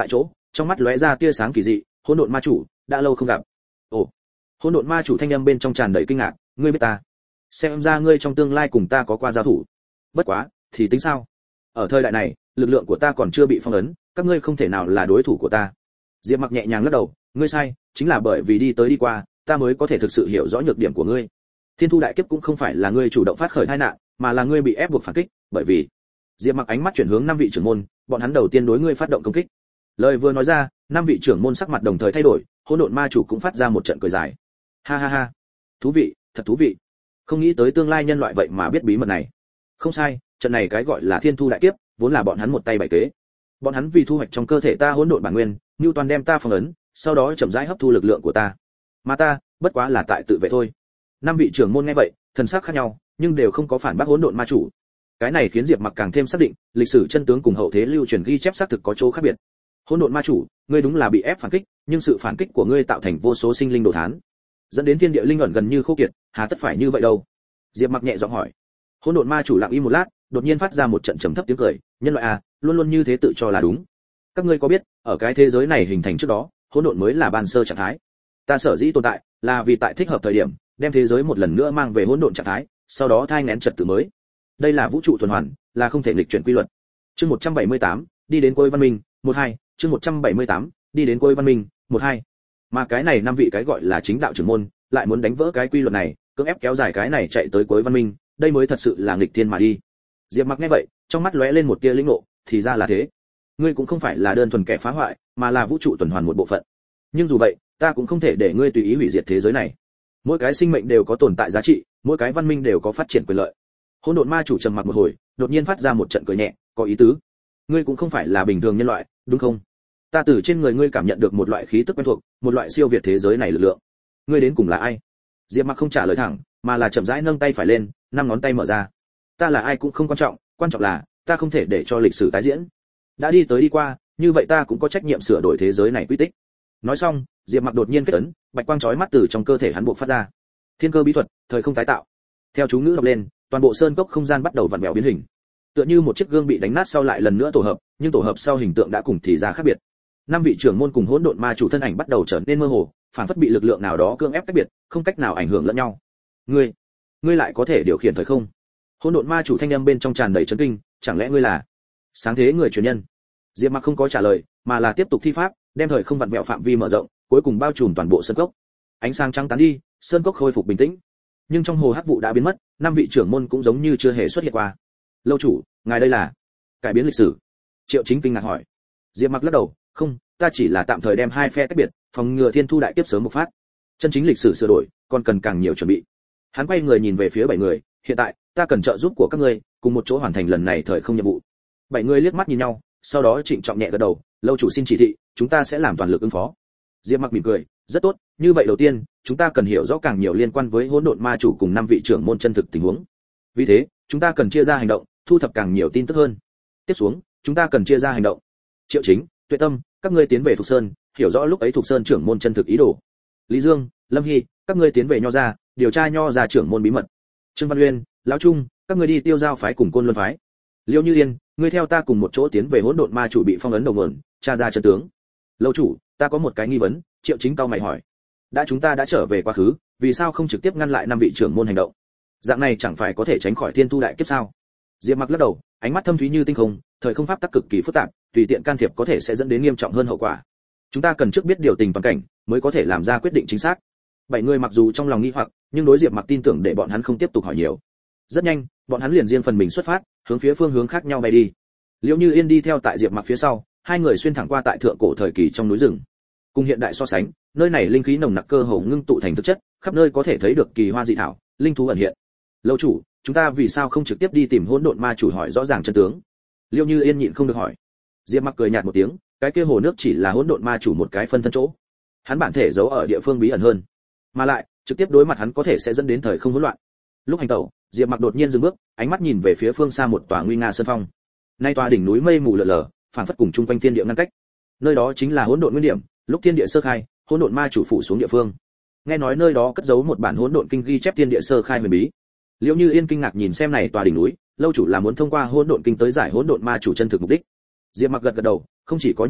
trong mắt lóe ra tia sáng kỳ dị, hỗn độn ma chủ, đã lâu không gặp. Ồ. Hỗn độn ma chủ thanh âm bên trong tràn đầy kinh ngạc, ngươi biết ta? Xem ra ngươi trong tương lai cùng ta có qua giao thủ. Bất quá, thì tính sao? Ở thời đại này, lực lượng của ta còn chưa bị phong ấn, các ngươi không thể nào là đối thủ của ta. Diệp Mặc nhẹ nhàng lắc đầu, ngươi sai, chính là bởi vì đi tới đi qua, ta mới có thể thực sự hiểu rõ nhược điểm của ngươi. Thiên thu đại kiếp cũng không phải là ngươi chủ động phát khởi tai nạn, mà là ngươi bị ép buộc phản kích, bởi vì Diệp Mặc ánh mắt chuyển hướng năm vị trưởng môn, bọn hắn đầu tiên đối ngươi phát động công kích. Lời vừa nói ra, năm vị trưởng môn sắc mặt đồng thời thay đổi, hỗn độn ma chủ cũng phát ra một trận cười dài. Ha ha ha, thú vị, thật thú vị. Không nghĩ tới tương lai nhân loại vậy mà biết bí mật này. Không sai, trận này cái gọi là thiên thu đại kiếp, vốn là bọn hắn một tay bày kế. Bọn hắn vì thu hoạch trong cơ thể ta hỗn độn bản nguyên, Nưu toàn đem ta phong ấn, sau đó chậm rãi hấp thu lực lượng của ta. Mà ta, bất quá là tại tự vệ thôi. Năm vị trưởng môn nghe vậy, thần sắc khác nhau, nhưng đều không có phản bác hỗn độn ma chủ. Cái này khiến Diệp Mặc càng thêm xác định, lịch sử chân tướng cùng hậu thế lưu truyền ghi chép xác thực có chỗ khác biệt. Hỗn độn ma chủ, ngươi đúng là bị ép phản kích, nhưng sự phản kích của ngươi tạo thành vô số sinh linh đồ thán, dẫn đến thiên địa linh ẩn gần như khô kiệt, hà tất phải như vậy đâu? Diệp Mặc nhẹ giọng hỏi. Hỗn độn ma chủ lặng im một lát, đột nhiên phát ra một trận trầm thấp tiếng cười, nhân loại à, luôn luôn như thế tự cho là đúng. Các ngươi có biết, ở cái thế giới này hình thành trước đó, hỗn độn mới là ban sơ trạng thái. Ta sở dĩ tồn tại, là vì tại thích hợp thời điểm, đem thế giới một lần nữa mang về hỗn độn trạng thái, sau đó thai nghén trật tự mới. Đây là vũ trụ tuần hoàn, là không thể nghịch chuyển quy luật. Chương 178, đi đến cuối văn minh, 12, chương 178, đi đến cuối văn minh, 12. Mà cái này năm vị cái gọi là chính đạo trưởng môn, lại muốn đánh vỡ cái quy luật này, cưỡng ép kéo dài cái này chạy tới cuối văn minh, đây mới thật sự là nghịch thiên mà đi. Diệp Mặc nghe vậy, trong mắt lóe lên một tia lĩnh ngộ, thì ra là thế. Ngươi cũng không phải là đơn thuần kẻ phá hoại, mà là vũ trụ tuần hoàn một bộ phận. Nhưng dù vậy, ta cũng không thể để ngươi tùy ý hủy diệt thế giới này. Mỗi cái sinh mệnh đều có tồn tại giá trị, mỗi cái văn minh đều có phát triển quyền lợi. Hỗn độn ma chủ trầm mặc một hồi, đột nhiên phát ra một trận cười nhẹ, có ý tứ. Ngươi cũng không phải là bình thường nhân loại, đúng không? Ta từ trên người ngươi cảm nhận được một loại khí tức quen thuộc, một loại siêu việt thế giới này lực lượng. Ngươi đến cùng là ai? Diệp Mặc không trả lời thẳng, mà là chậm rãi nâng tay phải lên, năm ngón tay mở ra. Ta là ai cũng không quan trọng là ta không thể để cho lịch sử tái diễn. Đã đi tới đi qua, như vậy ta cũng có trách nhiệm sửa đổi thế giới này quy tích. Nói xong, Diệp Mặc đột nhiên kết ấn, bạch quang chói mắt từ trong cơ thể hắn bộc phát ra. Thiên cơ bí thuật, thời không tái tạo. Theo chú ngữ đọc lên, toàn bộ sơn cốc không gian bắt đầu vặn vẹo biến hình. Tựa như một chiếc gương bị đánh nát sau lại lần nữa tổ hợp, nhưng tổ hợp sau hình tượng đã cùng thì ra khác biệt. Năm vị trưởng môn cùng hỗn độn ma chủ thân ảnh bắt đầu trở nên mơ hồ, phản phất bị lực lượng nào đó cưỡng ép cách biệt, không cách nào ảnh hưởng lẫn nhau. Ngươi lại có thể điều khiển thời không? Hỗn độn ma chủ thanh âm bên trong tràn đầy chấn kinh, chẳng lẽ ngươi là sáng thế người truyền nhân? Diệp Mặc không có trả lời, mà là tiếp tục thi pháp, đem thời không vặn vẹo phạm vi mở rộng, cuối cùng bao trùm toàn bộ sơn cốc. Ánh sáng trắng tán đi, sơn cốc khôi phục bình tĩnh. Nhưng trong hồ hắc vụ đã biến mất, năm vị trưởng môn cũng giống như chưa hề xuất hiện qua. Lâu chủ, ngài đây là cải biến lịch sử? Triệu Chính kinh ngạc hỏi. Diệp Mặc lắc đầu, không, ta chỉ là tạm thời đem hai phe tách biệt, phòng ngừa thiên thu đại kiếp sớm bộc phát. Chân chính lịch sử sửa đổi, còn cần càng nhiều chuẩn bị. Hắn quay người nhìn về phía bảy người, hiện tại, ta cần trợ giúp của các ngươi, cùng một chỗ hoàn thành lần này thời không nhiệm vụ. Bảy người liếc mắt nhìn nhau, sau đó trịnh trọng nhẹ gật đầu, lâu chủ xin chỉ thị, chúng ta sẽ làm toàn lực ứng phó. Diệp Mặc mỉm cười, rất tốt, như vậy đầu tiên, chúng ta cần hiểu rõ càng nhiều liên quan với hỗn độn ma chủ cùng năm vị trưởng môn chân thực tình huống. Vì thế, chúng ta cần chia ra hành động, thu thập càng nhiều tin tức hơn. Tiếp xuống, chúng ta cần chia ra hành động. Triệu Chính, Tuệ Tâm, các ngươi tiến về Thục Sơn, hiểu rõ lúc ấy Thục Sơn trưởng môn chân thực ý đồ. Lý Dương, Lâm Hy, các ngươi tiến về Nho gia, điều tra Nho gia trưởng môn bí mật. Trương Văn Uyên, lão Trung, các ngươi đi Tiêu Giao phái cùng Côn Luân phái. Liêu Như Yên, ngươi theo ta cùng một chỗ tiến về hỗn độn ma chủ bị phong ấn đầu nguồn, tra ra chân tướng. Lâu chủ, ta có một cái nghi vấn. Triệu Chính cau mày hỏi. Chúng ta đã trở về quá khứ, vì sao không trực tiếp ngăn lại năm vị trưởng môn hành động? Dạng này chẳng phải có thể tránh khỏi thiên thu đại kiếp sao? Diệp Mặc lắc đầu, ánh mắt thâm thúy như tinh không, thời không pháp tắc cực kỳ phức tạp, tùy tiện can thiệp có thể sẽ dẫn đến nghiêm trọng hơn hậu quả. Chúng ta cần trước biết điều tình toàn cảnh, mới có thể làm ra quyết định chính xác. Bảy người mặc dù trong lòng nghi hoặc, nhưng đối Diệp Mặc tin tưởng để bọn hắn không tiếp tục hỏi nhiều. Rất nhanh, bọn hắn liền riêng phần mình xuất phát, hướng phía phương hướng khác nhau bay đi. Liễu Như Yên đi theo tại Diệp Mặc phía sau, hai người xuyên thẳng qua tại thượng cổ thời kỳ trong núi rừng. Cùng hiện đại so sánh, nơi này linh khí nồng nặc cơ hồ ngưng tụ thành thực chất, khắp nơi có thể thấy được kỳ hoa dị thảo, linh thú ẩn hiện. Lâu chủ, chúng ta vì sao không trực tiếp đi tìm hỗn độn ma chủ hỏi rõ ràng chân tướng? Liễu Như Yên nhịn không được hỏi. Diệp Mặc cười nhạt một tiếng, cái kia hồ nước chỉ là hỗn độn ma chủ một cái phân thân chỗ. Hắn bản thể giấu ở địa phương bí ẩn hơn, mà lại trực tiếp đối mặt hắn có thể sẽ dẫn đến thời không hỗn loạn. Lúc hành tẩu, Diệp Mặc đột nhiên dừng bước, ánh mắt nhìn về phía phương xa một tòa nguy nga sơn phong. Nay tòa đỉnh núi mây mù lờ lờ, phảng phất cùng chung quanh thiên địa ngăn cách. Nơi đó chính là hỗn độn nguyên điểm, lúc thiên địa sơ khai, hỗn độn ma chủ phủ xuống địa phương. Nghe nói nơi đó cất giấu một bản hỗn độn kinh ghi chép thiên địa sơ khai huyền bí. Liễu Như Yên kinh ngạc nhìn xem này tòa đỉnh núi, lâu chủ là muốn thông qua hỗn độn kinh tới giải hỗn độn ma chủ chân thực mục đích. Diệp Mặc gật gật đầu, không chỉ có như thế,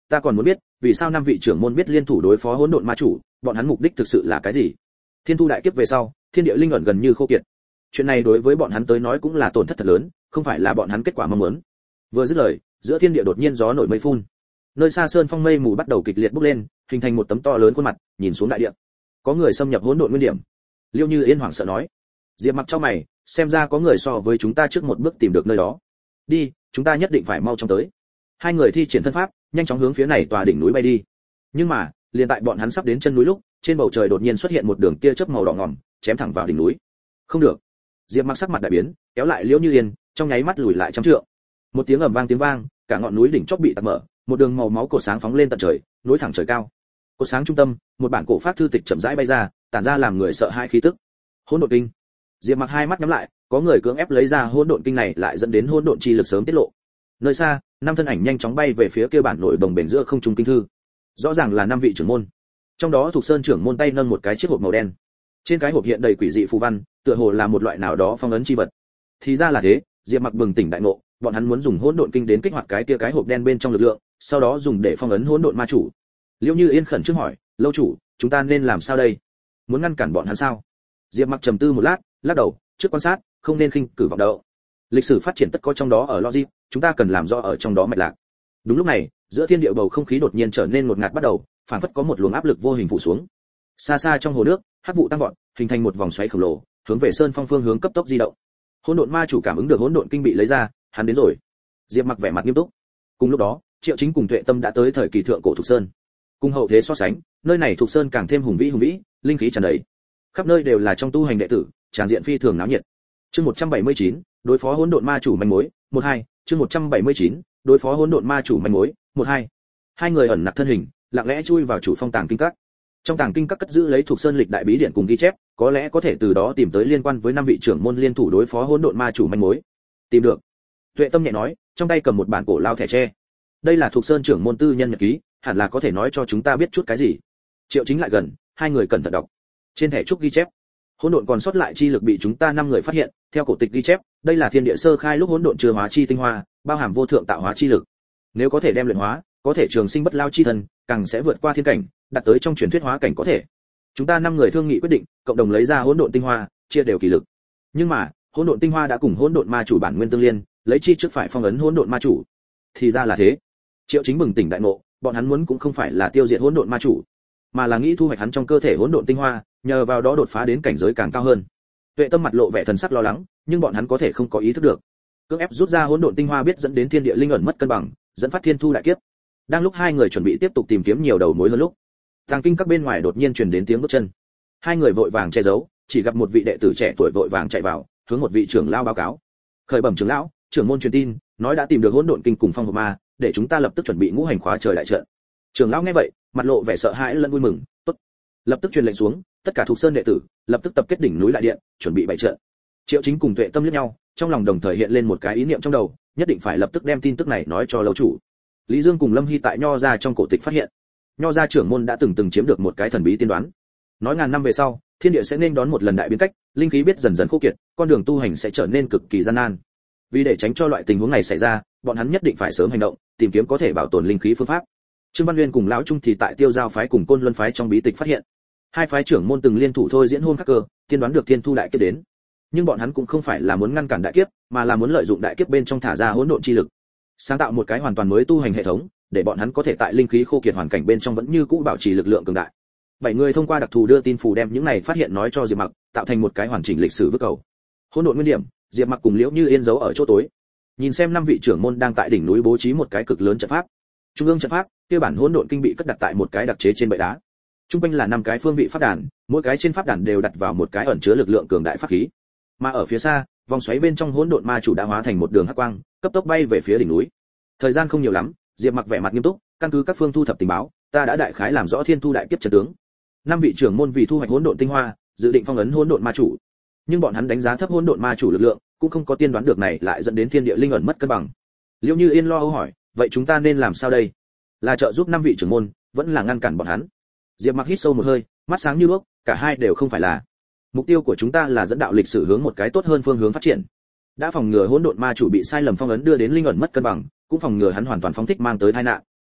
ta còn muốn biết, vì sao năm vị trưởng môn biết liên thủ đối phó hỗn độn ma chủ, bọn hắn mục đích thực sự là cái gì? Thiên thu đại kiếp về sau, thiên địa linh ẩn gần như khô kiệt. Chuyện này đối với bọn hắn tới nói cũng là tổn thất thật lớn, không phải là bọn hắn kết quả mong muốn. Vừa dứt lời, giữa thiên địa đột nhiên gió nổi mây phun. Nơi xa sơn phong mây mù bắt đầu kịch liệt bốc lên, hình thành một tấm to lớn khuôn mặt, nhìn xuống đại địa. Có người xâm nhập hỗn độn nguyên điểm. Liêu Như Yên hoảng sợ nói. Diệp Mặc chau mày, xem ra có người so với chúng ta trước một bước tìm được nơi đó. Đi, chúng ta nhất định phải mau chóng tới. Hai người thi triển thân pháp, nhanh chóng hướng phía này tòa đỉnh núi bay đi. Nhưng mà, liền tại bọn hắn sắp đến chân núi lúc, trên bầu trời đột nhiên xuất hiện một đường tia chớp màu đỏ ngòm, chém thẳng vào đỉnh núi. Không được. Diệp Mặc sắc mặt đại biến, kéo lại Liễu Như Yên, trong nháy mắt lùi lại trăm trượng. Một tiếng ầm vang, cả ngọn núi đỉnh chóp bị tạc mở, một đường màu máu cột sáng phóng lên tận trời, nối thẳng trời cao. Cột sáng trung tâm, một bản cổ pháp thư tịch chậm rãi bay ra, tản ra làm người sợ hãi khí tức. Hỗn độn kinh. Diệp Mặc hai mắt nhắm lại, có người cưỡng ép lấy ra hỗn độn kinh này lại dẫn đến hỗn độn chi lực sớm tiết lộ. Nơi xa, năm thân ảnh nhanh chóng bay về phía kia bản nổi đồng bền giữa không trung kinh thư. Rõ ràng là năm vị trưởng môn. Trong đó Thục Sơn trưởng môn tay nâng một cái chiếc hộp màu đen. Trên cái hộp hiện đầy quỷ dị phù văn, tựa hồ là một loại nào đó phong ấn chi vật. Thì ra là thế, Diệp Mặc bừng tỉnh đại ngộ, bọn hắn muốn dùng hỗn độn kinh đến kích hoạt cái kia cái hộp đen bên trong lực lượng, sau đó dùng để phong ấn hỗn độn ma chủ. Liễu Như Yên khẩn trương hỏi, lâu chủ, chúng ta nên làm sao đây? Muốn ngăn cản bọn hắn sao? Diệp Mặc trầm tư một lát, lắc đầu, trước quan sát, không nên khinh cử vọng động. Lịch sử phát triển tất có trong đó ở logic, chúng ta cần làm rõ ở trong đó mạch lạc. Đúng lúc này, giữa thiên địa bầu không khí đột nhiên trở nên ngột ngạt bắt đầu, phản phất có một luồng áp lực vô hình phủ xuống. Xa xa trong hồ nước, hắc vụ tăng vọt, hình thành một vòng xoáy khổng lồ, hướng về sơn phong phương hướng cấp tốc di động. Hỗn độn ma chủ cảm ứng được hỗn độn kinh bị lấy ra, hắn đến rồi. Diệp Mặc vẻ mặt nghiêm túc. Cùng lúc đó, Triệu Chính cùng Tuệ Tâm đã tới thời kỳ thượng cổ Thục Sơn. Cùng hậu thế so sánh, nơi này Thục Sơn càng thêm hùng vĩ, linh khí tràn đầy. Khắp nơi đều là trong tu hành đệ tử, tràn diện phi thường náo nhiệt. Chương 179, đối phó hỗn độn ma chủ manh mối, 12, chương 179, đối phó hỗn độn ma chủ manh mối, 12. Hai người ẩn nặc thân hình, lặng lẽ chui vào chủ phong tàng kinh các. Trong tàng kinh các cất giữ lấy Thục Sơn lịch đại bí điển cùng ghi chép, có lẽ có thể từ đó tìm tới liên quan với năm vị trưởng môn liên thủ đối phó hỗn độn ma chủ manh mối. Tìm được. Tuệ Tâm nhẹ nói, trong tay cầm một bản cổ lao thẻ tre. Đây là Thục Sơn trưởng môn tư nhân nhật ký, hẳn là có thể nói cho chúng ta biết chút cái gì. Triệu Chính lại gần, hai người cẩn thận đọc. Trên thẻ trúc ghi chép, hỗn độn còn sót lại chi lực bị chúng ta 5 người phát hiện, theo cổ tịch ghi chép, đây là thiên địa sơ khai lúc hỗn độn chưa hóa chi tinh hoa, bao hàm vô thượng tạo hóa chi lực. Nếu có thể đem luyện hóa, có thể trường sinh bất lao chi thân, càng sẽ vượt qua thiên cảnh, đạt tới trong truyền thuyết hóa cảnh có thể. Chúng ta 5 người thương nghị quyết định, cộng đồng lấy ra hỗn độn tinh hoa, chia đều kỳ lực. Nhưng mà, hỗn độn tinh hoa đã cùng hỗn độn ma chủ bản nguyên tương liên, lấy chi trước phải phong ấn hỗn độn ma chủ. Thì ra là thế. Triệu Chính bừng tỉnh đại ngộ, bọn hắn muốn cũng không phải là tiêu diệt hỗn độn ma chủ, mà là nghĩ thu hoạch hắn trong cơ thể hỗn độn tinh hoa, nhờ vào đó đột phá đến cảnh giới càng cao hơn. Tuệ Tâm mặt lộ vẻ thần sắc lo lắng, nhưng bọn hắn có thể không có ý thức được. Cưỡng ép rút ra hỗn độn tinh hoa biết dẫn đến thiên địa linh ẩn mất cân bằng, dẫn phát thiên thu đại kiếp. Đang lúc hai người chuẩn bị tiếp tục tìm kiếm nhiều đầu mối hơn lúc, tàng kinh các bên ngoài đột nhiên truyền đến tiếng bước chân. Hai người vội vàng che giấu, chỉ gặp một vị đệ tử trẻ tuổi vội vàng chạy vào, hướng một vị trưởng lão báo cáo. Khởi bẩm trưởng lão, trưởng môn truyền tin, nói đã tìm được hỗn độn kinh cùng phong hộp ma, để chúng ta lập tức chuẩn bị ngũ hành khóa trời đại trận. Trưởng lão nghe vậy, mặt lộ vẻ sợ hãi lẫn vui mừng, tốt. Lập tức truyền lệnh xuống, tất cả Thục Sơn đệ tử lập tức tập kết đỉnh núi đại điện, chuẩn bị bày trận. Triệu Chính cùng Tuệ Tâm liếc nhau, trong lòng đồng thời hiện lên một cái ý niệm trong đầu, nhất định phải lập tức đem tin tức này nói cho lâu chủ. Lý Dương cùng Lâm Hy tại Nho gia trong cổ tịch phát hiện, Nho gia trưởng môn đã từng chiếm được một cái thần bí tiên đoán. Nói ngàn năm về sau, thiên địa sẽ nên đón một lần đại biến cách, linh khí biết dần dần khô kiệt, con đường tu hành sẽ trở nên cực kỳ gian nan. Vì để tránh cho loại tình huống này xảy ra, bọn hắn nhất định phải sớm hành động, tìm kiếm có thể bảo tồn linh khí phương pháp. Trương Văn Nguyên cùng lão Trung thì tại Tiêu Giao phái cùng Côn Luân phái trong bí tịch phát hiện, hai phái trưởng môn từng liên thủ thôi diễn hôn khắc cơ, tiên đoán được thiên thu đại kiếp đến. Nhưng bọn hắn cũng không phải là muốn ngăn cản đại kiếp, mà là muốn lợi dụng đại kiếp bên trong thả ra hỗn độn chi lực, sáng tạo một cái hoàn toàn mới tu hành hệ thống, để bọn hắn có thể tại linh khí khô kiệt hoàn cảnh bên trong vẫn như cũ bảo trì lực lượng cường đại. 7 người thông qua đặc thù đưa tin phù đem những này phát hiện nói cho Diệp Mặc, tạo thành một cái hoàn chỉnh lịch sử vứt cầu. Hỗn độn nguyên điểm, Diệp Mặc cùng Liễu Như Yên giấu ở chỗ tối, nhìn xem 5 vị trưởng môn đang tại đỉnh núi bố trí một cái cực lớn trận pháp. Trung ương trận pháp, kia bản hỗn độn kinh bị cất đặt tại một cái đặc chế trên bệ đá. Trung quanh là 5 cái phương vị pháp đàn, mỗi cái trên pháp đàn đều đặt vào một cái ẩn chứa lực lượng cường đại pháp khí. Mà ở phía xa, vòng xoáy bên trong hỗn độn ma chủ đã hóa thành một đường hắc quang, cấp tốc bay về phía đỉnh núi. Thời gian không nhiều lắm, Diệp Mặc vẻ mặt nghiêm túc, căn cứ các phương thu thập tình báo, ta đã đại khái làm rõ thiên thu đại kiếp trận tướng. 5 vị trưởng môn vì thu hoạch hỗn độn tinh hoa, dự định phong ấn hỗn độn ma chủ. Nhưng bọn hắn đánh giá thấp hỗn độn ma chủ lực lượng, cũng không có tiên đoán được này lại dẫn đến thiên địa linh ẩn mất cân bằng. Liễu Như Yên lo âu hỏi, vậy chúng ta nên làm sao đây? Là trợ giúp 5 vị trưởng môn, vẫn là ngăn cản bọn hắn? Diệp Mặc hít sâu một hơi, mắt sáng như đuốc, cả hai đều không phải là. Mục tiêu của chúng ta là dẫn đạo lịch sử hướng một cái tốt hơn phương hướng phát triển. Đã phòng ngừa hỗn độn ma chủ bị sai lầm phong ấn đưa đến linh ẩn mất cân bằng, cũng phòng ngừa hắn hoàn toàn phóng thích mang tới tai nạn.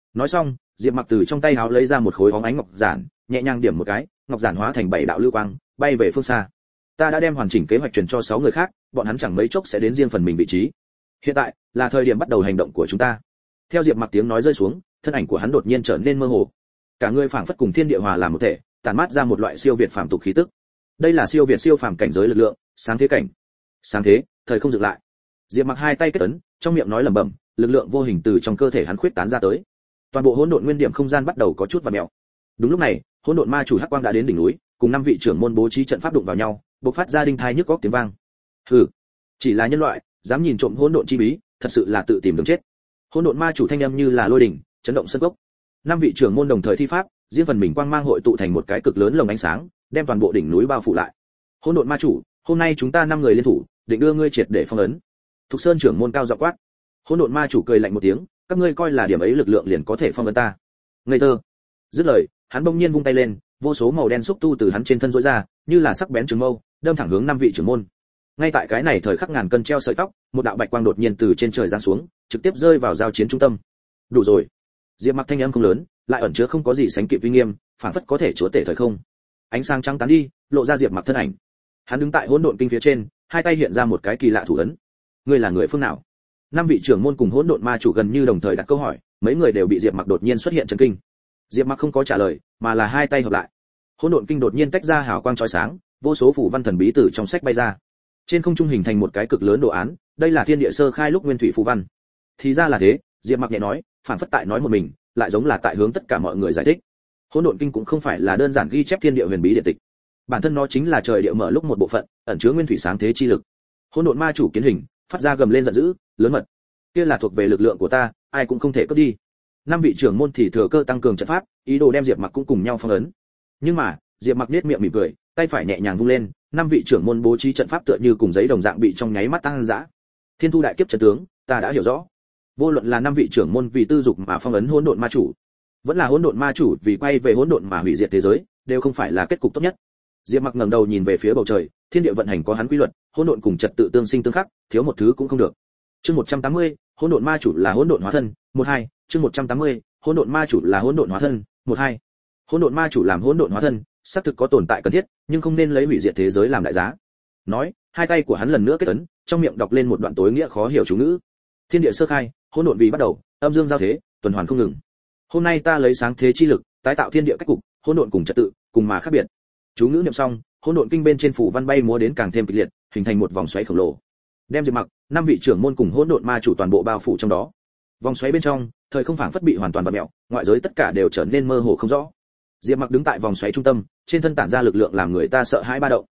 Nói xong, Diệp Mặc từ trong tay áo lấy ra một khối óng ánh ngọc giản, nhẹ nhàng điểm một cái, ngọc giản hóa thành 7 đạo lưu quang, bay về phương xa. Ta đã đem hoàn chỉnh kế hoạch truyền cho 6 người khác, bọn hắn chẳng mấy chốc sẽ đến riêng phần mình vị trí. Hiện tại là thời điểm bắt đầu hành động của chúng ta. Theo Diệp Mặc tiếng nói rơi xuống, thân ảnh của hắn đột nhiên trở nên mơ hồ. Cả người phảng phất cùng thiên địa hòa làm một thể, tản mát ra một loại siêu việt phàm tục khí tức. Đây là siêu việt siêu phàm cảnh giới lực lượng, sáng thế cảnh. Sáng thế, thời không dừng lại. Diệp Mặc hai tay kết ấn, trong miệng nói lẩm bẩm, lực lượng vô hình từ trong cơ thể hắn khuyết tán ra tới. Toàn bộ hỗn độn nguyên điểm không gian bắt đầu có chút vặn mèo. Đúng lúc này, hỗn độn ma chủ hắc quang đã đến đỉnh núi, cùng 5 vị trưởng môn bố trí trận pháp đụng vào nhau, bộc phát ra đinh thai nhức óc tiếng vang. Hừ, chỉ là nhân loại, dám nhìn trộm hỗn độn chi bí, thật sự là tự tìm đường chết. Hỗn độn ma chủ thanh âm như là lôi đỉnh, chấn động sân gốc. 5 vị trưởng môn đồng thời thi pháp, riêng phần mình quang mang hội tụ thành một cái cực lớn lồng ánh sáng, đem toàn bộ đỉnh núi bao phủ lại. Hỗn độn ma chủ, hôm nay chúng ta 5 người liên thủ, định đưa ngươi triệt để phong ấn. Thục Sơn trưởng môn cao giọng quát. Hỗn độn ma chủ cười lạnh một tiếng, các ngươi coi là điểm ấy lực lượng liền có thể phong ấn ta? Ngây thơ. Dứt lời, hắn bỗng nhiên vung tay lên, vô số màu đen xúc tu từ hắn trên thân rối ra, như là sắc bén trường mâu, đâm thẳng hướng 5 vị trưởng môn. Ngay tại cái này thời khắc ngàn cân treo sợi tóc, một đạo bạch quang đột nhiên từ trên trời giáng xuống, trực tiếp rơi vào giao chiến trung tâm. Đủ rồi. Diệp Mặc thanh âm không lớn, lại ẩn chứa không có gì sánh kịp uy nghiêm, phảng phất có thể chúa tể thời không. Ánh sáng trắng tán đi, lộ ra Diệp Mặc thân ảnh. Hắn đứng tại hỗn độn kinh phía trên, hai tay hiện ra một cái kỳ lạ thủ ấn. Ngươi là người phương nào? 5 vị trưởng môn cùng hỗn độn ma chủ gần như đồng thời đặt câu hỏi, mấy người đều bị Diệp Mặc đột nhiên xuất hiện chấn kinh. Diệp Mặc không có trả lời, mà là hai tay hợp lại. Hỗn độn kinh đột nhiên tách ra hào quang chói sáng, vô số phù văn thần bí từ trong sách bay ra. Trên không trung hình thành một cái cực lớn đồ án, đây là thiên địa sơ khai lúc nguyên thủy phù văn. Thì ra là thế, Diệp Mặc nhẹ nói, phản phất tại nói một mình, lại giống là tại hướng tất cả mọi người giải thích. Hỗn độn kinh cũng không phải là đơn giản ghi chép thiên địa huyền bí điện tịch, bản thân nó chính là trời địa mở lúc một bộ phận, ẩn chứa nguyên thủy sáng thế chi lực. Hỗn độn ma chủ kiến hình, phát ra gầm lên giận dữ, lớn mật. Kia là thuộc về lực lượng của ta, ai cũng không thể cướp đi. 5 vị trưởng môn thì thừa cơ tăng cường trận pháp, ý đồ đem Diệp Mặc cũng cùng nhau phong ấn. Nhưng mà, Diệp Mặc nhếch miệng mỉm cười, tay phải nhẹ nhàng vung lên, 5 vị trưởng môn bố trí trận pháp tựa như cùng giấy đồng dạng bị trong nháy mắt tăng dã. Thiên thu đại kiếp trận tướng, ta đã hiểu rõ. Vô luận là 5 vị trưởng môn vì tư dục mà phong ấn hỗn độn ma chủ, vẫn là hỗn độn ma chủ vì quay về hỗn độn mà hủy diệt thế giới, đều không phải là kết cục tốt nhất. Diệp Mặc ngẩng đầu nhìn về phía bầu trời, thiên địa vận hành có hắn quy luật, hỗn độn cùng trật tự tương sinh tương khắc, thiếu một thứ cũng không được. Chương 180, hỗn độn ma chủ là hỗn độn hóa thân, 12, chương 180, hỗn độn ma chủ là hỗn độn hóa thân, 12. Hỗn độn ma chủ làm hỗn độn hóa thân, xác thực có tồn tại cần thiết, nhưng không nên lấy hủy diệt thế giới làm đại giá. Nói, hai tay của hắn lần nữa kết ấn, trong miệng đọc lên một đoạn tối nghĩa khó hiểu chú ngữ. Thiên địa sơ khai, hỗn độn vì bắt đầu, âm dương giao thế, tuần hoàn không ngừng. Hôm nay ta lấy sáng thế chi lực, tái tạo thiên địa cách cục, hỗn độn cùng trật tự, cùng mà khác biệt. Chú ngữ niệm xong, hỗn độn kinh bên trên phủ văn bay múa đến càng thêm kịch liệt, hình thành một vòng xoáy khổng lồ. Đem Diệp Mặc, 5 vị trưởng môn cùng hỗn độn ma chủ toàn bộ bao phủ trong đó. Vòng xoáy bên trong, thời không phảng phất bị hoàn toàn vặn mèo, ngoại giới tất cả đều trở nên mơ hồ không rõ. Diệp Mặc đứng tại vòng xoáy trung tâm, trên thân tản ra lực lượng làm người ta sợ hãi ba động.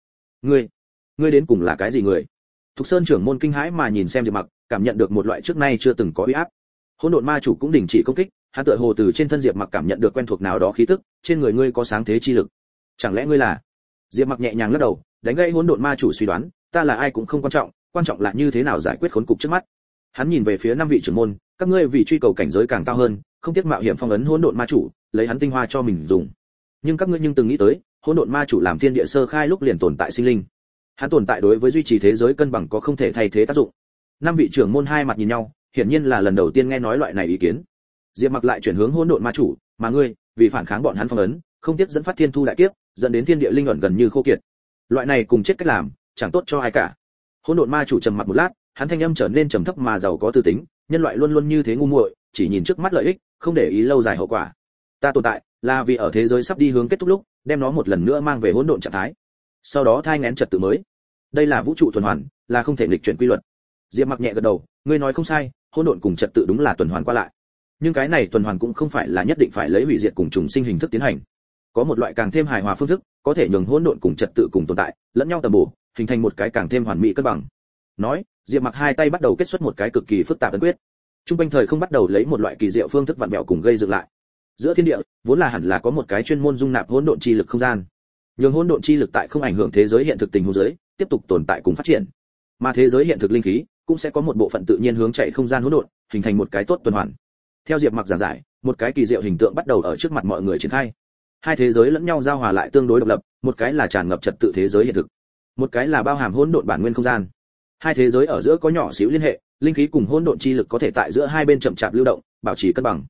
Ngươi đến cùng là cái gì người? Thục Sơn trưởng môn kinh hãi mà nhìn xem Diệp Mặc, cảm nhận được một loại trước nay chưa từng có uy áp. Hỗn độn ma chủ cũng đình chỉ công kích, hắn tựa hồ từ trên thân Diệp Mặc cảm nhận được quen thuộc nào đó khí tức, trên người ngươi có sáng thế chi lực. Chẳng lẽ ngươi là? Diệp Mặc nhẹ nhàng lắc đầu, đánh gãy hỗn độn ma chủ suy đoán, ta là ai cũng không quan trọng là như thế nào giải quyết khốn cục trước mắt. Hắn nhìn về phía 5 vị trưởng môn, các ngươi vì truy cầu cảnh giới càng cao hơn, không tiếc mạo hiểm phong ấn hỗn độn ma chủ, lấy hắn tinh hoa cho mình dùng. Nhưng các ngươi từng nghĩ tới, hỗn độn ma chủ làm thiên địa sơ khai lúc liền tồn tại sinh linh. Hắn tồn tại đối với duy trì thế giới cân bằng có không thể thay thế tác dụng. 5 vị trưởng môn hai mặt nhìn nhau, hiển nhiên là lần đầu tiên nghe nói loại này ý kiến. Diệp Mặc lại chuyển hướng hỗn độn ma chủ, mà ngươi, vì phản kháng bọn hắn phong ấn, không tiếc dẫn phát thiên thu đại kiếp, dẫn đến thiên địa linh ẩn gần như khô kiệt. Loại này cùng chết cách làm, chẳng tốt cho ai cả. Hỗn độn ma chủ trầm mặc một lát, hắn thanh âm trở nên trầm thấp mà giàu có tư tính, nhân loại luôn luôn như thế ngu muội, chỉ nhìn trước mắt lợi ích, không để ý lâu dài hậu quả. Ta tồn tại là vì ở thế giới sắp đi hướng kết thúc lúc, đem nó một lần nữa mang về hỗn độn trạng thái, sau đó thai nghén trật tự mới. Đây là vũ trụ tuần hoàn, là không thể nghịch chuyển quy luật. Diệp Mặc nhẹ gật đầu, ngươi nói không sai, hỗn độn cùng trật tự đúng là tuần hoàn qua lại. Nhưng cái này tuần hoàn cũng không phải là nhất định phải lấy hủy diệt cùng trùng sinh hình thức tiến hành. Có một loại càng thêm hài hòa phương thức, có thể nhường hỗn độn cùng trật tự cùng tồn tại, lẫn nhau tầm bổ, hình thành một cái càng thêm hoàn mỹ cân bằng. Nói, Diệp Mặc hai tay bắt đầu kết xuất một cái cực kỳ phức tạp ấn quyết. Trung quanh thời không bắt đầu lấy một loại kỳ diệu phương thức vặn vẹo cùng gây dựng lại. Giữa thiên địa, vốn là hẳn là có một cái chuyên môn dung nạp hỗn độn chi lực không gian. Nhường hỗn độn chi lực tại không ảnh hưởng thế giới hiện thực tình huống dưới, tiếp tục tồn tại cùng phát triển. Mà thế giới hiện thực linh khí cũng sẽ có một bộ phận tự nhiên hướng chạy không gian hỗn độn, hình thành một cái tốt tuần hoàn. Theo Diệp Mặc giảng giải, một cái kỳ diệu hình tượng bắt đầu ở trước mặt mọi người triển khai. Hai thế giới lẫn nhau giao hòa lại tương đối độc lập, một cái là tràn ngập trật tự thế giới hiện thực, một cái là bao hàm hỗn độn bản nguyên không gian. Hai thế giới ở giữa có nhỏ xíu liên hệ, linh khí cùng hỗn độn chi lực có thể tại giữa hai bên chậm chạp lưu động, bảo trì cân bằng.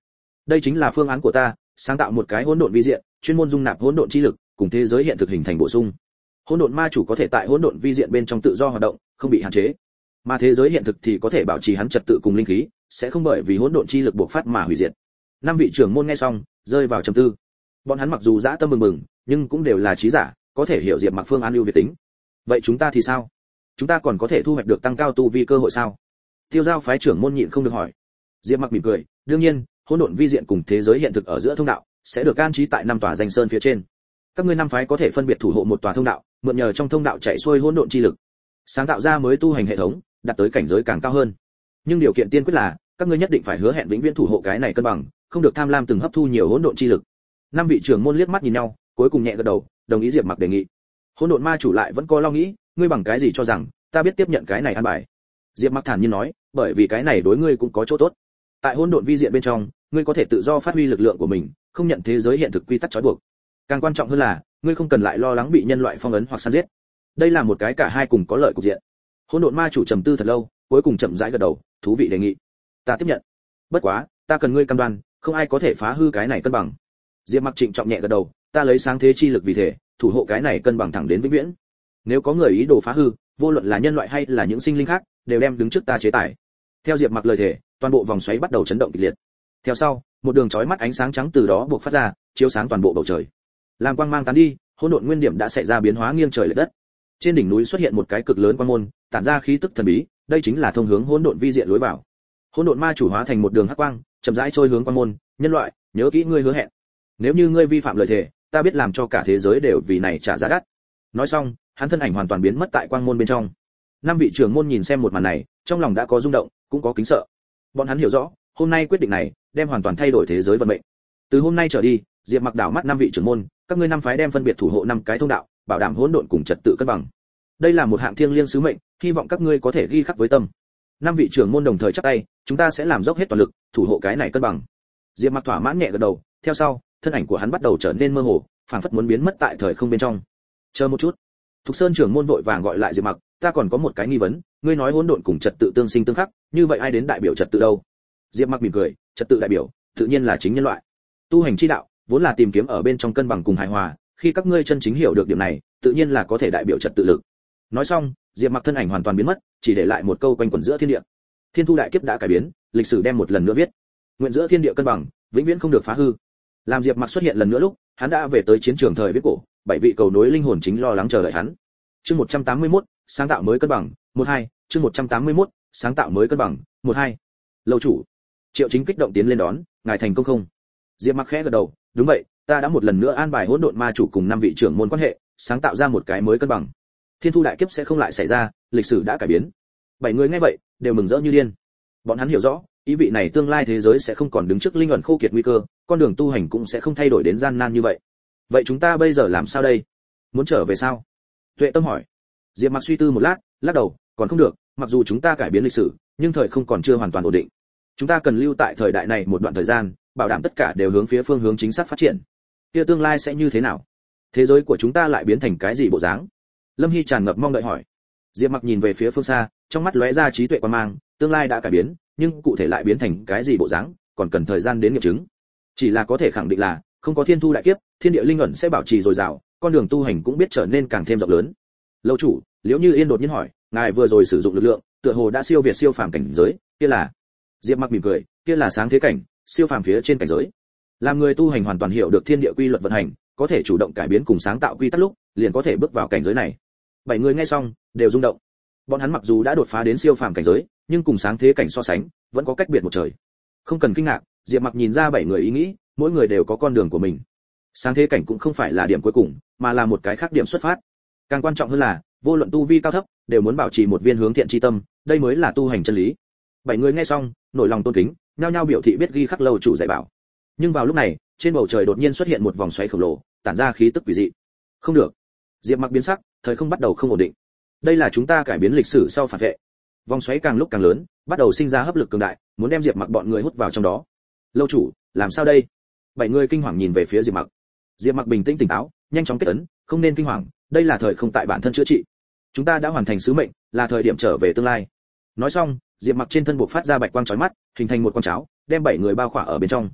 Đây chính là phương án của ta, sáng tạo một cái hỗn độn vi diện, chuyên môn dung nạp hỗn độn chi lực, cùng thế giới hiện thực hình thành bổ sung. Hỗn độn ma chủ có thể tại hỗn độn vi diện bên trong tự do hoạt động, không bị hạn chế. Mà thế giới hiện thực thì có thể bảo trì hắn trật tự cùng linh khí, sẽ không bởi vì hỗn độn chi lực bộc phát mà hủy diệt. Năm vị trưởng môn nghe xong, rơi vào trầm tư. Bọn hắn mặc dù dã tâm mừng mừng, nhưng cũng đều là trí giả, có thể hiểu Diệp Mặc phương án ưu việt tính. Vậy chúng ta thì sao? Chúng ta còn có thể thu hoạch được tăng cao tu vi cơ hội sao? Tiêu Giao phái trưởng môn nhịn không được hỏi. Diệp Mặc mỉm cười, đương nhiên, hỗn độn vi diện cùng thế giới hiện thực ở giữa thông đạo sẽ được an trí tại 5 tòa danh sơn phía trên. Các ngươi năm phái có thể phân biệt thủ hộ một tòa thông đạo, mượn nhờ trong thông đạo chạy xuôi hỗn độn chi lực, sáng tạo ra mới tu hành hệ thống, đạt tới cảnh giới càng cao hơn. Nhưng điều kiện tiên quyết là các ngươi nhất định phải hứa hẹn vĩnh viễn thủ hộ cái này cân bằng, không được tham lam từng hấp thu nhiều hỗn độn chi lực. Năm vị trưởng môn liếc mắt nhìn nhau, cuối cùng nhẹ gật đầu, đồng ý Diệp Mặc đề nghị. Hỗn độn ma chủ lại vẫn có lo nghĩ, ngươi bằng cái gì cho rằng ta biết tiếp nhận cái này an bài? Diệp Mặc thản nhiên nói, bởi vì cái này đối ngươi cũng có chỗ tốt. Tại hỗn độn vi diện bên trong, ngươi có thể tự do phát huy lực lượng của mình, không nhận thế giới hiện thực quy tắc trói buộc. Càng quan trọng hơn là, ngươi không cần lại lo lắng bị nhân loại phong ấn hoặc săn giết. Đây là một cái cả hai cùng có lợi cục diện. Hỗn độn ma chủ trầm tư thật lâu, cuối cùng chậm rãi gật đầu, thú vị đề nghị. Ta tiếp nhận. Bất quá, ta cần ngươi cam đoan, không ai có thể phá hư cái này cân bằng. Diệp Mặc trịnh trọng nhẹ gật đầu, ta lấy sáng thế chi lực vì thể, thủ hộ cái này cân bằng thẳng đến vĩnh viễn. Nếu có người ý đồ phá hư, vô luận là nhân loại hay là những sinh linh khác, đều đem đứng trước ta chế tài. Theo Diệp Mặc lời thể, toàn bộ vòng xoáy bắt đầu chấn động kịch liệt. Theo sau, một đường chói mắt ánh sáng trắng từ đó bộc phát ra, chiếu sáng toàn bộ bầu trời. Làm quang mang tán đi, hỗn độn nguyên điểm đã xảy ra biến hóa nghiêng trời lệch đất. Trên đỉnh núi xuất hiện một cái cực lớn quang môn, tản ra khí tức thần bí, đây chính là thông hướng hỗn độn vi diện lối vào. Hỗn độn ma chủ hóa thành một đường hắc quang, chậm rãi trôi hướng quang môn, nhân loại, nhớ kỹ ngươi hứa hẹn. Nếu như ngươi vi phạm lời thề, ta biết làm cho cả thế giới đều vì này trả giá đắt. Nói xong, hắn thân ảnh hoàn toàn biến mất tại quang môn bên trong. Năm vị trưởng môn nhìn xem một màn này, trong lòng đã có rung động, cũng có kính sợ. Bọn hắn hiểu rõ, hôm nay quyết định này đem hoàn toàn thay đổi thế giới vận mệnh. Từ hôm nay trở đi, Diệp Mặc đảo mắt năm vị trưởng môn, các ngươi năm phái đem phân biệt thủ hộ 5 cái thông đạo, bảo đảm hỗn độn cùng trật tự cân bằng. Đây là một hạng thiêng liêng sứ mệnh, hy vọng các ngươi có thể ghi khắc với tâm. Năm vị trưởng môn đồng thời chắp tay, chúng ta sẽ làm dốc hết toàn lực, thủ hộ cái này cân bằng. Diệp Mặc thỏa mãn nhẹ gật đầu, theo sau, thân ảnh của hắn bắt đầu trở nên mơ hồ, phảng phất muốn biến mất tại thời không bên trong. Chờ một chút. Thục Sơn trưởng môn vội vàng gọi lại Diệp Mặc, ta còn có một cái nghi vấn, ngươi nói hỗn độn cùng trật tự tương sinh tương khắc, như vậy ai đến đại biểu trật tự đâu? Diệp Mặc mỉm cười, trật tự đại biểu, tự nhiên là chính nhân loại. Tu hành chi đạo, vốn là tìm kiếm ở bên trong cân bằng cùng hài hòa, khi các ngươi chân chính hiểu được điểm này, tự nhiên là có thể đại biểu trật tự lực. Nói xong, Diệp Mặc thân ảnh hoàn toàn biến mất, chỉ để lại một câu quanh quẩn giữa thiên địa. Thiên thu đại kiếp đã cải biến, lịch sử đem một lần nữa viết. Nguyện giữa thiên địa cân bằng, vĩnh viễn không được phá hư. Làm Diệp Mặc xuất hiện lần nữa lúc, hắn đã về tới chiến trường thời viễn cổ, 7 vị cầu nối linh hồn chính lo lắng chờ đợi hắn. Chương 181, sáng tạo mới cân bằng, 12, chương 181, sáng tạo mới cân bằng, 12. Lâu chủ. Triệu Chính kích động tiến lên đón, ngài thành công không? Diệp Mặc khẽ gật đầu, đúng vậy, ta đã một lần nữa an bài hỗn độn ma chủ cùng 5 vị trưởng môn quan hệ, sáng tạo ra một cái mới cân bằng. Thiên thu đại kiếp sẽ không lại xảy ra, lịch sử đã cải biến. 7 người nghe vậy, đều mừng rỡ như điên. Bọn hắn hiểu rõ, ý vị này tương lai thế giới sẽ không còn đứng trước linh ẩn khô kiệt nguy cơ, con đường tu hành cũng sẽ không thay đổi đến gian nan như vậy. Vậy chúng ta bây giờ làm sao đây? Muốn trở về sao? Tuệ Tâm hỏi. Diệp Mặc suy tư một lát, lắc đầu, còn không được, mặc dù chúng ta cải biến lịch sử, nhưng thời không còn chưa hoàn toàn ổn định. Chúng ta cần lưu tại thời đại này một đoạn thời gian, bảo đảm tất cả đều hướng phía phương hướng chính xác phát triển. Kia tương lai sẽ như thế nào? Thế giới của chúng ta lại biến thành cái gì bộ dáng? Lâm Hy tràn ngập mong đợi hỏi. Diệp Mặc nhìn về phía phương xa, trong mắt lóe ra trí tuệ quan mang, tương lai đã cải biến, nhưng cụ thể lại biến thành cái gì bộ dáng, còn cần thời gian đến nghiệm chứng. Chỉ là có thể khẳng định là, không có thiên thu đại kiếp, thiên địa linh ẩn sẽ bảo trì dồi dào, con đường tu hành cũng biết trở nên càng thêm rộng lớn. Lâu chủ, Liễu Như Yên đột nhiên hỏi, ngài vừa rồi sử dụng lực lượng, tựa hồ đã siêu việt siêu phàm cảnh giới, kia là? Diệp Mặc mỉm cười, kia là sáng thế cảnh, siêu phàm phía trên cảnh giới. Làm người tu hành hoàn toàn hiểu được thiên địa quy luật vận hành, có thể chủ động cải biến cùng sáng tạo quy tắc lúc, liền có thể bước vào cảnh giới này. 7 người nghe xong, đều rung động. Bọn hắn mặc dù đã đột phá đến siêu phàm cảnh giới, nhưng cùng sáng thế cảnh so sánh, vẫn có cách biệt một trời. Không cần kinh ngạc, Diệp Mặc nhìn ra 7 người ý nghĩ, mỗi người đều có con đường của mình. Sáng thế cảnh cũng không phải là điểm cuối cùng, mà là một cái khác điểm xuất phát. Càng quan trọng hơn là, vô luận tu vi cao thấp, đều muốn bảo trì một viên hướng thiện chi tâm, đây mới là tu hành chân lý. 7 người nghe xong, nổi lòng tôn kính, nhao nhao biểu thị biết ghi khắc lâu chủ dạy bảo. Nhưng vào lúc này, trên bầu trời đột nhiên xuất hiện một vòng xoáy khổng lồ, tản ra khí tức quỷ dị. Không được. Diệp Mặc biến sắc, thời không bắt đầu không ổn định. Đây là chúng ta cải biến lịch sử sau phản vệ. Vòng xoáy càng lúc càng lớn, bắt đầu sinh ra hấp lực cường đại, muốn đem Diệp Mặc bọn người hút vào trong đó. Lâu chủ, làm sao đây? 7 người kinh hoàng nhìn về phía Diệp Mặc. Diệp Mặc bình tĩnh tỉnh táo, nhanh chóng kết ấn, không nên kinh hoàng, đây là thời không tại bản thân chữa trị. Chúng ta đã hoàn thành sứ mệnh, là thời điểm trở về tương lai. Nói xong, Diệp Mặc trên thân buộc phát ra bạch quang chói mắt, hình thành một con cháo, đem 7 người bao khỏa ở bên trong.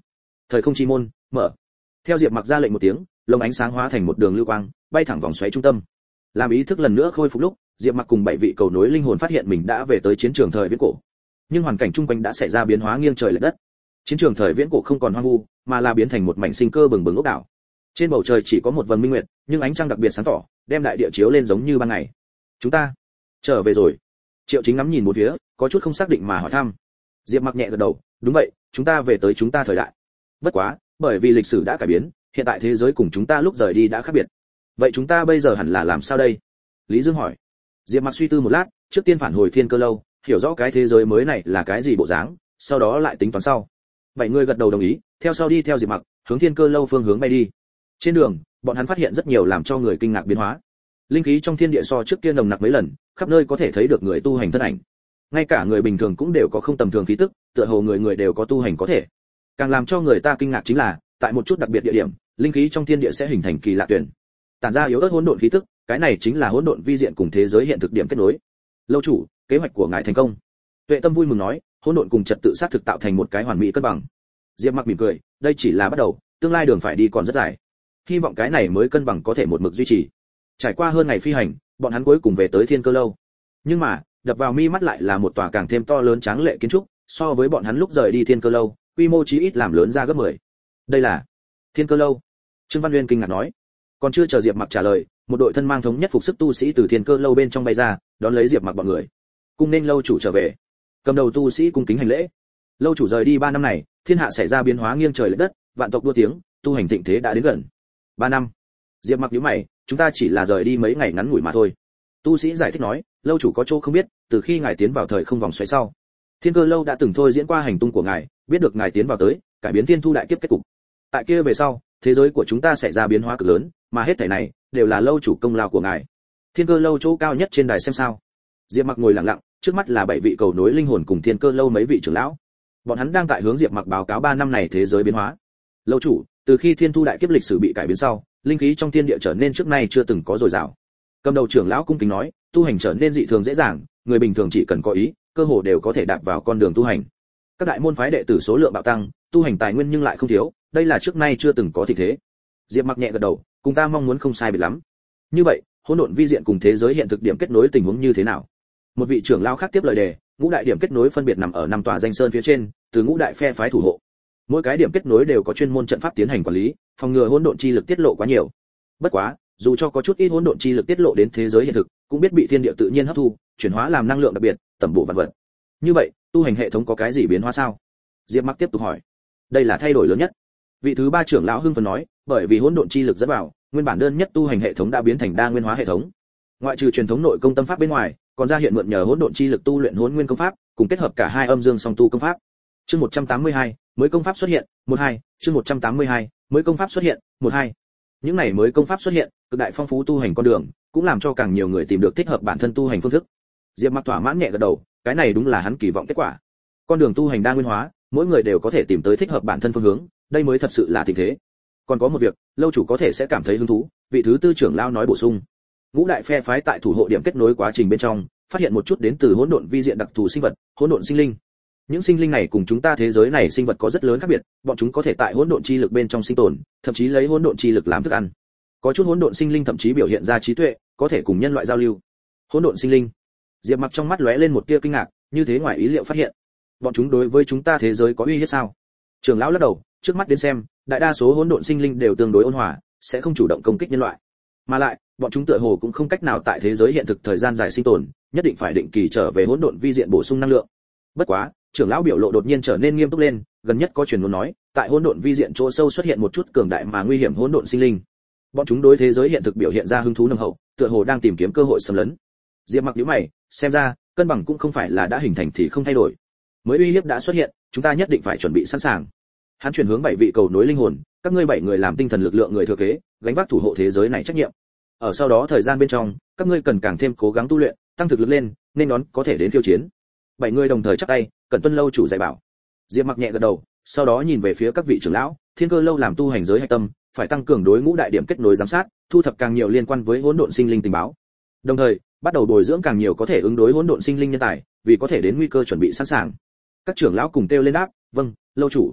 Thời không chi môn mở. Theo Diệp Mặc ra lệnh một tiếng, lồng ánh sáng hóa thành một đường lưu quang, bay thẳng vòng xoáy trung tâm. Làm ý thức lần nữa khôi phục lúc, Diệp Mặc cùng 7 vị cầu nối linh hồn phát hiện mình đã về tới chiến trường thời viễn cổ. Nhưng hoàn cảnh chung quanh đã xảy ra biến hóa nghiêng trời lệch đất. Chiến trường thời viễn cổ không còn hoang vu, mà là biến thành một mảnh sinh cơ bừng bừng ốc đảo. Trên bầu trời chỉ có một vầng minh nguyệt, nhưng ánh trăng đặc biệt sáng tỏ, đem đại địa chiếu lên giống như ban ngày. Chúng ta trở về rồi. Triệu Chính ngắm nhìn một phía, có chút không xác định mà hỏi thăm. Diệp Mặc nhẹ gật đầu, đúng vậy, chúng ta về tới chúng ta thời đại. Bất quá, bởi vì lịch sử đã cải biến, hiện tại thế giới cùng chúng ta lúc rời đi đã khác biệt. Vậy chúng ta bây giờ hẳn là làm sao đây? Lý Dương hỏi. Diệp Mặc suy tư một lát, trước tiên phản hồi Thiên Cơ lâu, hiểu rõ cái thế giới mới này là cái gì bộ dáng, sau đó lại tính toán sau. 7 người gật đầu đồng ý, theo sau đi theo Diệp Mặc, hướng Thiên Cơ lâu phương hướng bay đi. Trên đường, bọn hắn phát hiện rất nhiều làm cho người kinh ngạc biến hóa. Linh khí trong thiên địa so trước kia nồng nặc mấy lần, khắp nơi có thể thấy được người tu hành thân ảnh. Ngay cả người bình thường cũng đều có không tầm thường khí tức, tựa hồ người người đều có tu hành có thể. Càng làm cho người ta kinh ngạc chính là, tại một chút đặc biệt địa điểm, linh khí trong thiên địa sẽ hình thành kỳ lạ tuyển, tản ra yếu ớt hỗn độn khí tức, cái này chính là hỗn độn vi diện cùng thế giới hiện thực điểm kết nối. Lâu chủ, kế hoạch của ngài thành công. Tuệ Tâm vui mừng nói, hỗn độn cùng trật tự sát thực tạo thành một cái hoàn mỹ cân bằng. Diệp Mặc mỉm cười, đây chỉ là bắt đầu, tương lai đường phải đi còn rất dài. Hy vọng cái này mới cân bằng có thể một mực duy trì. Trải qua hơn ngày phi hành, bọn hắn cuối cùng về tới Thiên Cơ lâu. Nhưng mà, đập vào mi mắt lại là một tòa càng thêm to lớn tráng lệ kiến trúc, so với bọn hắn lúc rời đi Thiên Cơ lâu, quy mô chí ít làm lớn ra gấp 10. Đây là Thiên Cơ lâu. Trương Văn Nguyên kinh ngạc nói. Còn chưa chờ Diệp Mặc trả lời, một đội thân mang thống nhất phục sức tu sĩ từ Thiên Cơ lâu bên trong bay ra, đón lấy Diệp Mặc bọn người. Cùng nên lâu chủ trở về. Cầm đầu tu sĩ cung kính hành lễ. Lâu chủ rời đi 3 năm này, thiên hạ xảy ra biến hóa nghiêng trời lệch đất, vạn tộc đua tiếng, tu hành thịnh thế đã đến gần. 3 năm. Diệp Mặc nhíu mày, chúng ta chỉ là rời đi mấy ngày ngắn ngủi mà thôi. Tu sĩ giải thích nói, lâu chủ có chỗ không biết, từ khi ngài tiến vào thời không vòng xoáy sau, Thiên Cơ lâu đã từng thôi diễn qua hành tung của ngài, biết được ngài tiến vào tới, cải biến thiên thu đại kiếp kết cục. Tại kia về sau, thế giới của chúng ta xảy ra biến hóa cực lớn, mà hết thảy này đều là lâu chủ công lao của ngài. Thiên Cơ lâu chỗ cao nhất trên đài xem sao. Diệp Mặc ngồi lặng lặng, trước mắt là 7 vị cầu nối linh hồn cùng Thiên Cơ lâu mấy vị trưởng lão. Bọn hắn đang tại hướng Diệp Mặc báo cáo 3 năm này thế giới biến hóa. Lâu chủ, từ khi thiên thu đại kiếp lịch sử bị cải biến sau, linh khí trong thiên địa trở nên trước nay chưa từng có dồi dào. Cầm đầu trưởng lão cung kính nói, tu hành trở nên dị thường dễ dàng, người bình thường chỉ cần có ý, cơ hồ đều có thể đạp vào con đường tu hành. Các đại môn phái đệ tử số lượng bạo tăng, tu hành tài nguyên nhưng lại không thiếu, đây là trước nay chưa từng có tình thế. Diệp Mặc nhẹ gật đầu, cùng ta mong muốn không sai biệt lắm. Như vậy, hỗn độn vi diện cùng thế giới hiện thực điểm kết nối tình huống như thế nào? Một vị trưởng lão khác tiếp lời đề, ngũ đại điểm kết nối phân biệt nằm ở 5 tòa danh sơn phía trên, từ ngũ đại phe phái thủ hộ. Mỗi cái điểm kết nối đều có chuyên môn trận pháp tiến hành quản lý, phòng ngừa hỗn độn chi lực tiết lộ quá nhiều. Bất quá, dù cho có chút ít hỗn độn chi lực tiết lộ đến thế giới hiện thực, cũng biết bị thiên địa tự nhiên hấp thu, chuyển hóa làm năng lượng đặc biệt, tẩm bổ vạn vật. Như vậy, tu hành hệ thống có cái gì biến hóa sao? Diệp Mặc tiếp tục hỏi. Đây là thay đổi lớn nhất. Vị thứ 3 trưởng lão hưng phấn nói, bởi vì hỗn độn chi lực dẫn vào, nguyên bản đơn nhất tu hành hệ thống đã biến thành đa nguyên hóa hệ thống. Ngoại trừ truyền thống nội công tâm pháp bên ngoài, còn ra hiện mượn nhờ hỗn độn chi lực tu luyện hỗn nguyên công pháp, cùng kết hợp cả hai âm dương song tu công pháp. Chương 182, mới công pháp xuất hiện, 12, chương 182, mới công pháp xuất hiện, 12. Những này mới công pháp xuất hiện, cực đại phong phú tu hành con đường, cũng làm cho càng nhiều người tìm được thích hợp bản thân tu hành phương thức. Diệp Mặc thỏa mãn nhẹ gật đầu, cái này đúng là hắn kỳ vọng kết quả. Con đường tu hành đa nguyên hóa, mỗi người đều có thể tìm tới thích hợp bản thân phương hướng, đây mới thật sự là tình thế. Còn có một việc, lâu chủ có thể sẽ cảm thấy hứng thú, vị thứ 4 trưởng lão nói bổ sung. Ngũ đại phe phái tại thủ hộ điểm kết nối quá trình bên trong, phát hiện một chút đến từ hỗn độn vi diện đặc thù sinh vật, hỗn độn sinh linh. Những sinh linh này cùng chúng ta thế giới này sinh vật có rất lớn khác biệt, bọn chúng có thể tại hỗn độn chi lực bên trong sinh tồn, thậm chí lấy hỗn độn chi lực làm thức ăn. Có chút hỗn độn sinh linh thậm chí biểu hiện ra trí tuệ, có thể cùng nhân loại giao lưu. Hỗn độn sinh linh. Diệp Mặc trong mắt lóe lên một tia kinh ngạc, như thế ngoài ý liệu phát hiện. Bọn chúng đối với chúng ta thế giới có uy hiếp sao? Trưởng lão lắc đầu, trước mắt đến xem, đại đa số hỗn độn sinh linh đều tương đối ôn hòa, sẽ không chủ động công kích nhân loại. Mà lại, bọn chúng tựa hồ cũng không cách nào tại thế giới hiện thực thời gian dài sinh tồn, nhất định phải định kỳ trở về hỗn độn vi diện bổ sung năng lượng. Bất quá, trưởng lão biểu lộ đột nhiên trở nên nghiêm túc lên, gần nhất có truyền ngôn nói, tại hỗn độn vi diện chỗ sâu xuất hiện một chút cường đại mà nguy hiểm hỗn độn sinh linh. Bọn chúng đối thế giới hiện thực biểu hiện ra hứng thú nồng hậu, tựa hồ đang tìm kiếm cơ hội xâm lấn. Diệp Mặc nhíu mày, xem ra, cân bằng cũng không phải là đã hình thành thì không thay đổi. Mới uy hiếp đã xuất hiện, chúng ta nhất định phải chuẩn bị sẵn sàng. Hắn chuyển hướng 7 vị cầu nối linh hồn, các ngươi 7 người làm tinh thần lực lượng người thừa kế, gánh vác thủ hộ thế giới này trách nhiệm. Ở sau đó thời gian bên trong, các ngươi cần càng thêm cố gắng tu luyện, tăng thực lực lên, nên đón có thể đến khiêu chiến. 7 người đồng thời chắp tay, cần tuân lâu chủ dạy bảo. Diệp Mặc nhẹ gật đầu, sau đó nhìn về phía các vị trưởng lão, Thiên Cơ lâu làm tu hành giới hạch tâm, phải tăng cường đối ngũ đại điểm kết nối giám sát, thu thập càng nhiều liên quan với hỗn độn sinh linh tình báo. Đồng thời, bắt đầu bồi dưỡng càng nhiều có thể ứng đối hỗn độn sinh linh nhân tài, vì có thể đến nguy cơ chuẩn bị sẵn sàng. Các trưởng lão cùng kêu lên đáp, vâng, lâu chủ.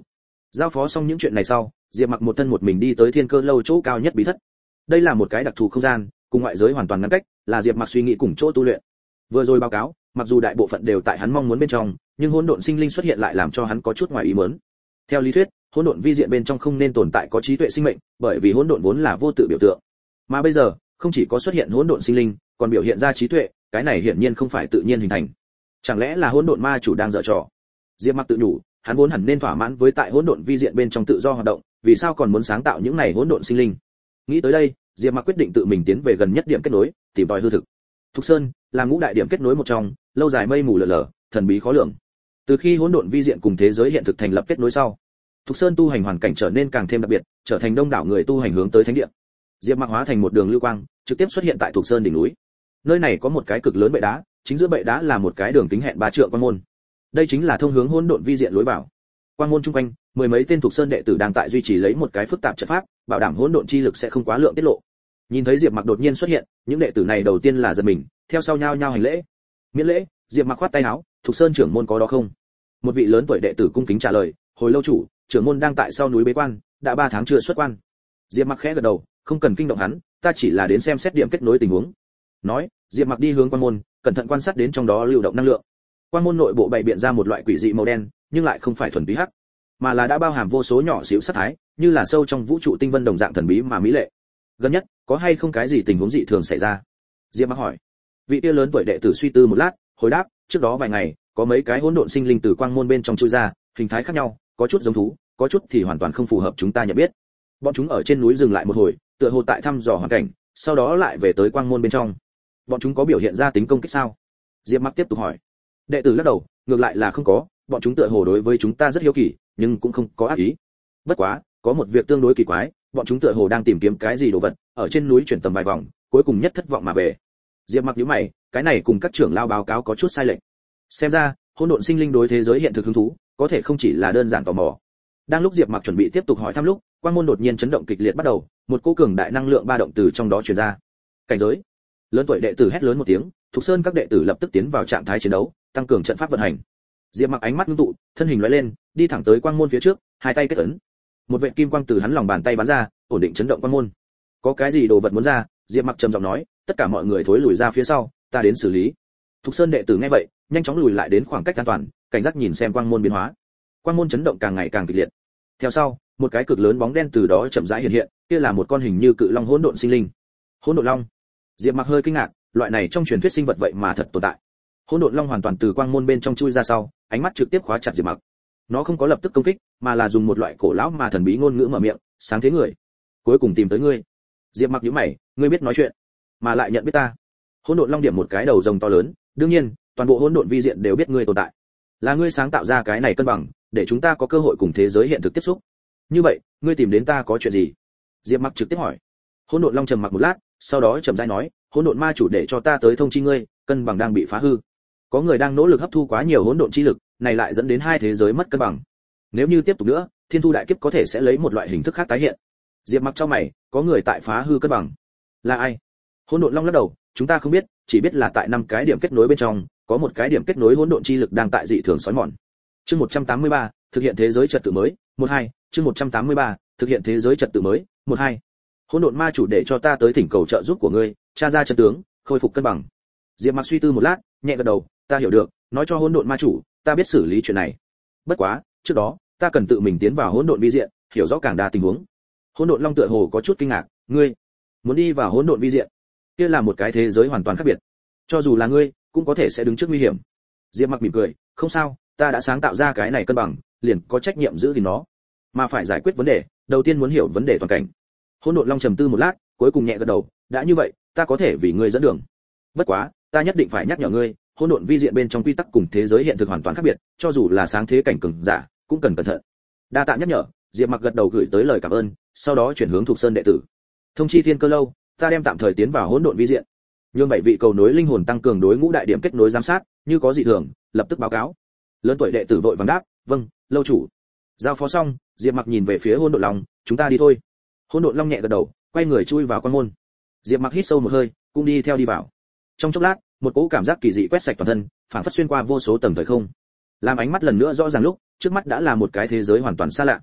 Giao phó xong những chuyện này sau, Diệp Mặc một thân một mình đi tới Thiên Cơ lâu chỗ cao nhất bí thất. Đây là một cái đặc thù không gian, cùng ngoại giới hoàn toàn ngăn cách, là Diệp Mặc suy nghĩ cùng chỗ tu luyện. Vừa rồi báo cáo, mặc dù đại bộ phận đều tại hắn mong muốn bên trong, nhưng hỗn độn sinh linh xuất hiện lại làm cho hắn có chút ngoài ý muốn. Theo lý thuyết, hỗn độn vi diện bên trong không nên tồn tại có trí tuệ sinh mệnh, bởi vì hỗn độn vốn là vô tự biểu tượng. Mà bây giờ, không chỉ có xuất hiện hỗn độn sinh linh, còn biểu hiện ra trí tuệ, cái này hiển nhiên không phải tự nhiên hình thành. Chẳng lẽ là hỗn độn ma chủ đang giở trò? Diệp Mặc tự nhủ, hắn vốn hẳn nên thỏa mãn với tại hỗn độn vi diện bên trong tự do hoạt động, vì sao còn muốn sáng tạo những này hỗn độn sinh linh? Nghĩ tới đây, Diệp Mặc quyết định tự mình tiến về gần nhất điểm kết nối, tìm tòi hư thực. Thục Sơn là ngũ đại điểm kết nối một trong, lâu dài mây mù lờ lờ, thần bí khó lường. Từ khi hỗn độn vi diện cùng thế giới hiện thực thành lập kết nối sau, Thục Sơn tu hành hoàn cảnh trở nên càng thêm đặc biệt, trở thành đông đảo người tu hành hướng tới thánh địa. Diệp Mặc hóa thành một đường lưu quang, trực tiếp xuất hiện tại Thục Sơn đỉnh núi. Nơi này có một cái cực lớn bệ đá, chính giữa bệ đá là một cái đường kính hẹn 3 trượng quan môn. Đây chính là thông hướng hỗn độn vi diện lối vào. Quan môn chung quanh, mười mấy tên Thục Sơn đệ tử đang tại duy trì lấy một cái phức tạp trận pháp, bảo đảm hỗn độn chi lực sẽ không quá lượng tiết lộ. Nhìn thấy Diệp Mặc đột nhiên xuất hiện, những đệ tử này đầu tiên là giật mình, theo sau nhao nhao hành lễ. Miễn lễ. Diệp Mặc khoát tay áo, Thục Sơn trưởng môn có đó không? Một vị lớn tuổi đệ tử cung kính trả lời, hồi lâu chủ, trưởng môn đang tại sau núi bế quan, đã 3 tháng chưa xuất quan. Diệp Mặc khẽ gật đầu, không cần kinh động hắn, ta chỉ là đến xem xét điểm kết nối tình huống. Nói, Diệp Mặc đi hướng quan môn, cẩn thận quan sát đến trong đó lưu động năng lượng. Quan môn nội bộ bày biện ra một loại quỷ dị màu đen, nhưng lại không phải thuần túy hắc, mà là đã bao hàm vô số nhỏ xíu sát thái, như là sâu trong vũ trụ tinh vân đồng dạng thần bí mà mỹ lệ. Gần nhất, có hay không cái gì tình huống dị thường xảy ra? Diệp Mặc hỏi. Vị kia lớn tuổi đệ tử suy tư một lát, hồi đáp, trước đó vài ngày, có mấy cái hỗn độn sinh linh từ quang môn bên trong chui ra, hình thái khác nhau, có chút giống thú, có chút thì hoàn toàn không phù hợp chúng ta nhận biết. Bọn chúng ở trên núi dừng lại một hồi, tựa hồ tại thăm dò hoàn cảnh, sau đó lại về tới quang môn bên trong. Bọn chúng có biểu hiện ra tính công kích sao? Diệp Mặc tiếp tục hỏi. Đệ tử lắc đầu, ngược lại là không có, bọn chúng tựa hồ đối với chúng ta rất hiếu kỳ, nhưng cũng không có ác ý. Bất quá, có một việc tương đối kỳ quái, bọn chúng tựa hồ đang tìm kiếm cái gì đồ vật, ở trên núi chuyển tầm vài vòng, cuối cùng nhất thất vọng mà về. Diệp Mặc nhíu mày, cái này cùng các trưởng lao báo cáo có chút sai lệch. Xem ra, hỗn độn sinh linh đối thế giới hiện thực hứng thú, có thể không chỉ là đơn giản tò mò. Đang lúc Diệp Mặc chuẩn bị tiếp tục hỏi thăm lúc, quang môn đột nhiên chấn động kịch liệt bắt đầu, một cỗ cường đại năng lượng ba động từ trong đó truyền ra. Cảnh giới. Lớn tuổi đệ tử hét lớn một tiếng, Thục Sơn các đệ tử lập tức tiến vào trạng thái chiến đấu, tăng cường trận pháp vận hành. Diệp Mặc ánh mắt ngưng tụ, thân hình lóe lên, đi thẳng tới quang môn phía trước, hai tay kết ấn. Một vệt kim quang từ hắn lòng bàn tay bắn ra, ổn định chấn động quang môn. Có cái gì đồ vật muốn ra? Diệp Mặc trầm giọng nói, tất cả mọi người thối lùi ra phía sau, ta đến xử lý. Thục Sơn đệ tử nghe vậy, nhanh chóng lùi lại đến khoảng cách an toàn, cảnh giác nhìn xem quang môn biến hóa. Quang môn chấn động càng ngày càng kịch liệt. Theo sau, một cái cực lớn bóng đen từ đó chậm rãi hiện hiện, kia là một con hình như cự long hỗn độn sinh linh. Hỗn độn long. Diệp Mặc hơi kinh ngạc, loại này trong truyền thuyết sinh vật vậy mà thật tồn tại. Hỗn độn long hoàn toàn từ quang môn bên trong chui ra sau, ánh mắt trực tiếp khóa chặt Diệp Mặc. Nó không có lập tức công kích, mà là dùng một loại cổ lão mà thần bí ngôn ngữ mở miệng, sáng thế người, cuối cùng tìm tới ngươi. Diệp Mặc nhíu mày, ngươi biết nói chuyện, mà lại nhận biết ta. Hỗn độn long điểm một cái đầu rồng to lớn, đương nhiên, toàn bộ hỗn độn vi diện đều biết ngươi tồn tại. Là ngươi sáng tạo ra cái này cân bằng, để chúng ta có cơ hội cùng thế giới hiện thực tiếp xúc. Như vậy, ngươi tìm đến ta có chuyện gì? Diệp Mặc trực tiếp hỏi. Hỗn độn long trầm mặc một lát, sau đó chậm rãi nói, hỗn độn ma chủ để cho ta tới thông chi ngươi, cân bằng đang bị phá hư. Có người đang nỗ lực hấp thu quá nhiều hỗn độn chi lực, này lại dẫn đến hai thế giới mất cân bằng. Nếu như tiếp tục nữa, thiên thu đại kiếp có thể sẽ lấy một loại hình thức khác tái hiện. Diệp Mặc chau mày, có người tại phá hư cân bằng. Là ai? Hỗn độn long lắc đầu, chúng ta không biết, chỉ biết là tại 5 cái điểm kết nối bên trong, có một cái điểm kết nối hỗn độn chi lực đang tại dị thường xói mòn. Chương 183, thực hiện thế giới trật tự mới, 12, chương 183, thực hiện thế giới trật tự mới, 12. Hỗn độn ma chủ để cho ta tới thỉnh cầu trợ giúp của ngươi, tra ra chân tướng, khôi phục cân bằng. Diệp Mặc suy tư một lát, nhẹ gật đầu, ta hiểu được, nói cho hỗn độn ma chủ, ta biết xử lý chuyện này. Bất quá, trước đó, ta cần tự mình tiến vào hỗn độn vi diện, hiểu rõ càng đa tình huống. Hỗn độn long tựa hồ có chút kinh ngạc, ngươi muốn đi vào hỗn độn vi diện? Kia là một cái thế giới hoàn toàn khác biệt. Cho dù là ngươi, cũng có thể sẽ đứng trước nguy hiểm. Diệp Mặc mỉm cười, không sao, ta đã sáng tạo ra cái này cân bằng, liền có trách nhiệm giữ gìn nó. Mà phải giải quyết vấn đề, đầu tiên muốn hiểu vấn đề toàn cảnh. Hỗn độn long trầm tư một lát, cuối cùng nhẹ gật đầu, đã như vậy, ta có thể vì ngươi dẫn đường. Bất quá, ta nhất định phải nhắc nhở ngươi, hỗn độn vi diện bên trong quy tắc cùng thế giới hiện thực hoàn toàn khác biệt, cho dù là sáng thế cảnh cường giả, cũng cần cẩn thận. Đa tạ nhắc nhở. Diệp Mặc gật đầu gửi tới lời cảm ơn, sau đó chuyển hướng Thục Sơn đệ tử. Thông chi Thiên Cơ lâu, ta đem tạm thời tiến vào hỗn độn vi diện. Nhưng 7 vị cầu nối linh hồn tăng cường đối ngũ đại điểm kết nối giám sát, như có dị thường, lập tức báo cáo. Lớn tuổi đệ tử vội vàng đáp, vâng, lâu chủ. Giao phó xong, Diệp Mặc nhìn về phía hỗn độn long, chúng ta đi thôi. Hỗn độn long nhẹ gật đầu, quay người chui vào quan môn. Diệp Mặc hít sâu một hơi, cũng đi theo đi vào. Trong chốc lát, một cỗ cảm giác kỳ dị quét sạch toàn thân, phảng phất xuyên qua vô số tầng thời không. Làm ánh mắt lần nữa rõ ràng lúc, trước mắt đã là một cái thế giới hoàn toàn xa lạ.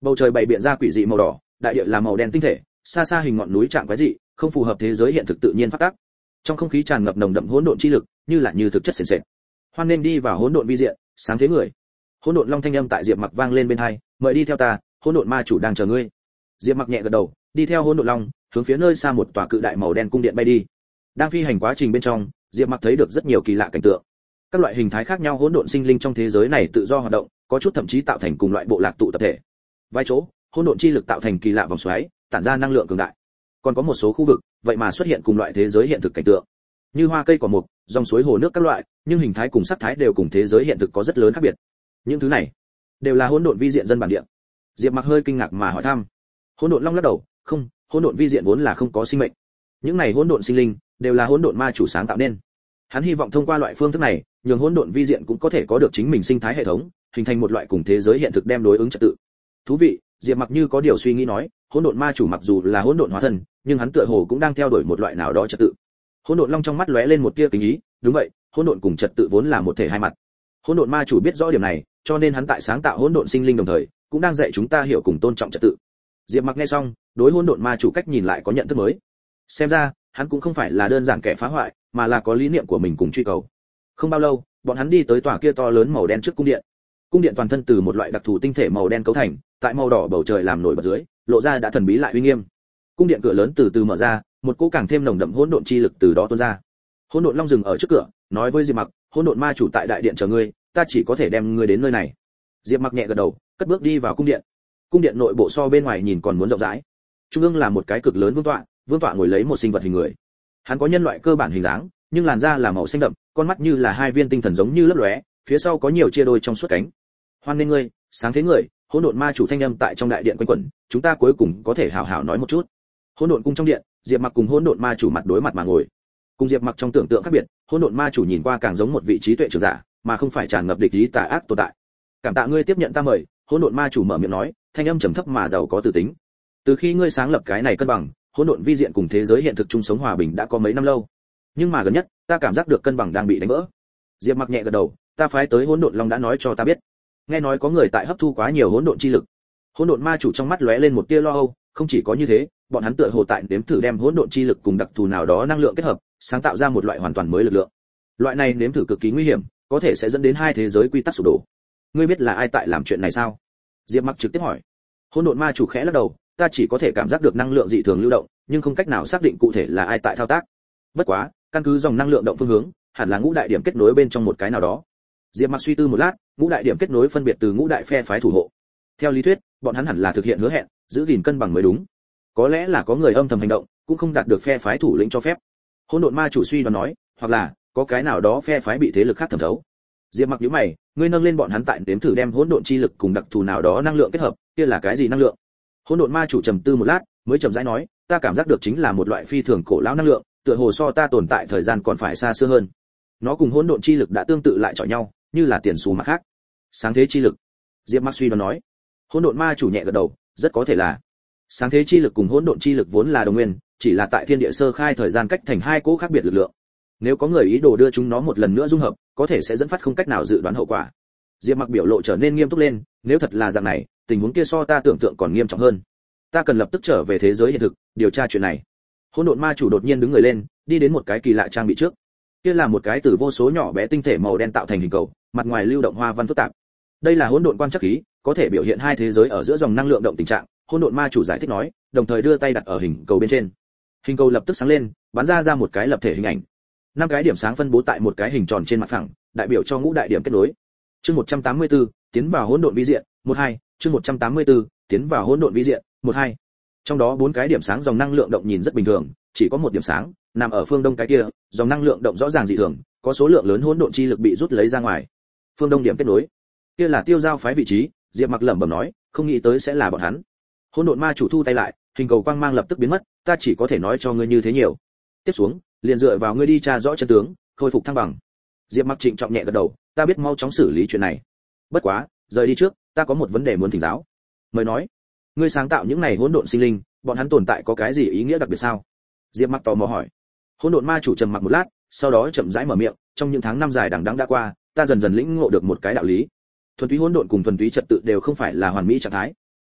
Bầu trời bày biện ra quỷ dị màu đỏ, đại địa là màu đen tinh thể, xa xa hình ngọn núi trạng quái dị, không phù hợp thế giới hiện thực tự nhiên phát tác. Trong không khí tràn ngập nồng đậm hỗn độn chi lực, như là như thực chất sền sệt. Hoan nên đi vào hỗn độn vi diện, sáng thế người. Hỗn độn long thanh âm tại Diệp Mặc vang lên bên tai, mời đi theo ta, hỗn độn ma chủ đang chờ ngươi. Diệp Mặc nhẹ gật đầu, đi theo hỗn độn long, hướng phía nơi xa một tòa cự đại màu đen cung điện bay đi. Đang phi hành quá trình bên trong, Diệp Mặc thấy được rất nhiều kỳ lạ cảnh tượng. Các loại hình thái khác nhau hỗn độn sinh linh trong thế giới này tự do hoạt động, có chút thậm chí tạo thành cùng loại bộ lạc tụ tập thể. Vài chỗ, hỗn độn chi lực tạo thành kỳ lạ vòng xoáy, tản ra năng lượng cường đại. Còn có một số khu vực, vậy mà xuất hiện cùng loại thế giới hiện thực cảnh tượng, như hoa cây cỏ mục, dòng suối hồ nước các loại, nhưng hình thái cùng sắc thái đều cùng thế giới hiện thực có rất lớn khác biệt. Những thứ này đều là hỗn độn vi diện dân bản địa. Diệp Mặc hơi kinh ngạc mà hỏi thăm. Hỗn độn long lắc đầu, không, hỗn độn vi diện vốn là không có sinh mệnh. Những này hỗn độn sinh linh đều là hỗn độn ma chủ sáng tạo nên. Hắn hy vọng thông qua loại phương thức này, nhường hỗn độn vi diện cũng có thể có được chính mình sinh thái hệ thống, hình thành một loại cùng thế giới hiện thực đem đối ứng trật tự. Thú vị, Diệp Mặc như có điều suy nghĩ nói, hỗn độn ma chủ mặc dù là hỗn độn hóa thân, nhưng hắn tựa hồ cũng đang theo đuổi một loại nào đó trật tự. Hỗn độn long trong mắt lóe lên một tia kính ý, đúng vậy, hỗn độn cùng trật tự vốn là một thể hai mặt. Hỗn độn ma chủ biết rõ điểm này, cho nên hắn tại sáng tạo hỗn độn sinh linh đồng thời, cũng đang dạy chúng ta hiểu cùng tôn trọng trật tự. Diệp Mặc nghe xong, đối hỗn độn ma chủ cách nhìn lại có nhận thức mới. Xem ra, hắn cũng không phải là đơn giản kẻ phá hoại, mà là có lý niệm của mình cùng truy cầu. Không bao lâu, bọn hắn đi tới tòa kia to lớn màu đen trước cung điện. Cung điện toàn thân từ một loại đặc thù tinh thể màu đen cấu thành, tại màu đỏ bầu trời làm nổi bật dưới, lộ ra đã thần bí lại uy nghiêm. Cung điện cửa lớn từ từ mở ra, một cỗ càng thêm nồng đậm hỗn độn chi lực từ đó tuôn ra. Hỗn độn long dừng ở trước cửa, nói với Diệp Mặc, hỗn độn ma chủ tại đại điện chờ ngươi, ta chỉ có thể đem ngươi đến nơi này. Diệp Mặc nhẹ gật đầu, cất bước đi vào cung điện. Cung điện nội bộ so bên ngoài nhìn còn muốn rộng rãi. Trung ương là một cái cực lớn vương tọa ngồi lấy một sinh vật hình người. Hắn có nhân loại cơ bản hình dáng, nhưng làn da là màu xanh đậm, con mắt như là hai viên tinh thần giống như lấp lóe, phía sau có nhiều chia đôi trong suốt cánh. Hoan nghênh ngươi, sáng thế người, hỗn độn ma chủ thanh âm tại trong đại điện quanh quẩn, chúng ta cuối cùng có thể hào hào nói một chút. Hỗn độn cung trong điện, Diệp Mặc cùng hỗn độn ma chủ mặt đối mặt mà ngồi. Cùng Diệp Mặc trong tưởng tượng khác biệt, hỗn độn ma chủ nhìn qua càng giống một vị trí tuệ trưởng giả, mà không phải tràn ngập địch ý tà ác tồn tại. Cảm tạ ngươi tiếp nhận ta mời, hỗn độn ma chủ mở miệng nói, thanh âm trầm thấp mà giàu có từ tính. Từ khi ngươi sáng lập cái này cân bằng, hỗn độn vi diện cùng thế giới hiện thực chung sống hòa bình đã có mấy năm lâu. Nhưng mà gần nhất, ta cảm giác được cân bằng đang bị đánh vỡ. Diệp Mặc nhẹ gật đầu, ta phái tới hỗn độn long đã nói cho ta biết. Nghe nói có người tại hấp thu quá nhiều hỗn độn chi lực. Hỗn độn ma chủ trong mắt lóe lên một tia lo âu, không chỉ có như thế, bọn hắn tựa hồ tại nếm thử đem hỗn độn chi lực cùng đặc thù nào đó năng lượng kết hợp, sáng tạo ra một loại hoàn toàn mới lực lượng. Loại này nếm thử cực kỳ nguy hiểm, có thể sẽ dẫn đến hai thế giới quy tắc sụp đổ. Ngươi biết là ai tại làm chuyện này sao? Diệp Mặc trực tiếp hỏi. Hỗn độn ma chủ khẽ lắc đầu, ta chỉ có thể cảm giác được năng lượng dị thường lưu động, nhưng không cách nào xác định cụ thể là ai tại thao tác. Bất quá, căn cứ dòng năng lượng động phương hướng, hẳn là ngũ đại điểm kết nối bên trong một cái nào đó. Diệp Mặc suy tư một lát, ngũ đại điểm kết nối phân biệt từ ngũ đại phe phái thủ hộ. Theo lý thuyết, bọn hắn hẳn là thực hiện hứa hẹn, giữ gìn cân bằng mới đúng. Có lẽ là có người âm thầm hành động, cũng không đạt được phe phái thủ lĩnh cho phép. Hỗn độn ma chủ suy đoán nói, hoặc là có cái nào đó phe phái bị thế lực khác thẩm thấu. Diệp Mặc nhíu mày, ngươi nâng lên bọn hắn tại đếm thử đem hỗn độn chi lực cùng đặc thù nào đó năng lượng kết hợp, kia là cái gì năng lượng? Hỗn độn ma chủ trầm tư một lát, mới chậm rãi nói, ta cảm giác được chính là một loại phi thường cổ lão năng lượng, tựa hồ so ta tồn tại thời gian còn phải xa xưa hơn. Nó cùng hỗn độn chi lực đã tương tự lại chọi nhau, như là tiền xu mà khác. Sáng thế chi lực. Diệp Mặc suy đoán nói. Hỗn độn ma chủ nhẹ gật đầu, rất có thể là. Sáng thế chi lực cùng hỗn độn chi lực vốn là đồng nguyên, chỉ là tại thiên địa sơ khai thời gian cách thành hai cỗ khác biệt lực lượng. Nếu có người ý đồ đưa chúng nó một lần nữa dung hợp, có thể sẽ dẫn phát không cách nào dự đoán hậu quả. Diệp Mặc biểu lộ trở nên nghiêm túc lên, nếu thật là dạng này, tình huống kia so ta tưởng tượng còn nghiêm trọng hơn. Ta cần lập tức trở về thế giới hiện thực, điều tra chuyện này. Hỗn độn ma chủ đột nhiên đứng người lên, đi đến một cái kỳ lạ trang bị trước. Kia là một cái từ vô số nhỏ bé tinh thể màu đen tạo thành hình cầu, mặt ngoài lưu động hoa văn phức tạp. Đây là hỗn độn quan trắc khí, có thể biểu hiện hai thế giới ở giữa dòng năng lượng động tình trạng. Hỗn độn ma chủ giải thích nói, đồng thời đưa tay đặt ở hình cầu bên trên. Hình cầu lập tức sáng lên, bắn ra một cái lập thể hình ảnh. 5 cái điểm sáng phân bố tại một cái hình tròn trên mặt phẳng, đại biểu cho ngũ đại điểm kết nối. Chương 184, tiến vào hỗn độn vi diện, 12, chương 184, tiến vào hỗn độn vi diện, 12. Trong đó 4 cái điểm sáng dòng năng lượng động nhìn rất bình thường, chỉ có một điểm sáng nằm ở phương đông cái kia, dòng năng lượng động rõ ràng dị thường, có số lượng lớn hỗn độn chi lực bị rút lấy ra ngoài. Phương đông điểm kết nối, kia là tiêu giao phái vị trí. Diệp Mặc lẩm bẩm nói, không nghĩ tới sẽ là bọn hắn. Hỗn độn ma chủ thu tay lại, hình cầu quang mang lập tức biến mất, ta chỉ có thể nói cho ngươi như thế nhiều. Tiếp xuống, liền dựa vào ngươi đi tra rõ chân tướng, khôi phục thăng bằng. Diệp Mặc trịnh trọng nhẹ gật đầu, ta biết mau chóng xử lý chuyện này. Bất quá, rời đi trước, ta có một vấn đề muốn thỉnh giáo. Mời nói, ngươi sáng tạo những này hỗn độn sinh linh, bọn hắn tồn tại có cái gì ý nghĩa đặc biệt sao? Diệp Mặc tò mò hỏi. Hỗn độn ma chủ trầm mặc một lát, sau đó chậm rãi mở miệng, trong những tháng năm dài đằng đẵng đã qua, ta dần dần lĩnh ngộ được một cái đạo lý. Thuần túy hỗn độn cùng thuần túy trật tự đều không phải là hoàn mỹ trạng thái.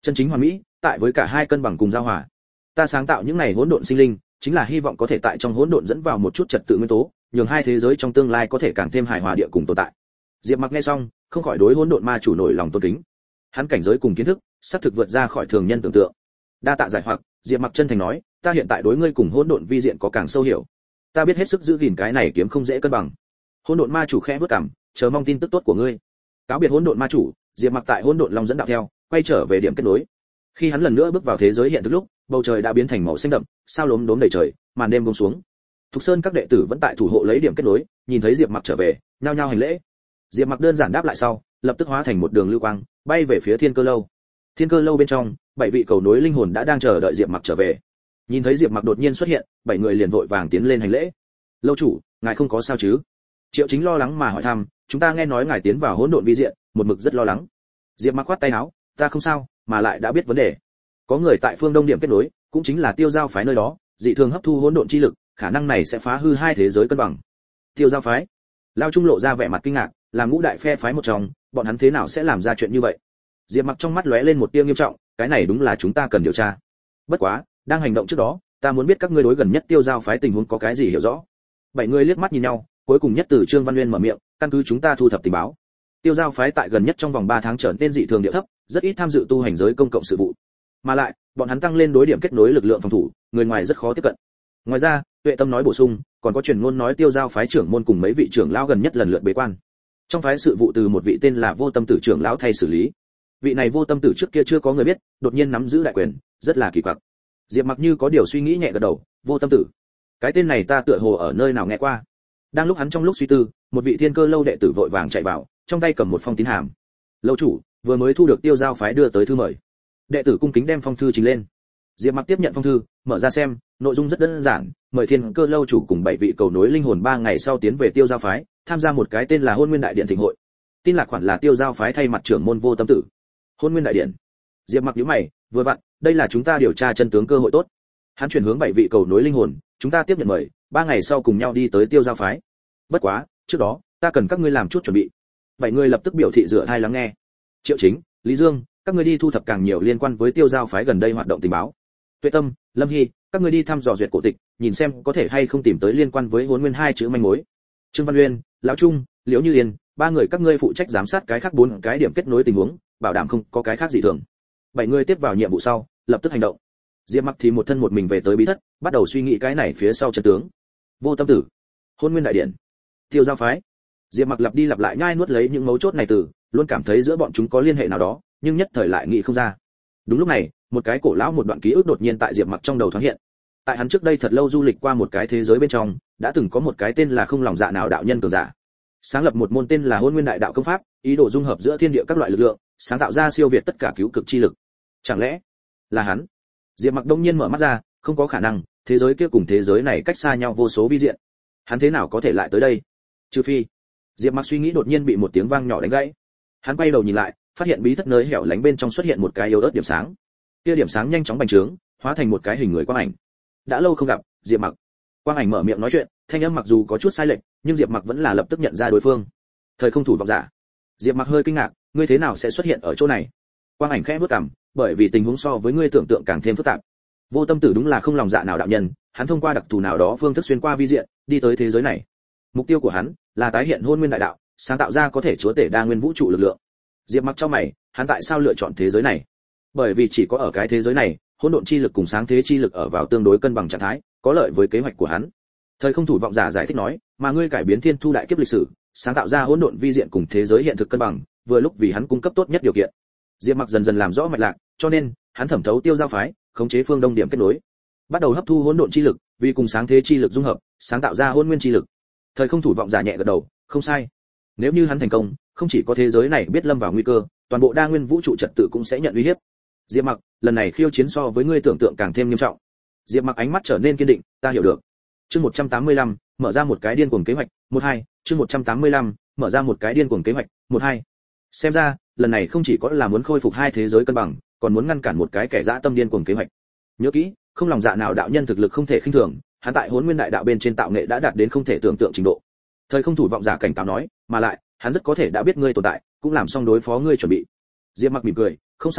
Chân chính hoàn mỹ, tại với cả hai cân bằng cùng giao hòa. Ta sáng tạo những này hỗn độn sinh linh, chính là hy vọng có thể tại trong hỗn độn dẫn vào một chút trật tự nguyên tố, nhường hai thế giới trong tương lai có thể càng thêm hài hòa địa cùng tồn tại. Diệp Mặc nghe xong, không khỏi đối hỗn độn ma chủ nổi lòng tôn kính. Hắn cảnh giới cùng kiến thức, sắp thực vượt ra khỏi thường nhân tưởng tượng. Đa tạ giải hoặc, Diệp Mặc chân thành nói, ta hiện tại đối ngươi cùng hỗn độn vi diện có càng sâu hiểu. Ta biết hết sức giữ gìn cái này kiếm không dễ cân bằng. Hỗn độn ma chủ khẽ bước cằm, chờ mong tin tức tốt của ngươi. Cáo biệt hỗn độn ma chủ, Diệp Mặc tại hỗn độn long dẫn đạo theo, quay trở về điểm kết nối. Khi hắn lần nữa bước vào thế giới hiện thực lúc, bầu trời đã biến thành màu xanh đậm, sao lốm đốm đầy trời, màn đêm buông xuống. Thục Sơn các đệ tử vẫn tại thủ hộ lấy điểm kết nối, nhìn thấy Diệp Mặc trở về, nhao nhao hành lễ. Diệp Mặc đơn giản đáp lại sau, lập tức hóa thành một đường lưu quang, bay về phía Thiên Cơ lâu. Thiên Cơ lâu bên trong, 7 vị cầu nối linh hồn đã đang chờ đợi Diệp Mặc trở về. Nhìn thấy Diệp Mặc đột nhiên xuất hiện, 7 người liền vội vàng tiến lên hành lễ. "Lâu chủ, ngài không có sao chứ?" Triệu Chính lo lắng mà hỏi thăm, "Chúng ta nghe nói ngài tiến vào hỗn độn vi diện, một mực rất lo lắng." Diệp Mặc khoát tay áo, "Ta không sao, mà lại đã biết vấn đề. Có người tại phương Đông điểm kết nối, cũng chính là Tiêu Giao phái nơi đó, dị thường hấp thu hỗn độn chi lực, khả năng này sẽ phá hư hai thế giới cân bằng." Tiêu Giao phái? Lao Trung lộ ra vẻ mặt kinh ngạc, là ngũ đại phe phái một trong, bọn hắn thế nào sẽ làm ra chuyện như vậy? Diệp Mặc trong mắt lóe lên một tia nghiêm trọng, cái này đúng là chúng ta cần điều tra. Bất quá, đang hành động trước đó, ta muốn biết các ngươi đối gần nhất Tiêu Giao phái tình huống có cái gì hiểu rõ. 7 người liếc mắt nhìn nhau, cuối cùng nhất từ Trương Văn Nguyên mở miệng, căn cứ chúng ta thu thập tình báo. Tiêu Giao phái tại gần nhất trong vòng 3 tháng trở nên dị thường địa thấp, rất ít tham dự tu hành giới công cộng sự vụ. Mà lại, bọn hắn tăng lên đối điểm kết nối lực lượng phòng thủ, người ngoài rất khó tiếp cận. Ngoài ra, Tuệ Tâm nói bổ sung, còn có truyền ngôn nói Tiêu Giao phái trưởng môn cùng mấy vị trưởng lão gần nhất lần lượt bế quan. Trong phái sự vụ từ một vị tên là Vô Tâm Tử trưởng lão thay xử lý. Vị này Vô Tâm Tử trước kia chưa có người biết, đột nhiên nắm giữ đại quyền, rất là kỳ quặc. Diệp Mặc như có điều suy nghĩ nhẹ gật đầu, Vô Tâm Tử, cái tên này ta tựa hồ ở nơi nào nghe qua. Đang lúc hắn trong lúc suy tư, một vị Thiên Cơ lâu đệ tử vội vàng chạy vào, trong tay cầm một phong tín hàm. "Lâu chủ, vừa mới thu được Tiêu Giao phái đưa tới thư mời." Đệ tử cung kính đem phong thư trình lên. Diệp Mặc tiếp nhận phong thư, mở ra xem, nội dung rất đơn giản, mời Thiên Cơ lâu chủ cùng 7 vị cầu nối linh hồn 3 ngày sau tiến về Tiêu Giao phái, tham gia một cái tên là Hôn Nguyên Đại Điện thịnh hội. Tin lạc khoản là Tiêu Giao phái thay mặt trưởng môn Vô Tâm Tử. Hôn Nguyên Đại Điện. Diệp Mặc nhíu mày, vừa vặn, đây là chúng ta điều tra chân tướng cơ hội tốt. Hắn chuyển hướng 7 vị cầu nối linh hồn, chúng ta tiếp nhận mời, 3 ngày sau cùng nhau đi tới Tiêu Giao phái. Bất quá, trước đó, ta cần các ngươi làm chút chuẩn bị. 7 người lập tức biểu thị dựa tai lắng nghe. Triệu Chính, Lý Dương, các ngươi đi thu thập càng nhiều liên quan với Tiêu Giao phái gần đây hoạt động tình báo. Tuệ Tâm, Lâm Hy, các ngươi đi thăm dò duyệt cổ tịch, nhìn xem có thể hay không tìm tới liên quan với Hỗn Nguyên hai chữ manh mối. Trương Văn Uyên, Lão Trung, Liễu Như Yên, 3 người các ngươi phụ trách giám sát cái khác 4 cái điểm kết nối tình huống, bảo đảm không có cái khác dị thường. 7 người tiếp vào nhiệm vụ sau, lập tức hành động. Diệp Mặc thì một thân một mình về tới bí thất, bắt đầu suy nghĩ cái này phía sau chân tướng. Vô Tâm Tử, Hỗn Nguyên Đại Điện, Tiêu Giao phái. Diệp Mặc lặp đi lặp lại nhai nuốt lấy những mấu chốt này từ, luôn cảm thấy giữa bọn chúng có liên hệ nào đó, nhưng nhất thời lại nghĩ không ra. Đúng lúc này, một cái cổ lão một đoạn ký ức đột nhiên tại Diệp Mặc trong đầu thoáng hiện. Tại hắn trước đây thật lâu du lịch qua một cái thế giới bên trong, đã từng có một cái tên là Không Lòng Dạ Nào đạo nhân cường giả, sáng lập một môn tên là Hôn Nguyên Đại Đạo công pháp, ý đồ dung hợp giữa thiên địa các loại lực lượng, sáng tạo ra siêu việt tất cả cứu cực chi lực. Chẳng lẽ là hắn? Diệp Mặc đông nhiên mở mắt ra, không có khả năng, thế giới kia cùng thế giới này cách xa nhau vô số vi diện. Hắn thế nào có thể lại tới đây? Trừ phi. Diệp Mặc suy nghĩ đột nhiên bị một tiếng vang nhỏ đánh gãy. Hắn quay đầu nhìn lại, phát hiện bí thất nơi hẻo lánh bên trong xuất hiện một cái yếu ớt điểm sáng. Kia điểm sáng nhanh chóng bành trướng, hóa thành một cái hình người quang ảnh. Đã lâu không gặp, Diệp Mặc. Quang ảnh mở miệng nói chuyện, thanh âm mặc dù có chút sai lệch, nhưng Diệp Mặc vẫn là lập tức nhận ra đối phương. Thời không thủ vọng giả. Diệp Mặc hơi kinh ngạc, ngươi thế nào sẽ xuất hiện ở chỗ này? Quang ảnh khẽ bước cằm, bởi vì tình huống so với ngươi tưởng tượng càng thêm phức tạp. Vô Tâm Tử đúng là không lòng dạ nào đạo nhân, hắn thông qua đặc thù nào đó phương thức xuyên qua vi diện, đi tới thế giới này. Mục tiêu của hắn là tái hiện Hôn Nguyên Đại Đạo, sáng tạo ra có thể chúa tể đa nguyên vũ trụ lực lượng. Diệp Mặc trong mày, hắn tại sao lựa chọn thế giới này? Bởi vì chỉ có ở cái thế giới này, hỗn độn chi lực cùng sáng thế chi lực ở vào tương đối cân bằng trạng thái, có lợi với kế hoạch của hắn. Thời không thủ vọng giả giải thích nói, mà ngươi cải biến thiên thu đại kiếp lịch sử, sáng tạo ra hỗn độn vi diện cùng thế giới hiện thực cân bằng, vừa lúc vì hắn cung cấp tốt nhất điều kiện. Diệp Mặc dần dần làm rõ mạch lạc, cho nên hắn thẩm thấu Tiêu Giao phái, khống chế phương Đông điểm kết nối, bắt đầu hấp thu hỗn độn chi lực, vì cùng sáng thế chi lực dung hợp, sáng tạo ra hỗn nguyên chi lực. Thời không thủ vọng giả nhẹ gật đầu, không sai. Nếu như hắn thành công, không chỉ có thế giới này biết lâm vào nguy cơ, toàn bộ đa nguyên vũ trụ trật tự cũng sẽ nhận uy hiếp. Diệp Mặc, lần này khiêu chiến so với ngươi tưởng tượng càng thêm nghiêm trọng. Diệp Mặc ánh mắt trở nên kiên định, ta hiểu được. Chương 185, mở ra một cái điên cuồng kế hoạch, 12, chương 185, mở ra một cái điên cuồng kế hoạch, 12. Xem ra, lần này không chỉ có là muốn khôi phục hai thế giới cân bằng, còn muốn ngăn cản một cái kẻ dã tâm điên cuồng kế hoạch. Nhớ kỹ, không lòng dạ nào đạo nhân thực lực không thể khinh thường, hắn tại Hỗn Nguyên Đại Đạo bên trên tạo nghệ đã đạt đến không thể tưởng tượng trình độ. Thời không thủ vọng giả cảnh cáo nói, mà lại, hắn rất có thể đã biết ngươi tồn tại, cũng làm xong đối phó ngươi chuẩn bị. Diệp Mặc mỉm cười, không sao,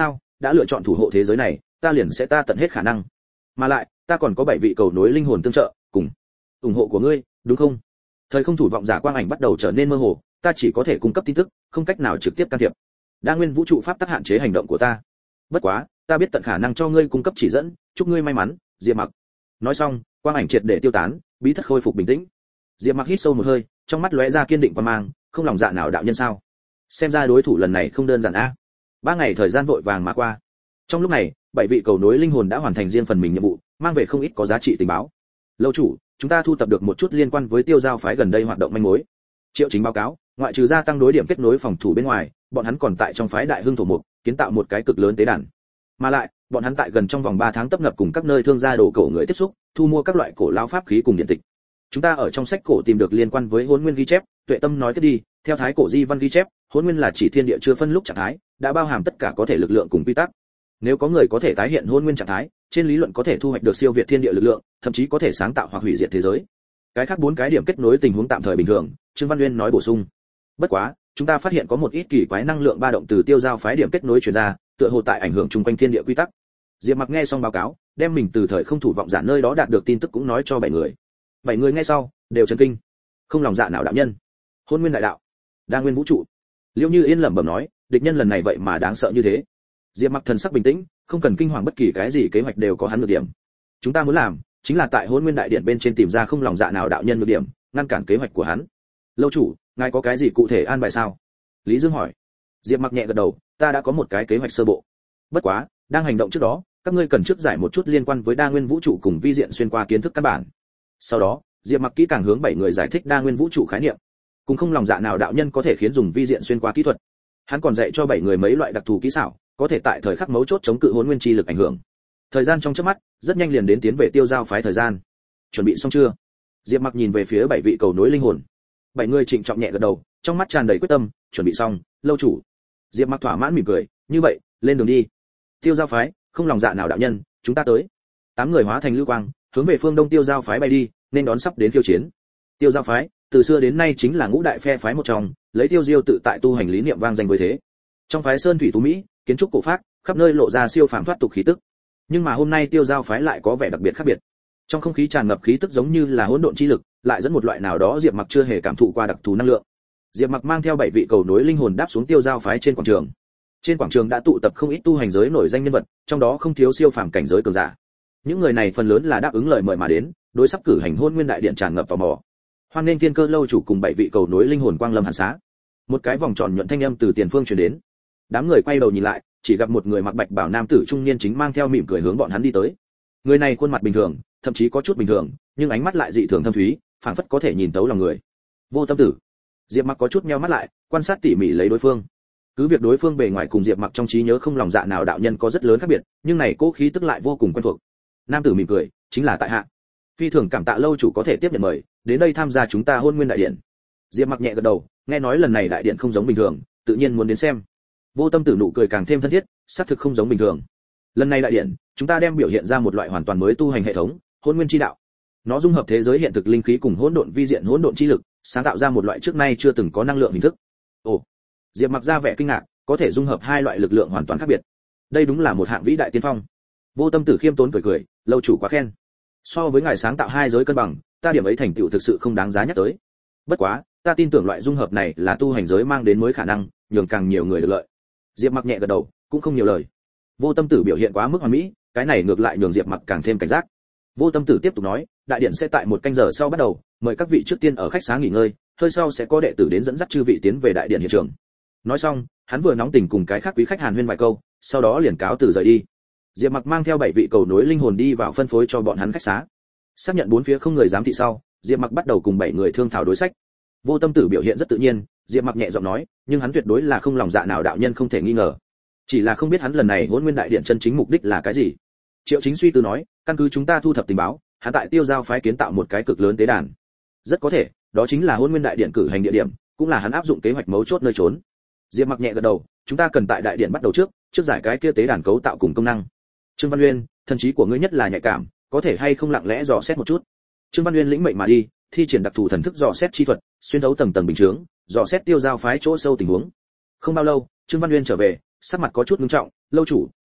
đã lựa chọn thủ hộ thế giới này, ta liền sẽ tận hết khả năng. Mà lại, ta còn có 7 vị cầu nối linh hồn tương trợ, cùng ủng hộ của ngươi, đúng không? Thời không thủ vọng giả quang ảnh bắt đầu trở nên mơ hồ, ta chỉ có thể cung cấp tin tức, không cách nào trực tiếp can thiệp. Đa nguyên vũ trụ pháp tắc hạn chế hành động của ta. Bất quá, ta biết tận khả năng cho ngươi cung cấp chỉ dẫn, chúc ngươi may mắn, Diệp Mặc. Nói xong, quang ảnh triệt để tiêu tán, bí thất khôi phục bình tĩnh. Diệp Mặc hít sâu một hơi, trong mắt lóe ra kiên định quan mang, không lòng dạ nào đạo nhân sao? Xem ra đối thủ lần này không đơn giản a. 3 ngày thời gian vội vàng mà qua. Trong lúc này, 7 vị cầu nối linh hồn đã hoàn thành riêng phần mình nhiệm vụ, mang về không ít có giá trị tình báo. Lâu chủ, chúng ta thu thập được một chút liên quan với Tiêu Giao phái gần đây hoạt động manh mối. Triệu Chính báo cáo, ngoại trừ gia tăng đối điểm kết nối phòng thủ bên ngoài, bọn hắn còn tại trong phái Đại Hưng thổ mục, kiến tạo một cái cực lớn tế đàn. Mà lại, bọn hắn tại gần trong vòng 3 tháng tấp nập cùng các nơi thương gia đồ cổ người tiếp xúc, thu mua các loại cổ lão pháp khí cùng điện tịch. Chúng ta ở trong sách cổ tìm được liên quan với Hỗn Nguyên ghi chép, Tuệ Tâm nói tiếp đi, theo thái cổ di văn ghi chép, Hỗn Nguyên là chỉ thiên địa chưa phân lúc trạng thái, đã bao hàm tất cả có thể lực lượng cùng quy tắc. Nếu có người có thể tái hiện Hỗn Nguyên trạng thái, trên lý luận có thể thu hoạch được siêu việt thiên địa lực lượng, thậm chí có thể sáng tạo hoặc hủy diệt thế giới. Cái khác 4 cái điểm kết nối tình huống tạm thời bình thường, Trương Văn Nguyên nói bổ sung. Bất quá, chúng ta phát hiện có một ít kỳ quái năng lượng ba động từ Tiêu Giao phái điểm kết nối truyền ra, tựa hồ tại ảnh hưởng chung quanh thiên địa quy tắc. Diệp Mặc nghe xong báo cáo, đem mình từ thời không thủ vọng giả nơi đó đạt được tin tức cũng nói cho 7 người. 7 người nghe sau, đều chấn kinh. Không lòng dạ nào đạo nhân, Hỗn Nguyên đại đạo, Đa nguyên vũ trụ. Liễu Như Yên lẩm bẩm nói, địch nhân lần này vậy mà đáng sợ như thế. Diệp Mặc thần sắc bình tĩnh, không cần kinh hoàng, bất kỳ cái gì kế hoạch đều có hắn nhược điểm. Chúng ta muốn làm, chính là tại Hỗn Nguyên đại điện bên trên tìm ra không lòng dạ nào đạo nhân nhược điểm, ngăn cản kế hoạch của hắn. Lâu chủ, ngài có cái gì cụ thể an bài sao? Lý Dương hỏi. Diệp Mặc nhẹ gật đầu, ta đã có một cái kế hoạch sơ bộ. Bất quá, đang hành động trước đó, các ngươi cần trước giải một chút liên quan với đa nguyên vũ trụ cùng vi diện xuyên qua kiến thức căn bản. Sau đó, Diệp Mặc kỹ càng hướng 7 người giải thích đa nguyên vũ trụ khái niệm, cùng không lòng dạ nào đạo nhân có thể khiến dùng vi diện xuyên qua kỹ thuật. Hắn còn dạy cho 7 người mấy loại đặc thù kỹ xảo, có thể tại thời khắc mấu chốt chống cự Hỗn Nguyên chi lực ảnh hưởng. Thời gian trong chớp mắt, rất nhanh liền đến tiến về Tiêu Giao phái thời gian. Chuẩn bị xong chưa? Diệp Mặc nhìn về phía 7 vị cầu nối linh hồn. 7 người trịnh trọng nhẹ gật đầu, trong mắt tràn đầy quyết tâm, chuẩn bị xong, lâu chủ. Diệp Mặc thỏa mãn mỉm cười, như vậy, lên đường đi. Tiêu Giao phái, không lòng dạ nào đạo nhân, chúng ta tới. 8 người hóa thành lưu quang, hướng về phương đông Tiêu Giao phái bay đi, nên đón sắp đến khiêu chiến. Tiêu Giao phái, từ xưa đến nay chính là ngũ đại phe phái một trong, lấy Tiêu Diêu tự tại tu hành lý niệm vang danh với thế. Trong phái sơn thủy tú mỹ, kiến trúc cổ phác, khắp nơi lộ ra siêu phàm thoát tục khí tức. Nhưng mà hôm nay Tiêu Giao phái lại có vẻ đặc biệt khác biệt. Trong không khí tràn ngập khí tức giống như là hỗn độn chi lực, lại dẫn một loại nào đó Diệp Mặc chưa hề cảm thụ qua đặc thù năng lượng. Diệp Mặc mang theo 7 vị cầu nối linh hồn đáp xuống Tiêu Giao phái trên quảng trường. Trên quảng trường đã tụ tập không ít tu hành giới nổi danh nhân vật, trong đó không thiếu siêu phàm cảnh giới cường giả. Những người này phần lớn là đáp ứng lời mời mà đến, đối sắp cử hành Hỗn Nguyên đại điện tràn ngập tò mò. Hoan nghênh Thiên Cơ lâu chủ cùng 7 vị cầu nối linh hồn quang lâm hàn xá. Một cái vòng tròn nhuận thanh âm từ tiền phương truyền đến. Đám người quay đầu nhìn lại, chỉ gặp một người mặc bạch bào nam tử trung niên chính mang theo mỉm cười hướng bọn hắn đi tới. Người này khuôn mặt bình thường, thậm chí có chút bình thường, nhưng ánh mắt lại dị thường thâm thúy, phảng phất có thể nhìn tấu lòng người. Vô Tâm Tử. Diệp Mặc có chút nheo mắt lại, quan sát tỉ mỉ lấy đối phương. Cứ việc đối phương bề ngoài cùng Diệp Mặc trong trí nhớ không lòng dạ nào đạo nhân có rất lớn khác biệt, nhưng này cố khí tức lại vô cùng quen thuộc. Nam tử mỉm cười, chính là tại hạ. Phi thường cảm tạ lâu chủ có thể tiếp nhận mời, đến đây tham gia chúng ta Hỗn Nguyên đại điện. Diệp Mặc nhẹ gật đầu, nghe nói lần này đại điện không giống bình thường, tự nhiên muốn đến xem. Vô Tâm Tử nụ cười càng thêm thân thiết, xác thực không giống bình thường. Lần này đại điện, chúng ta đem biểu hiện ra một loại hoàn toàn mới tu hành hệ thống, Hỗn Nguyên chi đạo. Nó dung hợp thế giới hiện thực linh khí cùng hỗn độn vi diện hỗn độn chi lực, sáng tạo ra một loại trước nay chưa từng có năng lượng hình thức. Ồ, Diệp Mặc ra vẻ kinh ngạc, có thể dung hợp hai loại lực lượng hoàn toàn khác biệt. Đây đúng là một hạng vĩ đại tiên phong. Vô Tâm Tử khiêm tốn cười cười, lâu chủ quá khen. So với ngài sáng tạo hai giới cân bằng, ta điểm ấy thành tựu thực sự không đáng giá nhắc tới. Bất quá, ta tin tưởng loại dung hợp này là tu hành giới mang đến mới khả năng, nhường càng nhiều người được lợi. Diệp Mặc nhẹ gật đầu, cũng không nhiều lời. Vô Tâm Tử biểu hiện quá mức hoàn mỹ, cái này ngược lại nhường Diệp Mặc càng thêm cảnh giác. Vô Tâm Tử tiếp tục nói, đại điện sẽ tại 1 canh giờ sau bắt đầu, mời các vị trước tiên ở khách xá nghỉ ngơi, hơi sau sẽ có đệ tử đến dẫn dắt chư vị tiến về đại điện hiện trường. Nói xong, hắn vừa nóng tình cùng cái khác quý khách hàn huyên vài câu, sau đó liền cáo từ rời đi. Diệp Mặc mang theo 7 vị cầu nối linh hồn đi vào phân phối cho bọn hắn khách xá. Xác nhận 4 phía không người giám thị sau, Diệp Mặc bắt đầu cùng 7 người thương thảo đối sách. Vô Tâm Tử biểu hiện rất tự nhiên, Diệp Mặc nhẹ giọng nói, nhưng hắn tuyệt đối là không lòng dạ nào đạo nhân không thể nghi ngờ. Chỉ là không biết hắn lần này Hỗn Nguyên đại điện chân chính mục đích là cái gì. Triệu Chính suy tư nói, căn cứ chúng ta thu thập tình báo, hắn tại Tiêu Giao phái kiến tạo một cái cực lớn tế đàn. Rất có thể, đó chính là Hỗn Nguyên đại điện cử hành địa điểm, cũng là hắn áp dụng kế hoạch mấu chốt nơi trốn. Diệp Mặc nhẹ gật đầu, chúng ta cần tại đại điện bắt đầu trước giải cái kia tế đàn cấu tạo cùng công năng. Trương Văn Uyên, thần trí của ngươi nhất là nhạy cảm, có thể hay không lặng lẽ dò xét một chút. Trương Văn Uyên lĩnh mệnh mà đi, thi triển đặc thù thần thức dò xét chi thuật, xuyên thấu tầng tầng bình chướng, dò xét Tiêu Giao phái chỗ sâu tình huống. Không bao lâu, Trương Văn Uyên trở về, sắc mặt có chút nghiêm trọng, lâu chủ,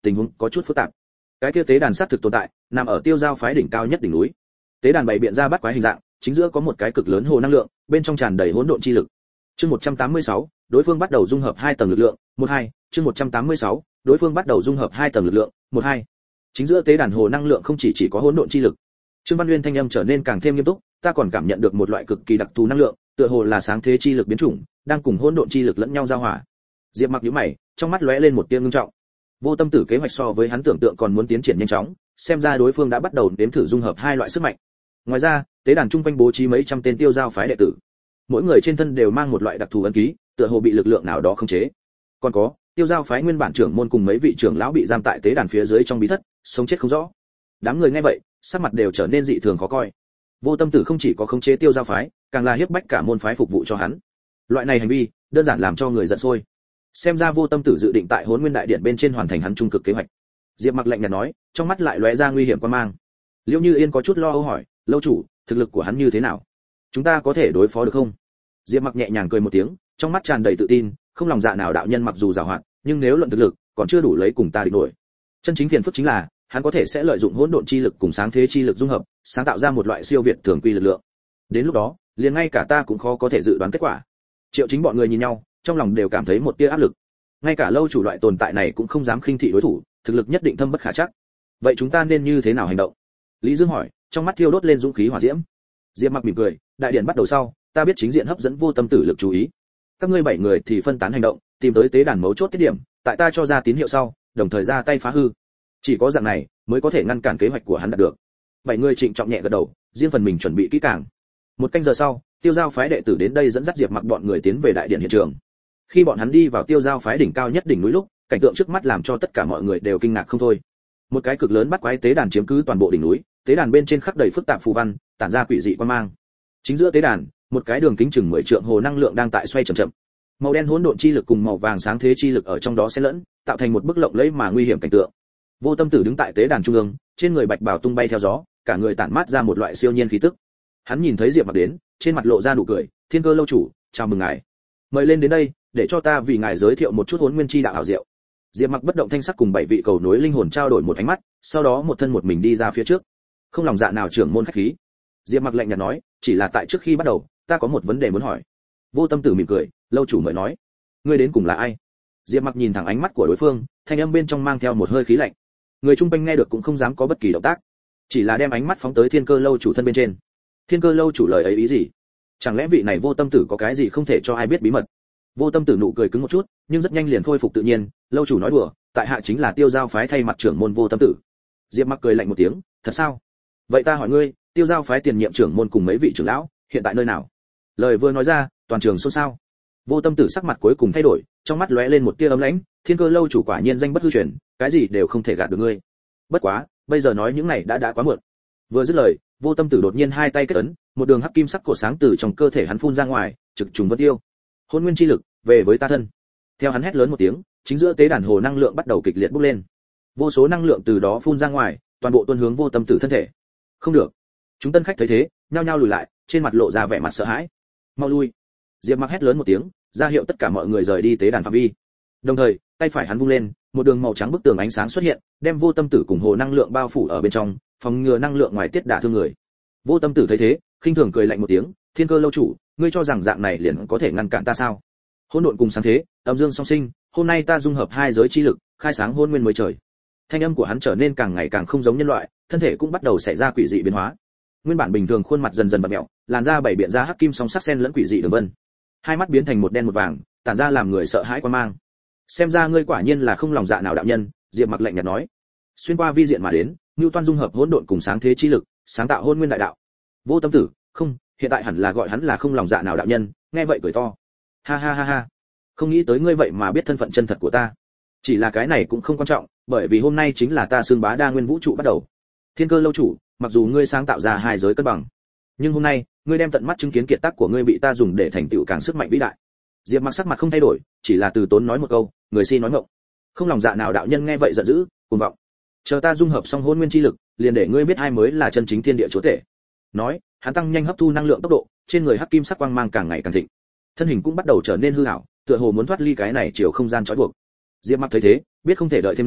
tình huống có chút phức tạp. Cái kia tế đàn xác thực tồn tại, nằm ở tiêu giao phái đỉnh cao nhất đỉnh núi. Tế đàn bày biện ra bắt quái hình dạng, chính giữa có một cái cực lớn hồ năng lượng, bên trong tràn đầy hỗn độn chi lực. Chương 186, đối phương bắt đầu dung hợp hai tầng lực lượng, 1-2, chương 186, đối phương bắt đầu dung hợp hai tầng lực lượng, 1-2. Chính giữa tế đàn hồ năng lượng không chỉ có hỗn độn chi lực. Trương Văn Nguyên thanh âm trở nên càng thêm nghiêm túc, ta còn cảm nhận được một loại cực kỳ đặc thù năng lượng, tựa hồ là sáng thế chi lực biến chủng, đang cùng hỗn độn chi lực lẫn nhau giao hòa. Diệp Mặc nhíu mày, trong mắt lóe lên một tia ngưng trọng. Vô Tâm Tử kế hoạch so với hắn tưởng tượng còn muốn tiến triển nhanh chóng, xem ra đối phương đã bắt đầu nếm thử dung hợp hai loại sức mạnh. Ngoài ra, tế đàn trung quanh bố trí mấy trăm tên tiêu giao phái đệ tử. Mỗi người trên thân đều mang một loại đặc thù ấn ký, tựa hồ bị lực lượng nào đó khống chế. Còn có, tiêu giao phái nguyên bản trưởng môn cùng mấy vị trưởng lão bị giam tại tế đàn phía dưới trong bí thất, sống chết không rõ. Đám người nghe vậy, sắc mặt đều trở nên dị thường khó coi. Vô Tâm Tử không chỉ có khống chế tiêu giao phái, càng là hiếp bách cả môn phái phục vụ cho hắn. Loại này hành vi, đơn giản làm cho người giận sôi. Xem ra Vô Tâm Tử dự định tại Hỗn Nguyên Đại Điện bên trên hoàn thành hắn trung cực kế hoạch. Diệp Mặc lạnh nhạt nói, trong mắt lại lóe ra nguy hiểm quan mang. Liễu Như Yên có chút lo âu hỏi, lâu chủ, thực lực của hắn như thế nào? Chúng ta có thể đối phó được không? Diệp Mặc nhẹ nhàng cười một tiếng, trong mắt tràn đầy tự tin, không lòng dạ nào đạo nhân mặc dù giàu hạn, nhưng nếu luận thực lực, còn chưa đủ lấy cùng ta địch nổi. Chân chính phiền phức chính là, hắn có thể sẽ lợi dụng hỗn độn chi lực cùng sáng thế chi lực dung hợp, sáng tạo ra một loại siêu việt thường quy lực lượng. Đến lúc đó, liền ngay cả ta cũng khó có thể dự đoán kết quả. Triệu Chính bọn người nhìn nhau, trong lòng đều cảm thấy một tia áp lực. Ngay cả lâu chủ loại tồn tại này cũng không dám khinh thị đối thủ, thực lực nhất định thâm bất khả trắc. Vậy chúng ta nên như thế nào hành động? Lý Dương hỏi, trong mắt thiêu đốt lên dũng khí hỏa diễm. Diệp Mặc mỉm cười, đại điện bắt đầu sau, ta biết chính diện hấp dẫn Vô Tâm Tử lực chú ý. Các ngươi 7 người thì phân tán hành động, tìm tới tế đàn mấu chốt tiết điểm, tại ta cho ra tín hiệu sau, đồng thời ra tay phá hư. Chỉ có dạng này mới có thể ngăn cản kế hoạch của hắn đạt được. 7 người trịnh trọng nhẹ gật đầu, riêng phần mình chuẩn bị kỹ càng. Một canh giờ sau, tiêu giao phái đệ tử đến đây dẫn dắt Diệp Mặc bọn người tiến về đại điện hiện trường. Khi bọn hắn đi vào tiêu giao phái đỉnh cao nhất đỉnh núi lúc, cảnh tượng trước mắt làm cho tất cả mọi người đều kinh ngạc không thôi. Một cái cực lớn bắt quái tế đàn chiếm cứ toàn bộ đỉnh núi, tế đàn bên trên khắc đầy phức tạp phù văn, tản ra quỷ dị quang mang. Chính giữa tế đàn, một cái đường kính chừng 10 trượng hồ năng lượng đang tại xoay chậm chậm. Màu đen hỗn độn chi lực cùng màu vàng sáng thế chi lực ở trong đó xen lẫn, tạo thành một bức lộng lẫy mà nguy hiểm cảnh tượng. Vô Tâm Tử đứng tại tế đàn trung ương, trên người bạch bào tung bay theo gió, cả người tản mát ra một loại siêu nhiên khí tức. Hắn nhìn thấy Diệp Mặc đến, trên mặt lộ ra nụ cười, "Thiên Cơ lâu chủ, chào mừng ngài. Mời lên đến đây, để cho ta vì ngài giới thiệu một chút Hỗn Nguyên chi đạo ảo diệu." Diệp Mặc bất động thanh sắc cùng 7 vị cầu nối linh hồn trao đổi một ánh mắt, sau đó một thân một mình đi ra phía trước. Không lòng dạ nào trưởng môn khách khí. Diệp Mặc lạnh nhạt nói, "Chỉ là tại trước khi bắt đầu, ta có một vấn đề muốn hỏi." Vô Tâm Tử mỉm cười, "Lâu chủ mời nói. Ngươi đến cùng là ai?" Diệp Mặc nhìn thẳng ánh mắt của đối phương, thanh âm bên trong mang theo một hơi khí lạnh. Người chung quanh nghe được cũng không dám có bất kỳ động tác, chỉ là đem ánh mắt phóng tới Thiên Cơ lâu chủ thân bên trên. Thiên Cơ lâu chủ lời ấy ý gì? Chẳng lẽ vị này Vô Tâm Tử có cái gì không thể cho ai biết bí mật? Vô Tâm Tử nụ cười cứng một chút, nhưng rất nhanh liền khôi phục tự nhiên, "Lâu chủ nói đùa, tại hạ chính là Tiêu Giao phái thay mặt trưởng môn Vô Tâm Tử." Diệp Mặc cười lạnh một tiếng, "Thật sao? Vậy ta hỏi ngươi, Tiêu Giao phái tiền nhiệm trưởng môn cùng mấy vị trưởng lão, hiện tại nơi nào?" Lời vừa nói ra, toàn trường xôn xao. Vô Tâm Tử sắc mặt cuối cùng thay đổi, trong mắt lóe lên một tia ấm lãnh, "Thiên Cơ lâu chủ quả nhiên danh bất hư truyền, cái gì đều không thể gạt được ngươi. Bất quá, bây giờ nói những này đã quá muộn." Vừa dứt lời, Vô Tâm Tử đột nhiên hai tay kết ấn, một đường hắc kim sắc cổ sáng từ trong cơ thể hắn phun ra ngoài, trực trùng vân tiêu. Hỗn nguyên chi lực, về với ta thân. Theo hắn hét lớn một tiếng, chính giữa tế đàn hồ năng lượng bắt đầu kịch liệt bốc lên. Vô số năng lượng từ đó phun ra ngoài, toàn bộ tuôn hướng Vô Tâm Tử thân thể. Không được. Chúng tân khách thấy thế, nhao nhao lùi lại, trên mặt lộ ra vẻ mặt sợ hãi. "Mau lui." Diệp Mặc hét lớn một tiếng, ra hiệu tất cả mọi người rời đi tế đàn phạm vi. Đồng thời, tay phải hắn vung lên, một đường màu trắng bức tường ánh sáng xuất hiện, đem Vô Tâm Tử cùng hồ năng lượng bao phủ ở bên trong, phòng ngừa năng lượng ngoài tiết đả thương người. Vô Tâm Tử thấy thế, khinh thường cười lạnh một tiếng, "Thiên Cơ lâu chủ, ngươi cho rằng dạng này liền có thể ngăn cản ta sao? Hỗn độn cùng sáng thế, âm dương song sinh, hôm nay ta dung hợp hai giới chi lực, khai sáng hôn nguyên mới trời." Thanh âm của hắn trở nên càng ngày càng không giống nhân loại, thân thể cũng bắt đầu xảy ra quỷ dị biến hóa. Nguyên bản bình thường khuôn mặt dần dần bặm mèo, làn da bảy biện ra hắc kim song sắc xen lẫn quỷ dị đường vân. Hai mắt biến thành một đen một vàng, tản ra làm người sợ hãi quan mang. "Xem ra ngươi quả nhiên là không lòng dạ nào đạo nhân." Diệp Mặc lạnh nhạt nói. Xuyên qua vi diện mà đến, Nưu Toan dung hợp hỗn độn cùng sáng thế chi lực, sáng tạo hôn nguyên đại đạo. Vô Tâm Tử, không, hiện tại hẳn là gọi hắn là không lòng dạ nào đạo nhân, nghe vậy cười to. "Ha ha ha ha, không nghĩ tới ngươi vậy mà biết thân phận chân thật của ta. Chỉ là cái này cũng không quan trọng, bởi vì hôm nay chính là ta xương bá đa nguyên vũ trụ bắt đầu. Thiên Cơ lâu chủ, mặc dù ngươi sáng tạo ra hai giới cân bằng, nhưng hôm nay, ngươi đem tận mắt chứng kiến kiệt tác của ngươi bị ta dùng để thành tựu càng sức mạnh vĩ đại." Diệp Mặc sắc mặt không thay đổi, chỉ là từ tốn nói một câu, "Người si nói ngọng." Không lòng dạ nào đạo nhân nghe vậy giận dữ, cuồng vọng. "Chờ ta dung hợp xong hôn nguyên chi lực, liền để ngươi biết ai mới là chân chính thiên địa chúa tể." Nói, hắn tăng nhanh hấp thu năng lượng tốc độ, trên người hắc kim sắc quang mang càng ngày càng thịnh. Thân hình cũng bắt đầu trở nên hư ảo, tựa hồ muốn thoát ly cái này chiều không gian trói buộc. Diệp Mặc thấy thế, biết không thể đợi thêm nữa,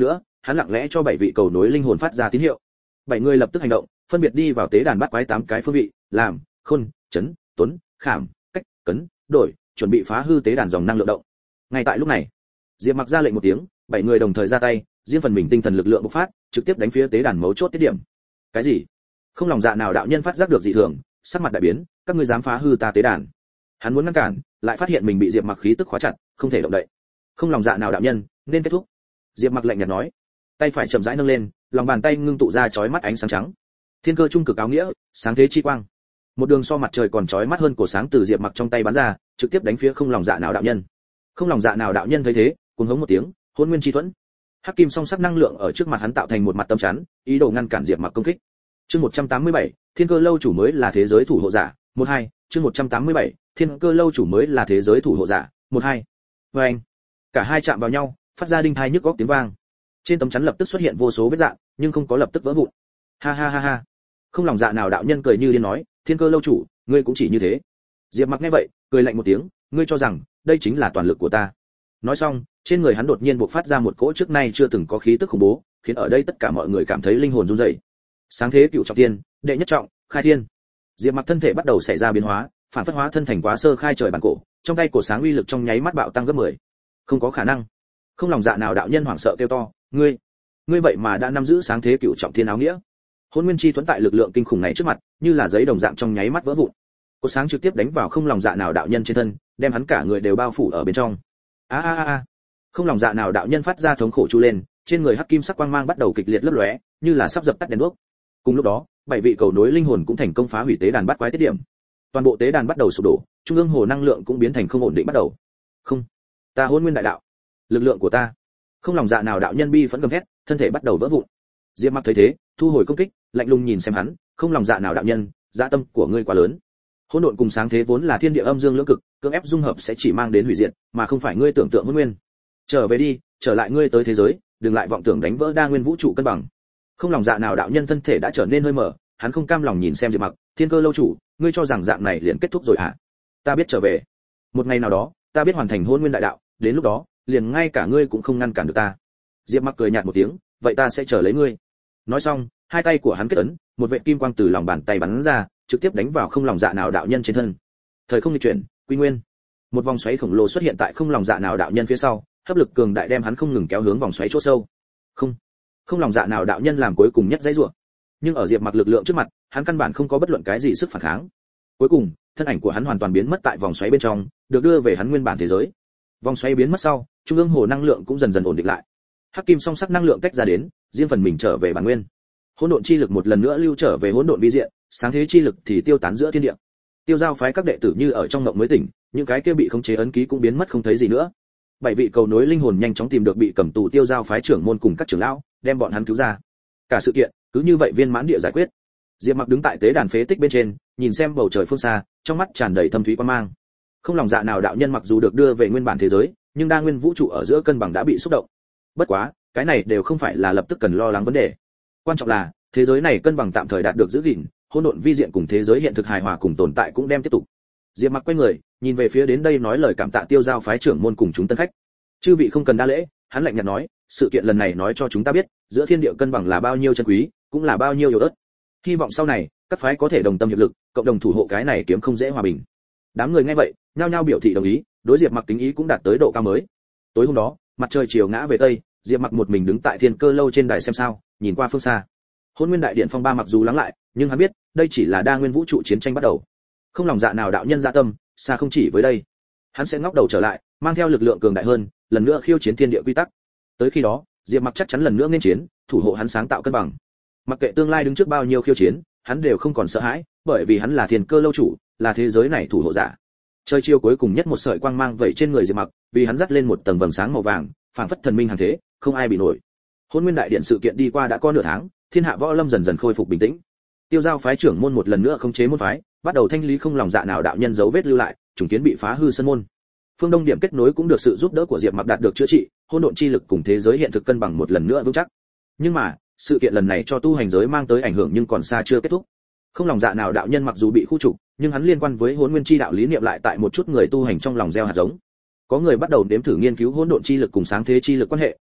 hắn lặng lẽ cho 7 vị cầu nối linh hồn phát ra tín hiệu. 7 người lập tức hành động, phân biệt đi vào tế đàn bắt quái 8 cái phương vị, làm, khôn, chấn, tuấn, khảm, cách, cấn, đổi, chuẩn bị phá hư tế đàn dòng năng lượng động. Ngay tại lúc này, Diệp Mặc ra lệnh một tiếng, 7 người đồng thời ra tay, riêng phần mình tinh thần lực lượng bộc phát, trực tiếp đánh phía tế đàn mấu chốt tiết điểm. Cái gì? Không lòng dạ nào đạo nhân phát giác được dị thường, sắc mặt đại biến, các ngươi dám phá hư ta tế đàn? Hắn muốn ngăn cản, lại phát hiện mình bị Diệp Mặc khí tức khóa chặt, không thể động đậy. Không lòng dạ nào đạo nhân, nên kết thúc. Diệp Mặc lạnh nhạt nói, tay phải chậm rãi nâng lên, lòng bàn tay ngưng tụ ra chói mắt ánh sáng trắng. Thiên cơ trung cực áo nghĩa, sáng thế chi quang. Một đường so mặt trời còn chói mắt hơn cổ sáng từ Diệp Mặc trong tay bắn ra, trực tiếp đánh phía không lòng dạ nào đạo nhân. Không lòng dạ nào đạo nhân thấy thế, cuồng hống một tiếng, hôn nguyên chi thuẫn. Hắc kim song sắc năng lượng ở trước mặt hắn tạo thành một mặt tấm chắn, ý đồ ngăn cản Diệp Mặc công kích. Chương 187, Thiên Cơ lâu chủ mới là thế giới thủ hộ giả, 12, chương 187, Thiên Cơ lâu chủ mới là thế giới thủ hộ giả, 12. Oeng. Cả hai chạm vào nhau, phát ra đinh tai nhức óc tiếng vang. Trên tấm chắn lập tức xuất hiện vô số vết rạn, nhưng không có lập tức vỡ vụn. Ha ha ha ha. Không lòng dạ nào đạo nhân cười như điên nói, Thiên Cơ lâu chủ, ngươi cũng chỉ như thế. Diệp Mặc nghe vậy, cười lạnh một tiếng, ngươi cho rằng đây chính là toàn lực của ta? Nói xong, trên người hắn đột nhiên bộc phát ra một cỗ trước nay chưa từng có khí tức khủng bố, khiến ở đây tất cả mọi người cảm thấy linh hồn run rẩy. Sáng thế cựu trọng tiên, đệ nhất trọng, khai thiên. Diệp Mặc thân thể bắt đầu xảy ra biến hóa, phản phất hóa thân thành quá sơ khai trời bản cổ, trong tay cổ sáng uy lực trong nháy mắt bạo tăng gấp 10. Không có khả năng. Không lòng dạ nào đạo nhân hoảng sợ kêu to, ngươi vậy mà đã nắm giữ sáng thế cựu trọng thiên áo nghĩa. Hôn nguyên chi thuẫn tại lực lượng kinh khủng này trước mặt, như là giấy đồng dạng trong nháy mắt vỡ vụn. Cổ sáng trực tiếp đánh vào không lòng dạ nào đạo nhân trên thân, đem hắn cả người đều bao phủ ở bên trong. A a a. Không lòng dạ nào đạo nhân phát ra thống khổ chu lên, trên người hắc kim sắc quang mang bắt đầu kịch liệt lấp lóe, như là sắp dập tắt đèn đuốc. Cùng lúc đó, 7 vị cầu nối linh hồn cũng thành công phá hủy tế đàn bắt quái tiết điểm. Toàn bộ tế đàn bắt đầu sụp đổ, trung ương hồ năng lượng cũng biến thành không ổn định bắt đầu. Không, ta hôn nguyên đại đạo, lực lượng của ta. Không lòng dạ nào đạo nhân bi phẫn gầm thét, thân thể bắt đầu vỡ vụn. Diệp Mặc thấy thế, thu hồi công kích, lạnh lùng nhìn xem hắn, không lòng dạ nào đạo nhân, dạ tâm của ngươi quá lớn. Hỗn độn cùng sáng thế vốn là thiên địa âm dương lưỡng cực, cưỡng ép dung hợp sẽ chỉ mang đến hủy diệt, mà không phải ngươi tưởng tượng hôn nguyên. Trở về đi, trở lại ngươi tới thế giới, đừng lại vọng tưởng đánh vỡ đa nguyên vũ trụ cân bằng. Không lòng dạ nào đạo nhân thân thể đã trở nên hơi mở, hắn không cam lòng nhìn xem Diệp Mặc, Thiên Cơ lâu chủ, ngươi cho rằng dạng này liền kết thúc rồi hả? Ta biết trở về. Một ngày nào đó, ta biết hoàn thành hôn nguyên đại đạo, đến lúc đó, liền ngay cả ngươi cũng không ngăn cản được ta. Diệp Mặc cười nhạt một tiếng, vậy ta sẽ chờ lấy ngươi. Nói xong, hai tay của hắn kết ấn, một vệt kim quang từ lòng bàn tay bắn ra, trực tiếp đánh vào không lòng dạ nào đạo nhân trên thân. Thời không nghịch chuyển, quy nguyên. Một vòng xoáy khổng lồ xuất hiện tại không lòng dạ nào đạo nhân phía sau, hấp lực cường đại đem hắn không ngừng kéo hướng vòng xoáy chỗ sâu. Không lòng dạ nào đạo nhân làm cuối cùng nhất dãy rủa. Nhưng ở Diệp Mặc lực lượng trước mặt, hắn căn bản không có bất luận cái gì sức phản kháng. Cuối cùng, thân ảnh của hắn hoàn toàn biến mất tại vòng xoáy bên trong, được đưa về hắn nguyên bản thế giới. Vòng xoáy biến mất sau, trung ương hồ năng lượng cũng dần dần ổn định lại. Hắc kim song sắc năng lượng tách ra đến, riêng phần mình trở về bản nguyên. Hỗn độn chi lực một lần nữa lưu trở về hỗn độn vi diện, sáng thế chi lực thì tiêu tán giữa thiên địa. Tiêu giao phái các đệ tử như ở trong ngộng mới tỉnh, những cái kia bị khống chế ấn ký cũng biến mất không thấy gì nữa. 7 vị cầu nối linh hồn nhanh chóng tìm được bị cầm tù tiêu giao phái trưởng môn cùng các trưởng lão, đem bọn hắn cứu ra. Cả sự kiện cứ như vậy viên mãn địa giải quyết. Diệp Mặc đứng tại tế đàn phế tích bên trên, nhìn xem bầu trời phương xa, trong mắt tràn đầy thâm thúy quan mang. Không lòng dạ nào đạo nhân mặc dù được đưa về nguyên bản thế giới, nhưng đa nguyên vũ trụ ở giữa cân bằng đã bị xúc động. Bất quá, cái này đều không phải là lập tức cần lo lắng vấn đề. Quan trọng là, thế giới này cân bằng tạm thời đạt được giữ gìn, hỗn độn vi diện cùng thế giới hiện thực hài hòa cùng tồn tại cũng đem tiếp tục. Diệp Mặc quay người, nhìn về phía đến đây nói lời cảm tạ tiêu giao phái trưởng môn cùng chúng tân khách. Chư vị không cần đa lễ, hắn lạnh nhạt nói, sự kiện lần này nói cho chúng ta biết, giữa thiên địa cân bằng là bao nhiêu chân quý, cũng là bao nhiêu yếu ớt. Hy vọng sau này, các phái có thể đồng tâm hiệp lực, cộng đồng thủ hộ cái này kiếm không dễ hòa bình. Đám người nghe vậy, nhao nhao biểu thị đồng ý, đối Diệp Mặc kính ý cũng đạt tới độ cao mới. Tối hôm đó, mặt trời chiều ngã về tây, Diệp Mặc một mình đứng tại Thiên Cơ lâu trên đài xem sao, nhìn qua phương xa. Hôn Nguyên đại điện phong ba mặc dù lắng lại, nhưng hắn biết, đây chỉ là đa nguyên vũ trụ chiến tranh bắt đầu. Không lòng dạ nào đạo nhân dạ tâm, xa không chỉ với đây. Hắn sẽ ngóc đầu trở lại, mang theo lực lượng cường đại hơn, lần nữa khiêu chiến thiên địa quy tắc. Tới khi đó, Diệp Mặc chắc chắn lần nữa nên chiến, thủ hộ hắn sáng tạo cân bằng. Mặc kệ tương lai đứng trước bao nhiêu khiêu chiến, hắn đều không còn sợ hãi, bởi vì hắn là Thiên Cơ lâu chủ, là thế giới này thủ hộ giả. Trời chiều cuối cùng nhất một sợi quang mang vẩy trên người Diệp Mặc, vì hắn dắt lên một tầng vầng sáng màu vàng, phảng phất thần minh hàng thế, không ai bị nổi. Hôn Nguyên đại điện sự kiện đi qua đã có nửa tháng, thiên hạ võ lâm dần dần khôi phục bình tĩnh. Tiêu giao phái trưởng môn một lần nữa khống chế môn phái, bắt đầu thanh lý không lòng dạ nào đạo nhân dấu vết lưu lại, trùng kiến bị phá hư sân môn. Phương Đông điểm kết nối cũng được sự giúp đỡ của Diệp Mặc đạt được chữa trị, hỗn độn chi lực cùng thế giới hiện thực cân bằng một lần nữa vững chắc. Nhưng mà, sự kiện lần này cho tu hành giới mang tới ảnh hưởng nhưng còn xa chưa kết thúc. Không lòng dạ nào đạo nhân mặc dù bị khu trục, nhưng hắn liên quan với hỗn nguyên chi đạo lý niệm lại tại một chút người tu hành trong lòng gieo hạt giống. Có người bắt đầu nếm thử nghiên cứu hỗn độn chi lực cùng sáng thế chi lực quan hệ,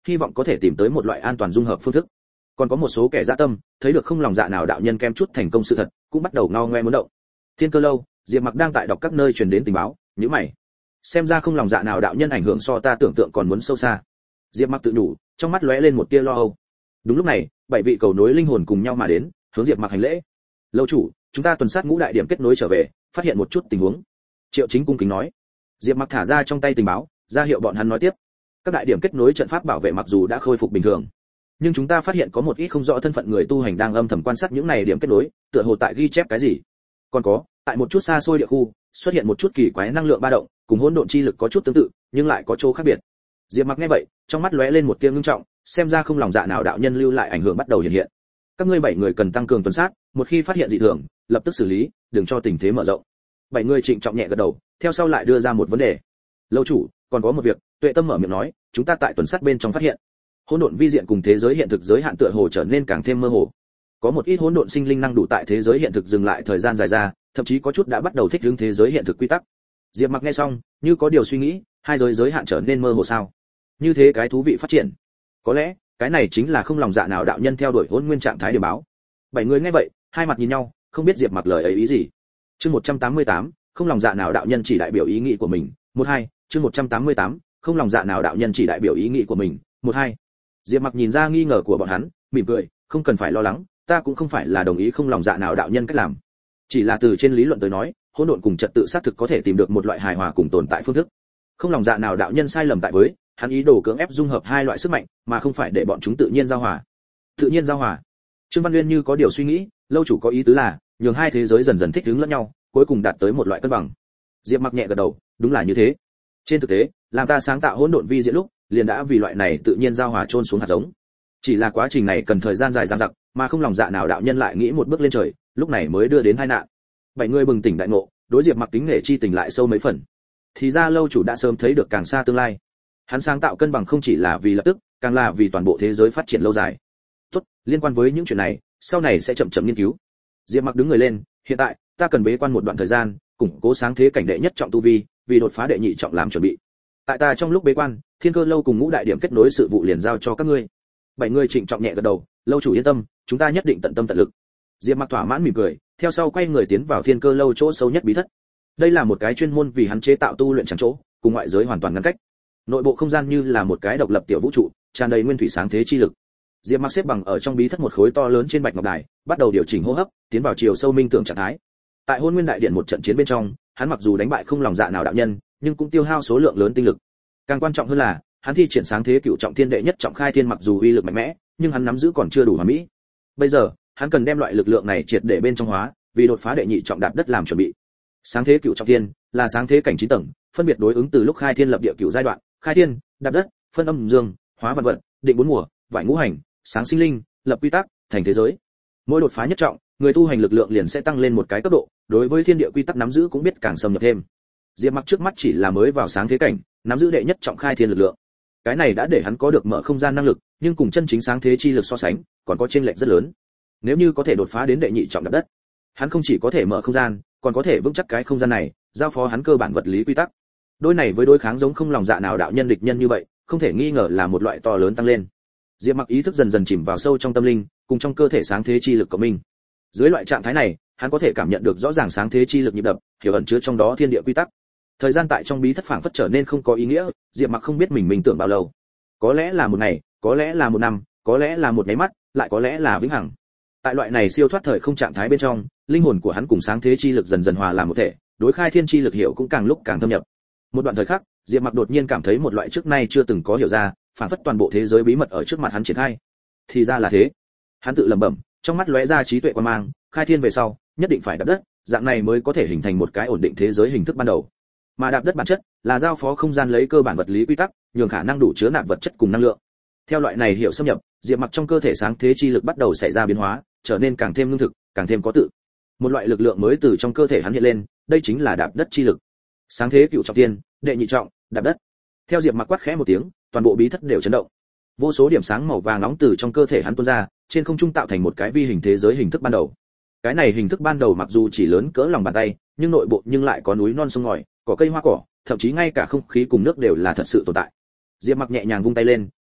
hy vọng có thể tìm tới một loại an toàn dung hợp phương thức. Còn có một số kẻ dã tâm, thấy được không lòng dạ nào đạo nhân kem chút thành công sự thật, cũng bắt đầu ngao ngoe muốn động. Thiên Cơ lâu, Diệp Mặc đang tại đọc các nơi truyền đến tình báo, nhíu mày. Xem ra không lòng dạ nào đạo nhân ảnh hưởng so ta tưởng tượng còn muốn sâu xa. Diệp Mặc tự nhủ, trong mắt lóe lên một tia lo âu. Đúng lúc này, 7 vị cầu nối linh hồn cùng nhau mà đến, hướng Diệp Mặc hành lễ. Lâu chủ, chúng ta tuần sát ngũ đại điểm kết nối trở về, phát hiện một chút tình huống. Triệu Chính cung kính nói. Diệp Mặc thả ra trong tay tình báo, ra hiệu bọn hắn nói tiếp. Các đại điểm kết nối trận pháp bảo vệ mặc dù đã khôi phục bình thường, nhưng chúng ta phát hiện có một ít không rõ thân phận người tu hành đang âm thầm quan sát những này điểm kết nối, tựa hồ tại ghi chép cái gì. Còn có, tại một chút xa xôi địa khu, xuất hiện một chút kỳ quái năng lượng ba động, cùng hỗn độn chi lực có chút tương tự, nhưng lại có chỗ khác biệt. Diệp Mặc nghe vậy, trong mắt lóe lên một tia ngưng trọng, xem ra không lòng dạ nào đạo nhân lưu lại ảnh hưởng bắt đầu hiện hiện. Các ngươi 7 người cần tăng cường tuần sát, một khi phát hiện dị thường, lập tức xử lý, đừng cho tình thế mở rộng. 7 người trịnh trọng nhẹ gật đầu, theo sau lại đưa ra một vấn đề. Lâu chủ, còn có một việc, Tuệ Tâm mở miệng nói, chúng ta tại tuần sát bên trong phát hiện, hỗn độn vi diện cùng thế giới hiện thực giới hạn tựa hồ trở nên càng thêm mơ hồ. Có một ít hỗn độn sinh linh năng đủ tại thế giới hiện thực dừng lại thời gian dài ra, thậm chí có chút đã bắt đầu thích ứng thế giới hiện thực quy tắc. Diệp Mặc nghe xong, như có điều suy nghĩ, hai giới giới hạn trở nên mơ hồ sao? Như thế cái thú vị phát triển. Có lẽ, cái này chính là không lòng dạ nào đạo nhân theo đuổi hỗn nguyên trạng thái điểm báo. 7 người nghe vậy, hai mặt nhìn nhau, không biết Diệp Mặc lời ấy ý gì. Chương 188, không lòng dạ nào đạo nhân chỉ đại biểu ý nghĩ của mình. 12, chương 188, không lòng dạ nào đạo nhân chỉ đại biểu ý nghĩ của mình. 12. Diệp Mặc nhìn ra nghi ngờ của bọn hắn, mỉm cười, không cần phải lo lắng, ta cũng không phải là đồng ý không lòng dạ nào đạo nhân cách làm. Chỉ là từ trên lý luận tới nói, hỗn độn cùng trật tự xác thực có thể tìm được một loại hài hòa cùng tồn tại phương thức. Không lòng dạ nào đạo nhân sai lầm tại với, hắn ý đồ cưỡng ép dung hợp hai loại sức mạnh, mà không phải để bọn chúng tự nhiên giao hòa. Tự nhiên giao hòa. Trương Văn Nguyên như có điều suy nghĩ, lâu chủ có ý tứ là, nhường hai thế giới dần dần thích ứng lẫn nhau, cuối cùng đạt tới một loại cân bằng. Diệp Mặc nhẹ gật đầu, đúng là như thế. Trên thực tế, làm ta sáng tạo hỗn độn vi diện lúc, liền đã vì loại này tự nhiên giao hòa chôn xuống hạt giống. Chỉ là quá trình này cần thời gian dài dằng dặc, mà không lòng dạ nào đạo nhân lại nghĩ một bước lên trời, lúc này mới đưa đến tai nạn. 7 người bừng tỉnh đại ngộ, đối Diệp Mặc kính nể chi tình lại sâu mấy phần. Thì ra lâu chủ đã sớm thấy được càng xa tương lai. Hắn sáng tạo cân bằng không chỉ là vì lập tức, càng là vì toàn bộ thế giới phát triển lâu dài. Tốt, liên quan với những chuyện này, sau này sẽ chậm chậm nghiên cứu. Diệp Mặc đứng người lên, hiện tại, ta cần bế quan một đoạn thời gian, củng cố sáng thế cảnh đệ nhất trọng tu vi, vì đột phá đệ nhị trọng làm chuẩn bị. Tại ta trong lúc bế quan, Thiên Cơ lâu cùng ngũ đại điểm kết nối sự vụ liền giao cho các ngươi. 7 người trịnh trọng nhẹ gật đầu, lâu chủ yên tâm, chúng ta nhất định tận tâm tận lực. Diệp Mặc thỏa mãn mỉm cười, theo sau quay người tiến vào Thiên Cơ lâu chỗ sâu nhất bí thất. Đây là một cái chuyên môn vì hắn chế tạo tu luyện chẳng chỗ, cùng ngoại giới hoàn toàn ngăn cách. Nội bộ không gian như là một cái độc lập tiểu vũ trụ, tràn đầy nguyên thủy sáng thế chi lực. Diệp Mặc xếp bằng ở trong bí thất một khối to lớn trên bạch ngọc đài, bắt đầu điều chỉnh hô hấp, tiến vào chiều sâu minh tưởng trạng thái. Tại Hôn Nguyên đại điện một trận chiến bên trong, hắn mặc dù đánh bại không lòng dạ nào đạo nhân, nhưng cũng tiêu hao số lượng lớn tinh lực. Càng quan trọng hơn là, hắn thi triển sáng thế cựu trọng thiên đệ nhất trọng khai thiên mặc dù uy lực mạnh mẽ, nhưng hắn nắm giữ còn chưa đủ hoàn mỹ. Bây giờ, hắn cần đem loại lực lượng này triệt để bên trong hóa, vì đột phá đệ nhị trọng đạp đất làm chuẩn bị. Sáng thế cựu trọng thiên là sáng thế cảnh 9 tầng, phân biệt đối ứng từ lúc khai thiên lập địa cựu giai đoạn, khai thiên, đạp đất, phân âm dương, hóa vạn vật, định 4 mùa, vải ngũ hành, sáng sinh linh, lập quy tắc, thành thế giới. Mỗi đột phá nhất trọng, người tu hành lực lượng liền sẽ tăng lên một cái cấp độ, đối với thiên địa quy tắc nắm giữ cũng biết càng xâm nhập thêm. Diệp Mặc trước mắt chỉ là mới vào sáng thế cảnh, nắm giữ đệ nhất trọng khai thiên lực lượng. Cái này đã để hắn có được mở không gian năng lực, nhưng cùng chân chính sáng thế chi lực so sánh, còn có chênh lệch rất lớn. Nếu như có thể đột phá đến đệ nhị trọng đạp đất, hắn không chỉ có thể mở không gian, còn có thể vững chắc cái không gian này, giao phó hắn cơ bản vật lý quy tắc. Đôi này với đối kháng giống không lòng dạ nào đạo nhân địch nhân như vậy, không thể nghi ngờ là một loại to lớn tăng lên. Diệp Mặc ý thức dần dần chìm vào sâu trong tâm linh, cùng trong cơ thể sáng thế chi lực của mình. Dưới loại trạng thái này, hắn có thể cảm nhận được rõ ràng sáng thế chi lực nhịp đập, hiểu ẩn chứa trong đó thiên địa quy tắc. Thời gian tại trong bí thất phảng phất trở nên không có ý nghĩa, Diệp Mặc không biết mình tưởng bao lâu. Có lẽ là một ngày, có lẽ là một năm, có lẽ là một cái mắt, lại có lẽ là vĩnh hằng. Tại loại này siêu thoát thời không trạng thái bên trong, linh hồn của hắn cùng sáng thế chi lực dần dần hòa làm một thể, đối khai thiên chi lực hiểu cũng càng lúc càng thâm nhập. Một đoạn thời khắc, Diệp Mặc đột nhiên cảm thấy một loại trước nay chưa từng có hiểu ra, phảng phất toàn bộ thế giới bí mật ở trước mặt hắn triển khai. Thì ra là thế. Hắn tự lẩm bẩm, trong mắt lóe ra trí tuệ quan mang, khai thiên về sau, nhất định phải đạp đất, dạng này mới có thể hình thành một cái ổn định thế giới hình thức ban đầu. Mà đạp đất bản chất là giao phó không gian lấy cơ bản vật lý quy tắc, nhường khả năng đủ chứa nạp vật chất cùng năng lượng. Theo loại này hiểu xâm nhập, Diệp Mặc trong cơ thể sáng thế chi lực bắt đầu xảy ra biến hóa, trở nên càng thêm lương thực, càng thêm có tự. Một loại lực lượng mới từ trong cơ thể hắn hiện lên, đây chính là đạp đất chi lực. Sáng thế cựu trọng thiên, đệ nhị trọng, đạp đất. Theo Diệp Mặc quát khẽ một tiếng, toàn bộ bí thất đều chấn động. Vô số điểm sáng màu vàng nóng từ trong cơ thể hắn tuôn ra, trên không trung tạo thành một cái vi hình thế giới hình thức ban đầu. Cái này hình thức ban đầu mặc dù chỉ lớn cỡ lòng bàn tay, nhưng nội bộ nhưng lại có núi non sông ngòi, cỏ cây hoa cỏ, thậm chí ngay cả không khí cùng nước đều là thật sự tồn tại. Diệp Mặc nhẹ nhàng vung tay lên,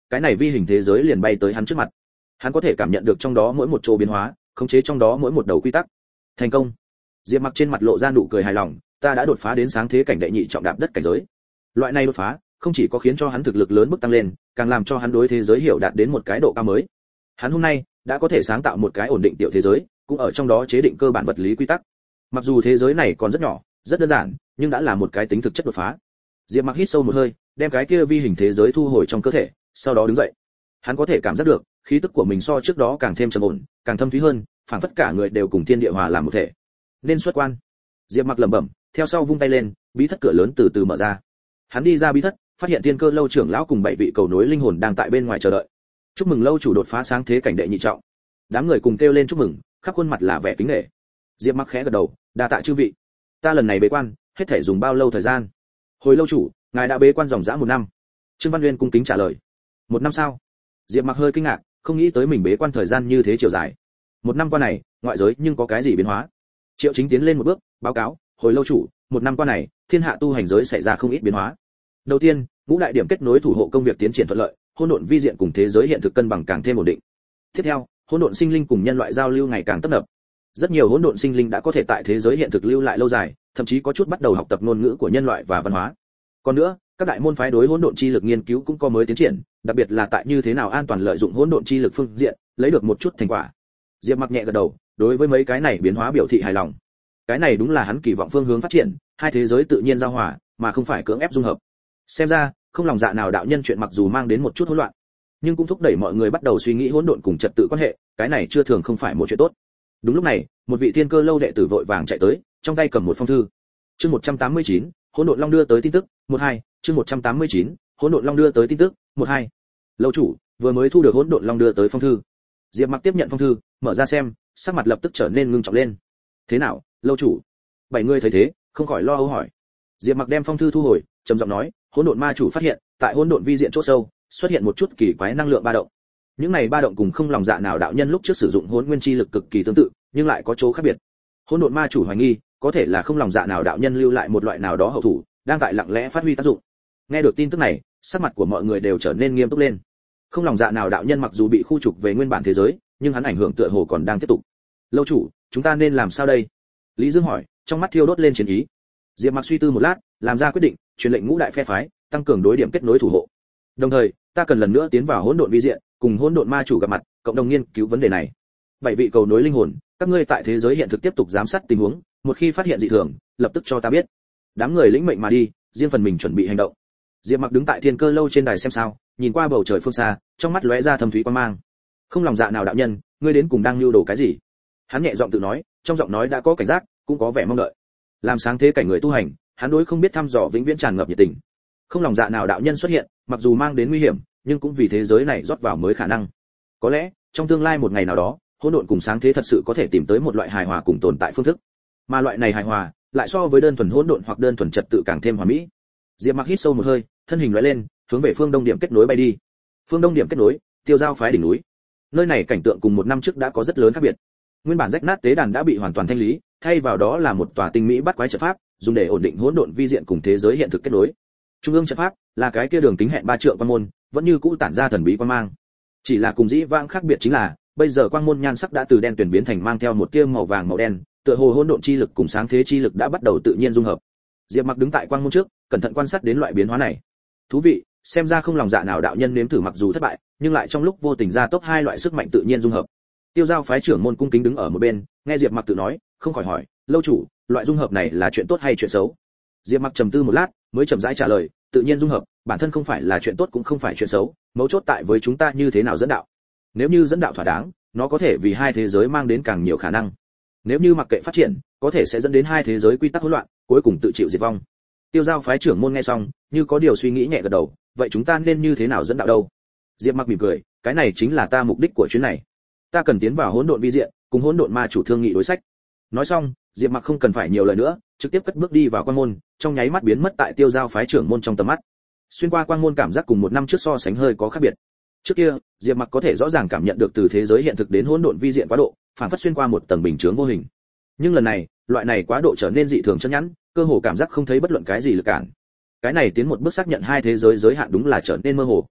cái này vi hình thế giới liền bay tới hắn trước mặt. Hắn có thể cảm nhận được trong đó mỗi một chỗ biến hóa, khống chế trong đó mỗi một đầu quy tắc. Thành công. Diệp Mặc trên mặt lộ ra nụ cười hài lòng, ta đã đột phá đến sáng thế cảnh đệ nhị trọng đạp đất cảnh giới. Loại này đột phá, không chỉ có khiến cho hắn thực lực lớn mức tăng lên, càng làm cho hắn đối thế giới hiểu đạt đến một cái độ cao mới. Hắn hôm nay đã có thể sáng tạo một cái ổn định tiểu thế giới, cũng ở trong đó chế định cơ bản vật lý quy tắc. Mặc dù thế giới này còn rất nhỏ, rất đơn giản, nhưng đã là một cái tính thực chất đột phá. Diệp Mặc hít sâu một hơi, đem cái kia vi hình thế giới thu hồi trong cơ thể, sau đó đứng dậy. Hắn có thể cảm giác được, khí tức của mình so trước đó càng thêm trầm ổn, càng thâm thúy hơn, phảng phất cả người đều cùng thiên địa hòa làm một thể. Nên xuất quan. Diệp Mặc lẩm bẩm, theo sau vung tay lên, bí thất cửa lớn từ từ mở ra. Hắn đi ra bí thất, phát hiện Tiên Cơ lâu trưởng lão cùng 7 vị cầu nối linh hồn đang tại bên ngoài chờ đợi. Chúc mừng lâu chủ đột phá sáng thế cảnh đệ nhị trọng. Đám người cùng kêu lên chúc mừng, khắp khuôn mặt là vẻ kính nể. Diệp Mặc khẽ gật đầu, đa tạ chư vị. Ta lần này bế quan, hết thể dùng bao lâu thời gian? Hồi lâu chủ, ngài đã bế quan dòng dã 1 năm. Trương Văn Nguyên cung kính trả lời. 1 năm sao? Diệp Mặc hơi kinh ngạc, không nghĩ tới mình bế quan thời gian như thế chiều dài. 1 năm qua này, ngoại giới nhưng có cái gì biến hóa? Triệu Chính tiến lên một bước, báo cáo, hồi lâu chủ, 1 năm qua này, thiên hạ tu hành giới xảy ra không ít biến hóa. Đầu tiên, ngũ đại điểm kết nối thủ hộ công việc tiến triển thuận lợi, hỗn độn vi diện cùng thế giới hiện thực cân bằng càng thêm ổn định. Tiếp theo, hỗn độn sinh linh cùng nhân loại giao lưu ngày càng tấp nập. Rất nhiều hỗn độn sinh linh đã có thể tại thế giới hiện thực lưu lại lâu dài, thậm chí có chút bắt đầu học tập ngôn ngữ của nhân loại và văn hóa. Còn nữa, các đại môn phái đối hỗn độn chi lực nghiên cứu cũng có mới tiến triển, đặc biệt là tại như thế nào an toàn lợi dụng hỗn độn chi lực phương diện, lấy được một chút thành quả. Diệp Mặc nhẹ gật đầu, đối với mấy cái này biến hóa biểu thị hài lòng. Cái này đúng là hắn kỳ vọng phương hướng phát triển, hai thế giới tự nhiên giao hòa, mà không phải cưỡng ép dung hợp. Xem ra, không lòng dạ nào đạo nhân chuyện mặc dù mang đến một chút hỗn loạn, nhưng cũng thúc đẩy mọi người bắt đầu suy nghĩ hỗn độn cùng trật tự quan hệ, cái này chưa thường không phải một chuyện tốt. Đúng lúc này, một vị Thiên Cơ lâu đệ tử vội vàng chạy tới, trong tay cầm một phong thư. Chương 189, Hỗn độn long đưa tới tin tức, 12, chương 189, Hỗn độn long đưa tới tin tức, 12. Lâu chủ, vừa mới thu được Hỗn độn long đưa tới phong thư. Diệp Mặc tiếp nhận phong thư, mở ra xem, sắc mặt lập tức trở nên ngưng trọng lên. Thế nào, lâu chủ? 7 người thấy thế, không khỏi lo âu hỏi. Diệp Mặc đem phong thư thu hồi, trầm giọng nói, hỗn độn ma chủ phát hiện, tại hỗn độn vi diện chỗ sâu, xuất hiện một chút kỳ quái năng lượng ba động. Những này ba động cùng không lòng dạ nào đạo nhân lúc trước sử dụng hỗn nguyên chi lực cực kỳ tương tự, nhưng lại có chỗ khác biệt. Hỗn độn ma chủ hoài nghi, có thể là không lòng dạ nào đạo nhân lưu lại một loại nào đó hậu thủ, đang tại lặng lẽ phát huy tác dụng. Nghe được tin tức này, sắc mặt của mọi người đều trở nên nghiêm túc lên. Không lòng dạ nào đạo nhân mặc dù bị khu trục về nguyên bản thế giới, nhưng hắn ảnh hưởng tựa hồ còn đang tiếp tục. Lâu chủ, chúng ta nên làm sao đây? Lý Dương hỏi, trong mắt thiêu đốt lên chiến ý. Diệp Mặc suy tư một lát, làm ra quyết định, truyền lệnh ngũ đại phe phái, tăng cường đối điểm kết nối thủ hộ. Đồng thời, ta cần lần nữa tiến vào hỗn độn vi diện, cùng hỗn độn ma chủ gặp mặt, cộng đồng nghiên cứu vấn đề này. 7 vị cầu nối linh hồn, các ngươi tại thế giới hiện thực tiếp tục giám sát tình huống, một khi phát hiện dị thường, lập tức cho ta biết. Đám người lĩnh mệnh mà đi, riêng phần mình chuẩn bị hành động. Diệp Mặc đứng tại Thiên Cơ lâu trên đài xem sao, nhìn qua bầu trời phương xa, trong mắt lóe ra thâm thúy quan mang. Không lòng dạ nào đạo nhân, ngươi đến cùng đang lưu đồ cái gì? Hắn nhẹ giọng tự nói, trong giọng nói đã có cảnh giác, cũng có vẻ mong đợi. Làm sáng thế cảnh người tu hành, hắn đối không biết thăm dò vĩnh viễn tràn ngập nhiệt tình. Không lòng dạ nào đạo nhân xuất hiện, mặc dù mang đến nguy hiểm, nhưng cũng vì thế giới này rót vào mới khả năng. Có lẽ, trong tương lai một ngày nào đó, hỗn độn cùng sáng thế thật sự có thể tìm tới một loại hài hòa cùng tồn tại phương thức. Mà loại này hài hòa, lại so với đơn thuần hỗn độn hoặc đơn thuần trật tự càng thêm hòa mỹ. Diệp Mặc hít sâu một hơi, thân hình lóe lên, hướng về phương đông điểm kết nối bay đi. Phương đông điểm kết nối, Tiêu Giao phái đỉnh núi. Nơi này cảnh tượng cùng 1 năm trước đã có rất lớn khác biệt. Nguyên bản rách nát tế đàn đã bị hoàn toàn thanh lý, thay vào đó là một tòa tinh mỹ bắt quái trận pháp, dùng để ổn định hỗn độn vi diện cùng thế giới hiện thực kết nối. Trung ương trận pháp là cái kia đường kính hẹn 3 trượng quan môn, vẫn như cũ tản ra thần bí quang mang. Chỉ là cùng dĩ vãng khác biệt chính là, bây giờ quang môn nhan sắc đã từ đen tuyển biến thành mang theo một tia màu vàng màu đen, tựa hồ hỗn độn chi lực cùng sáng thế chi lực đã bắt đầu tự nhiên dung hợp. Diệp Mặc đứng tại quang môn trước, cẩn thận quan sát đến loại biến hóa này. Thú vị, xem ra không lòng dạ nào đạo nhân nếm thử mặc dù thất bại, nhưng lại trong lúc vô tình ra tốc 2 loại sức mạnh tự nhiên dung hợp. Tiêu Giao phái trưởng môn cung kính đứng ở một bên, nghe Diệp Mặc tự nói, không khỏi hỏi, lâu chủ, loại dung hợp này là chuyện tốt hay chuyện xấu? Diệp Mặc trầm tư một lát, mới chậm rãi trả lời, tự nhiên dung hợp, bản thân không phải là chuyện tốt cũng không phải chuyện xấu, mấu chốt tại với chúng ta như thế nào dẫn đạo. Nếu như dẫn đạo thỏa đáng, nó có thể vì hai thế giới mang đến càng nhiều khả năng. Nếu như mặc kệ phát triển, có thể sẽ dẫn đến hai thế giới quy tắc hỗn loạn, cuối cùng tự chịu diệt vong. Tiêu Giao phái trưởng môn nghe xong, như có điều suy nghĩ nhẹ gật đầu, vậy chúng ta nên như thế nào dẫn đạo đâu? Diệp Mặc mỉm cười, cái này chính là ta mục đích của chuyến này. Ta cần tiến vào hỗn độn vi diện, cùng hỗn độn ma chủ thương nghị đối sách. Nói xong, Diệp Mặc không cần phải nhiều lời nữa, trực tiếp cất bước đi vào quan môn, trong nháy mắt biến mất tại Tiêu Giao phái trưởng môn trong tầm mắt. Xuyên qua quan môn cảm giác cùng 1 năm trước so sánh hơi có khác biệt. Trước kia, Diệp Mặc có thể rõ ràng cảm nhận được từ thế giới hiện thực đến hỗn độn vi diện quá độ, phản phất xuyên qua một tầng bình chướng vô hình. Nhưng lần này, loại này quá độ trở nên dị thường chân nhẵn, cơ hồ cảm giác không thấy bất luận cái gì lực cản. Cái này tiến một bước xác nhận hai thế giới giới hạn đúng là trở nên mơ hồ.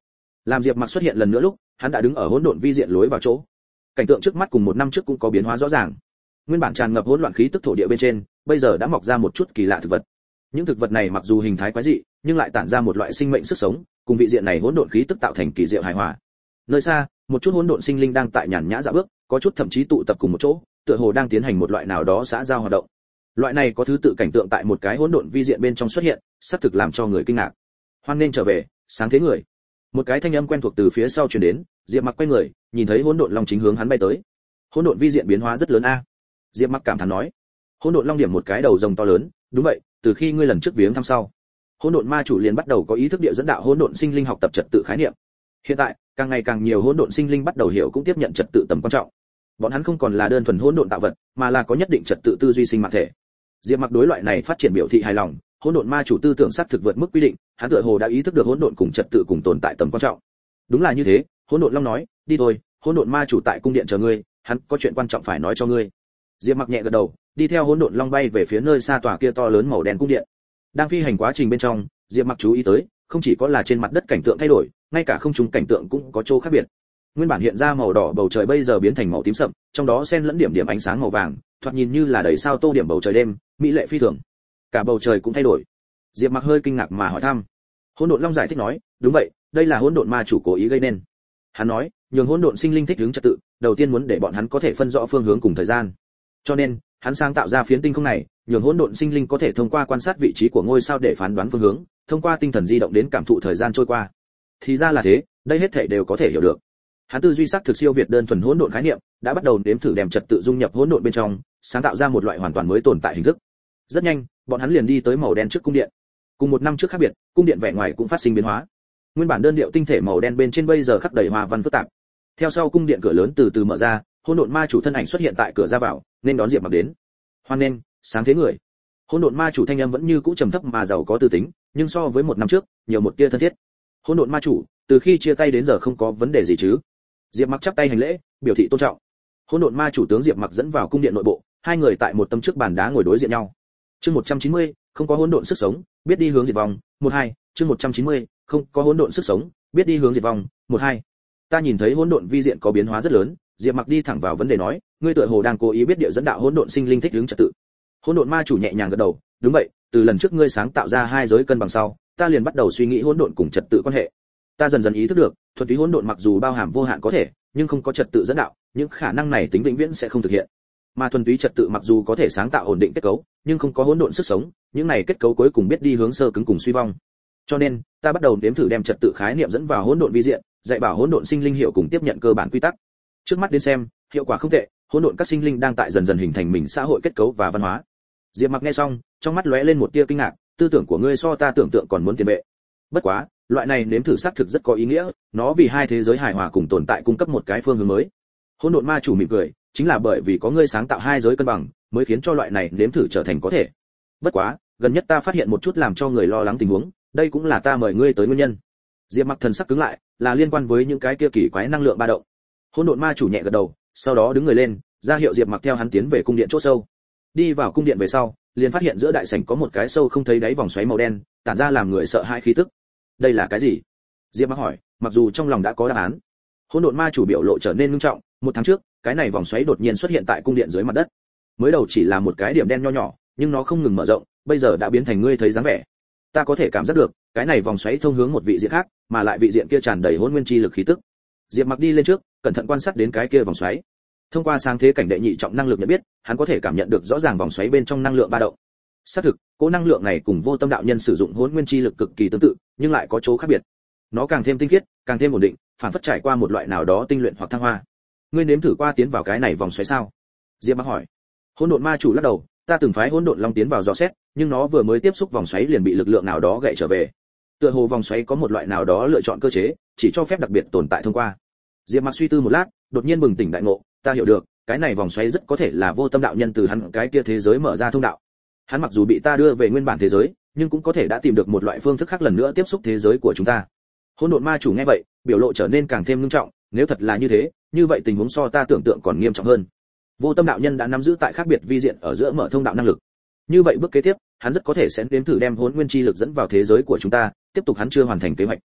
Làm Diệp Mặc xuất hiện lần nữa lúc, hắn đã đứng ở hỗn độn vi diện lối vào chỗ. Cảnh tượng trước mắt cùng một năm trước cũng có biến hóa rõ ràng. Nguyên bản tràn ngập hỗn loạn khí tức thổ địa bên trên, bây giờ đã mọc ra một chút kỳ lạ thực vật. Những thực vật này mặc dù hình thái quái dị, nhưng lại tản ra một loại sinh mệnh sức sống, cùng vị diện này hỗn độn khí tức tạo thành kỳ diệu hài hòa. Nơi xa, một chút hỗn độn sinh linh đang tại nhàn nhã dạo bước, có chút thậm chí tụ tập cùng một chỗ, tựa hồ đang tiến hành một loại nào đó xã giao hoạt động. Loại này có thứ tự cảnh tượng tại một cái hỗn độn vi diện bên trong xuất hiện, sắp thực làm cho người kinh ngạc. Hoan nên trở về, sáng thế người. Một cái thanh âm quen thuộc từ phía sau truyền đến, Diệp Mặc quay người, nhìn thấy hỗn độn long chính hướng hắn bay tới. Hỗn độn vi diện biến hóa rất lớn a. Diệp Mặc cảm thán nói. Hỗn độn long điểm một cái đầu rồng to lớn, đúng vậy, từ khi ngươi lần trước viếng thăm sau, hỗn độn ma chủ liền bắt đầu có ý thức địa dẫn đạo hỗn độn sinh linh học tập trật tự khái niệm. Hiện tại, càng ngày càng nhiều hỗn độn sinh linh bắt đầu hiểu cũng tiếp nhận trật tự tầm quan trọng. Bọn hắn không còn là đơn thuần hỗn độn tạo vật, mà là có nhất định trật tự tư duy sinh mạng thể. Diệp Mặc đối loại này phát triển biểu thị hài lòng, hỗn độn ma chủ tư tưởng xác thực vượt mức quy định, hắn tựa hồ đã ý thức được hỗn độn cùng trật tự cùng tồn tại tầm quan trọng. Đúng là như thế, hỗn độn long nói, đi thôi, hỗn độn ma chủ tại cung điện chờ ngươi, hắn có chuyện quan trọng phải nói cho ngươi. Diệp Mặc nhẹ gật đầu, đi theo hỗn độn long bay về phía nơi xa tòa kia to lớn màu đen cung điện. Đang phi hành quá trình bên trong, Diệp Mặc chú ý tới, không chỉ có là trên mặt đất cảnh tượng thay đổi, ngay cả không trung cảnh tượng cũng có chỗ khác biệt. Nguyên bản hiện ra màu đỏ bầu trời bây giờ biến thành màu tím sậm, trong đó xen lẫn điểm điểm ánh sáng màu vàng, thoạt nhìn như là đầy sao tô điểm bầu trời đêm, mỹ lệ phi thường. Cả bầu trời cũng thay đổi. Diệp Mặc hơi kinh ngạc mà hỏi thăm. Hỗn độn long giải thích nói, đúng vậy, đây là hỗn độn ma chủ cố ý gây nên. Hắn nói, nhường hỗn độn sinh linh thích ứng trật tự, đầu tiên muốn để bọn hắn có thể phân rõ phương hướng cùng thời gian. Cho nên, hắn sáng tạo ra phiến tinh không này, nhường hỗn độn sinh linh có thể thông qua quan sát vị trí của ngôi sao để phán đoán phương hướng, thông qua tinh thần di động đến cảm thụ thời gian trôi qua. Thì ra là thế, đây hết thảy đều có thể hiểu được. Hắn tư duy sắc thực siêu việt đơn thuần hỗn độn khái niệm, đã bắt đầu nếm thử đem trật tự dung nhập hỗn độn bên trong, sáng tạo ra một loại hoàn toàn mới tồn tại hình thức. Rất nhanh, bọn hắn liền đi tới màu đen trước cung điện. Cùng một năm trước khác biệt, cung điện vẻ ngoài cũng phát sinh biến hóa. Nguyên bản đơn điệu tinh thể màu đen bên trên bây giờ khắc đầy hoa văn phức tạp. Theo sau cung điện cửa lớn từ từ mở ra, hỗn độn ma chủ thân ảnh xuất hiện tại cửa ra vào, nên đón Diệp Mặc đến. Hoan nghênh, sáng thế người. Hỗn độn ma chủ thanh âm vẫn như cũ trầm thấp mà giàu có tư tính, nhưng so với một năm trước, nhiều một tia thân thiết. Hỗn độn ma chủ, từ khi chia tay đến giờ không có vấn đề gì chứ? Diệp Mặc chắp tay hành lễ, biểu thị tôn trọng. Hỗn độn ma chủ tướng Diệp Mặc dẫn vào cung điện nội bộ, hai người tại một tấm trước bàn đá ngồi đối diện nhau. Chương 190, không có hỗn độn sức sống, biết đi hướng diệt vong. 12, chương 190, không có hỗn độn sức sống, biết đi hướng diệt vong. 12. Ta nhìn thấy hỗn độn vi diện có biến hóa rất lớn, Diệp Mặc đi thẳng vào vấn đề nói, ngươi tựa hồ đang cố ý biết địa dẫn đạo hỗn độn sinh linh thích ứng trật tự. Hỗn độn ma chủ nhẹ nhàng gật đầu, đúng vậy, từ lần trước ngươi sáng tạo ra hai giới cân bằng sau, ta liền bắt đầu suy nghĩ hỗn độn cùng trật tự quan hệ. Ta dần dần ý thức được, thuật túy hỗn độn mặc dù bao hàm vô hạn có thể, nhưng không có trật tự dẫn đạo, những khả năng này tính vĩnh viễn sẽ không thực hiện. Mà thuần túy trật tự mặc dù có thể sáng tạo ổn định kết cấu, nhưng không có hỗn độn sức sống, những này kết cấu cuối cùng biết đi hướng sơ cứng cùng suy vong. Cho nên, ta bắt đầu nếm thử đem trật tự khái niệm dẫn vào hỗn độn vi diện, dạy bảo hỗn độn sinh linh hiệu cùng tiếp nhận cơ bản quy tắc. Trước mắt đến xem, hiệu quả không tệ, hỗn độn các sinh linh đang tại dần dần hình thành mình xã hội kết cấu và văn hóa. Diệp Mặc nghe xong, trong mắt lóe lên một tia kinh ngạc, tư tưởng của ngươi so ta tưởng tượng còn muốn tiền bệ. Bất quá, loại này nếm thử xác thực rất có ý nghĩa, nó vì hai thế giới hài hòa cùng tồn tại cung cấp một cái phương hướng mới. Hỗn độn ma chủ mỉm cười, chính là bởi vì có ngươi sáng tạo hai giới cân bằng, mới khiến cho loại này nếm thử trở thành có thể. Bất quá, gần nhất ta phát hiện một chút làm cho người lo lắng tình huống, đây cũng là ta mời ngươi tới nguyên nhân. Diệp Mặc thần sắc cứng lại, là liên quan với những cái kia kỳ quái năng lượng ba động. Hỗn độn ma chủ nhẹ gật đầu, sau đó đứng người lên, ra hiệu Diệp Mặc theo hắn tiến về cung điện chỗ sâu. Đi vào cung điện về sau, liền phát hiện giữa đại sảnh có một cái sâu không thấy đáy vòng xoáy màu đen, tản ra làm người sợ hãi khí tức. Đây là cái gì? Diệp Mặc hỏi, mặc dù trong lòng đã có đáp án. Hỗn độn ma chủ biểu lộ trở nên nghiêm trọng, một tháng trước, cái này vòng xoáy đột nhiên xuất hiện tại cung điện dưới mặt đất. Mới đầu chỉ là một cái điểm đen nho nhỏ, nhưng nó không ngừng mở rộng, bây giờ đã biến thành ngươi thấy dáng vẻ. Ta có thể cảm giác được, cái này vòng xoáy thông hướng một vị diện khác, mà lại vị diện kia tràn đầy hỗn nguyên chi lực khí tức. Diệp Mặc đi lên trước, cẩn thận quan sát đến cái kia vòng xoáy. Thông qua sáng thế cảnh đệ nhị trọng năng lực nhận biết, hắn có thể cảm nhận được rõ ràng vòng xoáy bên trong năng lượng ba động. Xác thực, cỗ năng lượng này cùng Vô Tâm đạo nhân sử dụng hỗn nguyên chi lực cực kỳ tương tự, nhưng lại có chỗ khác biệt. Nó càng thêm tinh khiết, càng thêm ổn định, phản phất trải qua một loại nào đó tinh luyện hoặc thăng hoa. Ngươi nếm thử qua tiến vào cái này vòng xoáy sao? Diệp Mặc hỏi. Hỗn độn ma chủ lắc đầu, ta từng phái hỗn độn long tiến vào dò xét, nhưng nó vừa mới tiếp xúc vòng xoáy liền bị lực lượng nào đó gậy trở về. Tựa hồ vòng xoáy có một loại nào đó lựa chọn cơ chế, chỉ cho phép đặc biệt tồn tại thông qua. Diệp Mặc suy tư một lát, đột nhiên bừng tỉnh đại ngộ, ta hiểu được, cái này vòng xoáy rất có thể là Vô Tâm đạo nhân từ hắn cái kia thế giới mở ra thông đạo. Hắn mặc dù bị ta đưa về nguyên bản thế giới, nhưng cũng có thể đã tìm được một loại phương thức khác lần nữa tiếp xúc thế giới của chúng ta. Hỗn độn ma chủ nghe vậy, biểu lộ trở nên càng thêm nghiêm trọng, nếu thật là như thế, như vậy tình huống so ta tưởng tượng còn nghiêm trọng hơn. Vô Tâm đạo nhân đã nắm giữ tại khác biệt vi diện ở giữa mở thông đạo năng lực. Như vậy bước kế tiếp, hắn rất có thể sẽ nếm thử đem hỗn nguyên chi lực dẫn vào thế giới của chúng ta, tiếp tục hắn chưa hoàn thành kế hoạch.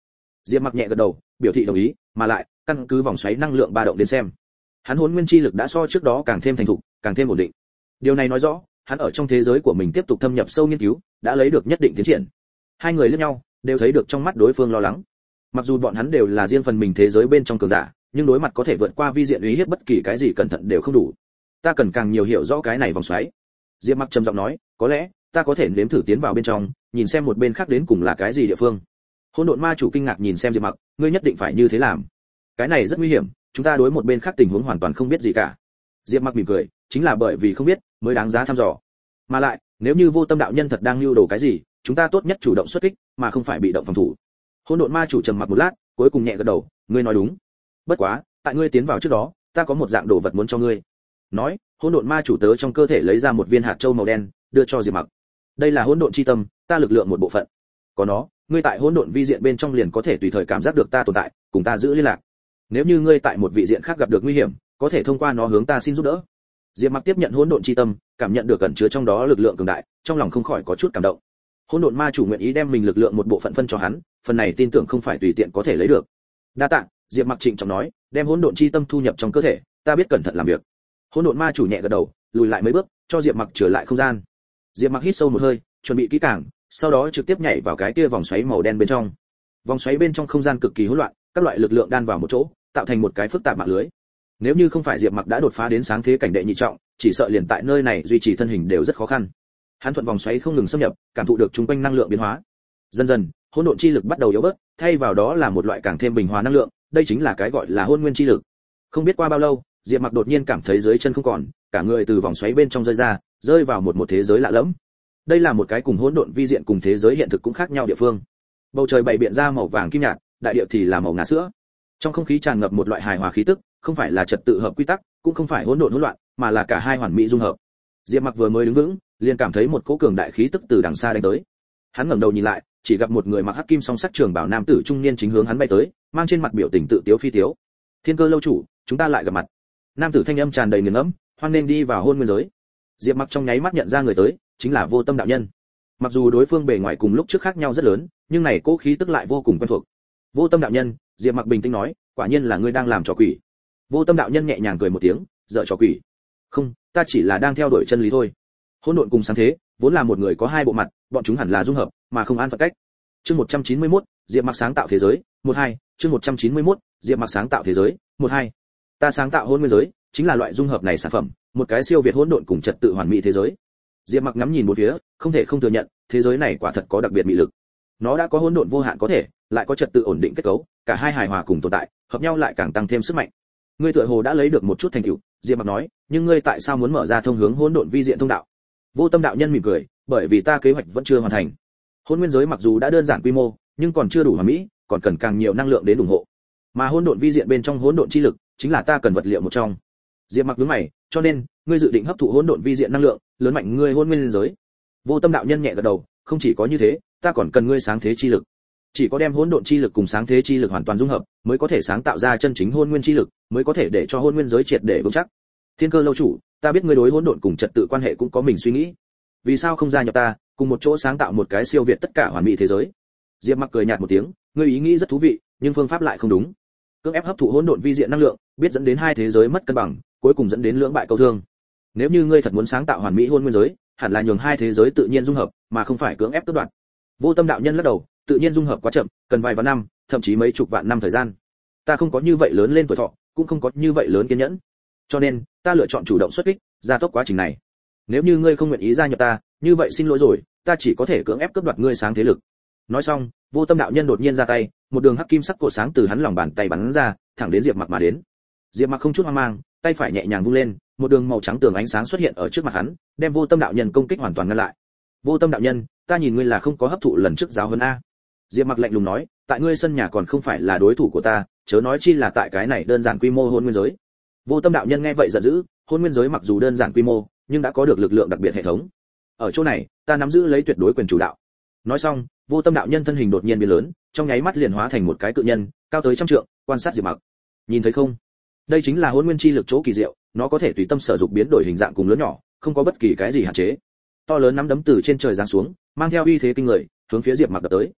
Diệp Mặc nhẹ gật đầu, biểu thị đồng ý, mà lại căn cứ vòng xoáy năng lượng ba động đến xem, hắn hồn nguyên chi lực đã so trước đó càng thêm thành thục, càng thêm ổn định. Điều này nói rõ, hắn ở trong thế giới của mình tiếp tục thâm nhập sâu nghiên cứu, đã lấy được nhất định tiến triển. Hai người liếc nhau, đều thấy được trong mắt đối phương lo lắng. Mặc dù bọn hắn đều là riêng phần mình thế giới bên trong cường giả, nhưng đối mặt có thể vượt qua vi diện uy hiếp bất kỳ cái gì cẩn thận đều không đủ. Ta cần càng nhiều hiểu rõ cái này vòng xoáy. Diệp Mặc trầm giọng nói, có lẽ ta có thể nếm thử tiến vào bên trong, nhìn xem một bên khác đến cùng là cái gì địa phương. Hỗn độn ma chủ kinh ngạc nhìn xem Diệp Mặc, ngươi nhất định phải như thế làm. Cái này rất nguy hiểm, chúng ta đối một bên khác tình huống hoàn toàn không biết gì cả. Diệp Mặc mỉm cười, chính là bởi vì không biết mới đáng giá thăm dò. Mà lại, nếu như Vô Tâm đạo nhân thật đang lưu đồ cái gì, chúng ta tốt nhất chủ động xuất kích, mà không phải bị động phòng thủ. Hỗn độn ma chủ trầm mặc một lát, cuối cùng nhẹ gật đầu, ngươi nói đúng. Bất quá, tại ngươi tiến vào trước đó, ta có một dạng đồ vật muốn cho ngươi. Nói, hỗn độn ma chủ tớ trong cơ thể lấy ra một viên hạt châu màu đen, đưa cho Diệp Mặc. Đây là hỗn độn chi tâm, ta lực lượng một bộ phận. Có nó, ngươi tại hỗn độn vi diện bên trong liền có thể tùy thời cảm giác được ta tồn tại, cùng ta giữ liên lạc. Nếu như ngươi tại một vị diện khác gặp được nguy hiểm, có thể thông qua nó hướng ta xin giúp đỡ. Diệp Mặc tiếp nhận hỗn độn chi tâm, cảm nhận được ẩn chứa trong đó lực lượng cường đại, trong lòng không khỏi có chút cảm động. Hỗn độn ma chủ nguyện ý đem mình lực lượng một bộ phận phân cho hắn, phần này tin tưởng không phải tùy tiện có thể lấy được. Đa tạ, Diệp Mặc trịnh trọng nói, đem hỗn độn chi tâm thu nhập trong cơ thể, ta biết cẩn thận làm việc. Hỗn độn ma chủ nhẹ gật đầu, lùi lại mấy bước, cho Diệp Mặc trở lại không gian. Diệp Mặc hít sâu một hơi, chuẩn bị kỹ càng, sau đó trực tiếp nhảy vào cái kia vòng xoáy màu đen bên trong. Vòng xoáy bên trong không gian cực kỳ hỗn loạn, các loại lực lượng đan vào một chỗ, tạo thành một cái phức tạp mạng lưới. Nếu như không phải Diệp Mặc đã đột phá đến sáng thế cảnh đệ nhị trọng, chỉ sợ liền tại nơi này duy trì thân hình đều rất khó khăn. Hắn thuận vòng xoáy không ngừng xâm nhập, cảm thụ được chúng quanh năng lượng biến hóa. Dần dần, hỗn độn chi lực bắt đầu yếu bớt, thay vào đó là một loại càng thêm bình hòa năng lượng, đây chính là cái gọi là hỗn nguyên chi lực. Không biết qua bao lâu, Diệp Mặc đột nhiên cảm thấy dưới chân không còn, cả người từ vòng xoáy bên trong rơi ra, rơi vào một thế giới lạ lẫm. Đây là một cái cùng hỗn độn vi diện cùng thế giới hiện thực cũng khác nhau địa phương. Bầu trời bày biện ra màu vàng kim nhạt, đại địa thì là màu ngà sữa. Trong không khí tràn ngập một loại hài hòa khí tức, không phải là trật tự hợp quy tắc, cũng không phải hỗn độn hỗn loạn, mà là cả hai hoàn mỹ dung hợp. Diệp Mặc vừa mới đứng vững, liền cảm thấy một cỗ cường đại khí tức từ đằng xa đánh tới. Hắn ngẩng đầu nhìn lại, chỉ gặp một người mặc hắc kim song sắc trường bào nam tử trung niên chính hướng hắn bay tới, mang trên mặt biểu tình tự tiếu phi tiếu. Thiên Cơ lâu chủ, chúng ta lại gặp mặt. Nam tử thanh âm tràn đầy nghiền ngẫm, hoan nên đi vào hôn nguyên giới. Diệp Mặc trong nháy mắt nhận ra người tới, chính là Vô Tâm đạo nhân. Mặc dù đối phương bề ngoài cùng lúc trước khác nhau rất lớn, nhưng này cỗ khí tức lại vô cùng quen thuộc. Vô Tâm đạo nhân, Diệp Mặc bình tĩnh nói, quả nhiên là ngươi đang làm trò quỷ. Vô Tâm đạo nhân nhẹ nhàng cười một tiếng, dở trò quỷ. Không, ta chỉ là đang theo đuổi chân lý thôi. Hỗn độn cùng sáng thế, vốn là một người có hai bộ mặt, bọn chúng hẳn là dung hợp, mà không an phận cách. Chương 191, Diệp Mặc sáng tạo thế giới, 12, chương 191, Diệp Mặc sáng tạo thế giới, 12. Ta sáng tạo hỗn nguyên giới, chính là loại dung hợp này sản phẩm, một cái siêu việt hỗn độn cùng trật tự hoàn mỹ thế giới. Diệp Mặc ngắm nhìn một phía, không thể không thừa nhận, thế giới này quả thật có đặc biệt mỹ lực. Nó đã có hỗn độn vô hạn có thể, lại có trật tự ổn định kết cấu, cả hai hài hòa cùng tồn tại, hợp nhau lại càng tăng thêm sức mạnh. Ngươi tựa hồ đã lấy được một chút thành tựu, Diệp Mặc nói, nhưng ngươi tại sao muốn mở ra thông hướng hỗn độn vi diện thông đạo? Vô Tâm đạo nhân mỉm cười, bởi vì ta kế hoạch vẫn chưa hoàn thành. Hỗn nguyên giới mặc dù đã đơn giản quy mô, nhưng còn chưa đủ hoàn mỹ, còn cần càng nhiều năng lượng đến ủng hộ. Mà hỗn độn vi diện bên trong hỗn độn chi lực, chính là ta cần vật liệu một trong. Diệp Mặc nhướng mày, cho nên, ngươi dự định hấp thụ hỗn độn vi diện năng lượng, lớn mạnh ngươi hỗn nguyên giới. Vô Tâm đạo nhân nhẹ gật đầu, không chỉ có như thế, ta còn cần ngươi sáng thế chi lực. Chỉ có đem hỗn độn chi lực cùng sáng thế chi lực hoàn toàn dung hợp, mới có thể sáng tạo ra chân chính hỗn nguyên chi lực, mới có thể để cho hỗn nguyên giới triệt để vững chắc. Thiên Cơ lâu chủ, ta biết ngươi đối hỗn độn cùng trật tự quan hệ cũng có mình suy nghĩ. Vì sao không gia nhập ta, cùng một chỗ sáng tạo một cái siêu việt tất cả hoàn mỹ thế giới? Diệp Mặc cười nhạt một tiếng, ngươi ý nghĩ rất thú vị, nhưng phương pháp lại không đúng. Cưỡng ép hấp thụ hỗn độn vi diện năng lượng, biết dẫn đến hai thế giới mất cân bằng, cuối cùng dẫn đến lưỡng bại câu thương. Nếu như ngươi thật muốn sáng tạo hoàn mỹ hỗn nguyên giới, hẳn là nhường hai thế giới tự nhiên dung hợp, mà không phải cưỡng ép cắt đoạn. Vô Tâm đạo nhân lắc đầu, tự nhiên dung hợp quá chậm, cần vài vạn năm, thậm chí mấy chục vạn năm thời gian. Ta không có như vậy lớn lên tuổi thọ, cũng không có như vậy lớn kiên nhẫn. Cho nên, ta lựa chọn chủ động xuất kích, gia tốc quá trình này. Nếu như ngươi không nguyện ý gia nhập ta, như vậy xin lỗi rồi, ta chỉ có thể cưỡng ép cướp đoạt ngươi sáng thế lực. Nói xong, Vô Tâm đạo nhân đột nhiên ra tay, một đường hắc kim sắc cột sáng từ hắn lòng bàn tay bắn ra, thẳng đến Diệp Mặc mà đến. Diệp Mặc không chút hoang mang, tay phải nhẹ nhàng vung lên, một đường màu trắng tường ánh sáng xuất hiện ở trước mặt hắn, đem Vô Tâm đạo nhân công kích hoàn toàn ngăn lại. Vô Tâm đạo nhân, ta nhìn ngươi là không có hấp thụ lần trước giáo huấn a. Diệp Mặc lạnh lùng nói, tại ngươi sân nhà còn không phải là đối thủ của ta, chớ nói chi là tại cái này đơn giản quy mô hôn nguyên giới. Vô Tâm đạo nhân nghe vậy giận dữ, hôn nguyên giới mặc dù đơn giản quy mô, nhưng đã có được lực lượng đặc biệt hệ thống. Ở chỗ này, ta nắm giữ lấy tuyệt đối quyền chủ đạo. Nói xong, Vô Tâm đạo nhân thân hình đột nhiên biến lớn, trong nháy mắt liền hóa thành một cái cự nhân, cao tới 100 trượng, quan sát Diệp Mặc. Nhìn thấy không? Đây chính là hôn nguyên chi lực chỗ kỳ diệu, nó có thể tùy tâm sở dụng biến đổi hình dạng cùng lớn nhỏ, không có bất kỳ cái gì hạn chế. To lớn nắm đấm từ trên trời giáng xuống, mang theo uy thế kinh người, hướng phía Diệp Mặc đập tới.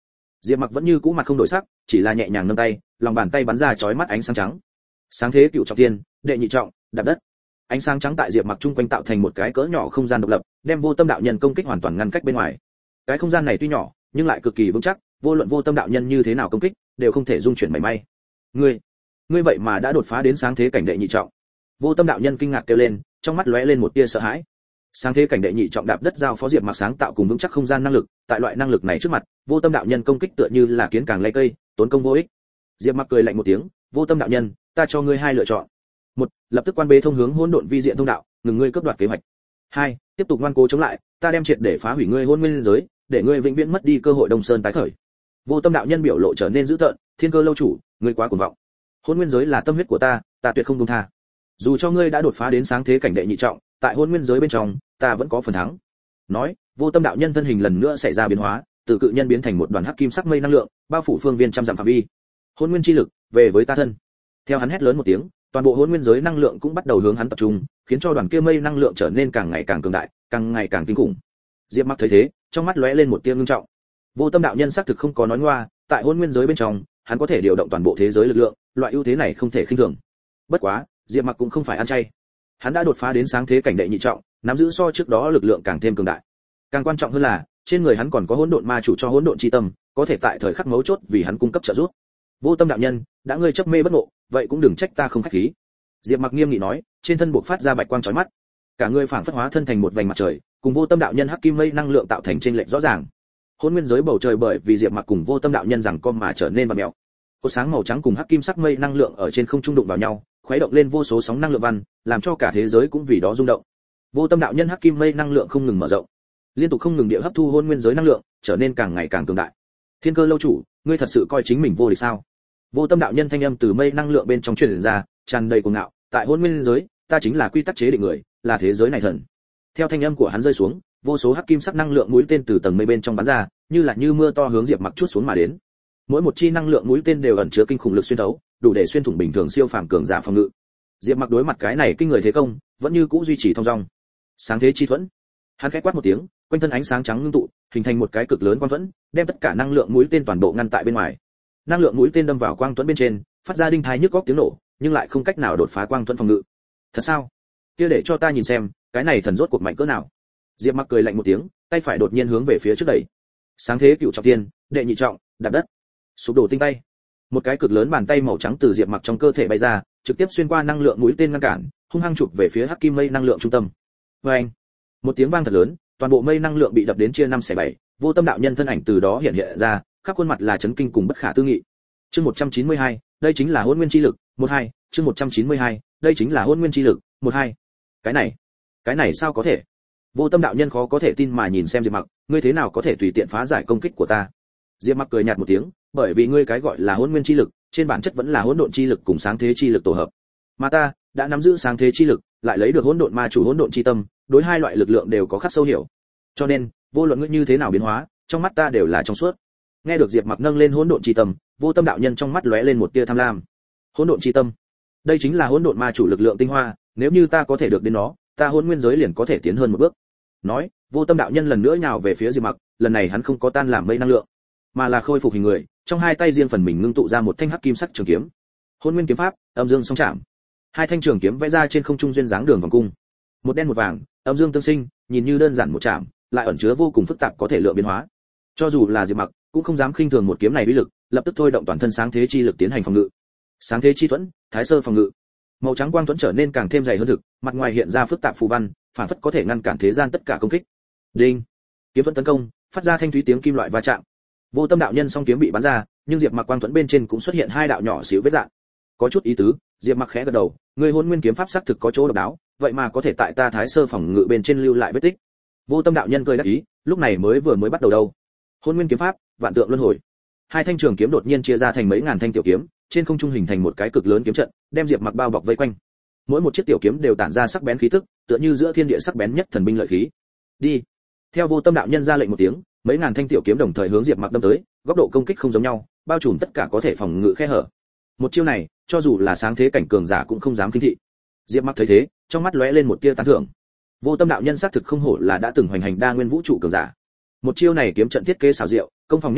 Diệp Mặc vẫn như cũ mặt không đổi sắc, chỉ là nhẹ nhàng nâng tay, lòng bàn tay bắn ra chói mắt ánh sáng trắng. Sáng thế cựu trọng thiên, đệ nhị trọng, đạp đất. Ánh sáng trắng tại Diệp Mặc trung quanh tạo thành một cái cỡ nhỏ không gian độc lập, đem Vô Tâm đạo nhân công kích hoàn toàn ngăn cách bên ngoài. Cái không gian này tuy nhỏ, nhưng lại cực kỳ vững chắc, vô luận Vô Tâm đạo nhân như thế nào công kích, đều không thể dung chuyển mảy may. Ngươi vậy mà đã đột phá đến sáng thế cảnh đệ nhị trọng. Vô Tâm đạo nhân kinh ngạc kêu lên, trong mắt lóe lên một tia sợ hãi. Sáng thế cảnh đệ nhị trọng đạp đất giao phó Diệp Mặc sáng tạo cùng vững chắc không gian năng lực, tại loại năng lực này trước mặt, Vô Tâm đạo nhân công kích tựa như là kiến càng lay cây, tốn công vô ích. Diệp Mặc cười lạnh một tiếng, Vô Tâm đạo nhân, ta cho ngươi hai lựa chọn. Một, lập tức quan bế thông hướng hỗn độn vi diện thông đạo, ngừng ngươi cướp đoạt kế hoạch. Hai, tiếp tục ngoan cố chống lại, ta đem triệt để phá hủy ngươi hôn nguyên giới, để ngươi vĩnh viễn mất đi cơ hội Đông Sơn tái khởi. Vô Tâm đạo nhân biểu lộ trở nên dữ tợn, Thiên Cơ lâu chủ, ngươi quá cuồng vọng. Hôn nguyên giới là tâm huyết của ta, ta tuyệt không buông tha. Dù cho ngươi đã đột phá đến sáng thế cảnh đệ nhị trọng, tại hôn nguyên giới bên trong, ta vẫn có phần thắng. Nói, Vô Tâm đạo nhân thân hình lần nữa xảy ra biến hóa, từ cự nhân biến thành một đoàn hắc kim sắc mây năng lượng, bao phủ phương viên trăm dặm phạm vi. Hôn nguyên chi lực, về với ta thân. Theo hắn hét lớn một tiếng, toàn bộ hôn nguyên giới năng lượng cũng bắt đầu hướng hắn tập trung, khiến cho đoàn kia mây năng lượng trở nên càng ngày càng cường đại, càng ngày càng kinh khủng. Diệp Mặc thấy thế, trong mắt lóe lên một tia ngưng trọng. Vô Tâm đạo nhân xác thực không có nói ngoa, tại hôn nguyên giới bên trong, hắn có thể điều động toàn bộ thế giới lực lượng, loại ưu thế này không thể khinh thường. Bất quá, Diệp Mặc cũng không phải ăn chay. Hắn đã đột phá đến sáng thế cảnh đệ nhị trọng, nắm giữ so trước đó lực lượng càng thêm cường đại. Càng quan trọng hơn là, trên người hắn còn có hỗn độn ma chủ cho hỗn độn chi tâm, có thể tại thời khắc mấu chốt vì hắn cung cấp trợ giúp. Vô Tâm đạo nhân, đã ngươi chấp mê bất ngộ, vậy cũng đừng trách ta không khách khí. Diệp Mặc nghiêm nghị nói, trên thân buộc phát ra bạch quang chói mắt. Cả người phảng phất hóa thân thành một vành mặt trời, cùng Vô Tâm đạo nhân hắc kim mây năng lượng tạo thành trên lệch rõ ràng. Hỗn nguyên giới bầu trời bởi vì Diệp Mặc cùng Vô Tâm đạo nhân rằng con mà trở nên vặn mèo. Cột sáng màu trắng cùng hắc kim sắc mây năng lượng ở trên không trung đụng vào nhau, khuấy động lên vô số sóng năng lượng văn, làm cho cả thế giới cũng vì đó rung động. Vô Tâm đạo nhân hắc kim mây năng lượng không ngừng mở rộng, liên tục không ngừng địa hấp thu hôn nguyên giới năng lượng, trở nên càng ngày càng cường đại. Thiên Cơ lâu chủ, ngươi thật sự coi chính mình vô địch sao? Vô Tâm đạo nhân thanh âm từ mây năng lượng bên trong truyền ra, tràn đầy cuồng ngạo, tại hôn nguyên giới, ta chính là quy tắc chế định người, là thế giới này thần. Theo thanh âm của hắn rơi xuống, vô số hắc kim sắc năng lượng mũi tên từ tầng mây bên trong bắn ra, như mưa to hướng Diệp Mặc chuốt xuống mà đến. Mỗi một chi năng lượng mũi tên đều ẩn chứa kinh khủng lực xuyên thấu, đủ để xuyên thủng bình thường siêu phàm cường giả phòng ngự. Diệp Mặc đối mặt cái này kinh người thế công, vẫn như cũ duy trì thong dong. Sáng thế chi thuẫn. Hắn khẽ quát một tiếng, quanh thân ánh sáng trắng ngưng tụ, hình thành một cái cực lớn quang thuẫn, đem tất cả năng lượng mũi tên toàn bộ ngăn tại bên ngoài. Năng lượng mũi tên đâm vào quang thuẫn bên trên, phát ra đinh thái nhức óc tiếng nổ, nhưng lại không cách nào đột phá quang thuẫn phòng ngự. Thật sao? Kia để cho ta nhìn xem, cái này thần rốt cuộc mạnh cỡ nào. Diệp Mặc cười lạnh một tiếng, tay phải đột nhiên hướng về phía trước đẩy. Sáng thế cựu trọng thiên, đệ nhị trọng, đạp đất. Sụp đổ tinh tay. Một cái cực lớn bàn tay màu trắng từ Diệp Mặc trong cơ thể bay ra, trực tiếp xuyên qua năng lượng mũi tên ngăn cản, hung hăng chụp về phía hắc kim mây năng lượng trung tâm. Oeng! Một tiếng vang thật lớn, toàn bộ mây năng lượng bị đập đến chia năm xẻ bảy, Vô Tâm đạo nhân thân ảnh từ đó hiện hiện ra, khắp khuôn mặt là chấn kinh cùng bất khả tư nghị. Chương 192, đây chính là hỗn nguyên chi lực, 12, chương 192, đây chính là hỗn nguyên chi lực, 12. Cái này sao có thể? Vô Tâm đạo nhân khó có thể tin mà nhìn xem Diệp Mặc, ngươi thế nào có thể tùy tiện phá giải công kích của ta? Diệp Mặc cười nhạt một tiếng, bởi vì ngươi cái gọi là hỗn nguyên chi lực, trên bản chất vẫn là hỗn độn chi lực cùng sáng thế chi lực tổ hợp. Mà ta đã nắm giữ sáng thế chi lực, lại lấy được hỗn độn ma chủ hỗn độn chi tâm, đối hai loại lực lượng đều có khắc sâu hiểu. Cho nên, vô luận ngươi như thế nào biến hóa, trong mắt ta đều là trong suốt. Nghe được Diệp Mặc nâng lên hỗn độn chi tâm, Vô Tâm đạo nhân trong mắt lóe lên một tia tham lam. Hỗn độn chi tâm, đây chính là hỗn độn ma chủ lực lượng tinh hoa, nếu như ta có thể được đến nó, ta hỗn nguyên giới liền có thể tiến hơn một bước. Nói, Vô Tâm đạo nhân lần nữa nhào về phía Diệp Mặc, lần này hắn không có tan làm mây năng lượng, mà là khôi phục hình người, trong hai tay riêng phần mình ngưng tụ ra một thanh hắc kim sắc trường kiếm. Hỗn nguyên kiếm pháp, âm dương song chạm. Hai thanh trường kiếm vẽ ra trên không trung duyên dáng đường vòng cung. Một đen một vàng, âm dương tương sinh, nhìn như đơn giản một chạm, lại ẩn chứa vô cùng phức tạp có thể lượng biến hóa. Cho dù là Diệp Mặc, cũng không dám khinh thường một kiếm này uy lực, lập tức thôi động toàn thân sáng thế chi lực tiến hành phòng ngự. Sáng thế chi thuẫn, thái sơ phòng ngự. Màu trắng quang thuẫn trở nên càng thêm dày hơn thực, mặt ngoài hiện ra phức tạp phù văn, phản phất có thể ngăn cản thế gian tất cả công kích. Đinh! Kiếm thuẫn tấn công, phát ra thanh thúy tiếng kim loại va chạm. Vô Tâm đạo nhân song kiếm bị bắn ra, nhưng Diệp Mặc quang thuẫn bên trên cũng xuất hiện hai đạo nhỏ xíu vết rạn. Có chút ý tứ, Diệp Mặc khẽ gật đầu, người hỗn nguyên kiếm pháp sắc thực có chỗ độc đáo, vậy mà có thể tại ta thái sơ phòng ngự bên trên lưu lại vết tích. Vô Tâm đạo nhân cười đắc ý, lúc này mới bắt đầu đâu. Hỗn nguyên kiếm pháp, vạn tượng luân hồi. Hai thanh trường kiếm đột nhiên chia ra thành mấy ngàn thanh tiểu kiếm, trên không trung hình thành một cái cực lớn kiếm trận, đem Diệp Mặc bao bọc vây quanh. Mỗi một chiếc tiểu kiếm đều tản ra sắc bén khí tức, tựa như giữa thiên địa sắc bén nhất thần binh lợi khí. Đi. Theo Vô Tâm đạo nhân ra lệnh một tiếng, mấy ngàn thanh tiểu kiếm đồng thời hướng Diệp Mặc đâm tới, góc độ công kích không giống nhau, bao trùm tất cả có thể phòng ngự khe hở. Một chiêu này, cho dù là sáng thế cảnh cường giả cũng không dám kinh thị. Diệp Mặc thấy thế, trong mắt lóe lên một tia tán thưởng. Vô Tâm đạo nhân xác thực không hổ là đã từng hoành hành đa nguyên vũ trụ cường giả. Một chiêu này kiếm trận thiết kế xảo diệu, công phòng nhất thể,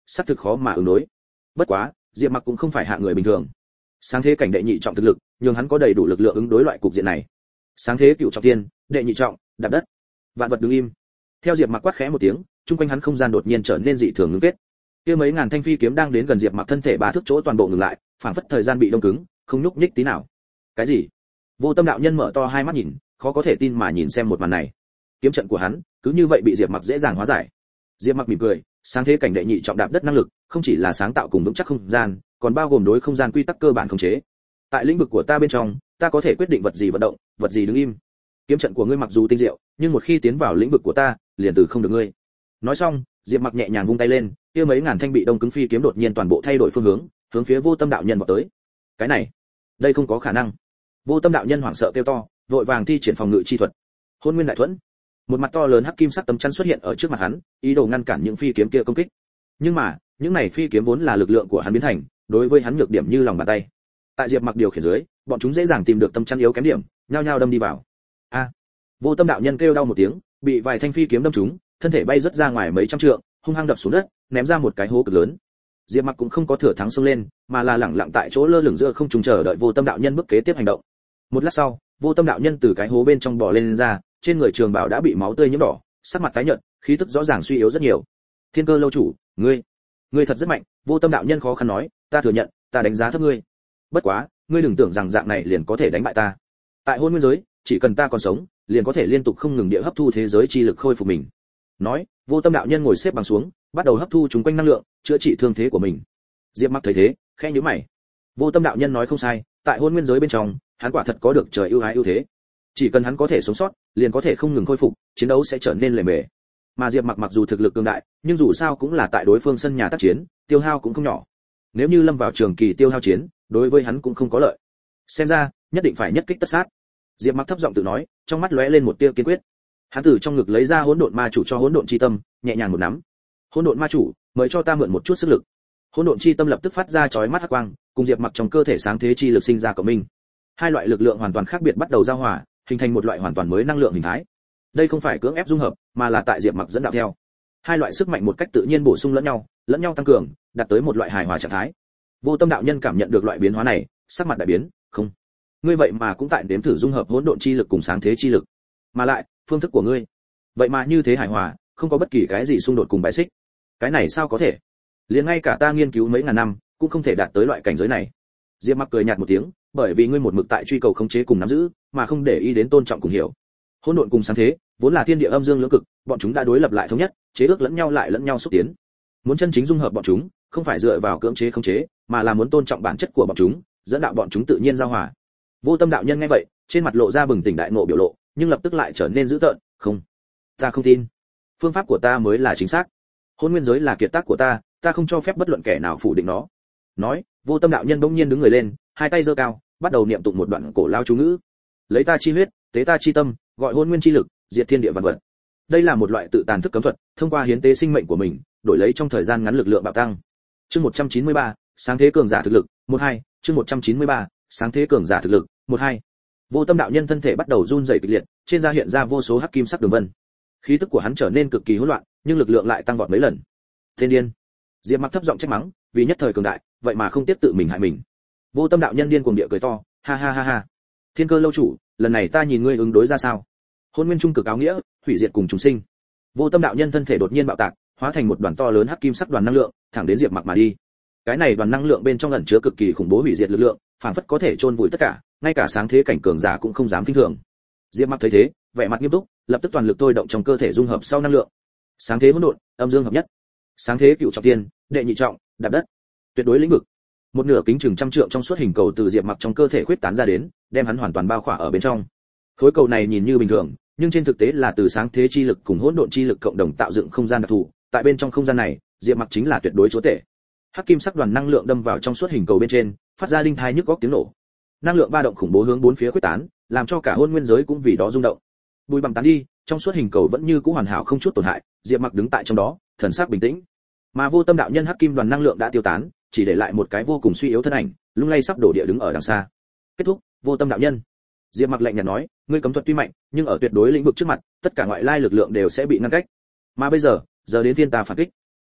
xác thực khó mà ứng đối. Bất quá, Diệp Mặc cũng không phải hạ người bình thường. Sáng thế cảnh đệ nhị trọng thực lực, nhưng hắn có đầy đủ lực lượng ứng đối loại cục diện này. Sáng thế cựu trọng thiên, đệ nhị trọng, đạp đất. Vạn vật đứng im. Theo Diệp Mặc quát khẽ một tiếng, trung quanh hắn không gian đột nhiên trở nên dị thường ngưng kết. Kia mấy ngàn thanh phi kiếm đang đến gần Diệp Mặc thân thể 3 thước chỗ toàn bộ ngừng lại, phảng phất thời gian bị đông cứng, không nhúc nhích tí nào. Cái gì? Vô Tâm đạo nhân mở to hai mắt nhìn, khó có thể tin mà nhìn xem một màn này. Kiếm trận của hắn cứ như vậy bị Diệp Mặc dễ dàng hóa giải. Diệp Mặc mỉm cười, sáng thế cảnh đệ nhị trọng đạp đất năng lực, không chỉ là sáng tạo cùng vững chắc không gian, còn bao gồm đối không gian quy tắc cơ bản khống chế. Tại lĩnh vực của ta bên trong, ta có thể quyết định vật gì vận động, vật gì đứng im. Kiếm trận của ngươi mặc dù tinh diệu, nhưng một khi tiến vào lĩnh vực của ta, liền từ không được ngươi. Nói xong, Diệp Mặc nhẹ nhàng vung tay lên, kia mấy ngàn thanh bị đông cứng phi kiếm đột nhiên toàn bộ thay đổi phương hướng phía Vô Tâm đạo nhân vọt tới. Cái này, đây không có khả năng. Vô Tâm đạo nhân hoảng sợ kêu to, vội vàng thi triển phòng ngự chi thuật. Hôn Nguyên Đại Thuẫn. Một mặt to lớn hắc kim sắc tấm chắn xuất hiện ở trước mặt hắn, ý đồ ngăn cản những phi kiếm kia công kích. Nhưng mà, những này phi kiếm vốn là lực lượng của hắn biến thành, đối với hắn nhược điểm như lòng bàn tay. Tại Diệp Mặc điều khiển dưới, bọn chúng dễ dàng tìm được tấm chắn yếu kém điểm, nhao nhao đâm đi vào. A! Vô Tâm đạo nhân kêu đau một tiếng, bị vài thanh phi kiếm đâm trúng, thân thể bay rất ra ngoài mấy trăm trượng, hung hăng đập xuống đất, ném ra một cái hố cực lớn. Diệp Mặc cũng không có thừa thắng xông lên, mà là lẳng lặng tại chỗ lơ lửng giữa không trung chờ đợi Vô Tâm đạo nhân bước kế tiếp hành động. Một lát sau, Vô Tâm đạo nhân từ cái hố bên trong bò lên ra, trên người trường bào đã bị máu tươi nhuộm đỏ, sắc mặt tái nhợt, khí tức rõ ràng suy yếu rất nhiều. Thiên Cơ lâu chủ, ngươi thật rất mạnh. Vô Tâm đạo nhân khó khăn nói, ta thừa nhận, ta đánh giá thấp ngươi. Bất quá, ngươi đừng tưởng rằng dạng này liền có thể đánh bại ta. Tại hôn nguyên giới, chỉ cần ta còn sống, liền có thể liên tục không ngừng địa hấp thu thế giới chi lực khôi phục mình. Nói, Vô Tâm đạo nhân ngồi xếp bằng xuống, bắt đầu hấp thu chúng quanh năng lượng, chữa trị thương thế của mình. Diệp Mặc thấy thế, khẽ nhíu mày. Vô Tâm đạo nhân nói không sai, tại hôn nguyên giới bên trong, hắn quả thật có được trời ưu ái ưu thế. Chỉ cần hắn có thể sống sót, liền có thể không ngừng khôi phục, chiến đấu sẽ trở nên lề mề. Mà Diệp Mặc mặc dù thực lực cường đại, nhưng dù sao cũng là tại đối phương sân nhà tác chiến, tiêu hao cũng không nhỏ. Nếu như lâm vào trường kỳ tiêu hao chiến, đối với hắn cũng không có lợi. Xem ra, nhất định phải nhất kích tất sát. Diệp Mặc thấp giọng tự nói, trong mắt lóe lên một tia kiên quyết. Hắn từ trong ngực lấy ra hỗn độn ma chủ cho hỗn độn chi tâm, nhẹ nhàng một nắm. Hỗn độn ma chủ, mời cho ta mượn một chút sức lực. Hỗn độn chi tâm lập tức phát ra chói mắt hắc quang, cùng Diệp Mặc trong cơ thể sáng thế chi lực sinh ra cộng minh. Hai loại lực lượng hoàn toàn khác biệt bắt đầu giao hòa, hình thành một loại hoàn toàn mới năng lượng hình thái. Đây không phải cưỡng ép dung hợp, mà là tại Diệp Mặc dẫn đạo theo. Hai loại sức mạnh một cách tự nhiên bổ sung lẫn nhau tăng cường, đạt tới một loại hài hòa trạng thái. Vô Tâm đạo nhân cảm nhận được loại biến hóa này, sắc mặt đại biến, không, ngươi vậy mà cũng tại đếm thử dung hợp hỗn độn chi lực cùng sáng thế chi lực, mà lại phương thức của ngươi vậy mà như thế hài hòa, không có bất kỳ cái gì xung đột cùng bài xích. Cái này sao có thể? Liền ngay cả ta nghiên cứu mấy ngàn năm cũng không thể đạt tới loại cảnh giới này. Diệp Mặc cười nhạt một tiếng, bởi vì ngươi một mực tại truy cầu khống chế cùng nắm giữ, mà không để ý đến tôn trọng cùng hiểu. Hỗn độn cùng sáng thế vốn là thiên địa âm dương lưỡng cực, bọn chúng đã đối lập lại thống nhất, chế ước lẫn nhau lại lẫn nhau xúc tiến. Muốn chân chính dung hợp bọn chúng, không phải dựa vào cưỡng chế khống chế, mà là muốn tôn trọng bản chất của bọn chúng, dẫn đạo bọn chúng tự nhiên giao hòa. Vô Tâm đạo nhân nghe vậy, trên mặt lộ ra bừng tỉnh đại ngộ biểu lộ, nhưng lập tức lại trở nên dữ tợn, không, ta không tin. Phương pháp của ta mới là chính xác. Hôn nguyên giới là kiệt tác của ta, ta không cho phép bất luận kẻ nào phủ định nó. Nói, Vô Tâm đạo nhân bỗng nhiên đứng người lên, hai tay giơ cao, bắt đầu niệm tụng một đoạn cổ lao chú ngữ. Lấy ta chi huyết, tế ta chi tâm, gọi hôn nguyên chi lực, diệt thiên địa vạn vật. Đây là một loại tự tàn thức cấm thuật, thông qua hiến tế sinh mệnh của mình, đổi lấy trong thời gian ngắn lực lượng bạo tăng. Chương 193, sáng thế cường giả thực lực, 12, chương 193, sáng thế cường giả thực lực, 12. Vô Tâm đạo nhân thân thể bắt đầu run rẩy kịch liệt, trên da hiện ra vô số hắc kim sắc đường vân. Khí tức của hắn trở nên cực kỳ hỗn loạn, nhưng lực lượng lại tăng vọt mấy lần. Thiên điên! Diệp Mặc thấp giọng trách mắng, vì nhất thời cường đại, vậy mà không tiếp tự mình hại mình. Vô Tâm đạo nhân điên cuồng địa cười to, ha ha ha ha. Thiên Cơ lâu chủ, lần này ta nhìn ngươi ứng đối ra sao? Hôn nguyên trung cực áo nghĩa, hủy diệt cùng chúng sinh. Vô Tâm đạo nhân thân thể đột nhiên bạo tạc, hóa thành một đoàn to lớn hắc kim sắc đoàn năng lượng, thẳng đến Diệp Mặc mà đi. Cái này đoàn năng lượng bên trong ẩn chứa cực kỳ khủng bố hủy diệt lực lượng, phản phất có thể chôn vùi tất cả, ngay cả sáng thế cảnh cường giả cũng không dám kinh thường. Diệp Mặc thấy thế, vẻ mặt nghiêm túc, lập tức toàn lực thôi động trong cơ thể dung hợp sau năng lượng. Sáng thế hỗn độn, âm dương hợp nhất. Sáng thế cựu trọng thiên, đệ nhị trọng, đạp đất. Tuyệt đối lĩnh vực. Một nửa kính chừng trăm trượng trong suốt hình cầu từ Diệp Mặc trong cơ thể khuyết tán ra đến, đem hắn hoàn toàn bao khỏa ở bên trong. Khối cầu này nhìn như bình thường, nhưng trên thực tế là từ sáng thế chi lực cùng hỗn độn chi lực cộng đồng tạo dựng không gian đặc thù, tại bên trong không gian này, Diệp Mặc chính là tuyệt đối chúa tể. Hắc kim sắc đoàn năng lượng đâm vào trong suốt hình cầu bên trên, phát ra đinh thai nhức óc tiếng nổ. Năng lượng ba động khủng bố hướng bốn phía quyết tán, làm cho cả hôn nguyên giới cũng vì đó rung động. Bụi bặm tán đi, trong suốt hình cầu vẫn như cũ hoàn hảo không chút tổn hại, Diệp Mặc đứng tại trong đó, thần sắc bình tĩnh. Mà Vô Tâm đạo nhân hắc kim đoàn năng lượng đã tiêu tán, chỉ để lại một cái vô cùng suy yếu thân ảnh, lung lay sắp đổ địa đứng ở đằng xa. Kết thúc, Vô Tâm đạo nhân. Diệp Mặc lạnh nhạt nói, ngươi cấm thuật tuy mạnh, nhưng ở tuyệt đối lĩnh vực trước mặt, tất cả ngoại lai lực lượng đều sẽ bị ngăn cách. Mà bây giờ, giờ đến phiên ta phản kích.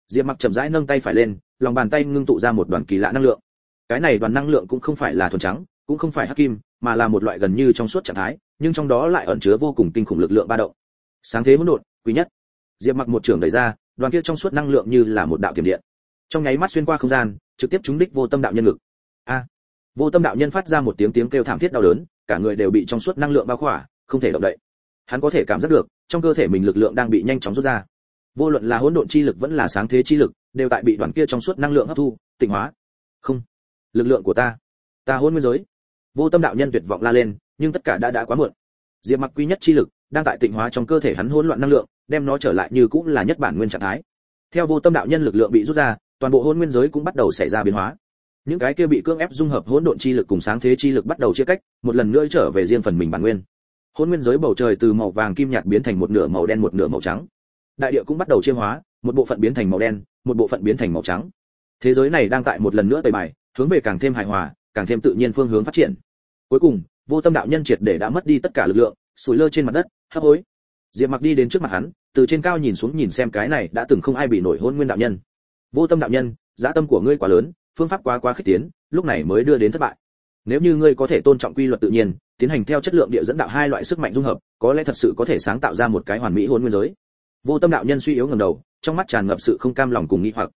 Diệp Mặc chậm rãi nâng tay phải lên, lòng bàn tay ngưng tụ ra một đoàn kỳ lạ năng lượng. Cái này đoàn năng lượng cũng không phải là thuần trắng, cũng không phải hắc kim, mà là một loại gần như trong suốt trạng thái, nhưng trong đó lại ẩn chứa vô cùng kinh khủng lực lượng ba động. Sáng thế hỗn độn, quý nhất. Diệp Mặc một trường đẩy ra, đoàn kia trong suốt năng lượng như là một đạo tiềm điện, trong nháy mắt xuyên qua không gian, trực tiếp trúng đích Vô Tâm đạo nhân ngực. A! Vô Tâm đạo nhân phát ra một tiếng kêu thảm thiết đau đớn, cả người đều bị trong suốt năng lượng bao khỏa, không thể động đậy. Hắn có thể cảm giác được, trong cơ thể mình lực lượng đang bị nhanh chóng rút ra. Vô luận là hỗn độn chi lực vẫn là sáng thế chi lực, đều tại bị đoàn kia trong suốt năng lượng hấp thu, tịnh hóa. Không, lực lượng của ta hỗn nguyên giới. Vô Tâm đạo nhân tuyệt vọng la lên, nhưng tất cả đã quá muộn. Diệp Mặc quy nhất chi lực đang tại tịnh hóa trong cơ thể hắn hỗn loạn năng lượng, đem nó trở lại như cũng là nhất bản nguyên trạng thái. Theo Vô Tâm đạo nhân lực lượng bị rút ra, toàn bộ hỗn nguyên giới cũng bắt đầu xảy ra biến hóa. Những cái kia bị cưỡng ép dung hợp hỗn độn chi lực cùng sáng thế chi lực bắt đầu chia cách, một lần nữa trở về riêng phần mình bản nguyên. Hỗn nguyên giới bầu trời từ màu vàng kim nhạt biến thành một nửa màu đen một nửa màu trắng. Đại địa cũng bắt đầu chia hóa, một bộ phận biến thành màu đen, một bộ phận biến thành màu trắng. Thế giới này đang tại một lần nữa tẩy bài, hướng về càng thêm hài hòa, càng thêm tự nhiên phương hướng phát triển. Cuối cùng, Vô Tâm đạo nhân triệt để đã mất đi tất cả lực lượng, sủi lơ trên mặt đất, hấp hối. Diệp Mặc đi đến trước mặt hắn, từ trên cao nhìn xuống nhìn xem cái này đã từng không ai bị nổi Hỗn Nguyên đạo nhân. Vô Tâm đạo nhân, dã tâm của ngươi quá lớn, phương pháp quá khích tiến, lúc này mới đưa đến thất bại. Nếu như ngươi có thể tôn trọng quy luật tự nhiên, tiến hành theo chất lượng địa dẫn đạo hai loại sức mạnh dung hợp, có lẽ thật sự có thể sáng tạo ra một cái hoàn mỹ hỗn nguyên giới. Vô Tâm đạo nhân suy yếu ngẩng đầu, trong mắt tràn ngập sự không cam lòng cùng nghi hoặc.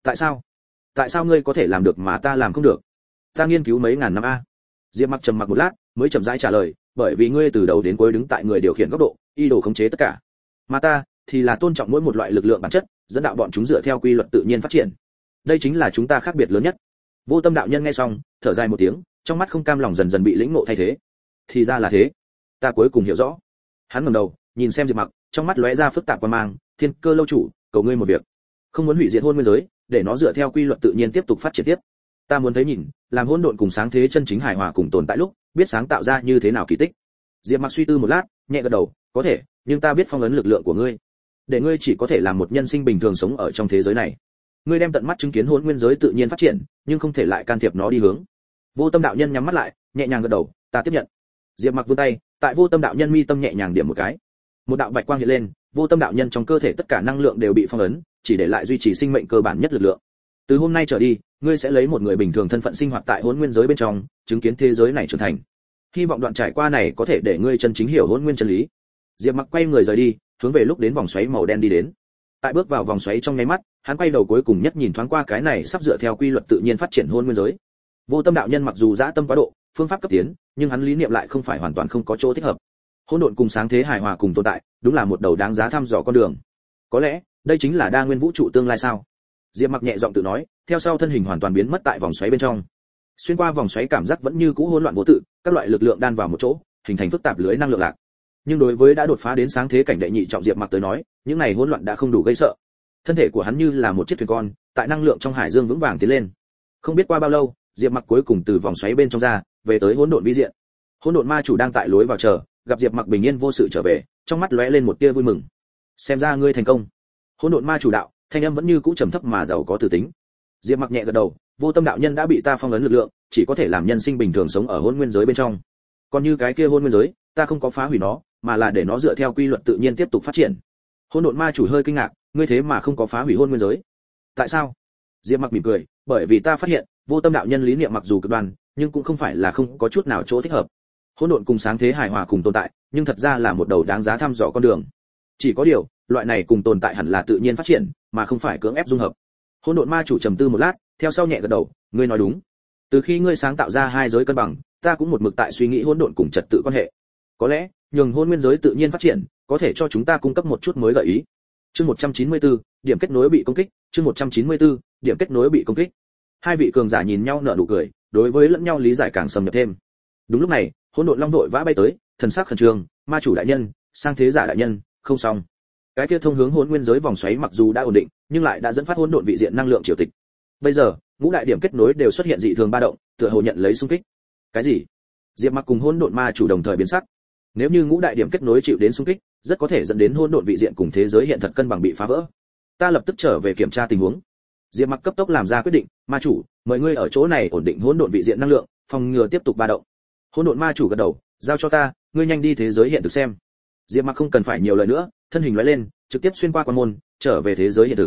Tại sao ngươi có thể làm được mà ta làm không được? Ta nghiên cứu mấy ngàn năm a. Diệp Mặc trầm mặc một lát, mới chậm rãi trả lời, bởi vì ngươi từ đầu đến cuối đứng tại người điều khiển góc độ, ý đồ khống chế tất cả. Mà ta thì là tôn trọng mỗi một loại lực lượng bản chất, dẫn đạo bọn chúng dựa theo quy luật tự nhiên phát triển. Đây chính là chúng ta khác biệt lớn nhất. Vô Tâm đạo nhân nghe xong, thở dài một tiếng, trong mắt không cam lòng dần dần bị lĩnh ngộ thay thế. Thì ra là thế, ta cuối cùng hiểu rõ. Hắn ngẩng đầu, nhìn xem Diệp Mặc, trong mắt lóe ra phức tạp quan mang, Thiên Cơ lâu chủ, cầu ngươi một việc, không muốn hủy diệt hôn nguyên giới, để nó dựa theo quy luật tự nhiên tiếp tục phát triển tiếp. Ta muốn thấy nhìn, làm hỗn độn cùng sáng thế chân chính hài hòa cùng tồn tại lúc, biết sáng tạo ra như thế nào kỳ tích. Diệp Mặc suy tư một lát, nhẹ gật đầu, có thể, nhưng ta biết phong ấn lực lượng của ngươi, để ngươi chỉ có thể làm một nhân sinh bình thường sống ở trong thế giới này. Ngươi đem tận mắt chứng kiến hỗn nguyên giới tự nhiên phát triển, nhưng không thể lại can thiệp nó đi hướng. Vô Tâm đạo nhân nhắm mắt lại, nhẹ nhàng gật đầu, ta tiếp nhận. Diệp Mặc vươn tay, tại Vô Tâm đạo nhân mi tâm nhẹ nhàng điểm một cái. Một đạo bạch quang hiện lên, Vô Tâm đạo nhân trong cơ thể tất cả năng lượng đều bị phong ấn, chỉ để lại duy trì sinh mệnh cơ bản nhất lực lượng. Từ hôm nay trở đi, ngươi sẽ lấy một người bình thường thân phận sinh hoạt tại hỗn nguyên giới bên trong, chứng kiến thế giới này trưởng thành. Hy vọng đoạn trải qua này có thể để ngươi chân chính hiểu hỗn nguyên chân lý. Diệp Mặc quay người rời đi, hướng về lúc đến vòng xoáy màu đen đi đến. Tại bước vào vòng xoáy trong nháy mắt, hắn quay đầu cuối cùng nhất nhìn thoáng qua cái này sắp dựa theo quy luật tự nhiên phát triển hỗn nguyên giới. Vô Tâm đạo nhân mặc dù dã tâm quá độ, phương pháp cấp tiến, nhưng hắn lý niệm lại không phải hoàn toàn không có chỗ thích hợp. Hỗn độn cùng sáng thế hài hòa cùng tồn tại, đúng là một đầu đáng giá thăm dò con đường. Có lẽ, đây chính là đa nguyên vũ trụ tương lai sao? Diệp Mặc nhẹ giọng tự nói, theo sau thân hình hoàn toàn biến mất tại vòng xoáy bên trong. Xuyên qua vòng xoáy cảm giác vẫn như cũ hỗn loạn vô tự, các loại lực lượng đan vào một chỗ, hình thành phức tạp lưới năng lượng lạc. Nhưng đối với đã đột phá đến sáng thế cảnh đệ nhị trọng Diệp Mặc tới nói, những này hỗn loạn đã không đủ gây sợ. Thân thể của hắn như là một chiếc thuyền con, tại năng lượng trong hải dương vững vàng tiến lên. Không biết qua bao lâu, Diệp Mặc cuối cùng từ vòng xoáy bên trong ra, về tới hỗn độn vi diện. Hỗn độn ma chủ đang tại lối vào chờ, gặp Diệp Mặc bình yên vô sự trở về, trong mắt lóe lên một tia vui mừng. Xem ra ngươi thành công. Hỗn độn ma chủ đạo, thanh âm vẫn như cũ trầm thấp mà giàu có từ tính. Diệp Mặc nhẹ gật đầu, Vô Tâm đạo nhân đã bị ta phong ấn lực lượng, chỉ có thể làm nhân sinh bình thường sống ở hỗn nguyên giới bên trong. Còn như cái kia hỗn nguyên giới, ta không có phá hủy nó, mà là để nó dựa theo quy luật tự nhiên tiếp tục phát triển. Hỗn độn ma chủ hơi kinh ngạc, ngươi thế mà không có phá hủy hỗn nguyên giới? Tại sao? Diệp Mặc mỉm cười, bởi vì ta phát hiện, Vô Tâm đạo nhân lý niệm mặc dù cực đoan, nhưng cũng không phải là không có chút nào chỗ thích hợp. Hỗn độn cùng sáng thế hài hòa cùng tồn tại, nhưng thật ra là một đầu đáng giá thăm dò con đường. Chỉ có điều, loại này cùng tồn tại hẳn là tự nhiên phát triển, mà không phải cưỡng ép dung hợp. Hỗn độn ma chủ trầm tư một lát, theo sau nhẹ gật đầu, ngươi nói đúng. Từ khi ngươi sáng tạo ra hai giới cân bằng, ta cũng một mực tại suy nghĩ hỗn độn cùng trật tự quan hệ. Có lẽ, nhường hỗn nguyên giới tự nhiên phát triển, có thể cho chúng ta cung cấp một chút mới gợi ý. Chương 194, điểm kết nối bị công kích, chương 194, điểm kết nối bị công kích. Hai vị cường giả nhìn nhau nở nụ cười, đối với lẫn nhau lý giải càng sâu nhập thêm. Đúng lúc này, hỗn độn long vội vã bay tới, thần sắc khẩn trương, ma chủ đại nhân, sang thế giả đại nhân, không xong. Cái kia thông hướng hỗn nguyên giới vòng xoáy mặc dù đã ổn định, nhưng lại đã dẫn phát hỗn độn vị diện năng lượng triều tịch. Bây giờ, ngũ đại điểm kết nối đều xuất hiện dị thường ba động, tựa hồ nhận lấy xung kích. Cái gì? Diệp Mặc cùng hỗn độn ma chủ đồng thời biến sắc. Nếu như ngũ đại điểm kết nối chịu đến xung kích, rất có thể dẫn đến hỗn độn vị diện cùng thế giới hiện thật cân bằng bị phá vỡ. Ta lập tức trở về kiểm tra tình huống. Diệp Mặc cấp tốc làm ra quyết định, ma chủ, mời ngươi ở chỗ này ổn định hỗn độn vị diện năng lượng, phòng ngừa tiếp tục ba động. Hỗn độn ma chủ gật đầu, giao cho ta, ngươi nhanh đi thế giới hiện thực xem. Diệp Mặc không cần phải nhiều lời nữa, thân hình lóe lên, trực tiếp xuyên qua quan môn, trở về thế giới hiện thực.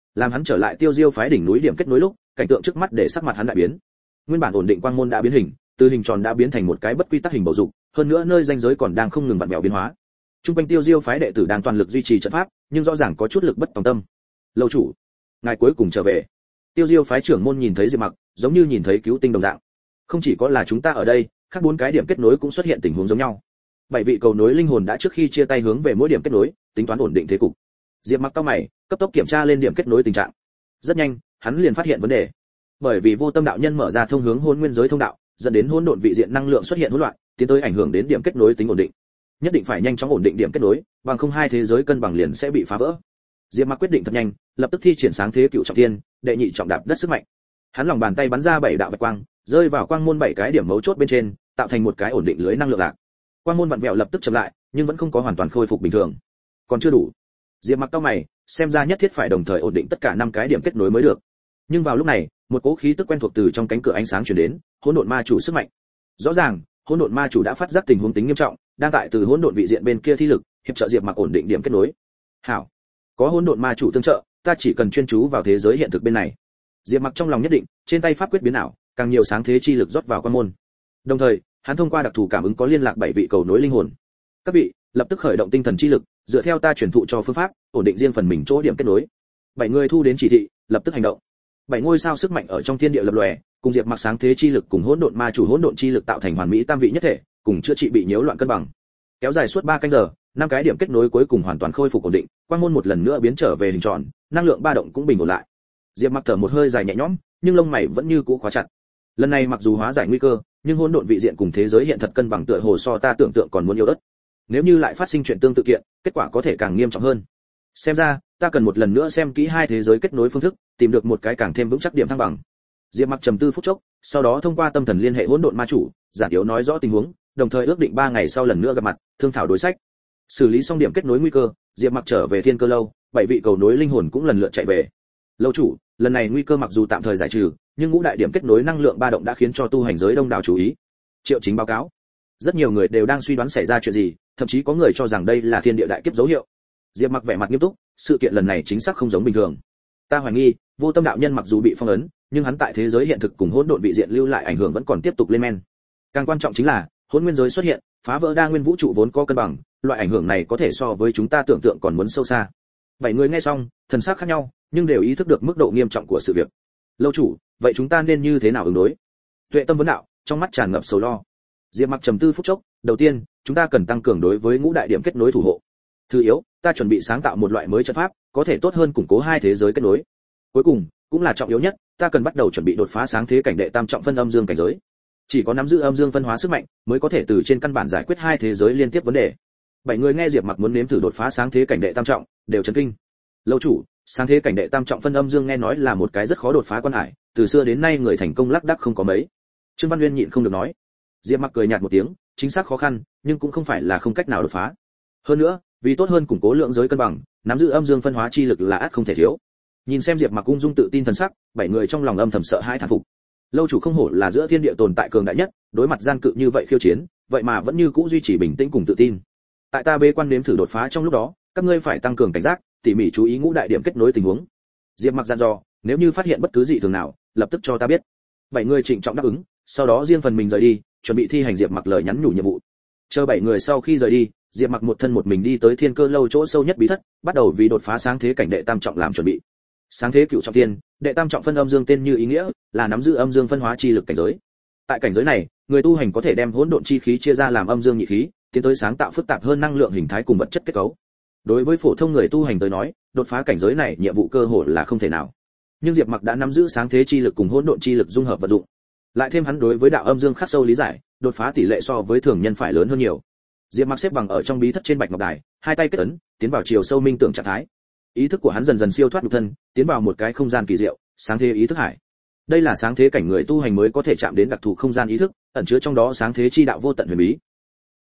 Làm hắn trở lại Tiêu Diêu phái đỉnh núi điểm kết nối lúc, cảnh tượng trước mắt để sắc mặt hắn đại biến. Nguyên bản ổn định quang môn đã biến hình, từ hình tròn đã biến thành một cái bất quy tắc hình bầu dục, hơn nữa nơi ranh giới còn đang không ngừng vặn vẹo biến hóa. Trung quanh Tiêu Diêu phái đệ tử đang toàn lực duy trì trận pháp, nhưng rõ ràng có chút lực bất tòng tâm. Lâu chủ, ngài cuối cùng trở về. Tiêu Diêu phái trưởng môn nhìn thấy Diệp Mặc, giống như nhìn thấy cứu tinh đồng dạng. Không chỉ có là chúng ta ở đây, khác 4 cái điểm kết nối cũng xuất hiện tình huống giống nhau. 7 vị cầu nối linh hồn đã trước khi chia tay hướng về mỗi điểm kết nối, tính toán ổn định thế cục. Diệp Mặc cau mày, cấp tốc kiểm tra lên điểm kết nối tình trạng. Rất nhanh, hắn liền phát hiện vấn đề. Bởi vì vô tâm đạo nhân mở ra thông hướng hỗn nguyên giới thông đạo, dẫn đến hỗn độn vị diện năng lượng xuất hiện hỗn loạn, tiến tới ảnh hưởng đến điểm kết nối tính ổn định. Nhất định phải nhanh chóng ổn định điểm kết nối, bằng không hai thế giới cân bằng liền sẽ bị phá vỡ. Diệp Mặc quyết định thật nhanh, lập tức thi triển sáng thế cựu trọng thiên, đệ nhị trọng đạp đất sức mạnh. Hắn lòng bàn tay bắn ra 7 đạo bạch quang, rơi vào quang môn 7 cái điểm mấu chốt bên trên, tạo thành một cái ổn định lưới năng lượng lạc. Quang môn vặn vẹo lập tức chậm lại, nhưng vẫn không có hoàn toàn khôi phục bình thường. Còn chưa đủ. Diệp Mặc cau mày, xem ra nhất thiết phải đồng thời ổn định tất cả 5 cái điểm kết nối mới được. Nhưng vào lúc này, một cỗ khí tức quen thuộc từ trong cánh cửa ánh sáng truyền đến, hỗn độn ma chủ sức mạnh. Rõ ràng, hỗn độn ma chủ đã phát giác tình huống tính nghiêm trọng, đang tại từ hỗn độn vị diện bên kia thi lực, hiệp trợ Diệp Mặc ổn định điểm kết nối. Hảo, có hỗn độn ma chủ tương trợ, ta chỉ cần chuyên chú vào thế giới hiện thực bên này. Diệp Mặc trong lòng nhất định, trên tay pháp quyết biến ảo, càng nhiều sáng thế chi lực rót vào quan môn. Đồng thời, hắn thông qua đặc thù cảm ứng có liên lạc 7 vị cầu nối linh hồn. Các vị, lập tức khởi động tinh thần chi lực, dựa theo ta truyền thụ cho phương pháp, ổn định riêng phần mình chỗ điểm kết nối. 7 người thu đến chỉ thị, lập tức hành động. 7 ngôi sao sức mạnh ở trong thiên địa lập lòe, cùng Diệp Mặc sáng thế chi lực cùng hỗn độn ma chủ hỗn độn chi lực tạo thành hoàn mỹ tam vị nhất thể, cùng chữa trị bị nhiễu loạn cân bằng. Kéo dài suốt 3 canh giờ, 5 cái điểm kết nối cuối cùng hoàn toàn khôi phục ổn định, quang môn một lần nữa biến trở về hình tròn, năng lượng ba động cũng bình ổn lại. Diệp Mặc thở một hơi dài nhẹ nhõm, nhưng lông mày vẫn như cũ khóa chặt. Lần này mặc dù hóa giải nguy cơ, nhưng hỗn độn vị diện cùng thế giới hiện thật cân bằng tựa hồ so ta tưởng tượng còn muốn yếu ớt. Nếu như lại phát sinh chuyện tương tự kiện, kết quả có thể càng nghiêm trọng hơn. Xem ra, ta cần một lần nữa xem kỹ hai thế giới kết nối phương thức, tìm được một cái càng thêm vững chắc điểm thăng bằng. Diệp Mặc trầm tư phút chốc, sau đó thông qua tâm thần liên hệ hỗn độn ma chủ, giản yếu nói rõ tình huống, đồng thời ước định 3 ngày sau lần nữa gặp mặt, thương thảo đối sách. Xử lý xong điểm kết nối nguy cơ, Diệp Mặc trở về Thiên Cơ lâu, 7 vị cầu nối linh hồn cũng lần lượt chạy về. Lâu chủ, lần này nguy cơ mặc dù tạm thời giải trừ, nhưng ngũ đại điểm kết nối năng lượng ba động đã khiến cho tu hành giới đông đảo chú ý. Triệu Chính báo cáo, rất nhiều người đều đang suy đoán xảy ra chuyện gì, thậm chí có người cho rằng đây là thiên địa đại kiếp dấu hiệu. Diệp Mặc vẻ mặt nghiêm túc, sự kiện lần này chính xác không giống bình thường. Ta hoài nghi, Vô Tâm đạo nhân mặc dù bị phong ấn, nhưng hắn tại thế giới hiện thực cùng hỗn độn vị diện lưu lại ảnh hưởng vẫn còn tiếp tục lên men. Càng quan trọng chính là, hỗn nguyên giới xuất hiện, phá vỡ đa nguyên vũ trụ vốn có cân bằng, loại ảnh hưởng này có thể so với chúng ta tưởng tượng còn muốn sâu xa. 7 người nghe xong, thần sắc khác nhau, nhưng đều ý thức được mức độ nghiêm trọng của sự việc. Lâu chủ, vậy chúng ta nên như thế nào ứng đối? Tuệ Tâm vấn đạo, trong mắt tràn ngập sầu lo. Diệp Mặc trầm tư phút chốc, đầu tiên, chúng ta cần tăng cường đối với ngũ đại điểm kết nối thủ hộ. Thứ yếu, ta chuẩn bị sáng tạo một loại mới trận pháp, có thể tốt hơn củng cố hai thế giới kết nối. Cuối cùng, cũng là trọng yếu nhất, ta cần bắt đầu chuẩn bị đột phá sáng thế cảnh đệ tam trọng phân âm dương cảnh giới. Chỉ có nắm giữ âm dương phân hóa sức mạnh, mới có thể từ trên căn bản giải quyết hai thế giới liên tiếp vấn đề. 7 người nghe Diệp Mặc muốn nếm thử đột phá sáng thế cảnh đệ tam trọng, đều chấn kinh. Lâu chủ, sáng thế cảnh đệ tam trọng phân âm dương nghe nói là một cái rất khó đột phá quan hải, từ xưa đến nay người thành công lác đác không có mấy. Trương Văn Nguyên nhịn không được nói. Diệp Mặc cười nhạt một tiếng, chính xác khó khăn, nhưng cũng không phải là không cách nào đột phá. Hơn nữa, vì tốt hơn củng cố lượng giới cân bằng, nắm giữ âm dương phân hóa chi lực là ắt không thể thiếu. Nhìn xem Diệp Mặc ung dung tự tin thần sắc, 7 người trong lòng âm thầm sợ hãi thán phục. Lâu chủ không hổ là giữa thiên địa tồn tại cường đại nhất, đối mặt gian cự như vậy khiêu chiến, vậy mà vẫn như cũ duy trì bình tĩnh cùng tự tin. Tại ta bế quan nếm thử đột phá trong lúc đó, các ngươi phải tăng cường cảnh giác, tỉ mỉ chú ý ngũ đại điểm kết nối tình huống. Diệp Mặc dặn dò, nếu như phát hiện bất cứ dị thường nào, lập tức cho ta biết. 7 người trịnh trọng đáp ứng, sau đó riêng phần mình rời đi, chuẩn bị thi hành Diệp Mặc lời nhắn nhủ nhiệm vụ. Chờ 7 người sau khi rời đi, Diệp Mặc một thân một mình đi tới Thiên Cơ lâu chỗ sâu nhất bí thất, bắt đầu vì đột phá sáng thế cảnh đệ tam trọng làm chuẩn bị. Sáng thế cửu trọng thiên, đệ tam trọng phân âm dương tên như ý nghĩa, là nắm giữ âm dương phân hóa chi lực cảnh giới. Tại cảnh giới này, người tu hành có thể đem hỗn độn chi khí chia ra làm âm dương nhị khí, tiến tới sáng tạo phức tạp hơn năng lượng hình thái cùng vật chất kết cấu. Đối với phổ thông người tu hành tới nói, đột phá cảnh giới này nhiệm vụ cơ hội là không thể nào. Nhưng Diệp Mặc đã nắm giữ sáng thế chi lực cùng hỗn độn chi lực dung hợp vận dụng. Lại thêm hắn đối với đạo âm dương khắc sâu lý giải, đột phá tỷ lệ so với thường nhân phải lớn hơn nhiều. Diệp Mặc xếp bằng ở trong bí thất trên bạch ngọc đài, hai tay kết ấn, tiến vào chiều sâu minh tưởng trạng thái. Ý thức của hắn dần dần siêu thoát nhục thân, tiến vào một cái không gian kỳ diệu, sáng thế ý thức hải. Đây là sáng thế cảnh người tu hành mới có thể chạm đến đặc thù không gian ý thức, ẩn chứa trong đó sáng thế chi đạo vô tận huyền bí.